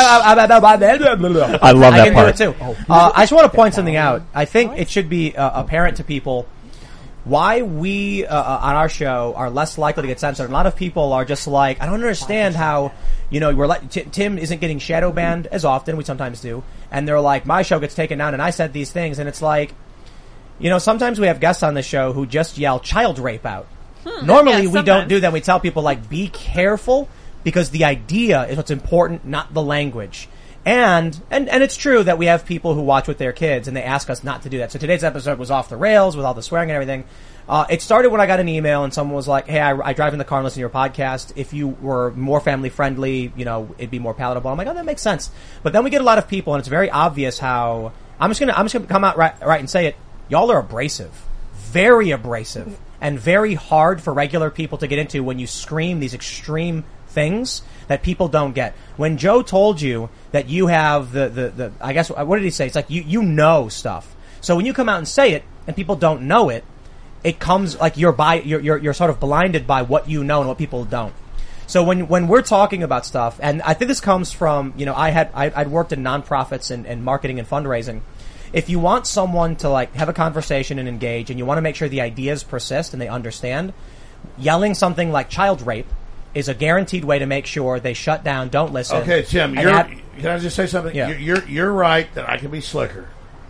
[SPEAKER 9] I love
[SPEAKER 1] I
[SPEAKER 9] that
[SPEAKER 1] can
[SPEAKER 9] part.
[SPEAKER 1] do it too. Uh, I just want to point something out. I think it should be uh, apparent to people why we uh, uh, on our show are less likely to get censored. A lot of people are just like, I don't understand how, you know, we're like, T- Tim isn't getting shadow banned as often. We sometimes do, and they're like, my show gets taken down, and I said these things, and it's like, you know, sometimes we have guests on the show who just yell child rape out. Normally,
[SPEAKER 7] Yeah,
[SPEAKER 1] we don't
[SPEAKER 7] sometimes.
[SPEAKER 1] do that. We tell people like, be careful because the idea is what's important, not the language. And, and, and it's true that we have people who watch with their kids and they ask us not to do that. So today's episode was off the rails with all the swearing and everything. Uh, it started when I got an email and someone was like, hey, I, I drive in the car and listen to your podcast. If you were more family friendly, you know, it'd be more palatable. I'm like, oh, that makes sense. But then we get a lot of people and it's very obvious how, I'm just gonna, I'm just gonna come out right, right and say it. Y'all are abrasive. Very abrasive. And very hard for regular people to get into when you scream these extreme things that people don't get. When Joe told you that you have the, the, the I guess, what did he say? It's like you, you know stuff. So when you come out and say it and people don't know it, it comes like you're by, you're, you're, you're sort of blinded by what you know and what people don't. So when, when we're talking about stuff, and I think this comes from, you know, I had, I, I'd worked in nonprofits and, and marketing and fundraising. If you want someone to like have a conversation and engage and you want to make sure the ideas persist and they understand, yelling something like child rape is a guaranteed way to make sure they shut down, don't listen.
[SPEAKER 2] Okay, Tim,
[SPEAKER 1] and
[SPEAKER 2] you're,
[SPEAKER 1] have-
[SPEAKER 2] can I just say something?
[SPEAKER 1] Yeah.
[SPEAKER 2] You're, you're you're right that I can be slicker.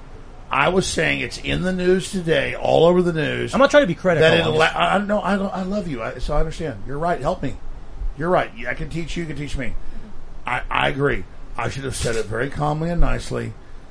[SPEAKER 2] I was saying it's in the news today, all over the news.
[SPEAKER 1] I'm not trying to be critical.
[SPEAKER 2] That it
[SPEAKER 1] I'm
[SPEAKER 2] allow-
[SPEAKER 1] just-
[SPEAKER 2] I, I know I, I love you, I, so I understand. You're right. Help me. You're right. I can teach you. You can teach me. I, I agree. I should have said it very calmly and nicely.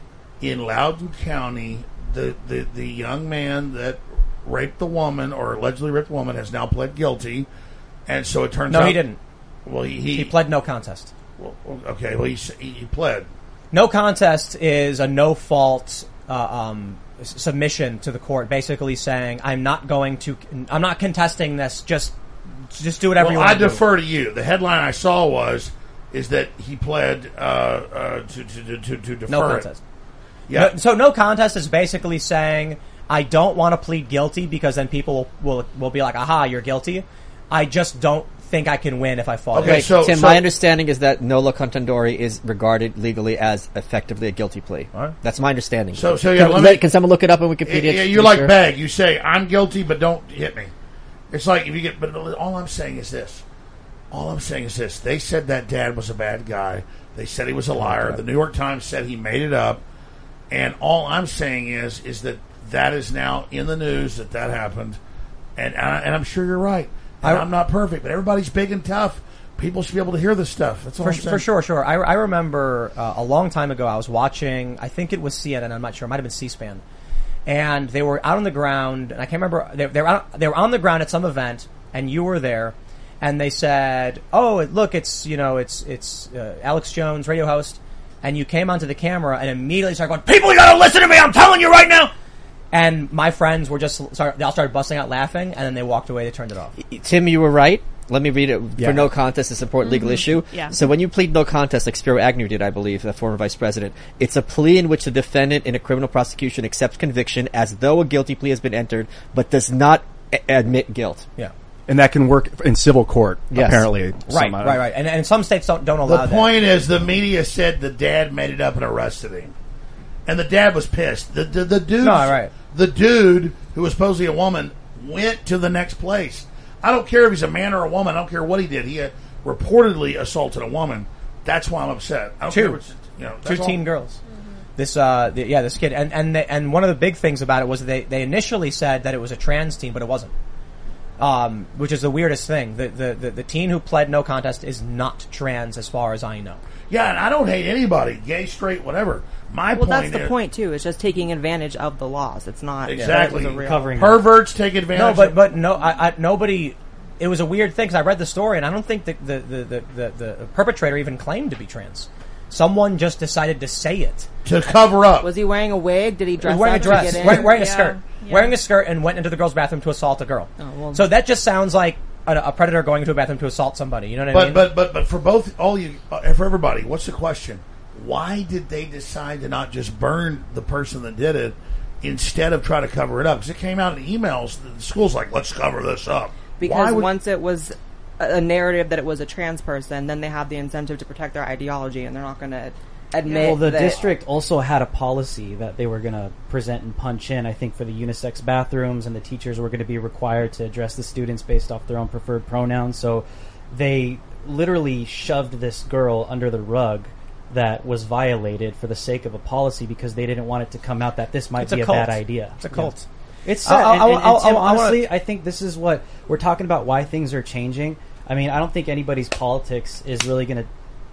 [SPEAKER 2] In Loudoun County, the, the, the young man that raped the woman or allegedly raped the woman has now pled guilty, and so it turns
[SPEAKER 1] no,
[SPEAKER 2] out
[SPEAKER 1] he didn't.
[SPEAKER 2] Well, he he,
[SPEAKER 1] He pled no contest.
[SPEAKER 2] Well, okay, well he s- he, he pled.
[SPEAKER 1] No contest is a no fault uh, um, s- submission to the court, basically saying I'm not going to, I'm not contesting this. Just, just do whatever
[SPEAKER 2] Well,
[SPEAKER 1] you
[SPEAKER 2] I
[SPEAKER 1] want to do.
[SPEAKER 2] defer to you. The headline I saw was is that he pled uh, uh, to, to to to defer
[SPEAKER 1] No
[SPEAKER 2] it.
[SPEAKER 1] contest.
[SPEAKER 2] Yeah.
[SPEAKER 1] No, so no contest is basically saying I don't want to plead guilty because then people will, will will be like, aha, you're guilty. I just don't think I can win if I fall.
[SPEAKER 2] Okay,
[SPEAKER 4] Wait,
[SPEAKER 2] so-
[SPEAKER 4] Tim,
[SPEAKER 2] so-
[SPEAKER 4] my understanding is that nolo contendere is regarded legally as effectively a guilty plea.
[SPEAKER 1] Alright.
[SPEAKER 4] That's my understanding.
[SPEAKER 2] So- so, yeah,
[SPEAKER 4] can,
[SPEAKER 2] let me-
[SPEAKER 4] can someone look it up on Wikipedia?
[SPEAKER 2] Yeah,
[SPEAKER 4] to
[SPEAKER 2] you're
[SPEAKER 4] be
[SPEAKER 2] like
[SPEAKER 4] sure?
[SPEAKER 2] Beg. You say I'm guilty, but don't hit me. It's like if you get. But all I'm saying is this. All I'm saying is this. They said that dad was a bad guy. They said he was a liar. The New York Times said he made it up. And all I'm saying is, is that that is now in the news that that happened, and and, I, and I'm sure you're right. And
[SPEAKER 1] I-
[SPEAKER 2] I'm not perfect, but everybody's big and tough. People should be able to hear this stuff. That's all
[SPEAKER 1] For,
[SPEAKER 2] I'm saying.
[SPEAKER 1] for sure, sure. I, I remember uh, a long time ago, I was watching, I think it was C N N, I'm not sure, it might have been C-SPAN. And they were out on the ground, and I can't remember, they, they, were out, they were on the ground at some event, and you were there, and they said, oh, it- look, it's, you know, it's it's uh, Alex Jones, radio host, and you came onto the camera and immediately started going, people, you gotta listen to me, I'm telling you right now! And my friends were just, started, they all started busting out laughing, and then they walked away, they turned it off.
[SPEAKER 4] Tim, you were right. Let me read it.
[SPEAKER 1] Yeah.
[SPEAKER 4] For no contest, it's an important legal issue.
[SPEAKER 7] Yeah.
[SPEAKER 4] So when you plead no contest, like Spiro Agnew did, I believe, the former vice president, it's a plea in which the defendant in a criminal prosecution accepts conviction as though a guilty plea has been entered, but does not a- admit guilt.
[SPEAKER 1] Yeah.
[SPEAKER 9] And that can work in civil court,
[SPEAKER 4] Yes.
[SPEAKER 9] apparently.
[SPEAKER 1] Right,
[SPEAKER 9] Some, uh,
[SPEAKER 1] right, right. And, and some states don't, don't allow
[SPEAKER 2] The
[SPEAKER 1] that.
[SPEAKER 2] point is, the media said the dad made it up and arrested him, and the dad was pissed. The the, the dude,
[SPEAKER 1] No, right.
[SPEAKER 2] the dude who was supposedly a woman went to the next place. I don't care if he's a man or a woman. I don't care what he did. He had reportedly assaulted a woman. That's why I'm upset. I don't
[SPEAKER 1] Two.
[SPEAKER 2] care. What's, you know,
[SPEAKER 1] Two
[SPEAKER 2] that's all.
[SPEAKER 1] teen girls. This, uh, the, yeah, this kid, and and they, and one of the big things about it was that they they initially said that it was a trans teen, but it wasn't. um, which is the weirdest thing. The, the, the, the teen who pled no contest is not trans as far as I know.
[SPEAKER 2] Yeah, and I don't hate anybody, gay, straight, whatever. My
[SPEAKER 3] well,
[SPEAKER 2] point
[SPEAKER 3] that's the
[SPEAKER 2] is,
[SPEAKER 3] point too. It's just taking advantage of the laws. It's not
[SPEAKER 2] exactly
[SPEAKER 3] it was a real-
[SPEAKER 5] Covering
[SPEAKER 2] perverts take advantage.
[SPEAKER 1] No, but
[SPEAKER 2] of,
[SPEAKER 1] but no, I, I, nobody. It was a weird thing because I read the story and I don't think the the, the, the, the the perpetrator even claimed to be trans. Someone just decided to say it.
[SPEAKER 2] to cover up.
[SPEAKER 3] Was he wearing a wig? Did he
[SPEAKER 1] He
[SPEAKER 3] dress
[SPEAKER 1] was wearing a
[SPEAKER 3] up
[SPEAKER 1] dress,
[SPEAKER 3] to get in?
[SPEAKER 1] wearing, wearing a
[SPEAKER 7] Yeah,
[SPEAKER 1] skirt,
[SPEAKER 7] yeah.
[SPEAKER 1] wearing a skirt, and went into the girls' bathroom to assault a girl.
[SPEAKER 3] Oh, well.
[SPEAKER 1] So that just sounds like a, a predator going into a bathroom to assault somebody. You know what I
[SPEAKER 2] But
[SPEAKER 1] mean?
[SPEAKER 2] but but but for both all you uh, for everybody, what's the question? Why did they decide to not just burn the person that did it instead of try to cover it up? Because it came out in emails. The school's like, let's cover this up.
[SPEAKER 3] Because
[SPEAKER 2] Why would-
[SPEAKER 3] once it was a a narrative that it was a trans person, then they have the incentive to protect their ideology, and they're not going to admit.
[SPEAKER 5] Well, the
[SPEAKER 3] that,
[SPEAKER 5] district also had a policy that they were going to present and punch in, I think, for the unisex bathrooms, and the teachers were going to be required to address the students based off their own preferred pronouns. So they literally shoved this girl under the rug that was violated for the sake of a policy because they didn't want it to come out that this might
[SPEAKER 1] It's a
[SPEAKER 5] be a,
[SPEAKER 1] cult.
[SPEAKER 5] bad idea.
[SPEAKER 1] It's a cult.
[SPEAKER 5] It's sad.
[SPEAKER 1] I- I-
[SPEAKER 5] and, and, and
[SPEAKER 1] I- I-
[SPEAKER 5] Tim,
[SPEAKER 1] I wanna-
[SPEAKER 5] honestly, I think this is what we're talking about, why things are changing. I mean, I don't think anybody's politics is really going to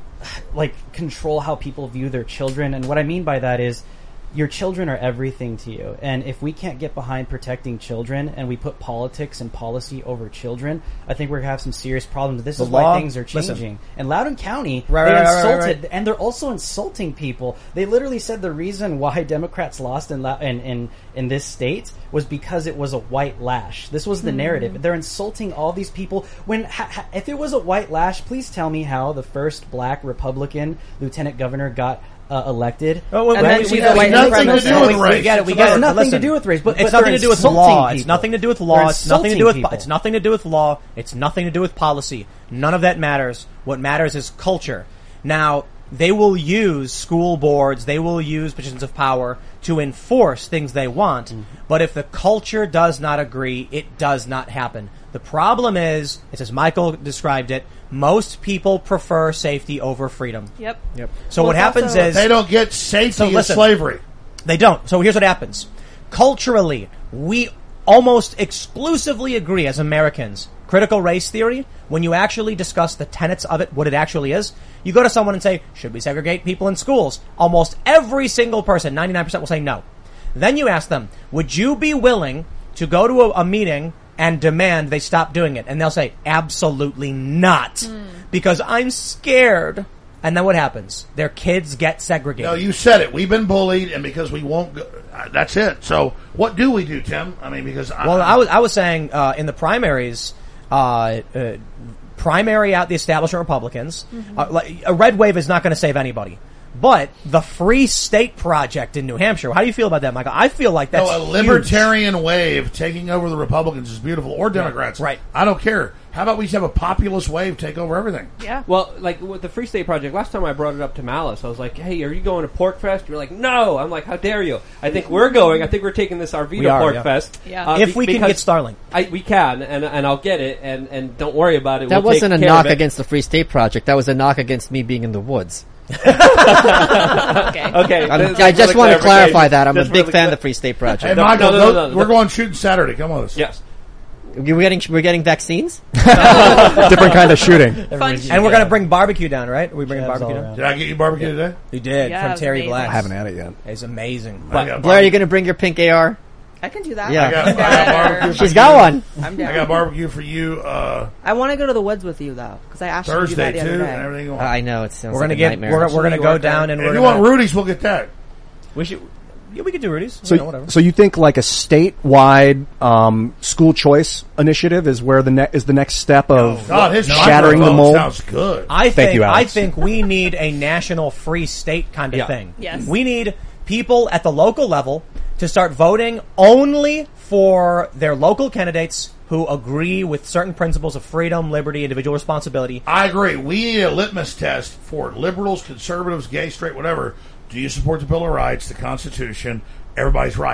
[SPEAKER 5] like control how people view their children. And what I mean by that is your children are everything to you. And if we can't get behind protecting children and we put politics and policy over children, I think we're going to have some serious problems. This
[SPEAKER 1] The
[SPEAKER 5] is
[SPEAKER 1] law-
[SPEAKER 5] why things are
[SPEAKER 1] listen.
[SPEAKER 5] changing. In Loudoun County,
[SPEAKER 1] Right,
[SPEAKER 5] they
[SPEAKER 1] right, right, right,
[SPEAKER 5] insulted,
[SPEAKER 1] right.
[SPEAKER 5] and they're also insulting people. They literally said the reason why Democrats lost in, Lou- in, in, in this state was because it was a white lash. This was the narrative. They're insulting all these people. When ha, ha, if it was a white lash, please tell me how the first black Republican lieutenant governor got uh, elected.
[SPEAKER 1] Oh, well,
[SPEAKER 3] And
[SPEAKER 1] well,
[SPEAKER 3] then
[SPEAKER 1] we-
[SPEAKER 3] she's
[SPEAKER 1] we-
[SPEAKER 3] a
[SPEAKER 1] we-
[SPEAKER 3] white
[SPEAKER 2] nothing to
[SPEAKER 3] supremacist.
[SPEAKER 2] do with
[SPEAKER 1] we- we
[SPEAKER 2] race.
[SPEAKER 1] get it. We
[SPEAKER 2] It's
[SPEAKER 1] get
[SPEAKER 5] It's
[SPEAKER 1] it.
[SPEAKER 5] nothing
[SPEAKER 1] Listen,
[SPEAKER 5] to do with race, but,
[SPEAKER 1] it's
[SPEAKER 5] but
[SPEAKER 1] nothing
[SPEAKER 5] they're
[SPEAKER 1] to do with
[SPEAKER 5] insulting
[SPEAKER 1] law.
[SPEAKER 5] people.
[SPEAKER 1] It's nothing to do with
[SPEAKER 5] They're
[SPEAKER 1] law. It's nothing to do with.
[SPEAKER 5] insulting
[SPEAKER 1] It's
[SPEAKER 5] people.
[SPEAKER 1] nothing to do with law. It's nothing to do with policy. None of that matters. What matters is culture. Now they will use school boards. They will use positions of power to enforce things they want.
[SPEAKER 5] Mm-hmm.
[SPEAKER 1] But if the culture does not agree, it does not happen. The problem is, it's as Michael described it. Most people prefer safety over freedom.
[SPEAKER 7] Yep.
[SPEAKER 9] Yep.
[SPEAKER 1] So
[SPEAKER 3] Well,
[SPEAKER 1] what
[SPEAKER 3] it's
[SPEAKER 1] happens
[SPEAKER 3] also-
[SPEAKER 1] is
[SPEAKER 2] They don't get safety
[SPEAKER 1] So
[SPEAKER 2] in
[SPEAKER 1] listen.
[SPEAKER 2] slavery.
[SPEAKER 1] They don't. So here's what happens. Culturally, we almost exclusively agree as Americans. Critical race theory, when you actually discuss the tenets of it, what it actually is, you go to someone and say, should we segregate people in schools? Almost every single person, ninety-nine percent will say no. Then you ask them, would you be willing to go to a, a meeting and demand they stop doing it? And they'll say, absolutely not. Because I'm scared. And then what happens? Their kids get segregated.
[SPEAKER 2] No, you said it. We've been bullied, and because we won't go, uh, that's it. So what do we do, Tim? I mean, because I,
[SPEAKER 1] Well, I was I was saying uh, in the primaries, uh, uh, primary out the establishment Republicans. Uh, like, a red wave is not going to save anybody. But the Free State Project in New Hampshire, how do you feel about that, Michael? I feel like that's
[SPEAKER 2] no, a
[SPEAKER 1] huge.
[SPEAKER 2] libertarian wave taking over the Republicans is beautiful, or Democrats.
[SPEAKER 1] right.
[SPEAKER 2] I don't care. How about we just have a populist wave take over everything?
[SPEAKER 7] Yeah.
[SPEAKER 6] Well, like with the Free State Project, last time I brought it up to Malice, I was like, "Hey, are you going to Pork Fest?" You're like, "No." I'm like, "How dare you?" I think we're going. I think we're taking this Arvita
[SPEAKER 1] We are,
[SPEAKER 6] Pork
[SPEAKER 1] yeah.
[SPEAKER 6] Fest.
[SPEAKER 7] Yeah.
[SPEAKER 6] uh,
[SPEAKER 1] If
[SPEAKER 6] be-
[SPEAKER 1] we can
[SPEAKER 6] because
[SPEAKER 1] get Starlink.
[SPEAKER 6] I, we can, and and I'll get it, and and don't worry about it.
[SPEAKER 4] That
[SPEAKER 6] We'll take
[SPEAKER 4] wasn't a
[SPEAKER 6] care
[SPEAKER 4] knock
[SPEAKER 6] of it.
[SPEAKER 4] against the Free State Project. That was a knock against me being in the woods.
[SPEAKER 7] Okay.
[SPEAKER 6] Okay,
[SPEAKER 4] I'm,
[SPEAKER 6] this-
[SPEAKER 4] I
[SPEAKER 6] this
[SPEAKER 4] just
[SPEAKER 6] for
[SPEAKER 4] want
[SPEAKER 6] the
[SPEAKER 4] to clarify
[SPEAKER 6] clarification.
[SPEAKER 4] that I'm a
[SPEAKER 6] Just for
[SPEAKER 4] big
[SPEAKER 6] the
[SPEAKER 4] fan of
[SPEAKER 6] cla-
[SPEAKER 4] the Free State
[SPEAKER 2] Hey,
[SPEAKER 4] Project.
[SPEAKER 6] No,
[SPEAKER 2] Michael,
[SPEAKER 6] no, no,
[SPEAKER 2] go-
[SPEAKER 6] no, no.
[SPEAKER 2] we're going shooting Saturday. Come with us.
[SPEAKER 6] Yes.
[SPEAKER 4] We're getting we're getting vaccines.
[SPEAKER 9] Different kind of shooting.
[SPEAKER 7] Fun
[SPEAKER 1] And we're going to bring barbecue down, right? Are we bringing
[SPEAKER 5] Jabs
[SPEAKER 1] barbecue
[SPEAKER 5] all
[SPEAKER 1] down?
[SPEAKER 5] around.
[SPEAKER 2] Did I get you barbecue today?
[SPEAKER 1] We did,
[SPEAKER 7] Yeah, it
[SPEAKER 1] from
[SPEAKER 7] was
[SPEAKER 1] Terry
[SPEAKER 7] amazing.
[SPEAKER 1] Black.
[SPEAKER 9] I haven't had it yet.
[SPEAKER 1] It's amazing.
[SPEAKER 2] I got
[SPEAKER 4] Blair, are you going to bring your pink A R?
[SPEAKER 3] I can do that.
[SPEAKER 4] Yeah.
[SPEAKER 2] I got, I got barbecue. for
[SPEAKER 4] She's
[SPEAKER 2] you.
[SPEAKER 4] got one.
[SPEAKER 3] I'm
[SPEAKER 2] I
[SPEAKER 3] down.
[SPEAKER 2] got barbecue for you uh,
[SPEAKER 3] I want to go to the woods with you though, because I asked you to do
[SPEAKER 2] Thursday
[SPEAKER 3] that the
[SPEAKER 2] too,
[SPEAKER 3] other
[SPEAKER 2] and
[SPEAKER 3] day.
[SPEAKER 2] everything. You want.
[SPEAKER 4] I know it sounds
[SPEAKER 1] We're
[SPEAKER 4] like
[SPEAKER 1] gonna
[SPEAKER 4] a
[SPEAKER 1] get.
[SPEAKER 4] nightmare.
[SPEAKER 1] We're, we're gonna
[SPEAKER 5] New
[SPEAKER 1] go
[SPEAKER 5] York,
[SPEAKER 1] down and
[SPEAKER 2] if
[SPEAKER 1] we're
[SPEAKER 2] you
[SPEAKER 1] gonna.
[SPEAKER 2] want Rudy's, we'll get that.
[SPEAKER 1] we should. Yeah, we could do Rudy's.
[SPEAKER 9] So,
[SPEAKER 1] you know, whatever.
[SPEAKER 9] so you think like a statewide um, school choice initiative is where the ne- is the next step of
[SPEAKER 2] God, his
[SPEAKER 9] shattering the
[SPEAKER 2] microphone
[SPEAKER 9] mold?
[SPEAKER 2] sounds good.
[SPEAKER 1] I
[SPEAKER 9] Thank
[SPEAKER 1] think
[SPEAKER 9] you,
[SPEAKER 1] I
[SPEAKER 9] Alex.
[SPEAKER 1] think we need a national free state kind of
[SPEAKER 6] Yeah.
[SPEAKER 1] thing.
[SPEAKER 7] Yes.
[SPEAKER 1] We need people at the local level to start voting only for their local candidates who agree with certain principles of freedom, liberty, individual responsibility.
[SPEAKER 2] I agree. We need a litmus test for liberals, conservatives, gay, straight, whatever. Do you support the Bill of Rights, the Constitution, everybody's rights?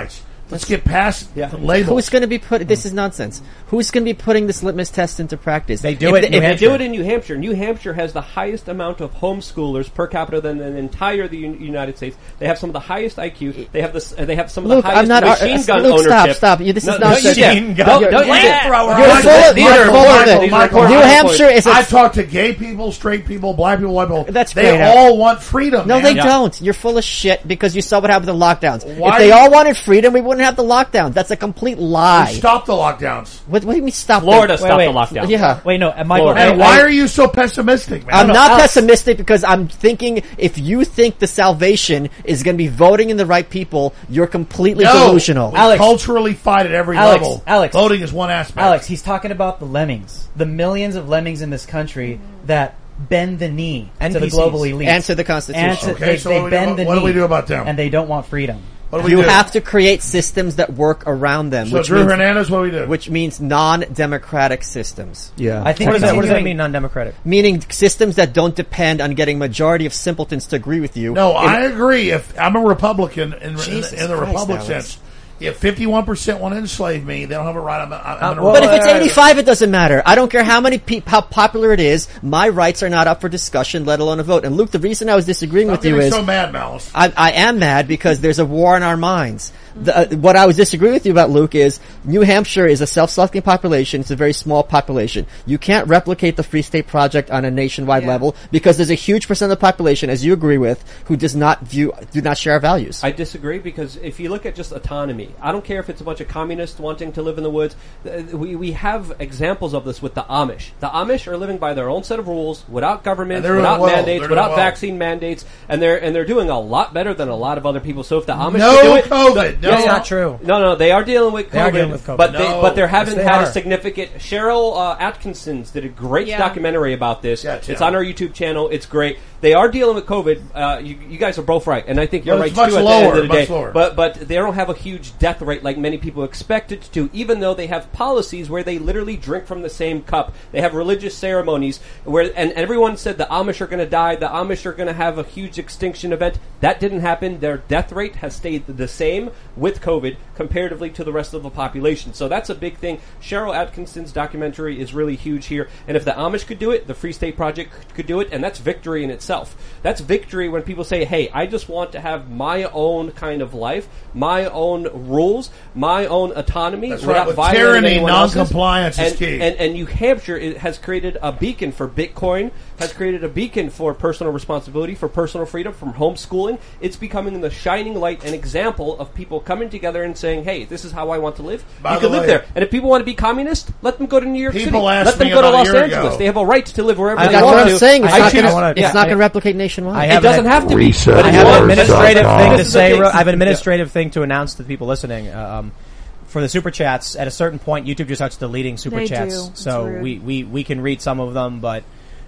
[SPEAKER 2] Let's get past
[SPEAKER 6] Yeah.
[SPEAKER 2] the labels.
[SPEAKER 4] Who's going to be put? This is nonsense. Who's going to be putting this litmus test into practice?
[SPEAKER 1] They do
[SPEAKER 4] If
[SPEAKER 1] it in
[SPEAKER 4] the-
[SPEAKER 1] New
[SPEAKER 4] if-
[SPEAKER 6] They
[SPEAKER 1] Hampshire.
[SPEAKER 6] do it in New Hampshire. New Hampshire has the highest amount of homeschoolers per capita than the entire the Un- United States. They have some of the highest I Q. They have this. Uh, they have some of
[SPEAKER 4] Luke,
[SPEAKER 6] the highest
[SPEAKER 4] I'm not.
[SPEAKER 6] machine
[SPEAKER 4] uh,
[SPEAKER 6] gun
[SPEAKER 4] Luke,
[SPEAKER 6] ownership.
[SPEAKER 4] stop, stop. You, this
[SPEAKER 6] No,
[SPEAKER 4] is
[SPEAKER 6] no,
[SPEAKER 4] nonsense.
[SPEAKER 6] you did.
[SPEAKER 1] Machine gun.
[SPEAKER 6] Don't-
[SPEAKER 4] You're-
[SPEAKER 6] don't- you did.
[SPEAKER 2] Flamethrower.
[SPEAKER 4] You're
[SPEAKER 2] Michael,
[SPEAKER 4] full of-
[SPEAKER 6] These
[SPEAKER 4] you're
[SPEAKER 6] are
[SPEAKER 4] full of
[SPEAKER 6] Michael,
[SPEAKER 4] it.
[SPEAKER 6] these are
[SPEAKER 2] Michael,
[SPEAKER 6] core
[SPEAKER 4] New
[SPEAKER 6] points.
[SPEAKER 4] Hampshire is a
[SPEAKER 2] I talk to gay people, straight people, black people, white people.
[SPEAKER 4] That's
[SPEAKER 2] they
[SPEAKER 4] great.
[SPEAKER 2] all want freedom.
[SPEAKER 4] No,
[SPEAKER 2] man.
[SPEAKER 4] they don't. You're full of shit because you saw what happened to the lockdowns.
[SPEAKER 2] Why
[SPEAKER 4] If they
[SPEAKER 2] you-
[SPEAKER 4] all wanted freedom, we wouldn't have the lockdowns. That's a complete lie.
[SPEAKER 2] Stop the lockdowns.
[SPEAKER 4] What, what do you mean stop
[SPEAKER 6] Florida
[SPEAKER 4] them?
[SPEAKER 6] stopped
[SPEAKER 10] wait.
[SPEAKER 6] the lockdown.
[SPEAKER 4] Yeah.
[SPEAKER 10] Wait, no, uh, Michael.
[SPEAKER 6] Florida.
[SPEAKER 10] I-
[SPEAKER 2] And why
[SPEAKER 10] I-
[SPEAKER 2] are you so pessimistic, man?
[SPEAKER 4] I'm
[SPEAKER 10] no,
[SPEAKER 4] not
[SPEAKER 10] Alex.
[SPEAKER 4] pessimistic because I'm thinking if you think the salvation is going to be voting in the right people, you're completely
[SPEAKER 2] no,
[SPEAKER 4] delusional.
[SPEAKER 2] we
[SPEAKER 10] Alex.
[SPEAKER 2] culturally fight at every
[SPEAKER 10] Alex,
[SPEAKER 2] level.
[SPEAKER 10] Alex.
[SPEAKER 2] Voting is one aspect.
[SPEAKER 10] Alex, he's talking about the lemmings, the millions of lemmings in this country that bend the knee to the
[SPEAKER 1] N P Cs.
[SPEAKER 10] global elites.
[SPEAKER 4] And to the Constitution.
[SPEAKER 10] And to-
[SPEAKER 2] Okay,
[SPEAKER 10] they,
[SPEAKER 2] so
[SPEAKER 10] they
[SPEAKER 2] what do we do
[SPEAKER 10] bend
[SPEAKER 2] about-
[SPEAKER 10] the
[SPEAKER 2] what do
[SPEAKER 10] knee.
[SPEAKER 2] we do about them?
[SPEAKER 10] And they don't want freedom.
[SPEAKER 2] What do we
[SPEAKER 4] You
[SPEAKER 2] do?
[SPEAKER 4] have to create systems that work around them,
[SPEAKER 2] So
[SPEAKER 4] which
[SPEAKER 2] Drew
[SPEAKER 4] means,
[SPEAKER 2] Hernandez, what do we do?
[SPEAKER 4] which means non-democratic systems.
[SPEAKER 9] Yeah.
[SPEAKER 10] I think
[SPEAKER 1] What does that, what does that
[SPEAKER 10] continuing-
[SPEAKER 1] mean, non-democratic?
[SPEAKER 4] Meaning systems that don't depend on getting majority of simpletons to agree with you.
[SPEAKER 2] No,
[SPEAKER 4] In-
[SPEAKER 2] I agree. If I'm a Republican in, in,
[SPEAKER 4] Jesus
[SPEAKER 2] in the
[SPEAKER 4] Christ,
[SPEAKER 2] Republic
[SPEAKER 4] Alex.
[SPEAKER 2] sense, if fifty-one percent want to enslave me, they don't have a right. I'm, I'm, I'm gonna
[SPEAKER 1] well,
[SPEAKER 4] But if
[SPEAKER 2] rebel.
[SPEAKER 4] it's eighty-five, it doesn't matter. I don't care how many pe- how popular it is. My rights are not up for discussion, let alone a vote. And Luke, the reason I was disagreeing
[SPEAKER 2] Stop
[SPEAKER 4] with you
[SPEAKER 2] getting
[SPEAKER 4] is
[SPEAKER 2] so mad, Malice.
[SPEAKER 4] I, I am mad because there's a war in our minds. The, uh, what I was disagreeing with you about, Luke, is New Hampshire is a self-selecting population. It's a very small population. You can't replicate the Free State Project on a nationwide
[SPEAKER 3] Yeah.
[SPEAKER 4] level because there's a huge percent of the population, as you agree with, who does not view, do not share our values.
[SPEAKER 6] I disagree because if you look at just autonomy, I don't care if it's a bunch of communists wanting to live in the woods. Uh, We we have examples of this with the Amish. The Amish are living by their own set of rules, without government,
[SPEAKER 2] And they're
[SPEAKER 6] without
[SPEAKER 2] doing well.
[SPEAKER 6] mandates,
[SPEAKER 2] They're
[SPEAKER 6] without
[SPEAKER 2] doing well.
[SPEAKER 6] vaccine mandates, and they're and they're doing a lot better than a lot of other people. So if the Amish
[SPEAKER 2] No
[SPEAKER 6] could do it,
[SPEAKER 2] COVID.
[SPEAKER 6] the-
[SPEAKER 2] No.
[SPEAKER 1] That's not true.
[SPEAKER 6] No, no, they are dealing with COVID,
[SPEAKER 1] They are dealing with COVID.
[SPEAKER 6] but they,
[SPEAKER 2] No.
[SPEAKER 6] but they haven't
[SPEAKER 1] Yes, they
[SPEAKER 6] had
[SPEAKER 1] are.
[SPEAKER 6] a significant. Cheryl uh, Atkinson's did a great
[SPEAKER 3] Yeah.
[SPEAKER 6] documentary about this.
[SPEAKER 2] Yeah,
[SPEAKER 6] it's
[SPEAKER 2] yeah.
[SPEAKER 6] on our YouTube channel. It's great. They are dealing with COVID. Uh, you, you guys are both right, and I think you're
[SPEAKER 2] Well,
[SPEAKER 6] right
[SPEAKER 2] it's much
[SPEAKER 6] too. At
[SPEAKER 2] lower,
[SPEAKER 6] the end of the
[SPEAKER 2] much
[SPEAKER 6] day,
[SPEAKER 2] lower.
[SPEAKER 6] but but they don't have a huge death rate like many people expect it to. Even though they have policies where they literally drink from the same cup, they have religious ceremonies where, and everyone said the Amish are going to die. The Amish are going to have a huge extinction event. That didn't happen. Their death rate has stayed the same with COVID comparatively to the rest of the population. So that's a big thing. Cheryl Atkinson's documentary is really huge here. And if the Amish could do it, the Free State Project could do it, and that's victory in itself. That's victory when people say, hey, I just want to have my own kind of life, my own rules, my own autonomy
[SPEAKER 2] That's
[SPEAKER 6] without
[SPEAKER 2] right. With
[SPEAKER 6] violating
[SPEAKER 2] tyranny,
[SPEAKER 6] anyone else's.
[SPEAKER 2] non-compliance is
[SPEAKER 6] and,
[SPEAKER 2] key.
[SPEAKER 6] And, and New Hampshire it has created a beacon for Bitcoin, has created a beacon for personal responsibility, for personal freedom, from homeschooling. It's becoming the shining light and example of people coming together and saying, hey, this is how I want to live.
[SPEAKER 2] By
[SPEAKER 6] you
[SPEAKER 2] the
[SPEAKER 6] can live
[SPEAKER 2] way-
[SPEAKER 6] there. And if people want to be communist, let them go to New York
[SPEAKER 2] People
[SPEAKER 6] City.
[SPEAKER 2] asked
[SPEAKER 6] Let them
[SPEAKER 2] me
[SPEAKER 6] go to
[SPEAKER 2] about a
[SPEAKER 6] Los
[SPEAKER 2] year
[SPEAKER 6] Angeles.
[SPEAKER 2] ago.
[SPEAKER 6] They have a right to live wherever
[SPEAKER 1] I-
[SPEAKER 6] they
[SPEAKER 4] That's
[SPEAKER 6] want
[SPEAKER 4] what
[SPEAKER 6] to.
[SPEAKER 4] I'm saying. It's
[SPEAKER 1] I
[SPEAKER 4] not
[SPEAKER 1] choose-
[SPEAKER 4] going
[SPEAKER 1] I wanna-
[SPEAKER 4] to.
[SPEAKER 1] yeah,
[SPEAKER 4] It's not
[SPEAKER 1] I-
[SPEAKER 4] going to replicate nationwide.
[SPEAKER 1] I
[SPEAKER 6] It
[SPEAKER 1] have
[SPEAKER 6] doesn't
[SPEAKER 1] an-
[SPEAKER 6] have to be.
[SPEAKER 11] Reset
[SPEAKER 6] But
[SPEAKER 1] I
[SPEAKER 6] if
[SPEAKER 1] have
[SPEAKER 6] you
[SPEAKER 1] an
[SPEAKER 6] want-
[SPEAKER 1] administrative thing to
[SPEAKER 6] This is
[SPEAKER 1] say.
[SPEAKER 6] the thing.
[SPEAKER 1] I have an administrative thing to announce to the people listening. Um, for the super chats, at a certain point, YouTube just starts deleting super
[SPEAKER 3] They
[SPEAKER 1] chats.
[SPEAKER 3] do. It's
[SPEAKER 1] So
[SPEAKER 3] rude.
[SPEAKER 1] we, we, we can read some of them, but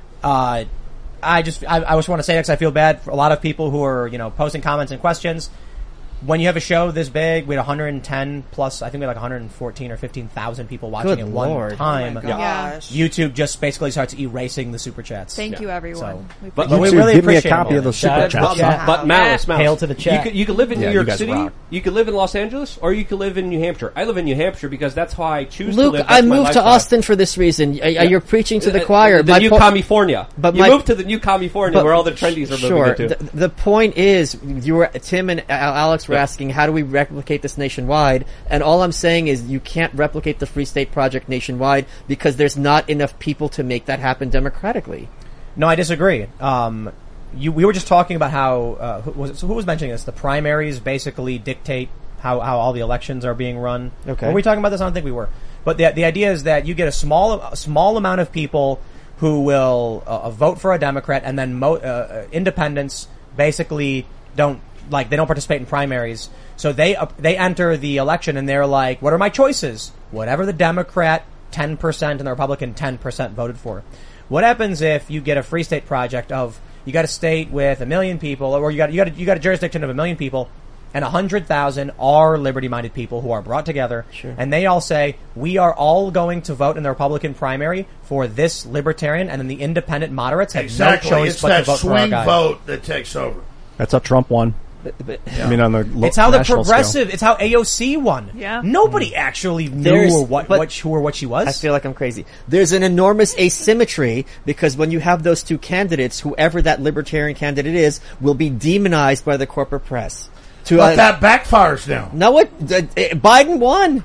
[SPEAKER 1] uh, I just I, I just want to say because I feel bad for a lot of people who are you know posting comments and questions. When you have a show this big, we had one hundred ten plus. I think we had like one hundred fourteen or fifteen thousand people watching
[SPEAKER 4] Good
[SPEAKER 1] at one
[SPEAKER 4] Lord.
[SPEAKER 1] time.
[SPEAKER 3] Oh my gosh.
[SPEAKER 1] YouTube just basically starts erasing the super chats.
[SPEAKER 3] Thank you,
[SPEAKER 1] So-
[SPEAKER 3] everyone. We
[SPEAKER 6] But-
[SPEAKER 1] But we
[SPEAKER 9] YouTube,
[SPEAKER 1] really
[SPEAKER 9] give me a
[SPEAKER 1] appreciate
[SPEAKER 9] copy
[SPEAKER 1] all
[SPEAKER 9] of the
[SPEAKER 1] that.
[SPEAKER 9] super
[SPEAKER 10] Shout out
[SPEAKER 9] chat.
[SPEAKER 10] to the chat.
[SPEAKER 6] But Malice, Malice.
[SPEAKER 10] Hail to the chat.
[SPEAKER 6] You could, you could live in
[SPEAKER 9] Yeah,
[SPEAKER 6] New
[SPEAKER 9] you
[SPEAKER 6] York
[SPEAKER 9] guys
[SPEAKER 6] City,
[SPEAKER 9] rock.
[SPEAKER 6] you could live in Los Angeles, or you could live in New Hampshire. I live in New Hampshire because that's how I choose to
[SPEAKER 4] Luke,
[SPEAKER 6] live.
[SPEAKER 4] I
[SPEAKER 6] That's my
[SPEAKER 4] moved to
[SPEAKER 6] lifestyle.
[SPEAKER 4] Austin for this reason. Y- You're preaching to the
[SPEAKER 6] Uh,
[SPEAKER 4] choir.
[SPEAKER 6] The
[SPEAKER 4] My
[SPEAKER 6] new
[SPEAKER 4] po-
[SPEAKER 6] California.
[SPEAKER 4] but
[SPEAKER 6] you
[SPEAKER 4] my-
[SPEAKER 6] moved to the new California where all the trendies are
[SPEAKER 4] Sure.
[SPEAKER 6] moving into.
[SPEAKER 4] The, the point is, you were Tim and Al- Alex were
[SPEAKER 6] Yeah.
[SPEAKER 4] asking, how do we replicate this nationwide? And all I'm saying is, you can't replicate the Free State Project nationwide because there's not enough people to make that happen democratically.
[SPEAKER 1] No, I disagree. Um, you, we were just talking about how uh, who was it, so who was mentioning this? The primaries basically dictate how, how all the elections are being run.
[SPEAKER 4] Okay.
[SPEAKER 1] Were we talking about this? I don't think we were. But the the idea is that you get a small a small amount of people who will uh, vote for a Democrat, and then mo- uh, independents basically don't like they don't participate in primaries. So they uh, they enter the election and they're like, what are my choices? Whatever the Democrat ten percent and the Republican ten percent voted for. What happens if you get a Free State Project of you got a state with a million people, or you got you got a, you got a jurisdiction of a million people, and a hundred thousand are liberty-minded people who are brought together,
[SPEAKER 4] Sure.
[SPEAKER 1] and they all say we are all going to vote in the Republican primary for this libertarian, and then the independent moderates have
[SPEAKER 2] Exactly.
[SPEAKER 1] no choice
[SPEAKER 2] It's
[SPEAKER 1] but
[SPEAKER 2] that
[SPEAKER 1] to vote for our
[SPEAKER 2] swing
[SPEAKER 1] guy.
[SPEAKER 2] vote that takes over.
[SPEAKER 9] That's how Trump won. I mean, on the lo-
[SPEAKER 1] It's how the
[SPEAKER 9] national
[SPEAKER 1] progressive.
[SPEAKER 9] scale.
[SPEAKER 1] It's how A O C won.
[SPEAKER 7] Yeah.
[SPEAKER 1] Nobody actually knew
[SPEAKER 4] There's-
[SPEAKER 1] or what,
[SPEAKER 4] but-
[SPEAKER 1] what who or what she was.
[SPEAKER 4] I feel like I'm crazy. There's an enormous asymmetry because when you have those two candidates, whoever that libertarian candidate is will be demonized by the corporate press. To,
[SPEAKER 2] But
[SPEAKER 4] uh,
[SPEAKER 2] that backfires now
[SPEAKER 4] no, it, uh, uh, Biden won.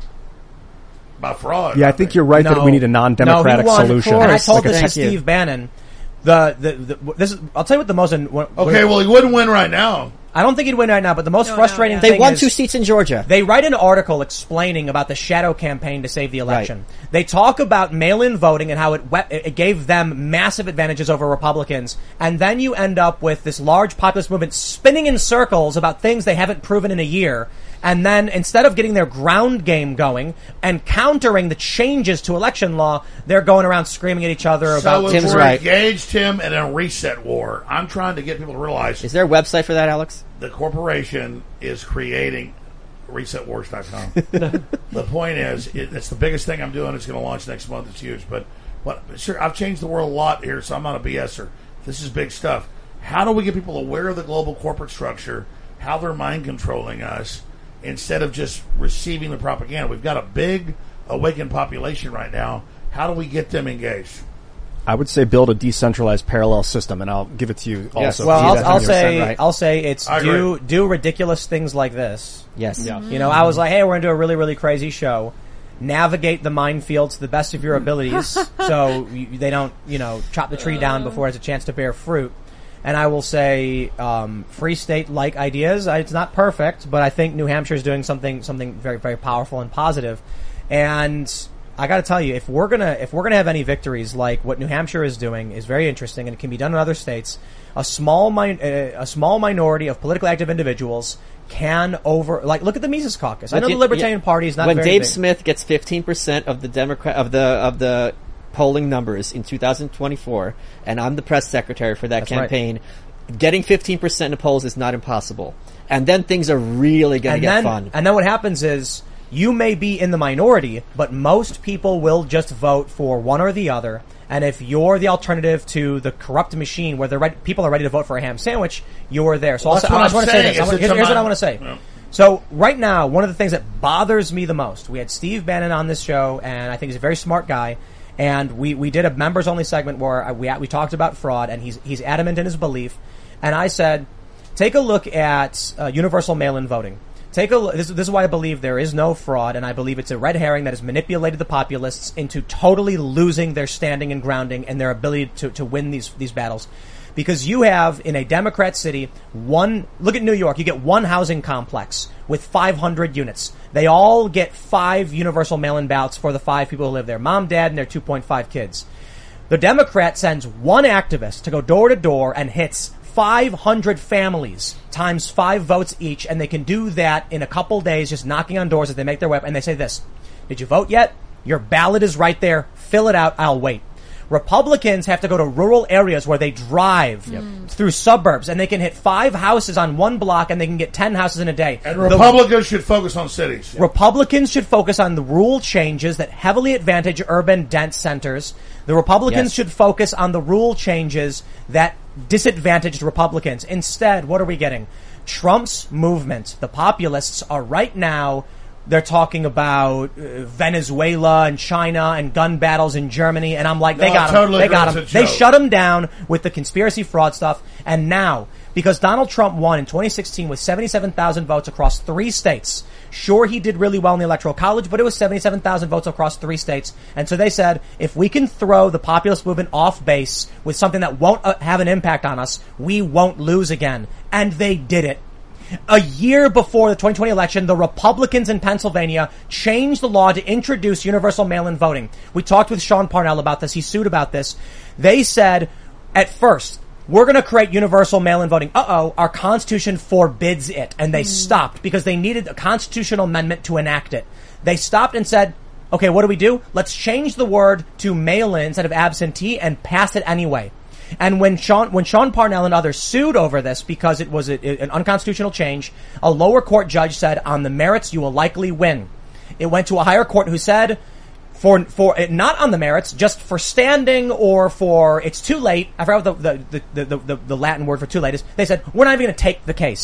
[SPEAKER 2] by fraud.
[SPEAKER 9] Yeah, I think you're right that we need a non-democratic
[SPEAKER 1] no, he won.
[SPEAKER 9] solution.
[SPEAKER 1] And I told
[SPEAKER 4] Like a-
[SPEAKER 1] this to
[SPEAKER 4] Thank you.
[SPEAKER 1] Steve Bannon. The, the, the this is. I'll tell you what the most. What,
[SPEAKER 2] Okay, well, he wouldn't win right now.
[SPEAKER 1] I don't think he'd win right now. But the most
[SPEAKER 7] No, no,
[SPEAKER 1] frustrating
[SPEAKER 7] yeah.
[SPEAKER 1] thing
[SPEAKER 4] They won
[SPEAKER 1] is
[SPEAKER 4] two seats in Georgia.
[SPEAKER 1] they write an article explaining about the shadow campaign to save the election. They talk about mail-in voting and how it we- it gave them massive advantages over Republicans, and then you end up with this large populist movement spinning in circles about things they haven't proven in a year. And then instead of getting their ground game going and countering the changes to election law, they're going around screaming at each other
[SPEAKER 2] So
[SPEAKER 1] about
[SPEAKER 2] if
[SPEAKER 4] Tim's
[SPEAKER 2] we're
[SPEAKER 4] right.
[SPEAKER 2] engaged, Tim, in a reset war, I'm trying to get people to realize
[SPEAKER 4] Is there a website for that, Alex?
[SPEAKER 2] the corporation is creating reset wars dot com. The point is, it, it's the biggest thing I'm doing. It's going to launch next month. It's huge. But, but sure, I've changed the world a lot here, so I'm not a BSer. This is big stuff. How do we get people aware of the global corporate structure, how they're mind controlling us, instead of just receiving the propaganda? We've got a big awakened population right now. How do we get them engaged?
[SPEAKER 9] I would say build a decentralized parallel system, and I'll give it to you
[SPEAKER 4] Yes.
[SPEAKER 9] also.
[SPEAKER 1] Well,
[SPEAKER 9] Pete, I
[SPEAKER 1] I'll,
[SPEAKER 9] think
[SPEAKER 1] I'll
[SPEAKER 9] you're
[SPEAKER 1] say
[SPEAKER 4] right.
[SPEAKER 1] I'll say it's
[SPEAKER 2] I
[SPEAKER 1] do
[SPEAKER 2] agree.
[SPEAKER 1] do ridiculous things like this.
[SPEAKER 4] Yes.
[SPEAKER 9] Yeah.
[SPEAKER 1] You know, I was like, hey, we're going to do a really, really crazy show. Navigate the minefield to the best of your abilities so you, they don't, you know, chop the tree down before it has a chance to bear fruit. And I will say, um, free state-like ideas. I- It's not perfect, but I think New Hampshire is doing something, something very, very powerful and positive. And I got to tell you, if we're gonna, if we're gonna have any victories like what New Hampshire is doing, is very interesting, and it can be done in other states. A small, min- uh, a small minority of politically active individuals can over, like, look at the Mises Caucus. I know the Libertarian Party is not
[SPEAKER 4] when
[SPEAKER 1] very
[SPEAKER 4] Dave
[SPEAKER 1] big.
[SPEAKER 4] Smith gets fifteen percent of the Democrat of the of the polling numbers in two thousand twenty-four, and I'm the press secretary for that
[SPEAKER 1] That's right.
[SPEAKER 4] campaign. Getting fifteen percent in the polls is not impossible, and then things are really going to
[SPEAKER 1] and
[SPEAKER 4] get
[SPEAKER 1] then,
[SPEAKER 4] fun.
[SPEAKER 1] And then what happens is you may be in the minority, but most people will just vote for one or the other. And if you're the alternative to the corrupt machine where the ready, people are ready to vote for a ham sandwich, you're there. So
[SPEAKER 2] Well,
[SPEAKER 1] I'll
[SPEAKER 2] that's
[SPEAKER 1] say,
[SPEAKER 2] what
[SPEAKER 1] I just
[SPEAKER 2] I'm
[SPEAKER 1] want to say
[SPEAKER 2] saying,
[SPEAKER 1] this. I
[SPEAKER 2] is
[SPEAKER 1] want-
[SPEAKER 2] it's
[SPEAKER 1] Here's,
[SPEAKER 2] a
[SPEAKER 1] here's what I
[SPEAKER 2] mon-
[SPEAKER 1] want to say.
[SPEAKER 2] Yeah.
[SPEAKER 1] So right now, one of the things that bothers me the most, we had Steve Bannon on this show, and I think he's a very smart guy. And we, we did a members only segment where we we talked about fraud, and he's he's adamant in his belief. And I said, take a look at uh, universal mail-in voting. Take a look. This, this is why I believe there is no fraud, and I believe it's a red herring that has manipulated the populists into totally losing their standing and grounding and their ability to, to win these these battles. Because you have, in a Democrat city, one, look at New York, you get one housing complex with five hundred units. They all get five universal mail-in ballots for the five people who live there. Mom, dad, and their two point five kids. The Democrat sends one activist to go door to door and hits five hundred families times five votes each, and they can do that in a couple days, just knocking on doors as they make their way up, and they say this: did you vote yet? Your ballot is right there. Fill it out. I'll wait. Republicans have to go to rural areas where they drive through suburbs, and they can hit five houses on one block, and they can get ten houses in a day.
[SPEAKER 2] And
[SPEAKER 1] The-
[SPEAKER 2] Republicans should focus on cities.
[SPEAKER 1] Republicans should focus on the rule changes that heavily advantage urban dense centers. The Republicans
[SPEAKER 4] Yes.
[SPEAKER 1] should focus on the rule changes that disadvantaged Republicans. Instead, what are we getting? Trump's movement, the populists, are right now, they're talking about uh, Venezuela and China and gun battles in Germany, and I'm like, they
[SPEAKER 2] No,
[SPEAKER 1] got
[SPEAKER 2] I totally
[SPEAKER 1] him. They
[SPEAKER 2] agree.
[SPEAKER 1] got
[SPEAKER 2] It's
[SPEAKER 1] him.
[SPEAKER 2] a
[SPEAKER 1] They
[SPEAKER 2] joke.
[SPEAKER 1] shut him down with the conspiracy fraud stuff, and now, because Donald Trump won in twenty sixteen with seventy-seven thousand votes across three states. Sure, he did really well in the Electoral College, but it was seventy-seven thousand votes across three states. And so they said, if we can throw the populist movement off base with something that won't uh, have an impact on us, we won't lose again. And they did it. A year before the twenty twenty election, the Republicans in Pennsylvania changed the law to introduce universal mail-in voting. We talked with Sean Parnell about this. He sued about this. They said, at first, we're going to create universal mail-in voting. Uh-oh, our Constitution forbids it. And they stopped because they needed a constitutional amendment to enact it. They stopped and said, okay, what do we do? Let's change the word to mail-in instead of absentee and pass it anyway. And when Sean, when Sean Parnell and others sued over this because it was a, an unconstitutional change, a lower court judge said, on the merits, you will likely win. It went to a higher court who said, for, for, not on the merits, just for standing or for, it's too late. I forgot what the, the, the, the, the, the Latin word for too late is. They said, we're not even going to take the case.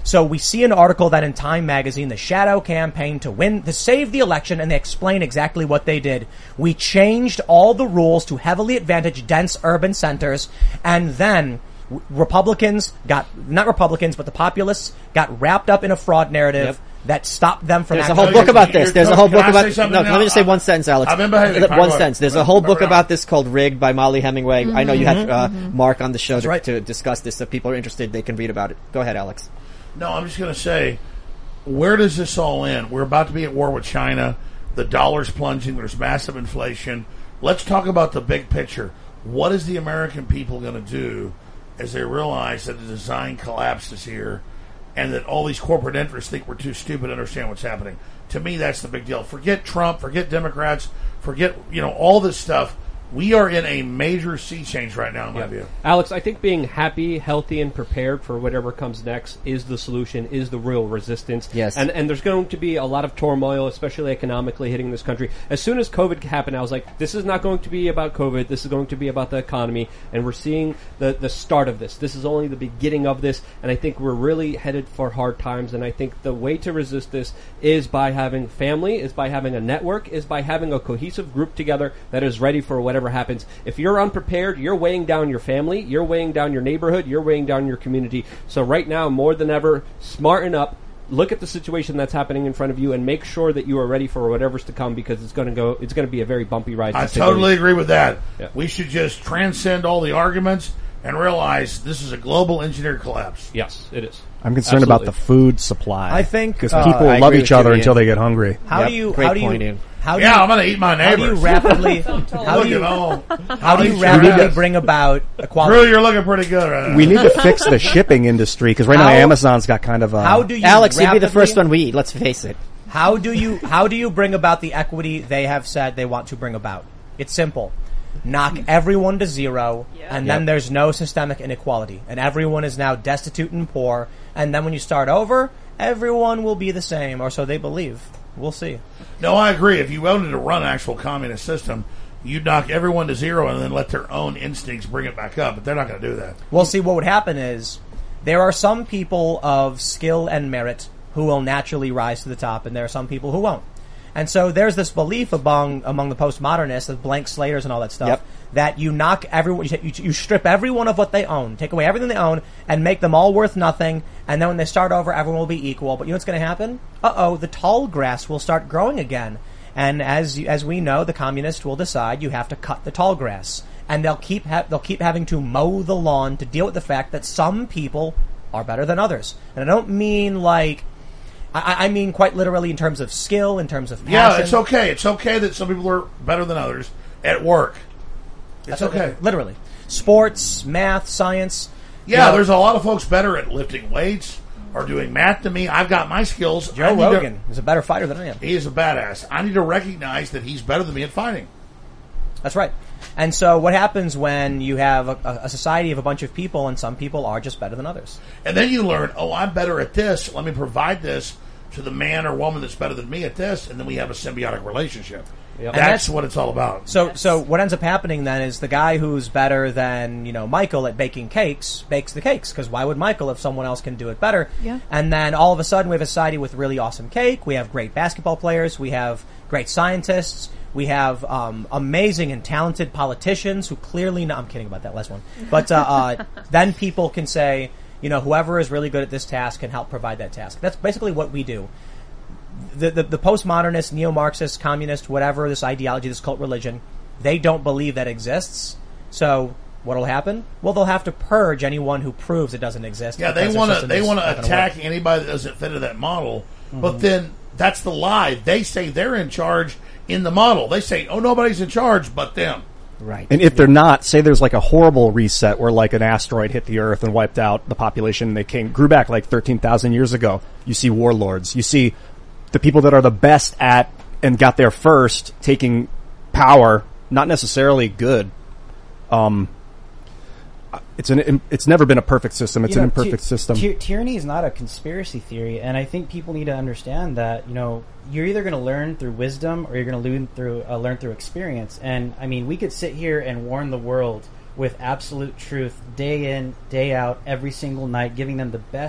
[SPEAKER 1] So we see an article that in Time magazine, the shadow campaign to win, to save the election, and they explain exactly what they did. We changed all the rules to heavily advantage dense urban centers, and then Republicans got, not Republicans, but the populists got wrapped up in a fraud narrative
[SPEAKER 4] Yep.
[SPEAKER 1] that stopped them from
[SPEAKER 4] There's a
[SPEAKER 1] actually-
[SPEAKER 4] whole book about this. There's a whole
[SPEAKER 2] Can
[SPEAKER 4] book
[SPEAKER 2] I
[SPEAKER 4] about.
[SPEAKER 2] say something
[SPEAKER 4] No,
[SPEAKER 2] now?
[SPEAKER 4] let me just say one sentence, Alex.
[SPEAKER 2] I've been behaving.
[SPEAKER 4] One
[SPEAKER 2] Fine, go
[SPEAKER 4] sentence.
[SPEAKER 2] ahead.
[SPEAKER 4] There's a whole book
[SPEAKER 2] Remember
[SPEAKER 4] about
[SPEAKER 2] now.
[SPEAKER 4] this called "Rigged" by Molly Hemingway. I know you had uh,
[SPEAKER 3] Mm-hmm.
[SPEAKER 4] Mark on the show to,
[SPEAKER 1] right.
[SPEAKER 4] to discuss this. If people are interested, they can read about it. Go ahead, Alex.
[SPEAKER 2] No, I'm just going to say, where does this all end? We're about to be at war with China. The dollar's plunging. There's massive inflation. Let's talk about the big picture. What is the American people going to do as they realize that the design collapse is here and that all these corporate interests think we're too stupid to understand what's happening? To me, that's the big deal. Forget Trump. Forget Democrats. Forget, you know, all this stuff. We are in a major sea change right now, in my
[SPEAKER 6] Yeah.
[SPEAKER 2] view.
[SPEAKER 6] Alex, I think being happy, healthy, and prepared for whatever comes next is the solution, is the real resistance.
[SPEAKER 4] Yes.
[SPEAKER 6] And and there's going to be a lot of turmoil, especially economically, hitting this country. As soon as COVID happened, I was like, this is not going to be about COVID. This is going to be about the economy. And we're seeing the, the start of this. This is only the beginning of this. And I think we're really headed for hard times. And I think the way to resist this is by having family, is by having a network, is by having a cohesive group together that is ready for whatever happens. If you're unprepared, you're weighing down your family, you're weighing down your neighborhood, you're weighing down your community. So right now, more than ever, smarten up, look at the situation that's happening in front of you, and make sure that you are ready for whatever's to come, because it's going to go. It's going to be a very bumpy ride.
[SPEAKER 2] I
[SPEAKER 6] to say the
[SPEAKER 2] totally
[SPEAKER 6] least.
[SPEAKER 2] agree with that.
[SPEAKER 6] Yeah.
[SPEAKER 2] We should just transcend all the arguments and realize this is a global engineered collapse.
[SPEAKER 6] Yes, it is.
[SPEAKER 9] I'm concerned about
[SPEAKER 6] Absolutely.
[SPEAKER 9] the food supply.
[SPEAKER 1] I think,
[SPEAKER 9] because
[SPEAKER 1] uh,
[SPEAKER 9] people
[SPEAKER 4] I
[SPEAKER 9] love
[SPEAKER 4] agree
[SPEAKER 9] each
[SPEAKER 4] with
[SPEAKER 9] other
[SPEAKER 4] you,
[SPEAKER 9] until
[SPEAKER 4] Ian.
[SPEAKER 9] they get hungry.
[SPEAKER 1] How
[SPEAKER 4] Yep,
[SPEAKER 1] do you,
[SPEAKER 4] great
[SPEAKER 1] how do
[SPEAKER 4] point,
[SPEAKER 1] you,
[SPEAKER 4] Ian.
[SPEAKER 1] how do
[SPEAKER 2] Yeah,
[SPEAKER 1] you,
[SPEAKER 2] I'm going to eat my
[SPEAKER 1] how do
[SPEAKER 2] neighbors.
[SPEAKER 1] you rapidly, how
[SPEAKER 2] Look
[SPEAKER 1] do you,
[SPEAKER 2] at all.
[SPEAKER 1] how do you
[SPEAKER 2] Sure
[SPEAKER 1] rapidly
[SPEAKER 2] is.
[SPEAKER 1] bring about
[SPEAKER 2] Drew,
[SPEAKER 1] equality?
[SPEAKER 2] you're looking pretty good right now.
[SPEAKER 9] We need to fix the shipping industry because right now
[SPEAKER 1] How-
[SPEAKER 9] Amazon's got kind of a.
[SPEAKER 1] How do you,
[SPEAKER 4] Alex, you'd be the
[SPEAKER 1] rapidly-
[SPEAKER 4] first one we eat. Let's face it.
[SPEAKER 1] How do you how do you bring about the equity they have said they want to bring about? It's simple. Knock everyone to zero,
[SPEAKER 7] Yeah.
[SPEAKER 1] and then
[SPEAKER 4] Yep.
[SPEAKER 1] there's no systemic inequality. And everyone is now destitute and poor. And then when you start over, everyone will be the same, or so they believe. We'll see.
[SPEAKER 2] No, I agree. If you wanted to run an actual communist system, you'd knock everyone to zero and then let their own instincts bring it back up. But they're not going to do that.
[SPEAKER 1] Well, see, what would happen is there are some people of skill and merit who will naturally rise to the top, and there are some people who won't. And so there's this belief among among the postmodernists, the blank slaters and all that stuff,
[SPEAKER 4] Yep.
[SPEAKER 1] that you knock everyone, you, you strip everyone of what they own, take away everything they own, and make them all worth nothing. And then when they start over, everyone will be equal. But you know what's going to happen? Uh-oh, the tall grass will start growing again. And as as we know, the communists will decide you have to cut the tall grass, and they'll keep ha- they'll keep having to mow the lawn to deal with the fact that some people are better than others. And I don't mean like. I, I mean quite literally in terms of skill, in terms of passion.
[SPEAKER 2] Yeah, it's okay. It's okay that some people are better than others at work. It's
[SPEAKER 1] That's
[SPEAKER 2] okay.
[SPEAKER 1] Literally. Sports, math, science.
[SPEAKER 2] Yeah,
[SPEAKER 1] You know,
[SPEAKER 2] there's a lot of folks better at lifting weights or doing math than me. I've got my skills. I
[SPEAKER 1] Joe
[SPEAKER 2] need to-
[SPEAKER 1] Rogan is a better fighter than I am.
[SPEAKER 2] he is a badass. I need to recognize that he's better than me at fighting.
[SPEAKER 1] That's right. And so what happens when you have a, a society of a bunch of people and some people are just better than others?
[SPEAKER 2] And then you learn, oh, I'm better at this. Let me provide this to the man or woman that's better than me at this, and then we have a symbiotic relationship.
[SPEAKER 6] Yep.
[SPEAKER 2] That's,
[SPEAKER 1] And that's-
[SPEAKER 2] what it's all about.
[SPEAKER 1] So, so what ends up happening then is the guy who's better than, you know, Michael at baking cakes bakes the cakes. Because why would Michael if someone else can do it better?
[SPEAKER 7] Yeah.
[SPEAKER 1] And then all of a sudden we have a society with really awesome cake. We have great basketball players. We have great scientists. We have um, amazing and talented politicians who clearly know. I'm kidding about that last one. But uh, uh, then people can say, you know, whoever is really good at this task can help provide that task. That's basically what we do. The, the, the postmodernist, neo-Marxist, communist, whatever, this ideology, this cult religion, they don't believe that exists. So what will happen? Well, they'll have to purge anyone who proves it doesn't exist.
[SPEAKER 2] Yeah, they
[SPEAKER 1] because their
[SPEAKER 2] want to
[SPEAKER 1] system
[SPEAKER 2] they
[SPEAKER 1] is
[SPEAKER 2] want
[SPEAKER 1] not
[SPEAKER 2] to
[SPEAKER 1] gonna
[SPEAKER 2] attack
[SPEAKER 1] work.
[SPEAKER 2] anybody that doesn't fit into that model. But then that's the lie. They say they're in charge in the model. They say, oh, nobody's in charge but them.
[SPEAKER 4] Right.
[SPEAKER 9] And if they're not, say there's like a horrible reset where like an asteroid hit the Earth and wiped out the population and they came, grew back like thirteen thousand years ago. You see warlords. You see the people that are the best at and got there first taking power, not necessarily good. Um, it's an, it's never been a perfect system. It's
[SPEAKER 10] You
[SPEAKER 9] an
[SPEAKER 10] know,
[SPEAKER 9] imperfect
[SPEAKER 10] ty-
[SPEAKER 9] system.
[SPEAKER 10] ty- tyranny is not a conspiracy theory, and I think people need to understand that. You know, you're either going to learn through wisdom or you're going to learn through uh, learn through experience. And I mean, we could sit here and warn the world with absolute truth, day in, day out, every single night, giving them the best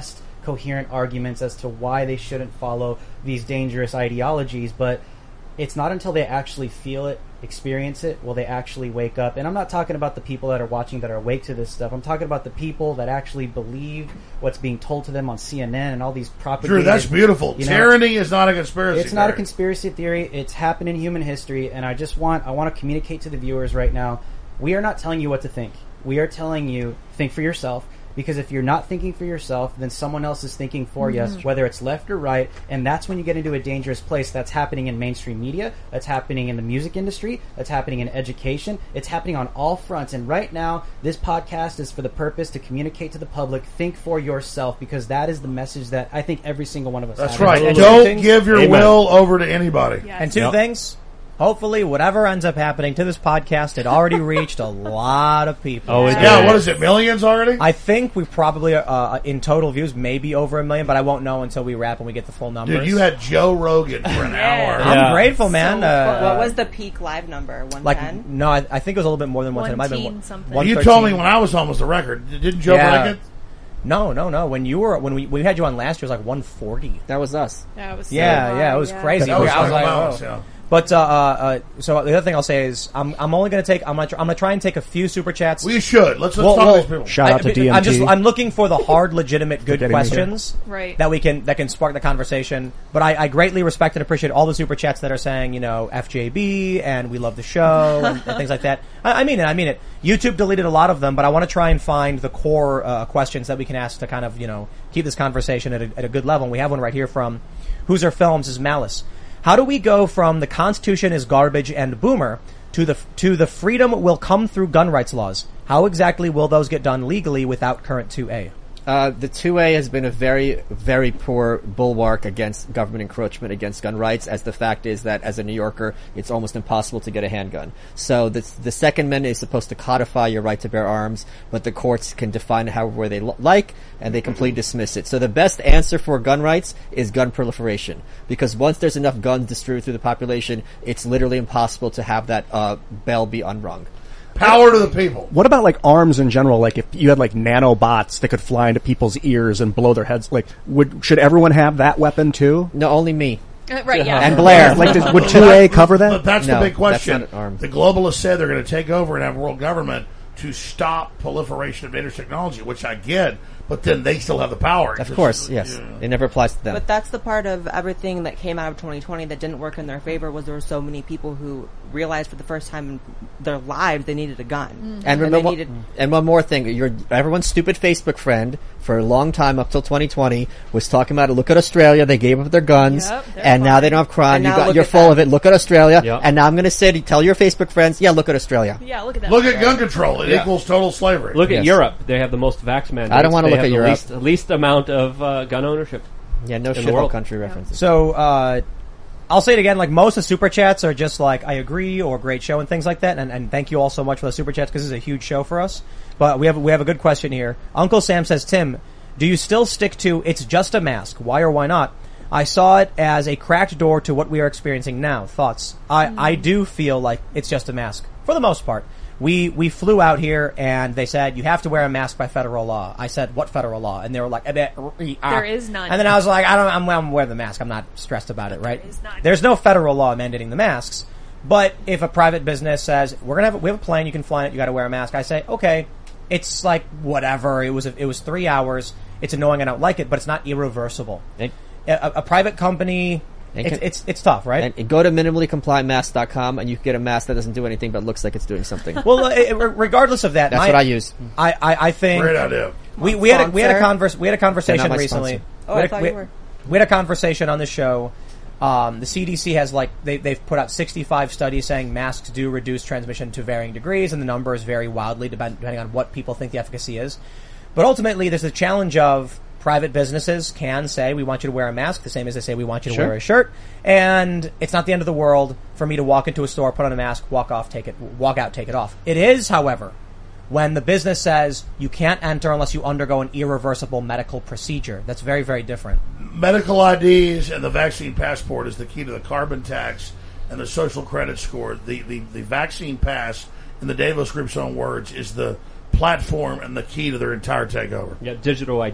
[SPEAKER 10] coherent arguments as to why they shouldn't follow these dangerous ideologies, but it's not until they actually feel it, experience it, will they actually wake up. And I'm not talking about the people that are watching that are awake to this stuff. I'm talking about the people that actually believe what's being told to them on C N N and all these propaganda.
[SPEAKER 2] Drew, that's beautiful.
[SPEAKER 10] You know,
[SPEAKER 2] Tyranny is not a conspiracy
[SPEAKER 10] It's not a
[SPEAKER 2] theory.
[SPEAKER 10] conspiracy theory. It's happened in human history, and I just want I want to communicate to the viewers right now. We are not telling you what to think. We are telling you, think for yourself. Because if you're not thinking for yourself, then someone else is thinking for
[SPEAKER 7] Mm-hmm.
[SPEAKER 10] you, whether it's left or right, and that's when you get into a dangerous place. That's happening in mainstream media, that's happening in the music industry, that's happening in education, it's happening on all fronts. And right now, this podcast is for the purpose to communicate to the public, think for yourself, because that is the message that I think every single one of us
[SPEAKER 2] That's
[SPEAKER 10] has.
[SPEAKER 2] right.
[SPEAKER 1] And
[SPEAKER 2] Don't
[SPEAKER 1] things-
[SPEAKER 2] give your
[SPEAKER 9] Amen.
[SPEAKER 2] will over to anybody.
[SPEAKER 7] Yes.
[SPEAKER 1] And two
[SPEAKER 9] Yep.
[SPEAKER 1] things. Hopefully, whatever ends up happening to this podcast, it already reached a lot of people.
[SPEAKER 6] Oh, it
[SPEAKER 2] Yeah,
[SPEAKER 6] did.
[SPEAKER 2] what is it, millions already?
[SPEAKER 1] I think we probably, uh, in total views, maybe over a million, but I won't know until we wrap and we get the full numbers.
[SPEAKER 2] Dude, you had Joe Rogan for an
[SPEAKER 7] Yeah.
[SPEAKER 2] hour.
[SPEAKER 1] I'm
[SPEAKER 6] Yeah.
[SPEAKER 1] grateful, man.
[SPEAKER 3] So,
[SPEAKER 1] uh,
[SPEAKER 3] what, what was the peak live number? one ten?
[SPEAKER 1] like, no, I, I think it was a little bit more than one ten. It might have been
[SPEAKER 7] one
[SPEAKER 1] one-
[SPEAKER 7] teen something.
[SPEAKER 1] one
[SPEAKER 2] You
[SPEAKER 1] thirteen.
[SPEAKER 2] told me when I was almost the record. Didn't Joe
[SPEAKER 1] Yeah.
[SPEAKER 2] break it?
[SPEAKER 1] No, no, no. When you were, when we, we had you on last year, it was like one forty.
[SPEAKER 4] That was us.
[SPEAKER 7] That was so
[SPEAKER 1] Yeah,
[SPEAKER 7] high,
[SPEAKER 1] yeah, it was
[SPEAKER 7] yeah.
[SPEAKER 1] crazy.
[SPEAKER 2] That was
[SPEAKER 1] I was
[SPEAKER 2] like
[SPEAKER 1] like,
[SPEAKER 2] Mouse,
[SPEAKER 1] whoa.
[SPEAKER 2] yeah.
[SPEAKER 1] But uh, uh, uh, so the other thing I'll say is I'm I'm only going to take I'm going to I'm going to try and take a few super chats.
[SPEAKER 2] We should. Let's, let's
[SPEAKER 1] Well,
[SPEAKER 2] talk
[SPEAKER 1] well,
[SPEAKER 2] to these people.
[SPEAKER 9] Shout out to
[SPEAKER 1] I,
[SPEAKER 9] D M T.
[SPEAKER 1] I'm just I'm looking for the hard, legitimate, good
[SPEAKER 9] getting me here.
[SPEAKER 1] questions
[SPEAKER 7] Right.
[SPEAKER 1] that we can that can spark the conversation. But I, I greatly respect and appreciate all the super chats that are saying, you know, F J B and we love the show and, and things like that. I, I mean it. I mean it. YouTube deleted a lot of them, but I want to try and find the core uh, questions that we can ask to kind of, you know, keep this conversation at a, at a good level. And we have one right here from Who's Our Films is Malice. How do we go from the Constitution is garbage and boomer to the to the freedom will come through gun rights laws? How exactly will those get done legally without current two A?
[SPEAKER 4] Uh, the two A has been a very, very poor bulwark against government encroachment against gun rights, as the fact is that as a New Yorker, it's almost impossible to get a handgun. So the, the Second Amendment is supposed to codify your right to bear arms, but the courts can define it however they l- like, and they completely dismiss it. So the best answer for gun rights is gun proliferation. Because once there's enough guns distributed through the population, it's literally impossible to have that uh, bell be unrung.
[SPEAKER 2] Power to the people.
[SPEAKER 9] What about like arms in general? Like if you had like nanobots that could fly into people's ears and blow their heads, like would should everyone have that weapon too?
[SPEAKER 4] No, only me.
[SPEAKER 7] Uh, right, yeah.
[SPEAKER 4] And Blair.
[SPEAKER 9] Like does, would two A cover that?
[SPEAKER 2] But that's
[SPEAKER 4] No,
[SPEAKER 2] the big
[SPEAKER 4] that's
[SPEAKER 2] question.
[SPEAKER 4] not an arm.
[SPEAKER 2] The globalists said they're going to take over and have world government to stop proliferation of dangerous technology, which I get, but then they still have the power.
[SPEAKER 4] Of course, yes. It never applies to them.
[SPEAKER 3] But that's the part of everything that came out of twenty twenty that didn't work in their favor was there were so many people who realized for the first time in their lives they needed a gun.
[SPEAKER 4] And
[SPEAKER 3] they
[SPEAKER 4] remember,
[SPEAKER 3] needed,
[SPEAKER 4] and one more thing, your everyone's stupid Facebook friend for a long time up till twenty twenty was talking about, look at Australia, they gave up their guns,
[SPEAKER 7] Yep, they're
[SPEAKER 4] and now
[SPEAKER 7] fine.
[SPEAKER 4] they don't have crime.
[SPEAKER 3] And
[SPEAKER 4] You
[SPEAKER 3] now
[SPEAKER 4] got,
[SPEAKER 3] look
[SPEAKER 4] you're
[SPEAKER 3] at
[SPEAKER 4] full
[SPEAKER 3] them.
[SPEAKER 4] of it. Look at Australia,
[SPEAKER 6] Yep.
[SPEAKER 4] and now I'm going to say, to tell your Facebook friends, yeah, look at Australia.
[SPEAKER 7] Yeah, look at that.
[SPEAKER 2] Look at gun control. It
[SPEAKER 6] Yeah.
[SPEAKER 2] equals total slavery.
[SPEAKER 6] Look at
[SPEAKER 4] Yes.
[SPEAKER 6] Europe. They have the most vax mandates.
[SPEAKER 4] I don't wanna
[SPEAKER 6] They
[SPEAKER 4] look
[SPEAKER 6] have
[SPEAKER 4] at
[SPEAKER 6] the
[SPEAKER 4] Europe.
[SPEAKER 6] Least, least amount of uh, gun ownership.
[SPEAKER 4] Yeah, no
[SPEAKER 6] the
[SPEAKER 4] shithole
[SPEAKER 6] world.
[SPEAKER 4] country references.
[SPEAKER 1] So uh, I'll say it again. Like most of the super chats are just like I agree or great show and things like that. And, and thank you all so much for the super chats because this is a huge show for us. But we have we have a good question here. Uncle Sam says, Tim, do you still stick to it's just a mask? Why or why not? I saw it as a cracked door to what we are experiencing now. Thoughts? I, I do feel like it's just a mask for the most part. We we flew out here and they said you have to wear a mask by federal law. I said what federal law? And they were like, there
[SPEAKER 7] There is none.
[SPEAKER 1] And then I was like, I don't. I'm, I'm wearing the mask. I'm not stressed about it. Right?
[SPEAKER 7] There is none.
[SPEAKER 1] There's no federal law mandating the masks. But if a private business says we're gonna have a, we have a plane, you can fly in it, you got to wear a mask. I say okay. It's like whatever. It was a, it was three hours. It's annoying. I don't like it, but it's not irreversible.
[SPEAKER 4] And-
[SPEAKER 1] A, a private company.
[SPEAKER 4] And
[SPEAKER 1] It's,
[SPEAKER 4] can-
[SPEAKER 1] it's it's tough, right?
[SPEAKER 4] And go to minimally compliant mask dot com and you can get a mask that doesn't do anything but looks like it's doing something.
[SPEAKER 1] well, uh, it, regardless of that,
[SPEAKER 4] That's
[SPEAKER 1] my-
[SPEAKER 4] what I use.
[SPEAKER 1] I I, I think
[SPEAKER 2] Great idea.
[SPEAKER 1] we we had a, we had a
[SPEAKER 3] Sponsor.
[SPEAKER 1] converse we had a conversation
[SPEAKER 4] They're not my
[SPEAKER 1] recently.
[SPEAKER 4] sponsor.
[SPEAKER 3] Oh,
[SPEAKER 1] we
[SPEAKER 3] I
[SPEAKER 1] had a-
[SPEAKER 3] thought
[SPEAKER 1] we,
[SPEAKER 3] you were.
[SPEAKER 1] we had a conversation on the show. Um, the C D C has like they they've put out sixty-five studies saying masks do reduce transmission to varying degrees, and the numbers vary wildly depend, depending on what people think the efficacy is. But ultimately, there's a challenge of private businesses can say we want you to wear a mask, the same as they say we want you to
[SPEAKER 4] Sure.
[SPEAKER 1] wear a shirt, and it's not the end of the world for me to walk into a store, put on a mask, walk off, take it, walk out, take it off. It is, however, when the business says you can't enter unless you undergo an irreversible medical procedure. That's very, very different.
[SPEAKER 2] Medical I Ds and the vaccine passport is the key to the carbon tax and the social credit score. The, the, the vaccine pass, in the Davos Group's own words, is the platform and the key to their entire takeover.
[SPEAKER 6] Yeah, digital I D.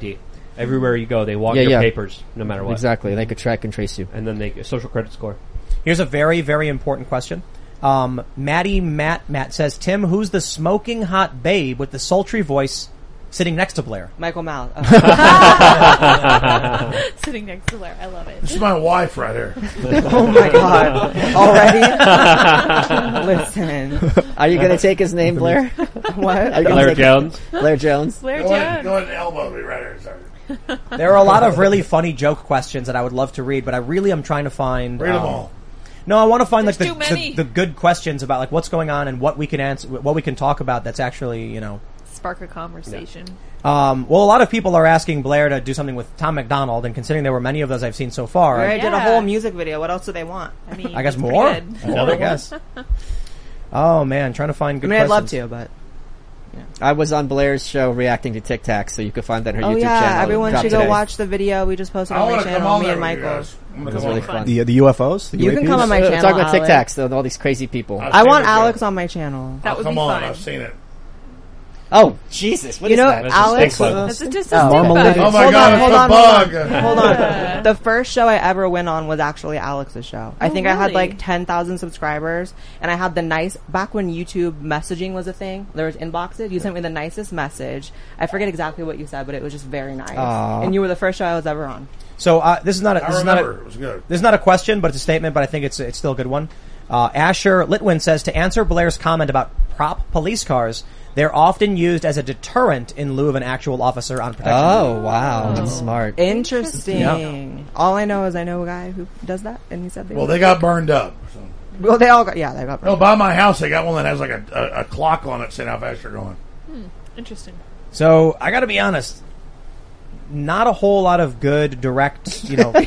[SPEAKER 6] Everywhere you go, they walk
[SPEAKER 4] Yeah,
[SPEAKER 6] your
[SPEAKER 4] yeah.
[SPEAKER 6] papers, no matter what.
[SPEAKER 4] Exactly. They could track and trace you.
[SPEAKER 6] And then they social credit score.
[SPEAKER 1] Here's a very, very important question. Um, Maddie Matt Matt says, Tim, who's the smoking hot babe with the sultry voice sitting next to Blair?
[SPEAKER 3] Michael Mal. Oh.
[SPEAKER 7] Sitting next to Blair. I love it.
[SPEAKER 2] This is my wife right here.
[SPEAKER 3] Oh my god. Already? Listen.
[SPEAKER 4] Are you going to take his name, Blair?
[SPEAKER 3] What?
[SPEAKER 4] Are you gonna
[SPEAKER 6] Blair
[SPEAKER 4] take-
[SPEAKER 6] Jones.
[SPEAKER 4] Blair Jones.
[SPEAKER 7] Blair
[SPEAKER 2] Go ahead,
[SPEAKER 7] Jones.
[SPEAKER 2] go ahead and elbow me right here. Sorry.
[SPEAKER 1] There are a lot of really funny joke questions that I would love to read, but I really am trying to find.
[SPEAKER 2] Read them
[SPEAKER 1] um,
[SPEAKER 2] all.
[SPEAKER 1] No, I want to find like
[SPEAKER 7] There's
[SPEAKER 1] the,
[SPEAKER 7] too many.
[SPEAKER 1] the the good questions about like what's going on and what we can answer, what we can talk about. That's actually, you know.
[SPEAKER 7] Spark a conversation.
[SPEAKER 1] Um, well, a lot of people are asking Blair to do something with Tom McDonald, and considering there were many of those I've seen so far,
[SPEAKER 3] We
[SPEAKER 1] I,
[SPEAKER 3] already did a
[SPEAKER 7] Yeah.
[SPEAKER 3] whole music video. What else do they want?
[SPEAKER 7] I mean,
[SPEAKER 1] I guess
[SPEAKER 7] it's pretty
[SPEAKER 1] more.
[SPEAKER 7] good.
[SPEAKER 1] More, I guess. Oh man, trying to find
[SPEAKER 3] I
[SPEAKER 1] good.
[SPEAKER 3] mean, I'd love
[SPEAKER 1] questions.
[SPEAKER 3] to, but
[SPEAKER 4] I was on Blair's show reacting to Tic Tac, so you can find that on her
[SPEAKER 3] oh
[SPEAKER 4] YouTube
[SPEAKER 3] yeah,
[SPEAKER 4] channel.
[SPEAKER 3] everyone
[SPEAKER 4] Dropped
[SPEAKER 3] should go
[SPEAKER 4] today.
[SPEAKER 3] watch the video we just posted
[SPEAKER 2] I
[SPEAKER 3] on my
[SPEAKER 2] want to come
[SPEAKER 3] channel.
[SPEAKER 2] on
[SPEAKER 3] Me
[SPEAKER 2] there
[SPEAKER 3] and
[SPEAKER 2] with you
[SPEAKER 3] Michael.
[SPEAKER 2] guys. I'm gonna
[SPEAKER 4] It was
[SPEAKER 2] come
[SPEAKER 4] really
[SPEAKER 2] on.
[SPEAKER 4] fun.
[SPEAKER 9] The the U F Os. The
[SPEAKER 3] You can
[SPEAKER 9] U A Ps?
[SPEAKER 3] come on my
[SPEAKER 4] Uh,
[SPEAKER 3] channel.
[SPEAKER 4] talk about Tic
[SPEAKER 3] Alex.
[SPEAKER 4] Tacs, though, all these crazy people.
[SPEAKER 2] I've
[SPEAKER 3] I
[SPEAKER 2] seen
[SPEAKER 3] want
[SPEAKER 2] it, yeah.
[SPEAKER 3] Alex on my channel.
[SPEAKER 7] That
[SPEAKER 2] Oh,
[SPEAKER 7] would
[SPEAKER 2] come
[SPEAKER 7] be
[SPEAKER 2] on,
[SPEAKER 7] fun.
[SPEAKER 2] I've seen it.
[SPEAKER 4] Oh, Jesus. What
[SPEAKER 3] You
[SPEAKER 4] is
[SPEAKER 3] know,
[SPEAKER 4] that?
[SPEAKER 6] That's a
[SPEAKER 3] Alex.
[SPEAKER 6] stink bug.
[SPEAKER 7] That's just
[SPEAKER 9] Oh,
[SPEAKER 7] a
[SPEAKER 9] normal
[SPEAKER 7] stink
[SPEAKER 9] living.
[SPEAKER 2] Oh
[SPEAKER 7] bug.
[SPEAKER 2] my
[SPEAKER 3] Hold
[SPEAKER 2] god,
[SPEAKER 3] on,
[SPEAKER 2] it's
[SPEAKER 3] hold
[SPEAKER 2] a
[SPEAKER 3] on,
[SPEAKER 2] bug.
[SPEAKER 3] hold on. Hold on. The first show I ever went on was actually Alex's show. I
[SPEAKER 7] Oh,
[SPEAKER 3] think I had
[SPEAKER 7] really?
[SPEAKER 3] like ten thousand subscribers, and I had the nice, back when YouTube messaging was a thing, there was inboxes, you sent me the nicest message. I forget exactly what you said, but it was just very nice.
[SPEAKER 4] Aw.
[SPEAKER 3] And you were the first show I was ever on.
[SPEAKER 1] So uh, this is not a,
[SPEAKER 2] I
[SPEAKER 1] this is not
[SPEAKER 2] remember.
[SPEAKER 1] a,
[SPEAKER 2] It was good.
[SPEAKER 1] this is not a question, but it's a statement. But I think it's it's still a good one. Uh, Asher Litwin says to answer Blair's comment about prop police cars, they're often used as a deterrent in lieu of an actual officer on protection.
[SPEAKER 4] Oh, wow. That's smart.
[SPEAKER 3] Interesting. All I know is I know a guy who does that, and he said they
[SPEAKER 2] Well, they got burned up. So.
[SPEAKER 3] well, they all got, yeah, they got
[SPEAKER 2] No, by my house, they got one that has like a, a, a clock on it saying how fast you're going.
[SPEAKER 7] Interesting.
[SPEAKER 1] So I got to be honest. Not a whole lot of good direct, you know.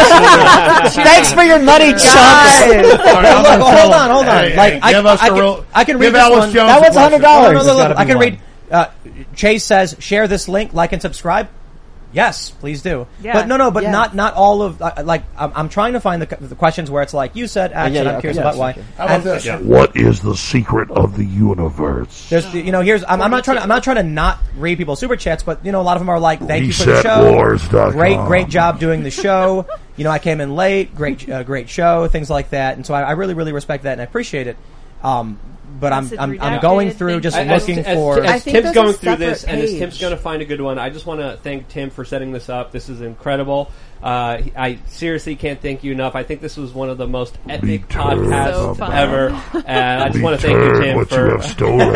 [SPEAKER 4] Thanks for your money, chumps.
[SPEAKER 2] All right, I'm
[SPEAKER 1] Look,
[SPEAKER 2] gonna
[SPEAKER 1] hold
[SPEAKER 2] tell
[SPEAKER 1] on,
[SPEAKER 2] them,
[SPEAKER 1] hold on.
[SPEAKER 2] hey,
[SPEAKER 1] Like,
[SPEAKER 2] hey,
[SPEAKER 1] I,
[SPEAKER 2] give
[SPEAKER 1] I,
[SPEAKER 2] us
[SPEAKER 1] I
[SPEAKER 2] a
[SPEAKER 1] can,
[SPEAKER 2] real,
[SPEAKER 1] I can read
[SPEAKER 2] give
[SPEAKER 1] this
[SPEAKER 2] Alice
[SPEAKER 1] one.
[SPEAKER 2] Jones
[SPEAKER 4] That
[SPEAKER 2] a
[SPEAKER 4] was
[SPEAKER 2] question.
[SPEAKER 4] one hundred
[SPEAKER 1] No,
[SPEAKER 4] dollars.
[SPEAKER 1] no, no,
[SPEAKER 9] There's
[SPEAKER 1] no, no.
[SPEAKER 9] gotta be
[SPEAKER 1] I can
[SPEAKER 9] one.
[SPEAKER 1] read. Uh, Chase says, share this link, like and subscribe. Yes, please do.
[SPEAKER 7] Yeah.
[SPEAKER 1] But no, no, but
[SPEAKER 3] Yeah.
[SPEAKER 1] not not all of uh, like I'm, I'm trying to find the, the questions where it's like you said, action.
[SPEAKER 4] yeah, yeah,
[SPEAKER 1] I'm curious
[SPEAKER 4] okay.
[SPEAKER 1] about why.
[SPEAKER 4] Yes, okay.
[SPEAKER 2] How about
[SPEAKER 1] And
[SPEAKER 2] this?
[SPEAKER 11] What is the secret of the universe?
[SPEAKER 1] There's, you know, here's I'm, I'm not trying to I'm not trying to not read people's super chats, but you know, a lot of them are like, thank you for the show.
[SPEAKER 11] reset wars dot com.
[SPEAKER 1] Great, great job doing the show. You know, I came in late. Great, uh, great show. Things like that, and so I, I really, really respect that and I appreciate it. Um, but I'm
[SPEAKER 7] Message
[SPEAKER 1] I'm, I'm
[SPEAKER 7] redacted,
[SPEAKER 1] going through
[SPEAKER 7] thank
[SPEAKER 1] just
[SPEAKER 7] you.
[SPEAKER 6] As,
[SPEAKER 1] looking
[SPEAKER 6] as,
[SPEAKER 1] for.
[SPEAKER 6] as
[SPEAKER 3] I think
[SPEAKER 6] Tim's
[SPEAKER 3] there's
[SPEAKER 6] going
[SPEAKER 3] a
[SPEAKER 6] through this,
[SPEAKER 3] separate
[SPEAKER 6] and as
[SPEAKER 3] page.
[SPEAKER 6] Tim's going to find a good one, I just want to thank Tim for setting this up. This is incredible. Uh, I seriously can't thank you enough. I think this was one of the most epic
[SPEAKER 11] Return
[SPEAKER 6] podcasts
[SPEAKER 7] So fun.
[SPEAKER 6] ever, and I just want to thank you,
[SPEAKER 11] Return
[SPEAKER 6] Tim,
[SPEAKER 11] what you
[SPEAKER 6] for.
[SPEAKER 11] have stolen.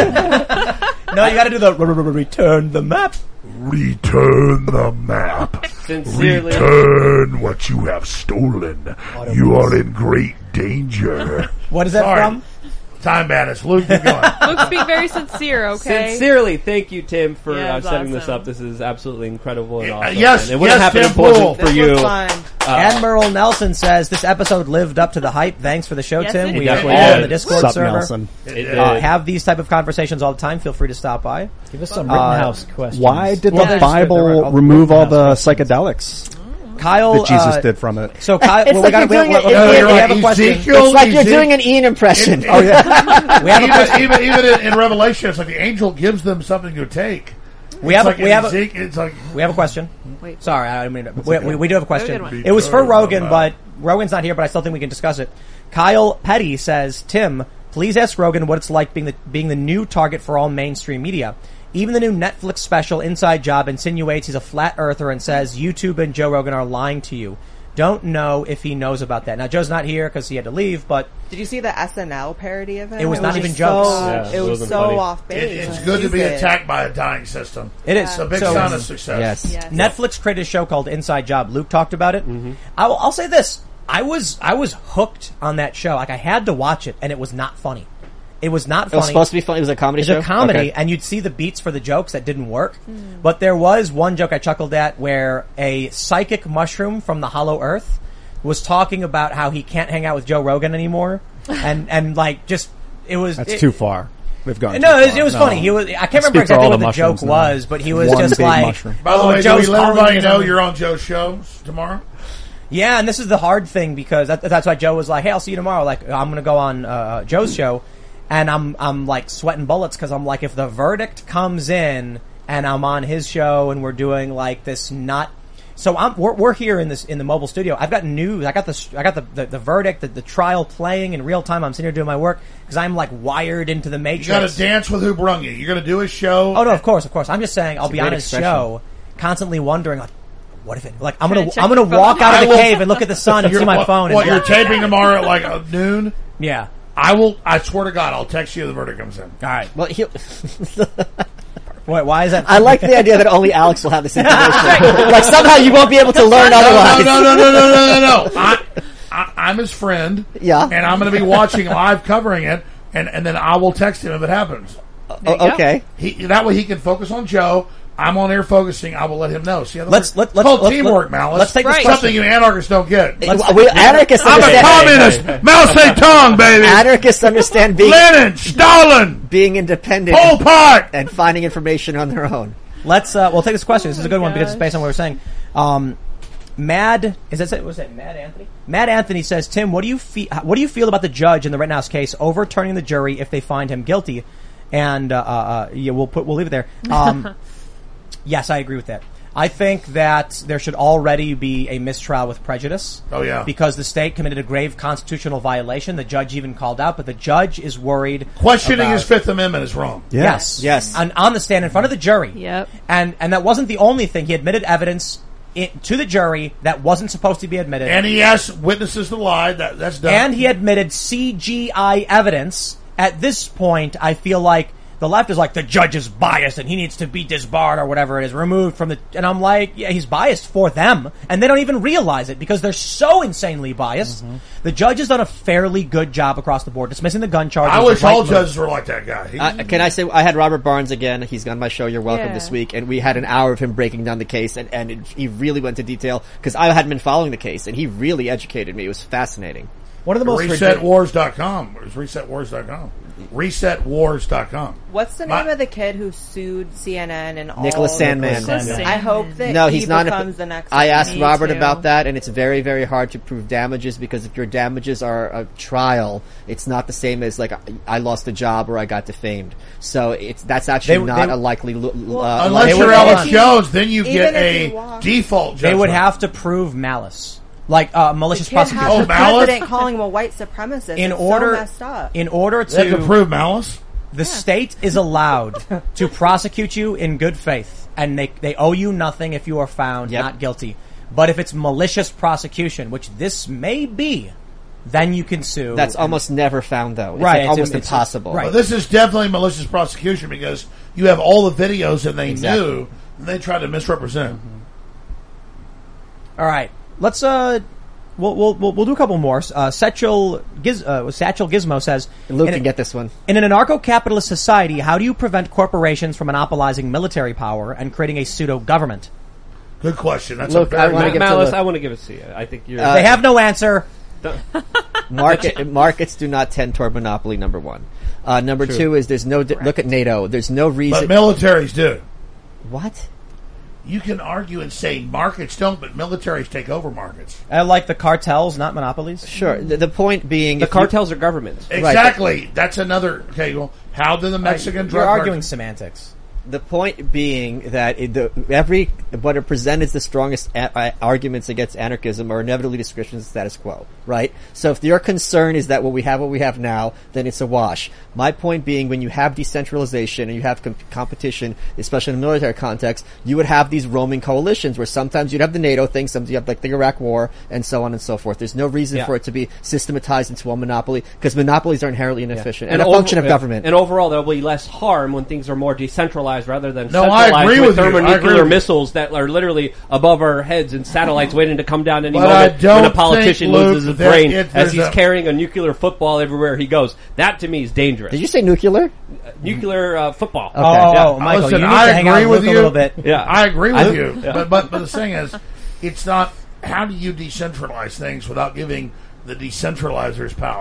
[SPEAKER 1] No, you got to do the r- r- r- return the map.
[SPEAKER 11] Return the map.
[SPEAKER 6] Sincerely.
[SPEAKER 11] Return what you have stolen. You are in great danger.
[SPEAKER 1] What is that
[SPEAKER 2] Sorry.
[SPEAKER 1] from?
[SPEAKER 2] Time Bandits. Luke, keep going.
[SPEAKER 7] Luke's being very sincere, okay?
[SPEAKER 6] Sincerely, thank you, Tim, for
[SPEAKER 7] Yeah,
[SPEAKER 6] uh,
[SPEAKER 7] it's
[SPEAKER 6] setting this
[SPEAKER 7] awesome.
[SPEAKER 6] up. This is absolutely incredible and
[SPEAKER 2] Yeah,
[SPEAKER 6] awesome.
[SPEAKER 2] yes,
[SPEAKER 6] and it wouldn't
[SPEAKER 2] yes,
[SPEAKER 6] happen
[SPEAKER 2] Tim
[SPEAKER 6] if it wasn't
[SPEAKER 2] Pool.
[SPEAKER 6] for
[SPEAKER 3] This
[SPEAKER 6] you.
[SPEAKER 3] was fun.
[SPEAKER 1] Admiral Nelson says this episode lived up to the hype. Thanks for the show,
[SPEAKER 7] Yes,
[SPEAKER 1] Tim.
[SPEAKER 7] it
[SPEAKER 1] We
[SPEAKER 6] did.
[SPEAKER 1] are all
[SPEAKER 6] Definitely
[SPEAKER 1] in the
[SPEAKER 6] did.
[SPEAKER 1] Discord
[SPEAKER 9] Sup,
[SPEAKER 1] server.
[SPEAKER 9] Nelson?
[SPEAKER 6] It
[SPEAKER 1] Uh,
[SPEAKER 6] did.
[SPEAKER 1] have these type of conversations all the time. Feel free to stop by.
[SPEAKER 10] Give us some
[SPEAKER 1] Uh,
[SPEAKER 10] Rittenhouse questions.
[SPEAKER 9] Why did
[SPEAKER 1] Well,
[SPEAKER 9] the
[SPEAKER 1] there's-
[SPEAKER 9] Bible
[SPEAKER 1] there are-
[SPEAKER 9] remove all the psychedelics
[SPEAKER 1] Kyle
[SPEAKER 9] that Jesus
[SPEAKER 1] uh,
[SPEAKER 9] did from it?
[SPEAKER 1] So Kyle,
[SPEAKER 4] It's
[SPEAKER 1] well,
[SPEAKER 4] like
[SPEAKER 1] we, got, we,
[SPEAKER 4] you're
[SPEAKER 1] we,
[SPEAKER 4] doing
[SPEAKER 1] we,
[SPEAKER 4] it-
[SPEAKER 1] we,
[SPEAKER 4] you're
[SPEAKER 1] we
[SPEAKER 2] right.
[SPEAKER 1] have a question.
[SPEAKER 2] Ezekiel-
[SPEAKER 4] It's like you're
[SPEAKER 2] Ezek-
[SPEAKER 4] doing an Ian impression.
[SPEAKER 2] Oh
[SPEAKER 1] We
[SPEAKER 2] yeah.
[SPEAKER 1] have a
[SPEAKER 2] even,
[SPEAKER 1] question.
[SPEAKER 2] even even in, in Revelation, it's like the angel gives them something to take.
[SPEAKER 1] We
[SPEAKER 2] It's
[SPEAKER 1] have
[SPEAKER 2] like
[SPEAKER 1] a, we
[SPEAKER 2] in
[SPEAKER 1] have a,
[SPEAKER 2] Ezekiel, it's like
[SPEAKER 1] we have a question.
[SPEAKER 7] Wait.
[SPEAKER 1] Sorry, I mean we, we, we do have a question.
[SPEAKER 7] Good one.
[SPEAKER 1] It was for
[SPEAKER 2] Return
[SPEAKER 1] Rogan,
[SPEAKER 2] the
[SPEAKER 1] but
[SPEAKER 2] map.
[SPEAKER 1] Rogan's not here. But I still think we can discuss it. Kyle Petty says, Tim, please ask Rogan what it's like being the being the new target for all mainstream media. Even the new Netflix special Inside Job insinuates he's a flat earther and says YouTube and Joe Rogan are lying to you. Don't know if he knows about that. Now Joe's not here because he had to leave, but
[SPEAKER 3] Did you see the S N L parody of him?
[SPEAKER 1] It was not
[SPEAKER 3] just
[SPEAKER 1] even jokes.
[SPEAKER 3] So,
[SPEAKER 6] Yeah,
[SPEAKER 3] it
[SPEAKER 6] it
[SPEAKER 3] was
[SPEAKER 6] wasn't
[SPEAKER 3] so
[SPEAKER 6] funny.
[SPEAKER 3] off
[SPEAKER 2] it,
[SPEAKER 3] base.
[SPEAKER 2] it's good to be
[SPEAKER 3] Stupid.
[SPEAKER 2] attacked by a dying system.
[SPEAKER 1] it is
[SPEAKER 2] It's a big
[SPEAKER 1] so,
[SPEAKER 2] sign of success.
[SPEAKER 4] Yes.
[SPEAKER 7] Yes.
[SPEAKER 1] Netflix created a show called Inside Job. Luke talked about it. I will, I'll say this: I was I was hooked on that show. Like I had to watch it, and it was not funny. It was not
[SPEAKER 4] It was
[SPEAKER 1] funny.
[SPEAKER 4] supposed to be funny. It was a comedy
[SPEAKER 1] It's
[SPEAKER 4] show?
[SPEAKER 1] a comedy,
[SPEAKER 4] Okay.
[SPEAKER 1] and you'd see the beats for the jokes that didn't work. But there was one joke I chuckled at where a psychic mushroom from the Hollow Earth was talking about how he can't hang out with Joe Rogan anymore, and and like just it was
[SPEAKER 9] That's
[SPEAKER 1] it-
[SPEAKER 9] too far. We've gone.
[SPEAKER 1] No,
[SPEAKER 9] too
[SPEAKER 1] it was,
[SPEAKER 9] far.
[SPEAKER 1] it was
[SPEAKER 9] No.
[SPEAKER 1] funny. He was. I can't remember
[SPEAKER 9] Speak for
[SPEAKER 1] exactly
[SPEAKER 9] all
[SPEAKER 1] what
[SPEAKER 9] the
[SPEAKER 1] the joke
[SPEAKER 9] mushrooms now.
[SPEAKER 1] was, but he was
[SPEAKER 9] One
[SPEAKER 1] just
[SPEAKER 9] big
[SPEAKER 1] like,
[SPEAKER 9] mushroom.
[SPEAKER 2] By the
[SPEAKER 1] "Oh,
[SPEAKER 2] way, do
[SPEAKER 1] Joe's
[SPEAKER 2] we let
[SPEAKER 1] calling
[SPEAKER 2] everybody
[SPEAKER 1] me
[SPEAKER 2] know
[SPEAKER 1] something."
[SPEAKER 2] you're on Joe's show tomorrow?
[SPEAKER 1] Yeah, and this is the hard thing because that, that's why Joe was like, "Hey, I'll see you tomorrow." Like, I'm going to go on uh, Joe's show, and I'm I'm like sweating bullets because I'm like, if the verdict comes in and I'm on his show, and we're doing like this not. So I'm, we're, we're here in this in the mobile studio. I've got news. I got the I got the the, the verdict, the, the trial playing in real time. I'm sitting here doing my work because I'm like wired into the matrix.
[SPEAKER 2] You got to dance with who brung you. You're going to do his show.
[SPEAKER 1] Oh no, of course, of course. I'm just saying I'll
[SPEAKER 4] It's a
[SPEAKER 1] be
[SPEAKER 4] great
[SPEAKER 1] on his
[SPEAKER 4] expression.
[SPEAKER 1] show, constantly wondering like, what if it? Like I'm
[SPEAKER 7] Trying
[SPEAKER 1] gonna
[SPEAKER 7] to check
[SPEAKER 1] I'm gonna
[SPEAKER 7] your phone.
[SPEAKER 1] walk out of
[SPEAKER 2] I
[SPEAKER 1] the
[SPEAKER 2] will-
[SPEAKER 1] cave and look at the sun and
[SPEAKER 2] You're-
[SPEAKER 1] see my
[SPEAKER 2] what,
[SPEAKER 1] phone.
[SPEAKER 2] What,
[SPEAKER 1] and
[SPEAKER 2] you're taping tomorrow at like uh, noon?
[SPEAKER 1] yeah.
[SPEAKER 2] I will. I swear to God, I'll text you if the verdict comes in.
[SPEAKER 1] All right.
[SPEAKER 4] Well, he,
[SPEAKER 1] Wait, why is that?
[SPEAKER 4] I like the idea that only Alex will have this information. Like somehow you won't be able to learn otherwise.
[SPEAKER 2] No, no, no, no, no, no, no, no. I, I, I'm his friend.
[SPEAKER 4] Yeah.
[SPEAKER 2] And I'm going to be watching live covering it, and, and then I will text him if it happens.
[SPEAKER 4] Oh, okay.
[SPEAKER 2] He, that way he can focus on Joe. I'm on air focusing. I will let him know. See how that
[SPEAKER 1] Let's-
[SPEAKER 2] works?
[SPEAKER 1] let- let's-
[SPEAKER 2] It's called
[SPEAKER 1] let's-
[SPEAKER 2] teamwork,
[SPEAKER 1] let-
[SPEAKER 2] Malice.
[SPEAKER 1] let's take this
[SPEAKER 7] Right.
[SPEAKER 1] question.
[SPEAKER 2] Something you anarchists don't get.
[SPEAKER 4] Let's, we, anarchists
[SPEAKER 2] I'm a
[SPEAKER 4] understand.
[SPEAKER 2] communist. Mao Zedong, baby.
[SPEAKER 4] Anarchists understand being
[SPEAKER 2] Lenin, Stalin,
[SPEAKER 4] being independent
[SPEAKER 2] Pol Pot.
[SPEAKER 4] and finding information on their own.
[SPEAKER 1] Let's. Uh, we'll take this question. This is a good one because it's
[SPEAKER 7] gosh.
[SPEAKER 1] based on what we were saying. Um, Mad is that? Was that Mad Anthony? Mad Anthony says, Tim, what do you feel? What do you feel about the judge in the Rittenhouse case overturning the jury if they find him guilty? And uh, uh, uh, yeah, we'll put we'll leave it there. Um, yes, I agree with that. I think that there should already be a mistrial with prejudice.
[SPEAKER 2] Oh, yeah.
[SPEAKER 1] Because the state committed a grave constitutional violation. The judge even called out, but the judge is worried.
[SPEAKER 2] Questioning
[SPEAKER 1] about-
[SPEAKER 2] his Fifth Amendment is wrong.
[SPEAKER 1] Yes.
[SPEAKER 4] Yes.
[SPEAKER 1] On, on the stand in front of the jury.
[SPEAKER 7] Yep.
[SPEAKER 1] And and that wasn't the only thing. He admitted evidence i to the jury that wasn't supposed to be admitted.
[SPEAKER 2] And he asked witnesses to lie. That, that's done.
[SPEAKER 1] And he admitted C G I evidence. At this point, I feel like the left is like, the judge is biased and he needs to be disbarred or whatever it is, removed from the... And I'm like, yeah, he's biased for them. And they don't even realize it because they're so insanely biased.
[SPEAKER 2] Mm-hmm.
[SPEAKER 1] The judge has done a fairly good job across the board, dismissing the gun charges.
[SPEAKER 2] I wish
[SPEAKER 1] the right
[SPEAKER 2] all
[SPEAKER 1] move.
[SPEAKER 2] judges were like that guy. He-
[SPEAKER 4] Uh, can I say I had Robert Barnes again? He's on my show. You're welcome
[SPEAKER 7] Yeah.
[SPEAKER 4] this week, and we had an hour of him breaking down the case, and and it, he really went into detail because I hadn't been following the case, and he really educated me. It was fascinating.
[SPEAKER 1] One of the most
[SPEAKER 2] reset
[SPEAKER 1] ridiculous...
[SPEAKER 2] wars dot com. It's reset wars dot com. reset wars dot com.
[SPEAKER 3] What's the
[SPEAKER 2] My-
[SPEAKER 3] name of the kid who sued C N N and all?
[SPEAKER 4] Nicholas Sandman.
[SPEAKER 7] Nicholas Sandman.
[SPEAKER 3] I hope that
[SPEAKER 4] No,
[SPEAKER 3] he
[SPEAKER 4] he's not.
[SPEAKER 3] becomes
[SPEAKER 4] A,
[SPEAKER 3] the next.
[SPEAKER 4] I asked
[SPEAKER 7] Me
[SPEAKER 4] Robert
[SPEAKER 7] too.
[SPEAKER 4] about that, and it's very, very hard to prove damages because if your damages are a trial, it's not the same as like I, I lost a job or I got defamed. So it's that's actually
[SPEAKER 1] They-
[SPEAKER 4] not
[SPEAKER 1] they-
[SPEAKER 4] a likely. Lo-
[SPEAKER 3] Well,
[SPEAKER 4] uh,
[SPEAKER 2] Unless
[SPEAKER 1] they
[SPEAKER 2] you're
[SPEAKER 1] would-
[SPEAKER 2] Alex
[SPEAKER 1] hold on.
[SPEAKER 2] Jones, then you
[SPEAKER 3] Even
[SPEAKER 2] get
[SPEAKER 3] if
[SPEAKER 2] a
[SPEAKER 3] you walk-
[SPEAKER 2] default judgment.
[SPEAKER 1] They would have to prove malice. Like, uh, malicious
[SPEAKER 3] The kid has
[SPEAKER 1] prosecution.
[SPEAKER 2] Oh,
[SPEAKER 3] the
[SPEAKER 2] malice?
[SPEAKER 3] president calling him a white supremacist.
[SPEAKER 1] In
[SPEAKER 3] It's
[SPEAKER 1] order,
[SPEAKER 3] so messed up.
[SPEAKER 1] in order
[SPEAKER 2] They have to
[SPEAKER 1] to,
[SPEAKER 2] prove malice.
[SPEAKER 1] the state is allowed to prosecute you in good faith, and they they owe you nothing if you are found
[SPEAKER 4] Yep.
[SPEAKER 1] not guilty. But if it's malicious prosecution, which this may be, then you can sue.
[SPEAKER 4] That's
[SPEAKER 1] and-
[SPEAKER 4] almost never found though. It's
[SPEAKER 1] Right,
[SPEAKER 4] like
[SPEAKER 1] it's-
[SPEAKER 4] almost
[SPEAKER 1] it's-
[SPEAKER 4] impossible.
[SPEAKER 1] right.
[SPEAKER 2] Well, this is definitely malicious prosecution because you have all the videos that they
[SPEAKER 1] Exactly.
[SPEAKER 2] knew and they tried to misrepresent.
[SPEAKER 1] All right, let's uh, we'll we'll we'll, we'll do a couple more. Uh, Satchel Giz, uh, Satchel Gizmo says,
[SPEAKER 4] Luke
[SPEAKER 1] in
[SPEAKER 4] can
[SPEAKER 1] a-
[SPEAKER 4] get this one.
[SPEAKER 1] In an anarcho-capitalist society, how do you prevent corporations from monopolizing military power and creating a pseudo-government?
[SPEAKER 2] Good question. That's
[SPEAKER 4] Look,
[SPEAKER 2] a
[SPEAKER 4] I
[SPEAKER 2] very
[SPEAKER 4] wanna
[SPEAKER 6] Ma-
[SPEAKER 4] give it to
[SPEAKER 6] Malice,
[SPEAKER 4] Luke.
[SPEAKER 6] I want to give it to you. I think you're.
[SPEAKER 4] Uh,
[SPEAKER 1] They have no answer.
[SPEAKER 4] Market, markets do not tend toward monopoly. Number one. Uh, number two is there's no. Di- look at NATO. There's no
[SPEAKER 2] but
[SPEAKER 4] reason.
[SPEAKER 2] militaries do.
[SPEAKER 4] What?
[SPEAKER 2] You can argue and say markets don't, but militaries take over markets.
[SPEAKER 1] I like the cartels, not monopolies.
[SPEAKER 4] Sure. The, the point being,
[SPEAKER 6] the
[SPEAKER 4] if you-
[SPEAKER 6] cartels are governments.
[SPEAKER 2] Exactly. That's another. Okay. Well, how do the Mexican
[SPEAKER 1] You're
[SPEAKER 2] drug
[SPEAKER 1] arguing
[SPEAKER 2] cartels-
[SPEAKER 1] semantics.
[SPEAKER 4] The point being that it, the, every what are presented as the strongest a, uh, arguments against anarchism are inevitably descriptions of the status quo, right? So if your concern is that what we have, what we have now, then it's a wash. My point being, when you have decentralization and you have com- competition, especially in the military context, you would have these roaming coalitions where sometimes you'd have the NATO thing, sometimes you have like the Iraq War, and so on and so forth. There's no reason
[SPEAKER 1] Yeah.
[SPEAKER 4] for it to be systematized into one monopoly because monopolies are inherently inefficient and, a
[SPEAKER 6] over-
[SPEAKER 4] function of government.
[SPEAKER 6] And overall, there will be less harm when things are more decentralized rather than
[SPEAKER 2] No, I
[SPEAKER 6] centralized
[SPEAKER 2] agree
[SPEAKER 6] with
[SPEAKER 2] with you. I agree
[SPEAKER 6] thermonuclear
[SPEAKER 2] with you.
[SPEAKER 6] missiles that are literally above our heads and satellites waiting to come down any
[SPEAKER 2] But I
[SPEAKER 6] moment
[SPEAKER 2] don't
[SPEAKER 6] when a politician
[SPEAKER 2] think, Luke,
[SPEAKER 6] loses his
[SPEAKER 2] that
[SPEAKER 6] brain
[SPEAKER 2] it-
[SPEAKER 6] as
[SPEAKER 2] there's
[SPEAKER 6] he's
[SPEAKER 2] a-
[SPEAKER 6] carrying a nuclear football everywhere he goes. That to me is dangerous.
[SPEAKER 4] Did you say nuclear?
[SPEAKER 6] nuclear uh, football.
[SPEAKER 1] Oh, oh,
[SPEAKER 6] Yeah.
[SPEAKER 1] oh, Michael,
[SPEAKER 2] Listen,
[SPEAKER 1] you need
[SPEAKER 2] I
[SPEAKER 1] to hang out
[SPEAKER 2] agree
[SPEAKER 1] with
[SPEAKER 2] with
[SPEAKER 1] Luke a
[SPEAKER 2] you.
[SPEAKER 1] little bit.
[SPEAKER 6] Yeah.
[SPEAKER 2] I agree with
[SPEAKER 6] I-
[SPEAKER 2] you,
[SPEAKER 6] yeah.
[SPEAKER 2] but, but but the thing is, it's not. How do you decentralize things without giving the decentralizers power?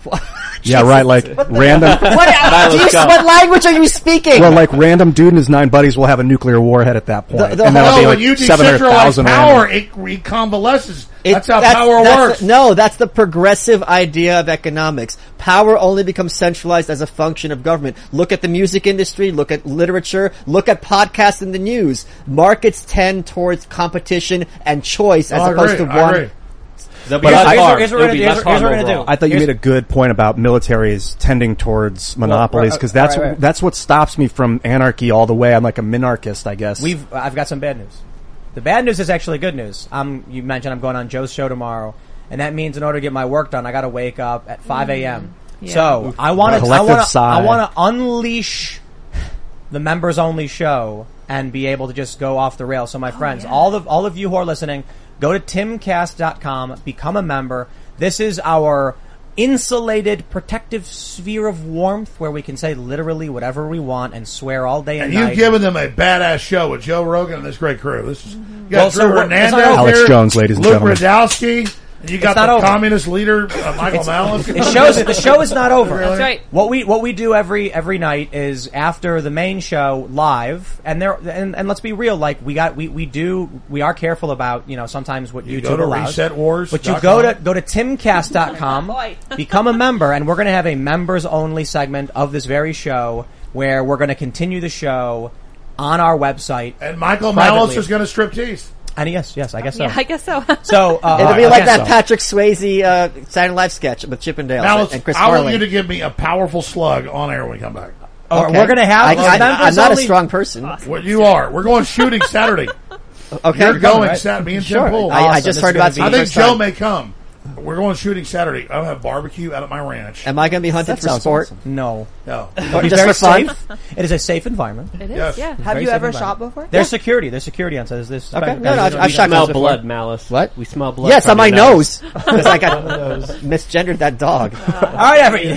[SPEAKER 9] Yeah, right. Like random.
[SPEAKER 4] What, do you, what language are you speaking?
[SPEAKER 9] Well, like random dude and his nine buddies will have a nuclear warhead at that point,
[SPEAKER 4] The- the
[SPEAKER 9] and
[SPEAKER 4] whole-
[SPEAKER 9] that'll
[SPEAKER 2] No,
[SPEAKER 9] be
[SPEAKER 2] when
[SPEAKER 9] like
[SPEAKER 2] you
[SPEAKER 9] seven hundred
[SPEAKER 2] decentralize
[SPEAKER 9] thousand.
[SPEAKER 2] power, it reconvalesces.
[SPEAKER 4] It-
[SPEAKER 2] That's how power
[SPEAKER 4] that's
[SPEAKER 2] works.
[SPEAKER 4] the- no, that's the progressive idea of economics. Power only becomes centralized as a function of government. Look at the music industry, look at literature, look at podcasts and the news. Markets tend towards competition and choice as
[SPEAKER 2] I
[SPEAKER 4] opposed
[SPEAKER 2] agree,
[SPEAKER 4] to
[SPEAKER 2] I
[SPEAKER 4] one.
[SPEAKER 2] agree.
[SPEAKER 5] There'll be
[SPEAKER 1] Here's-
[SPEAKER 5] less
[SPEAKER 1] here's what-
[SPEAKER 5] harm.
[SPEAKER 1] here's what
[SPEAKER 5] There'll
[SPEAKER 1] we're
[SPEAKER 5] be
[SPEAKER 1] gonna do.
[SPEAKER 5] less
[SPEAKER 1] Here's what
[SPEAKER 5] harm
[SPEAKER 1] we're gonna
[SPEAKER 5] overall.
[SPEAKER 1] do.
[SPEAKER 9] I thought you
[SPEAKER 1] Here's-
[SPEAKER 9] made a good point about militaries tending towards monopolies
[SPEAKER 1] right,
[SPEAKER 9] because that's
[SPEAKER 1] right, right.
[SPEAKER 9] that's what stops me from anarchy all the way. I'm like a minarchist, I guess.
[SPEAKER 1] We've I've got some bad news. The bad news is actually good news. Um, you mentioned I'm going on Joe's show tomorrow, and that means in order to get my work done, I got to wake up at five a.m.
[SPEAKER 7] Yeah.
[SPEAKER 1] So I want to I
[SPEAKER 9] Collective
[SPEAKER 1] want to
[SPEAKER 9] sigh.
[SPEAKER 1] I want to unleash the members only show and be able to just go off the rails. So my friends, all of all of you who are listening, go to timcast dot com, become a member. This is our insulated, protective sphere of warmth where we can say literally whatever we want and swear all day and,
[SPEAKER 2] And
[SPEAKER 1] night.
[SPEAKER 2] you've given them a badass show with Joe Rogan and this great crew. This is you got
[SPEAKER 1] Well,
[SPEAKER 2] Drew
[SPEAKER 1] so we're-
[SPEAKER 2] Hernandez,
[SPEAKER 1] it's not over.
[SPEAKER 9] Alex
[SPEAKER 2] here,
[SPEAKER 9] Jones, ladies and
[SPEAKER 2] Luke
[SPEAKER 9] gentlemen.
[SPEAKER 2] Radowski, and you got
[SPEAKER 1] not
[SPEAKER 2] the
[SPEAKER 1] over.
[SPEAKER 2] communist leader uh, Michael Malice.
[SPEAKER 1] The show's the show is not over.
[SPEAKER 7] That's right.
[SPEAKER 1] What we what we do every every night is after the main show live, and there and, and let's be real, like we got we, we do we are careful about you know sometimes what
[SPEAKER 2] You
[SPEAKER 1] YouTube
[SPEAKER 2] go to
[SPEAKER 1] allows.
[SPEAKER 2] reset wars
[SPEAKER 1] But you
[SPEAKER 2] dot
[SPEAKER 1] go
[SPEAKER 2] com.
[SPEAKER 1] to go to timcast dot com,
[SPEAKER 7] Boy.
[SPEAKER 1] become a member, and we're going to have a members only segment of this very show where we're going to continue the show on our website.
[SPEAKER 2] And Michael
[SPEAKER 1] privately.
[SPEAKER 2] Malice is going to strip tease.
[SPEAKER 1] And yes, yes, I guess so.
[SPEAKER 7] Yeah, I guess so.
[SPEAKER 1] So uh,
[SPEAKER 4] It'll be
[SPEAKER 1] uh,
[SPEAKER 4] like
[SPEAKER 1] again,
[SPEAKER 4] that
[SPEAKER 1] so-
[SPEAKER 4] Patrick Swayze uh, Saturday Night Live sketch with Chippendales
[SPEAKER 2] Malice,
[SPEAKER 4] and Chris
[SPEAKER 2] I want
[SPEAKER 4] Farley.
[SPEAKER 2] you to give me a powerful slug on air when we come back.
[SPEAKER 1] Or
[SPEAKER 4] Okay.
[SPEAKER 1] we're going to have
[SPEAKER 4] I, I,
[SPEAKER 1] members
[SPEAKER 4] I'm not
[SPEAKER 1] only-
[SPEAKER 4] a strong person.
[SPEAKER 2] What you are. We're going shooting Saturday.
[SPEAKER 4] Okay,
[SPEAKER 2] You're going
[SPEAKER 1] right?
[SPEAKER 2] Saturday. Me and
[SPEAKER 4] Sure.
[SPEAKER 2] Tim Pool.
[SPEAKER 4] I, I
[SPEAKER 1] Awesome.
[SPEAKER 4] just
[SPEAKER 1] This
[SPEAKER 4] heard
[SPEAKER 1] is
[SPEAKER 4] about
[SPEAKER 1] gonna
[SPEAKER 2] I
[SPEAKER 1] be-
[SPEAKER 2] think
[SPEAKER 4] first
[SPEAKER 2] Joe
[SPEAKER 4] time.
[SPEAKER 2] may come. We're going shooting Saturday. I'll have barbecue out at my ranch.
[SPEAKER 4] Am I going to be hunted
[SPEAKER 9] That
[SPEAKER 4] for
[SPEAKER 9] sounds
[SPEAKER 4] sport?
[SPEAKER 9] awesome.
[SPEAKER 1] No.
[SPEAKER 2] No.
[SPEAKER 4] Or
[SPEAKER 1] Be
[SPEAKER 4] just
[SPEAKER 1] very
[SPEAKER 4] for fun?
[SPEAKER 1] safe. It is a safe environment.
[SPEAKER 7] It is,
[SPEAKER 2] Yes.
[SPEAKER 7] yeah.
[SPEAKER 3] Have
[SPEAKER 1] Very
[SPEAKER 3] you
[SPEAKER 1] safe
[SPEAKER 3] ever
[SPEAKER 1] environment.
[SPEAKER 3] shot before?
[SPEAKER 1] There's security. There's security on site. There's
[SPEAKER 4] Okay. No, no, I've, I've
[SPEAKER 6] We
[SPEAKER 4] shot
[SPEAKER 6] smell
[SPEAKER 4] guns
[SPEAKER 6] blood,
[SPEAKER 4] before.
[SPEAKER 6] Malice.
[SPEAKER 4] What?
[SPEAKER 6] We smell blood.
[SPEAKER 4] Yes,
[SPEAKER 6] from
[SPEAKER 4] on my
[SPEAKER 6] your
[SPEAKER 4] nose because I got misgendered that dog.
[SPEAKER 1] All right, everybody.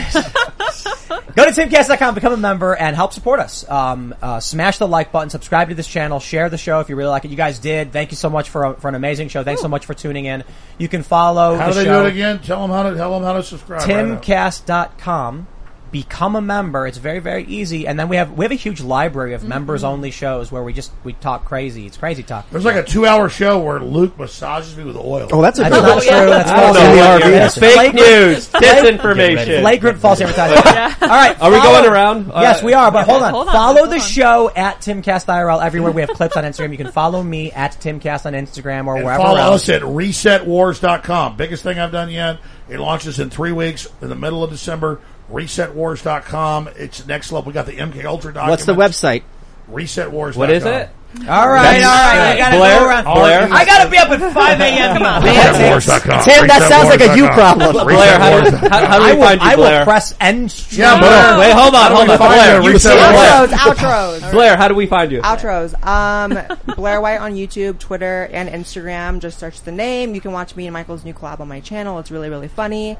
[SPEAKER 1] Go to timcast dot com, become a member, and help support us. Um, uh, smash the like button, subscribe to this channel, share the show if you really like it. You guys did. Thank you so much for a, for an amazing show. Thanks so much for tuning in. You can follow
[SPEAKER 2] How
[SPEAKER 1] the
[SPEAKER 2] do they
[SPEAKER 1] show.
[SPEAKER 2] do it again? Tell them how to tell them how to subscribe. right now.
[SPEAKER 1] timcast dot com. Become a member. It's very, very easy. And then we have we have a huge library of members only shows where we just we talk crazy. It's crazy talk.
[SPEAKER 2] There's like a two-hour show where Luke massages me with oil.
[SPEAKER 9] Oh, that's a
[SPEAKER 1] That's
[SPEAKER 9] good
[SPEAKER 1] not
[SPEAKER 9] one.
[SPEAKER 1] true. That's
[SPEAKER 6] I don't
[SPEAKER 1] false.
[SPEAKER 6] know
[SPEAKER 9] in the
[SPEAKER 6] what
[SPEAKER 9] R V.
[SPEAKER 6] you're-
[SPEAKER 1] That's
[SPEAKER 6] Fake
[SPEAKER 1] flagrant-
[SPEAKER 6] news, disinformation.
[SPEAKER 1] Flagrant false advertising. All right.
[SPEAKER 6] Are we
[SPEAKER 1] follow-
[SPEAKER 6] going around?
[SPEAKER 1] Yes,
[SPEAKER 6] Uh,
[SPEAKER 1] we are, but hold on.
[SPEAKER 7] Hold on,
[SPEAKER 1] Follow
[SPEAKER 7] hold
[SPEAKER 1] the
[SPEAKER 7] on.
[SPEAKER 1] show at Timcast I R L everywhere. We have clips on Instagram. You can follow me at Timcast on Instagram or
[SPEAKER 2] And
[SPEAKER 1] wherever
[SPEAKER 2] follow
[SPEAKER 1] else.
[SPEAKER 2] us at reset wars dot com. Biggest thing I've done yet. It launches in three weeks in the middle of December. reset wars dot com. It's next level. We got the M K Ultra document.
[SPEAKER 4] What's the website?
[SPEAKER 2] reset wars dot com.
[SPEAKER 6] What is it?
[SPEAKER 1] All right, all right. I gotta
[SPEAKER 6] Blair?
[SPEAKER 1] go around.
[SPEAKER 6] Blair?
[SPEAKER 1] I gotta be up at five a.m. Come on,
[SPEAKER 2] reset wars dot com.
[SPEAKER 4] Tim, that sounds like a you problem.
[SPEAKER 6] Blair, how do, how, how do we
[SPEAKER 1] I will,
[SPEAKER 6] find you,
[SPEAKER 1] I will
[SPEAKER 6] Blair?
[SPEAKER 1] press end.
[SPEAKER 2] Yeah, but
[SPEAKER 6] Wait, hold on, hold on.
[SPEAKER 2] find
[SPEAKER 6] Blair,
[SPEAKER 2] you?
[SPEAKER 6] you
[SPEAKER 2] Reset
[SPEAKER 6] see
[SPEAKER 2] Wars.
[SPEAKER 6] Blair.
[SPEAKER 3] Outros, outros.
[SPEAKER 6] Blair, how do we find you?
[SPEAKER 3] Outros. Um, Blair White on YouTube, Twitter, and Instagram. Just search the name. You can watch me and Michael's new collab on my channel. It's really, really funny.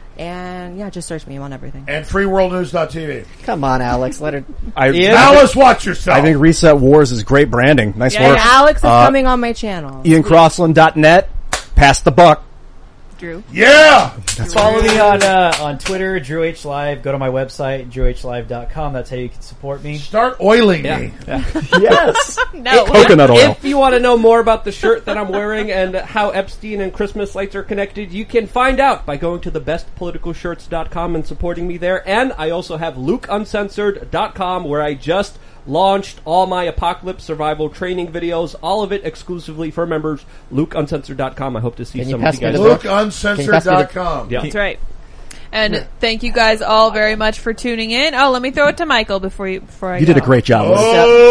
[SPEAKER 3] And yeah, just search me. I'm on everything.
[SPEAKER 2] And free world news dot t v.
[SPEAKER 4] Come on, Alex. Let her.
[SPEAKER 9] I,
[SPEAKER 6] Ian?
[SPEAKER 2] Now let's watch yourself.
[SPEAKER 9] I think Reset Wars is great branding. Nice
[SPEAKER 7] Yeah,
[SPEAKER 9] work.
[SPEAKER 3] And Alex is
[SPEAKER 9] Uh,
[SPEAKER 3] coming on my channel.
[SPEAKER 9] Ian Crossland dot net. Pass the buck.
[SPEAKER 7] Drew.
[SPEAKER 2] yeah.
[SPEAKER 10] Follow me on uh, on Twitter, Drew H Live. Go to my website, drew h live dot com. That's how you can support me.
[SPEAKER 2] Start oiling
[SPEAKER 6] Yeah.
[SPEAKER 2] me.
[SPEAKER 9] Yes.
[SPEAKER 7] No.
[SPEAKER 9] Coconut oil.
[SPEAKER 6] If you want to know more about the shirt that I'm wearing and how Epstein and Christmas lights are connected, you can find out by going to the best political shirts dot com and supporting me there. And I also have luke uncensored dot com where I just launched all my apocalypse survival training videos, all of it exclusively for members. luke uncensored dot com. I hope to see
[SPEAKER 4] Can you
[SPEAKER 6] some of
[SPEAKER 4] pass
[SPEAKER 6] you
[SPEAKER 4] me
[SPEAKER 6] guys.
[SPEAKER 4] the
[SPEAKER 6] there.
[SPEAKER 4] book?
[SPEAKER 2] luke uncensored dot com.
[SPEAKER 6] Yeah.
[SPEAKER 7] That's right. And thank you guys all very much for tuning in. Oh, let me throw it to Michael before you before I
[SPEAKER 9] You
[SPEAKER 7] go.
[SPEAKER 9] did a great job. Liz.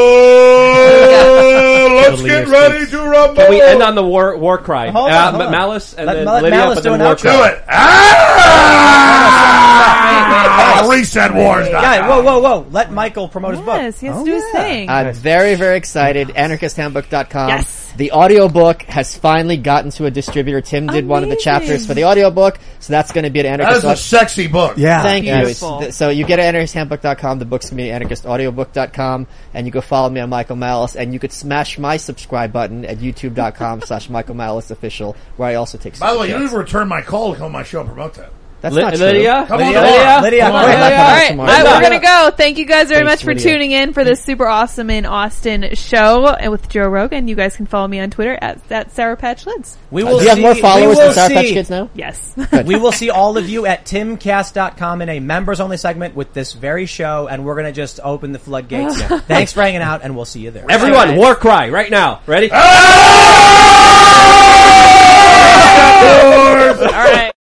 [SPEAKER 2] Oh, let's
[SPEAKER 10] Totally
[SPEAKER 2] get
[SPEAKER 10] your
[SPEAKER 2] ready to rumble.
[SPEAKER 6] Can we end on the war war cry?
[SPEAKER 1] Hold
[SPEAKER 6] uh,
[SPEAKER 1] on, hold
[SPEAKER 6] but
[SPEAKER 1] on.
[SPEAKER 6] Malice and
[SPEAKER 1] Let-
[SPEAKER 6] then
[SPEAKER 1] let
[SPEAKER 6] Lydia,
[SPEAKER 1] Malice
[SPEAKER 6] but
[SPEAKER 1] do
[SPEAKER 6] then
[SPEAKER 1] an
[SPEAKER 6] war
[SPEAKER 1] outro.
[SPEAKER 6] cry.
[SPEAKER 2] Do it. Ah! reset wars dot com.
[SPEAKER 1] Yeah, whoa, whoa, whoa. Let Michael promote his book.
[SPEAKER 7] Yes, he has
[SPEAKER 9] Oh,
[SPEAKER 7] to do his
[SPEAKER 9] yeah.
[SPEAKER 7] thing.
[SPEAKER 4] I'm very, very excited. anarchist handbook dot com.
[SPEAKER 7] Yes.
[SPEAKER 4] The audiobook has finally gotten to a distributor. Tim did one of the
[SPEAKER 7] Amazing.
[SPEAKER 4] chapters for the audiobook, so that's going to be at
[SPEAKER 2] That
[SPEAKER 4] anarchist.
[SPEAKER 2] is a sexy book.
[SPEAKER 9] Yeah.
[SPEAKER 4] Thank you. It's,
[SPEAKER 7] Beautiful.
[SPEAKER 4] th- so you get it at anarchist handbook dot com, the book's going to be at anarchist audiobook dot com, and you go follow me on Michael Malice, and you could smash my subscribe button at youtube dot com slash Michael Malice official, where I also take
[SPEAKER 2] By the way, you
[SPEAKER 4] super
[SPEAKER 2] didn't
[SPEAKER 4] chats.
[SPEAKER 2] even return my call to come on my show and promote that.
[SPEAKER 4] That's
[SPEAKER 6] Li-
[SPEAKER 4] not true.
[SPEAKER 6] Lydia?
[SPEAKER 2] Come on,
[SPEAKER 6] Lydia?
[SPEAKER 2] Lydia.
[SPEAKER 1] Lydia,
[SPEAKER 6] Come on,
[SPEAKER 1] quick.
[SPEAKER 6] Lydia.
[SPEAKER 7] All right,
[SPEAKER 4] tomorrow.
[SPEAKER 7] I- we're gonna go. Thank you guys very
[SPEAKER 4] Thanks,
[SPEAKER 7] much for
[SPEAKER 4] Lydia.
[SPEAKER 7] tuning in for this super awesome in Austin show and with Joe Rogan. You guys can follow me on Twitter at that Sour Patch Lids.
[SPEAKER 1] We
[SPEAKER 4] Do
[SPEAKER 1] will
[SPEAKER 4] you have
[SPEAKER 1] see,
[SPEAKER 4] more
[SPEAKER 1] we
[SPEAKER 4] followers
[SPEAKER 1] will
[SPEAKER 4] than Sour Patch
[SPEAKER 1] see-
[SPEAKER 4] Kids now?
[SPEAKER 7] Yes.
[SPEAKER 1] We will see all of you at timcast dot com in a members only segment with this very show, and we're gonna just open the floodgates. Thanks for hanging out, and we'll see you there.
[SPEAKER 6] Everyone,
[SPEAKER 7] All right.
[SPEAKER 6] war cry right now. Ready?
[SPEAKER 7] All right.